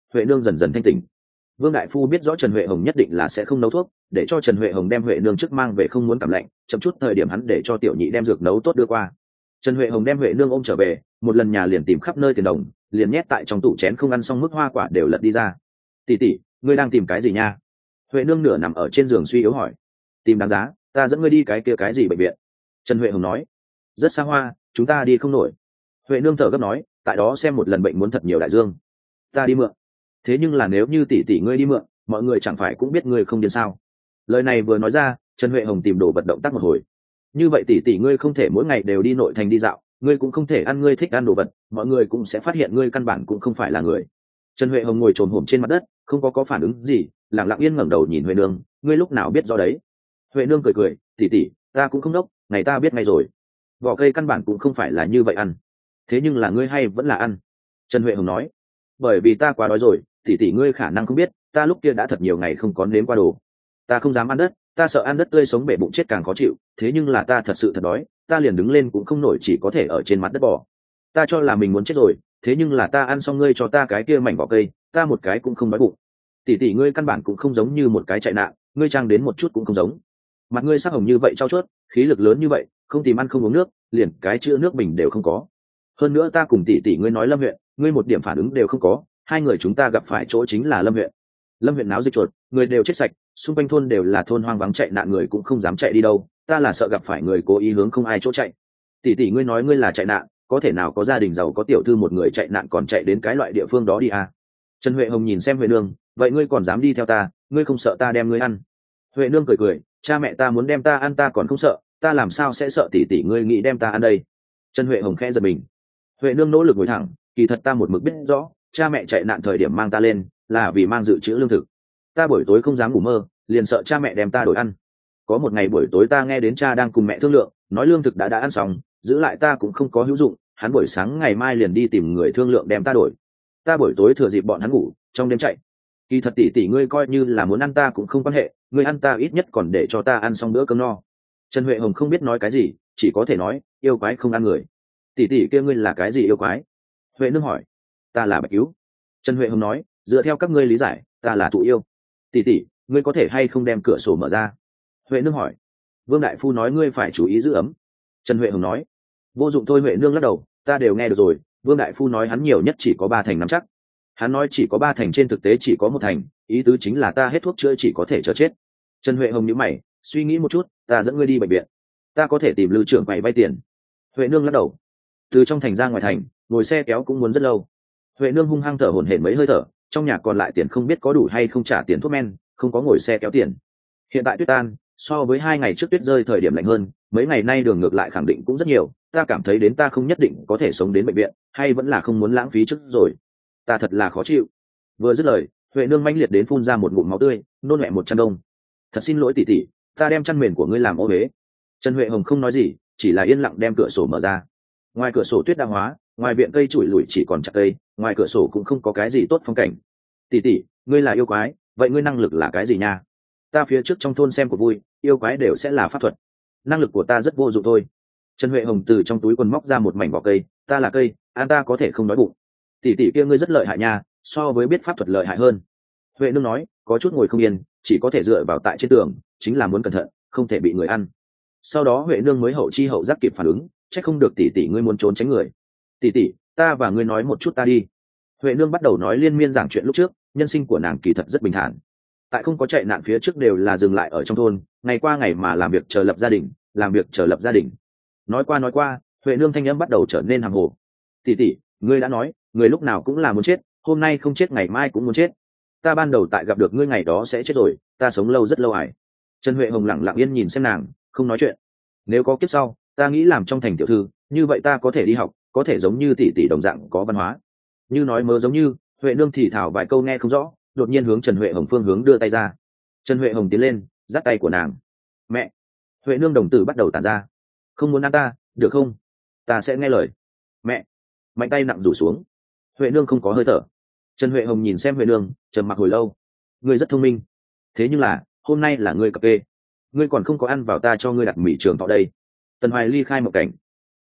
huệ nương dần dần thanh tỉnh. Vương đại phu biết rõ Trần Huệ Hồng nhất định là sẽ không nấu thuốc, để cho Trần Huệ Hồng đem Huệ nương trước mang về không muốn cảm lạnh, chậm chút thời điểm hắn để cho tiểu nhị đem dược nấu tốt đưa qua. Trần Huệ Hồng đem Huệ nương ôm trở về, một lần nhà liền tìm khắp nơi tiền đồng, liền nhét tại trong tủ chén không ăn xong mức hoa quả đều lật đi ra. Tỷ tỷ, ngươi đang tìm cái gì nha? Huệ nương nửa nằm ở trên giường suy yếu hỏi. Tìm đáng giá, ta dẫn ngươi đi cái kia cái gì bệnh viện. Trần Huệ Hồng nói. Rất xa hoa, chúng ta đi không nổi. Huệ nương thở gấp nói, tại đó xem một lần bệnh muốn thật nhiều đại dương. Ta đi mượn. Thế nhưng là nếu như tỷ tỷ ngươi đi mượn, mọi người chẳng phải cũng biết ngươi không điên sao? Lời này vừa nói ra, Trần Huệ Hồng tìm đồ vật động tác một hồi. Như vậy tỷ tỷ ngươi không thể mỗi ngày đều đi nội thành đi dạo, ngươi cũng không thể ăn ngươi thích ăn đồ vật, mọi người cũng sẽ phát hiện ngươi căn bản cũng không phải là người. Trần Huệ Hồng ngồi trồm hổm trên mặt đất, không có có phản ứng gì, lặng lặng yên ngẩng đầu nhìn Huệ nương, ngươi lúc nào biết do đấy? Huệ nương cười cười, tỷ tỷ, ta cũng không đốc, ngày ta biết ngay rồi. Vỏ cây căn bản cũng không phải là như vậy ăn. Thế nhưng là ngươi hay vẫn là ăn. Trần Huệ Hồng nói, bởi vì ta quá đói rồi, tỷ tỷ ngươi khả năng không biết, ta lúc kia đã thật nhiều ngày không có nếm qua đồ. Ta không dám ăn đất, ta sợ ăn đất tươi sống bể bụng chết càng khó chịu, thế nhưng là ta thật sự thật đói, ta liền đứng lên cũng không nổi, chỉ có thể ở trên mặt đất bò. Ta cho là mình muốn chết rồi, thế nhưng là ta ăn xong ngươi cho ta cái kia mảnh vỏ cây, ta một cái cũng không đói bụng. Tỷ tỷ ngươi căn bản cũng không giống như một cái chạy nạn, ngươi trang đến một chút cũng không giống. Mặt ngươi sắc hồng như vậy trao chuốt, khí lực lớn như vậy, không tìm ăn không uống nước, liền cái chữa nước bình đều không có. Hơn nữa ta cùng tỷ tỷ ngươi nói Lâm huyện, ngươi một điểm phản ứng đều không có, hai người chúng ta gặp phải chỗ chính là Lâm huyện. Lâm huyện náo dịch chuột, người đều chết sạch, xung quanh thôn đều là thôn hoang vắng chạy nạn, người cũng không dám chạy đi đâu, ta là sợ gặp phải người cố ý hướng không ai chỗ chạy. Tỷ tỷ ngươi nói ngươi là chạy nạn, có thể nào có gia đình giàu có tiểu thư một người chạy nạn còn chạy đến cái loại địa phương đó đi à? Trần Huệ Hồng nhìn xem Huệ nương, vậy ngươi còn dám đi theo ta, ngươi không sợ ta đem ngươi ăn? Huệ nương cười cười, cha mẹ ta muốn đem ta ăn ta còn không sợ, ta làm sao sẽ sợ tỷ tỷ ngươi nghĩ đem ta ăn đây? Trần Huệ Hồng khẽ giật mình. Huệ nương nỗ lực ngồi thẳng, kỳ thật ta một mực biết rõ, cha mẹ chạy nạn thời điểm mang ta lên là vì mang dự trữ lương thực. Ta buổi tối không dám ngủ mơ, liền sợ cha mẹ đem ta đổi ăn. Có một ngày buổi tối ta nghe đến cha đang cùng mẹ thương lượng, nói lương thực đã đã ăn xong, giữ lại ta cũng không có hữu dụng, hắn buổi sáng ngày mai liền đi tìm người thương lượng đem ta đổi. Ta buổi tối thừa dịp bọn hắn ngủ, trong đêm chạy. Kỳ thật tỷ tỷ ngươi coi như là muốn ăn ta cũng không quan hệ, ngươi ăn ta ít nhất còn để cho ta ăn xong bữa cơm no. Trần Huệ Hồng không biết nói cái gì, chỉ có thể nói, yêu quái không ăn người. Tỷ tỷ kia ngươi là cái gì yêu quái? Huệ nương hỏi. Ta là Bạch Cứu. Trần Huệ Hồng nói, dựa theo các ngươi lý giải, ta là thụ yêu. Tỷ tỷ, ngươi có thể hay không đem cửa sổ mở ra? Huệ nương hỏi. Vương đại phu nói ngươi phải chú ý giữ ấm. Trần Huệ Hồng nói. Vô dụng thôi. Huệ nương lắc đầu, ta đều nghe được rồi, Vương đại phu nói hắn nhiều nhất chỉ có ba thành nắm chắc. Hắn nói chỉ có ba thành, trên thực tế chỉ có một thành, ý tứ chính là ta hết thuốc chữa chỉ có thể chờ chết. Trần Huệ Hồng nhíu mày, suy nghĩ một chút, ta dẫn ngươi đi bệnh viện, ta có thể tìm Lưu trưởng quầy vay tiền. Huệ nương lắc đầu. Từ trong thành ra ngoài thành, ngồi xe kéo cũng muốn rất lâu. Huệ nương hung hăng thở hổn hển mấy hơi thở, trong nhà còn lại tiền không biết có đủ hay không trả tiền thuốc men, không có ngồi xe kéo tiền. Hiện tại tuyết tan, so với hai ngày trước tuyết rơi thời điểm lạnh hơn, mấy ngày nay đường ngược lại khẳng định cũng rất nhiều, ta cảm thấy đến ta không nhất định có thể sống đến bệnh viện, hay vẫn là không muốn lãng phí trước rồi. Ta thật là khó chịu. Vừa dứt lời, Huệ nương mãnh liệt đến phun ra một ngụm máu tươi, nôn mẹ một chăn đông. Thật xin lỗi tỷ tỷ, ta đem chăn mền của ngươi làm ô huế. Trần Huệ Hồng không nói gì, chỉ là yên lặng đem cửa sổ mở ra. Ngoài cửa sổ tuyết đã hóa, ngoài viện cây trụi lủi chỉ còn chặt cây, ngoài cửa sổ cũng không có cái gì tốt phong cảnh. Tỷ tỷ, ngươi là yêu quái, vậy ngươi năng lực là cái gì nha? Ta phía trước trong thôn xem của vui, yêu quái đều sẽ là pháp thuật, năng lực của ta rất vô dụng thôi. Trần Huệ Hồng từ trong túi quần móc ra một mảnh vỏ cây, ta là cây, ăn ta có thể không đói bụng. Tỷ tỷ kia ngươi rất lợi hại nha, so với biết pháp thuật lợi hại hơn. Huệ nương nói, có chút ngồi không yên, chỉ có thể dựa vào tại trên tường, chính là muốn cẩn thận, không thể bị người ăn. Sau đó Huệ nương mới hậu chi hậu giác kịp phản ứng, chắc không được tỷ tỷ ngươi muốn trốn tránh người. Tỷ tỷ, ta và ngươi nói một chút ta đi. Huệ nương bắt đầu nói liên miên giảng chuyện lúc trước, nhân sinh của nàng kỳ thật rất bình thản. Tại không có chạy nạn phía trước đều là dừng lại ở trong thôn, ngày qua ngày mà làm việc chờ lập gia đình, làm việc chờ lập gia đình. Nói qua nói qua, Huệ nương thanh âm bắt đầu trở nên hàm hồ. Tỷ tỷ, ngươi đã nói, người lúc nào cũng là muốn chết, hôm nay không chết ngày mai cũng muốn chết. Ta ban đầu tại gặp được ngươi ngày đó sẽ chết rồi, ta sống lâu rất lâu ải. Trần Huệ Hồng lặng lặng yên nhìn xem nàng, không nói chuyện. Nếu có kiếp sau, ta nghĩ làm trong thành tiểu thư, như vậy ta có thể đi học, có thể giống như tỷ tỷ đồng dạng có văn hóa. Như nói mơ giống như, Huệ nương thì thảo vài câu nghe không rõ, đột nhiên hướng Trần Huệ Hồng phương hướng đưa tay ra. Trần Huệ Hồng tiến lên, dắt tay của nàng. Mẹ. Huệ nương đồng tử bắt đầu tản ra. Không muốn ăn ta, được không? Ta sẽ nghe lời. Mẹ. Mạnh tay nặng rủ xuống. Huệ nương không có hơi thở. Trần Huệ Hồng nhìn xem Huệ nương, trầm mặc hồi lâu. Ngươi rất thông minh, thế nhưng là hôm nay là ngươi cập kê, ngươi còn không có ăn vào ta cho ngươi đặt mì trường thọ đây. Tần Hoài ly khai một cảnh,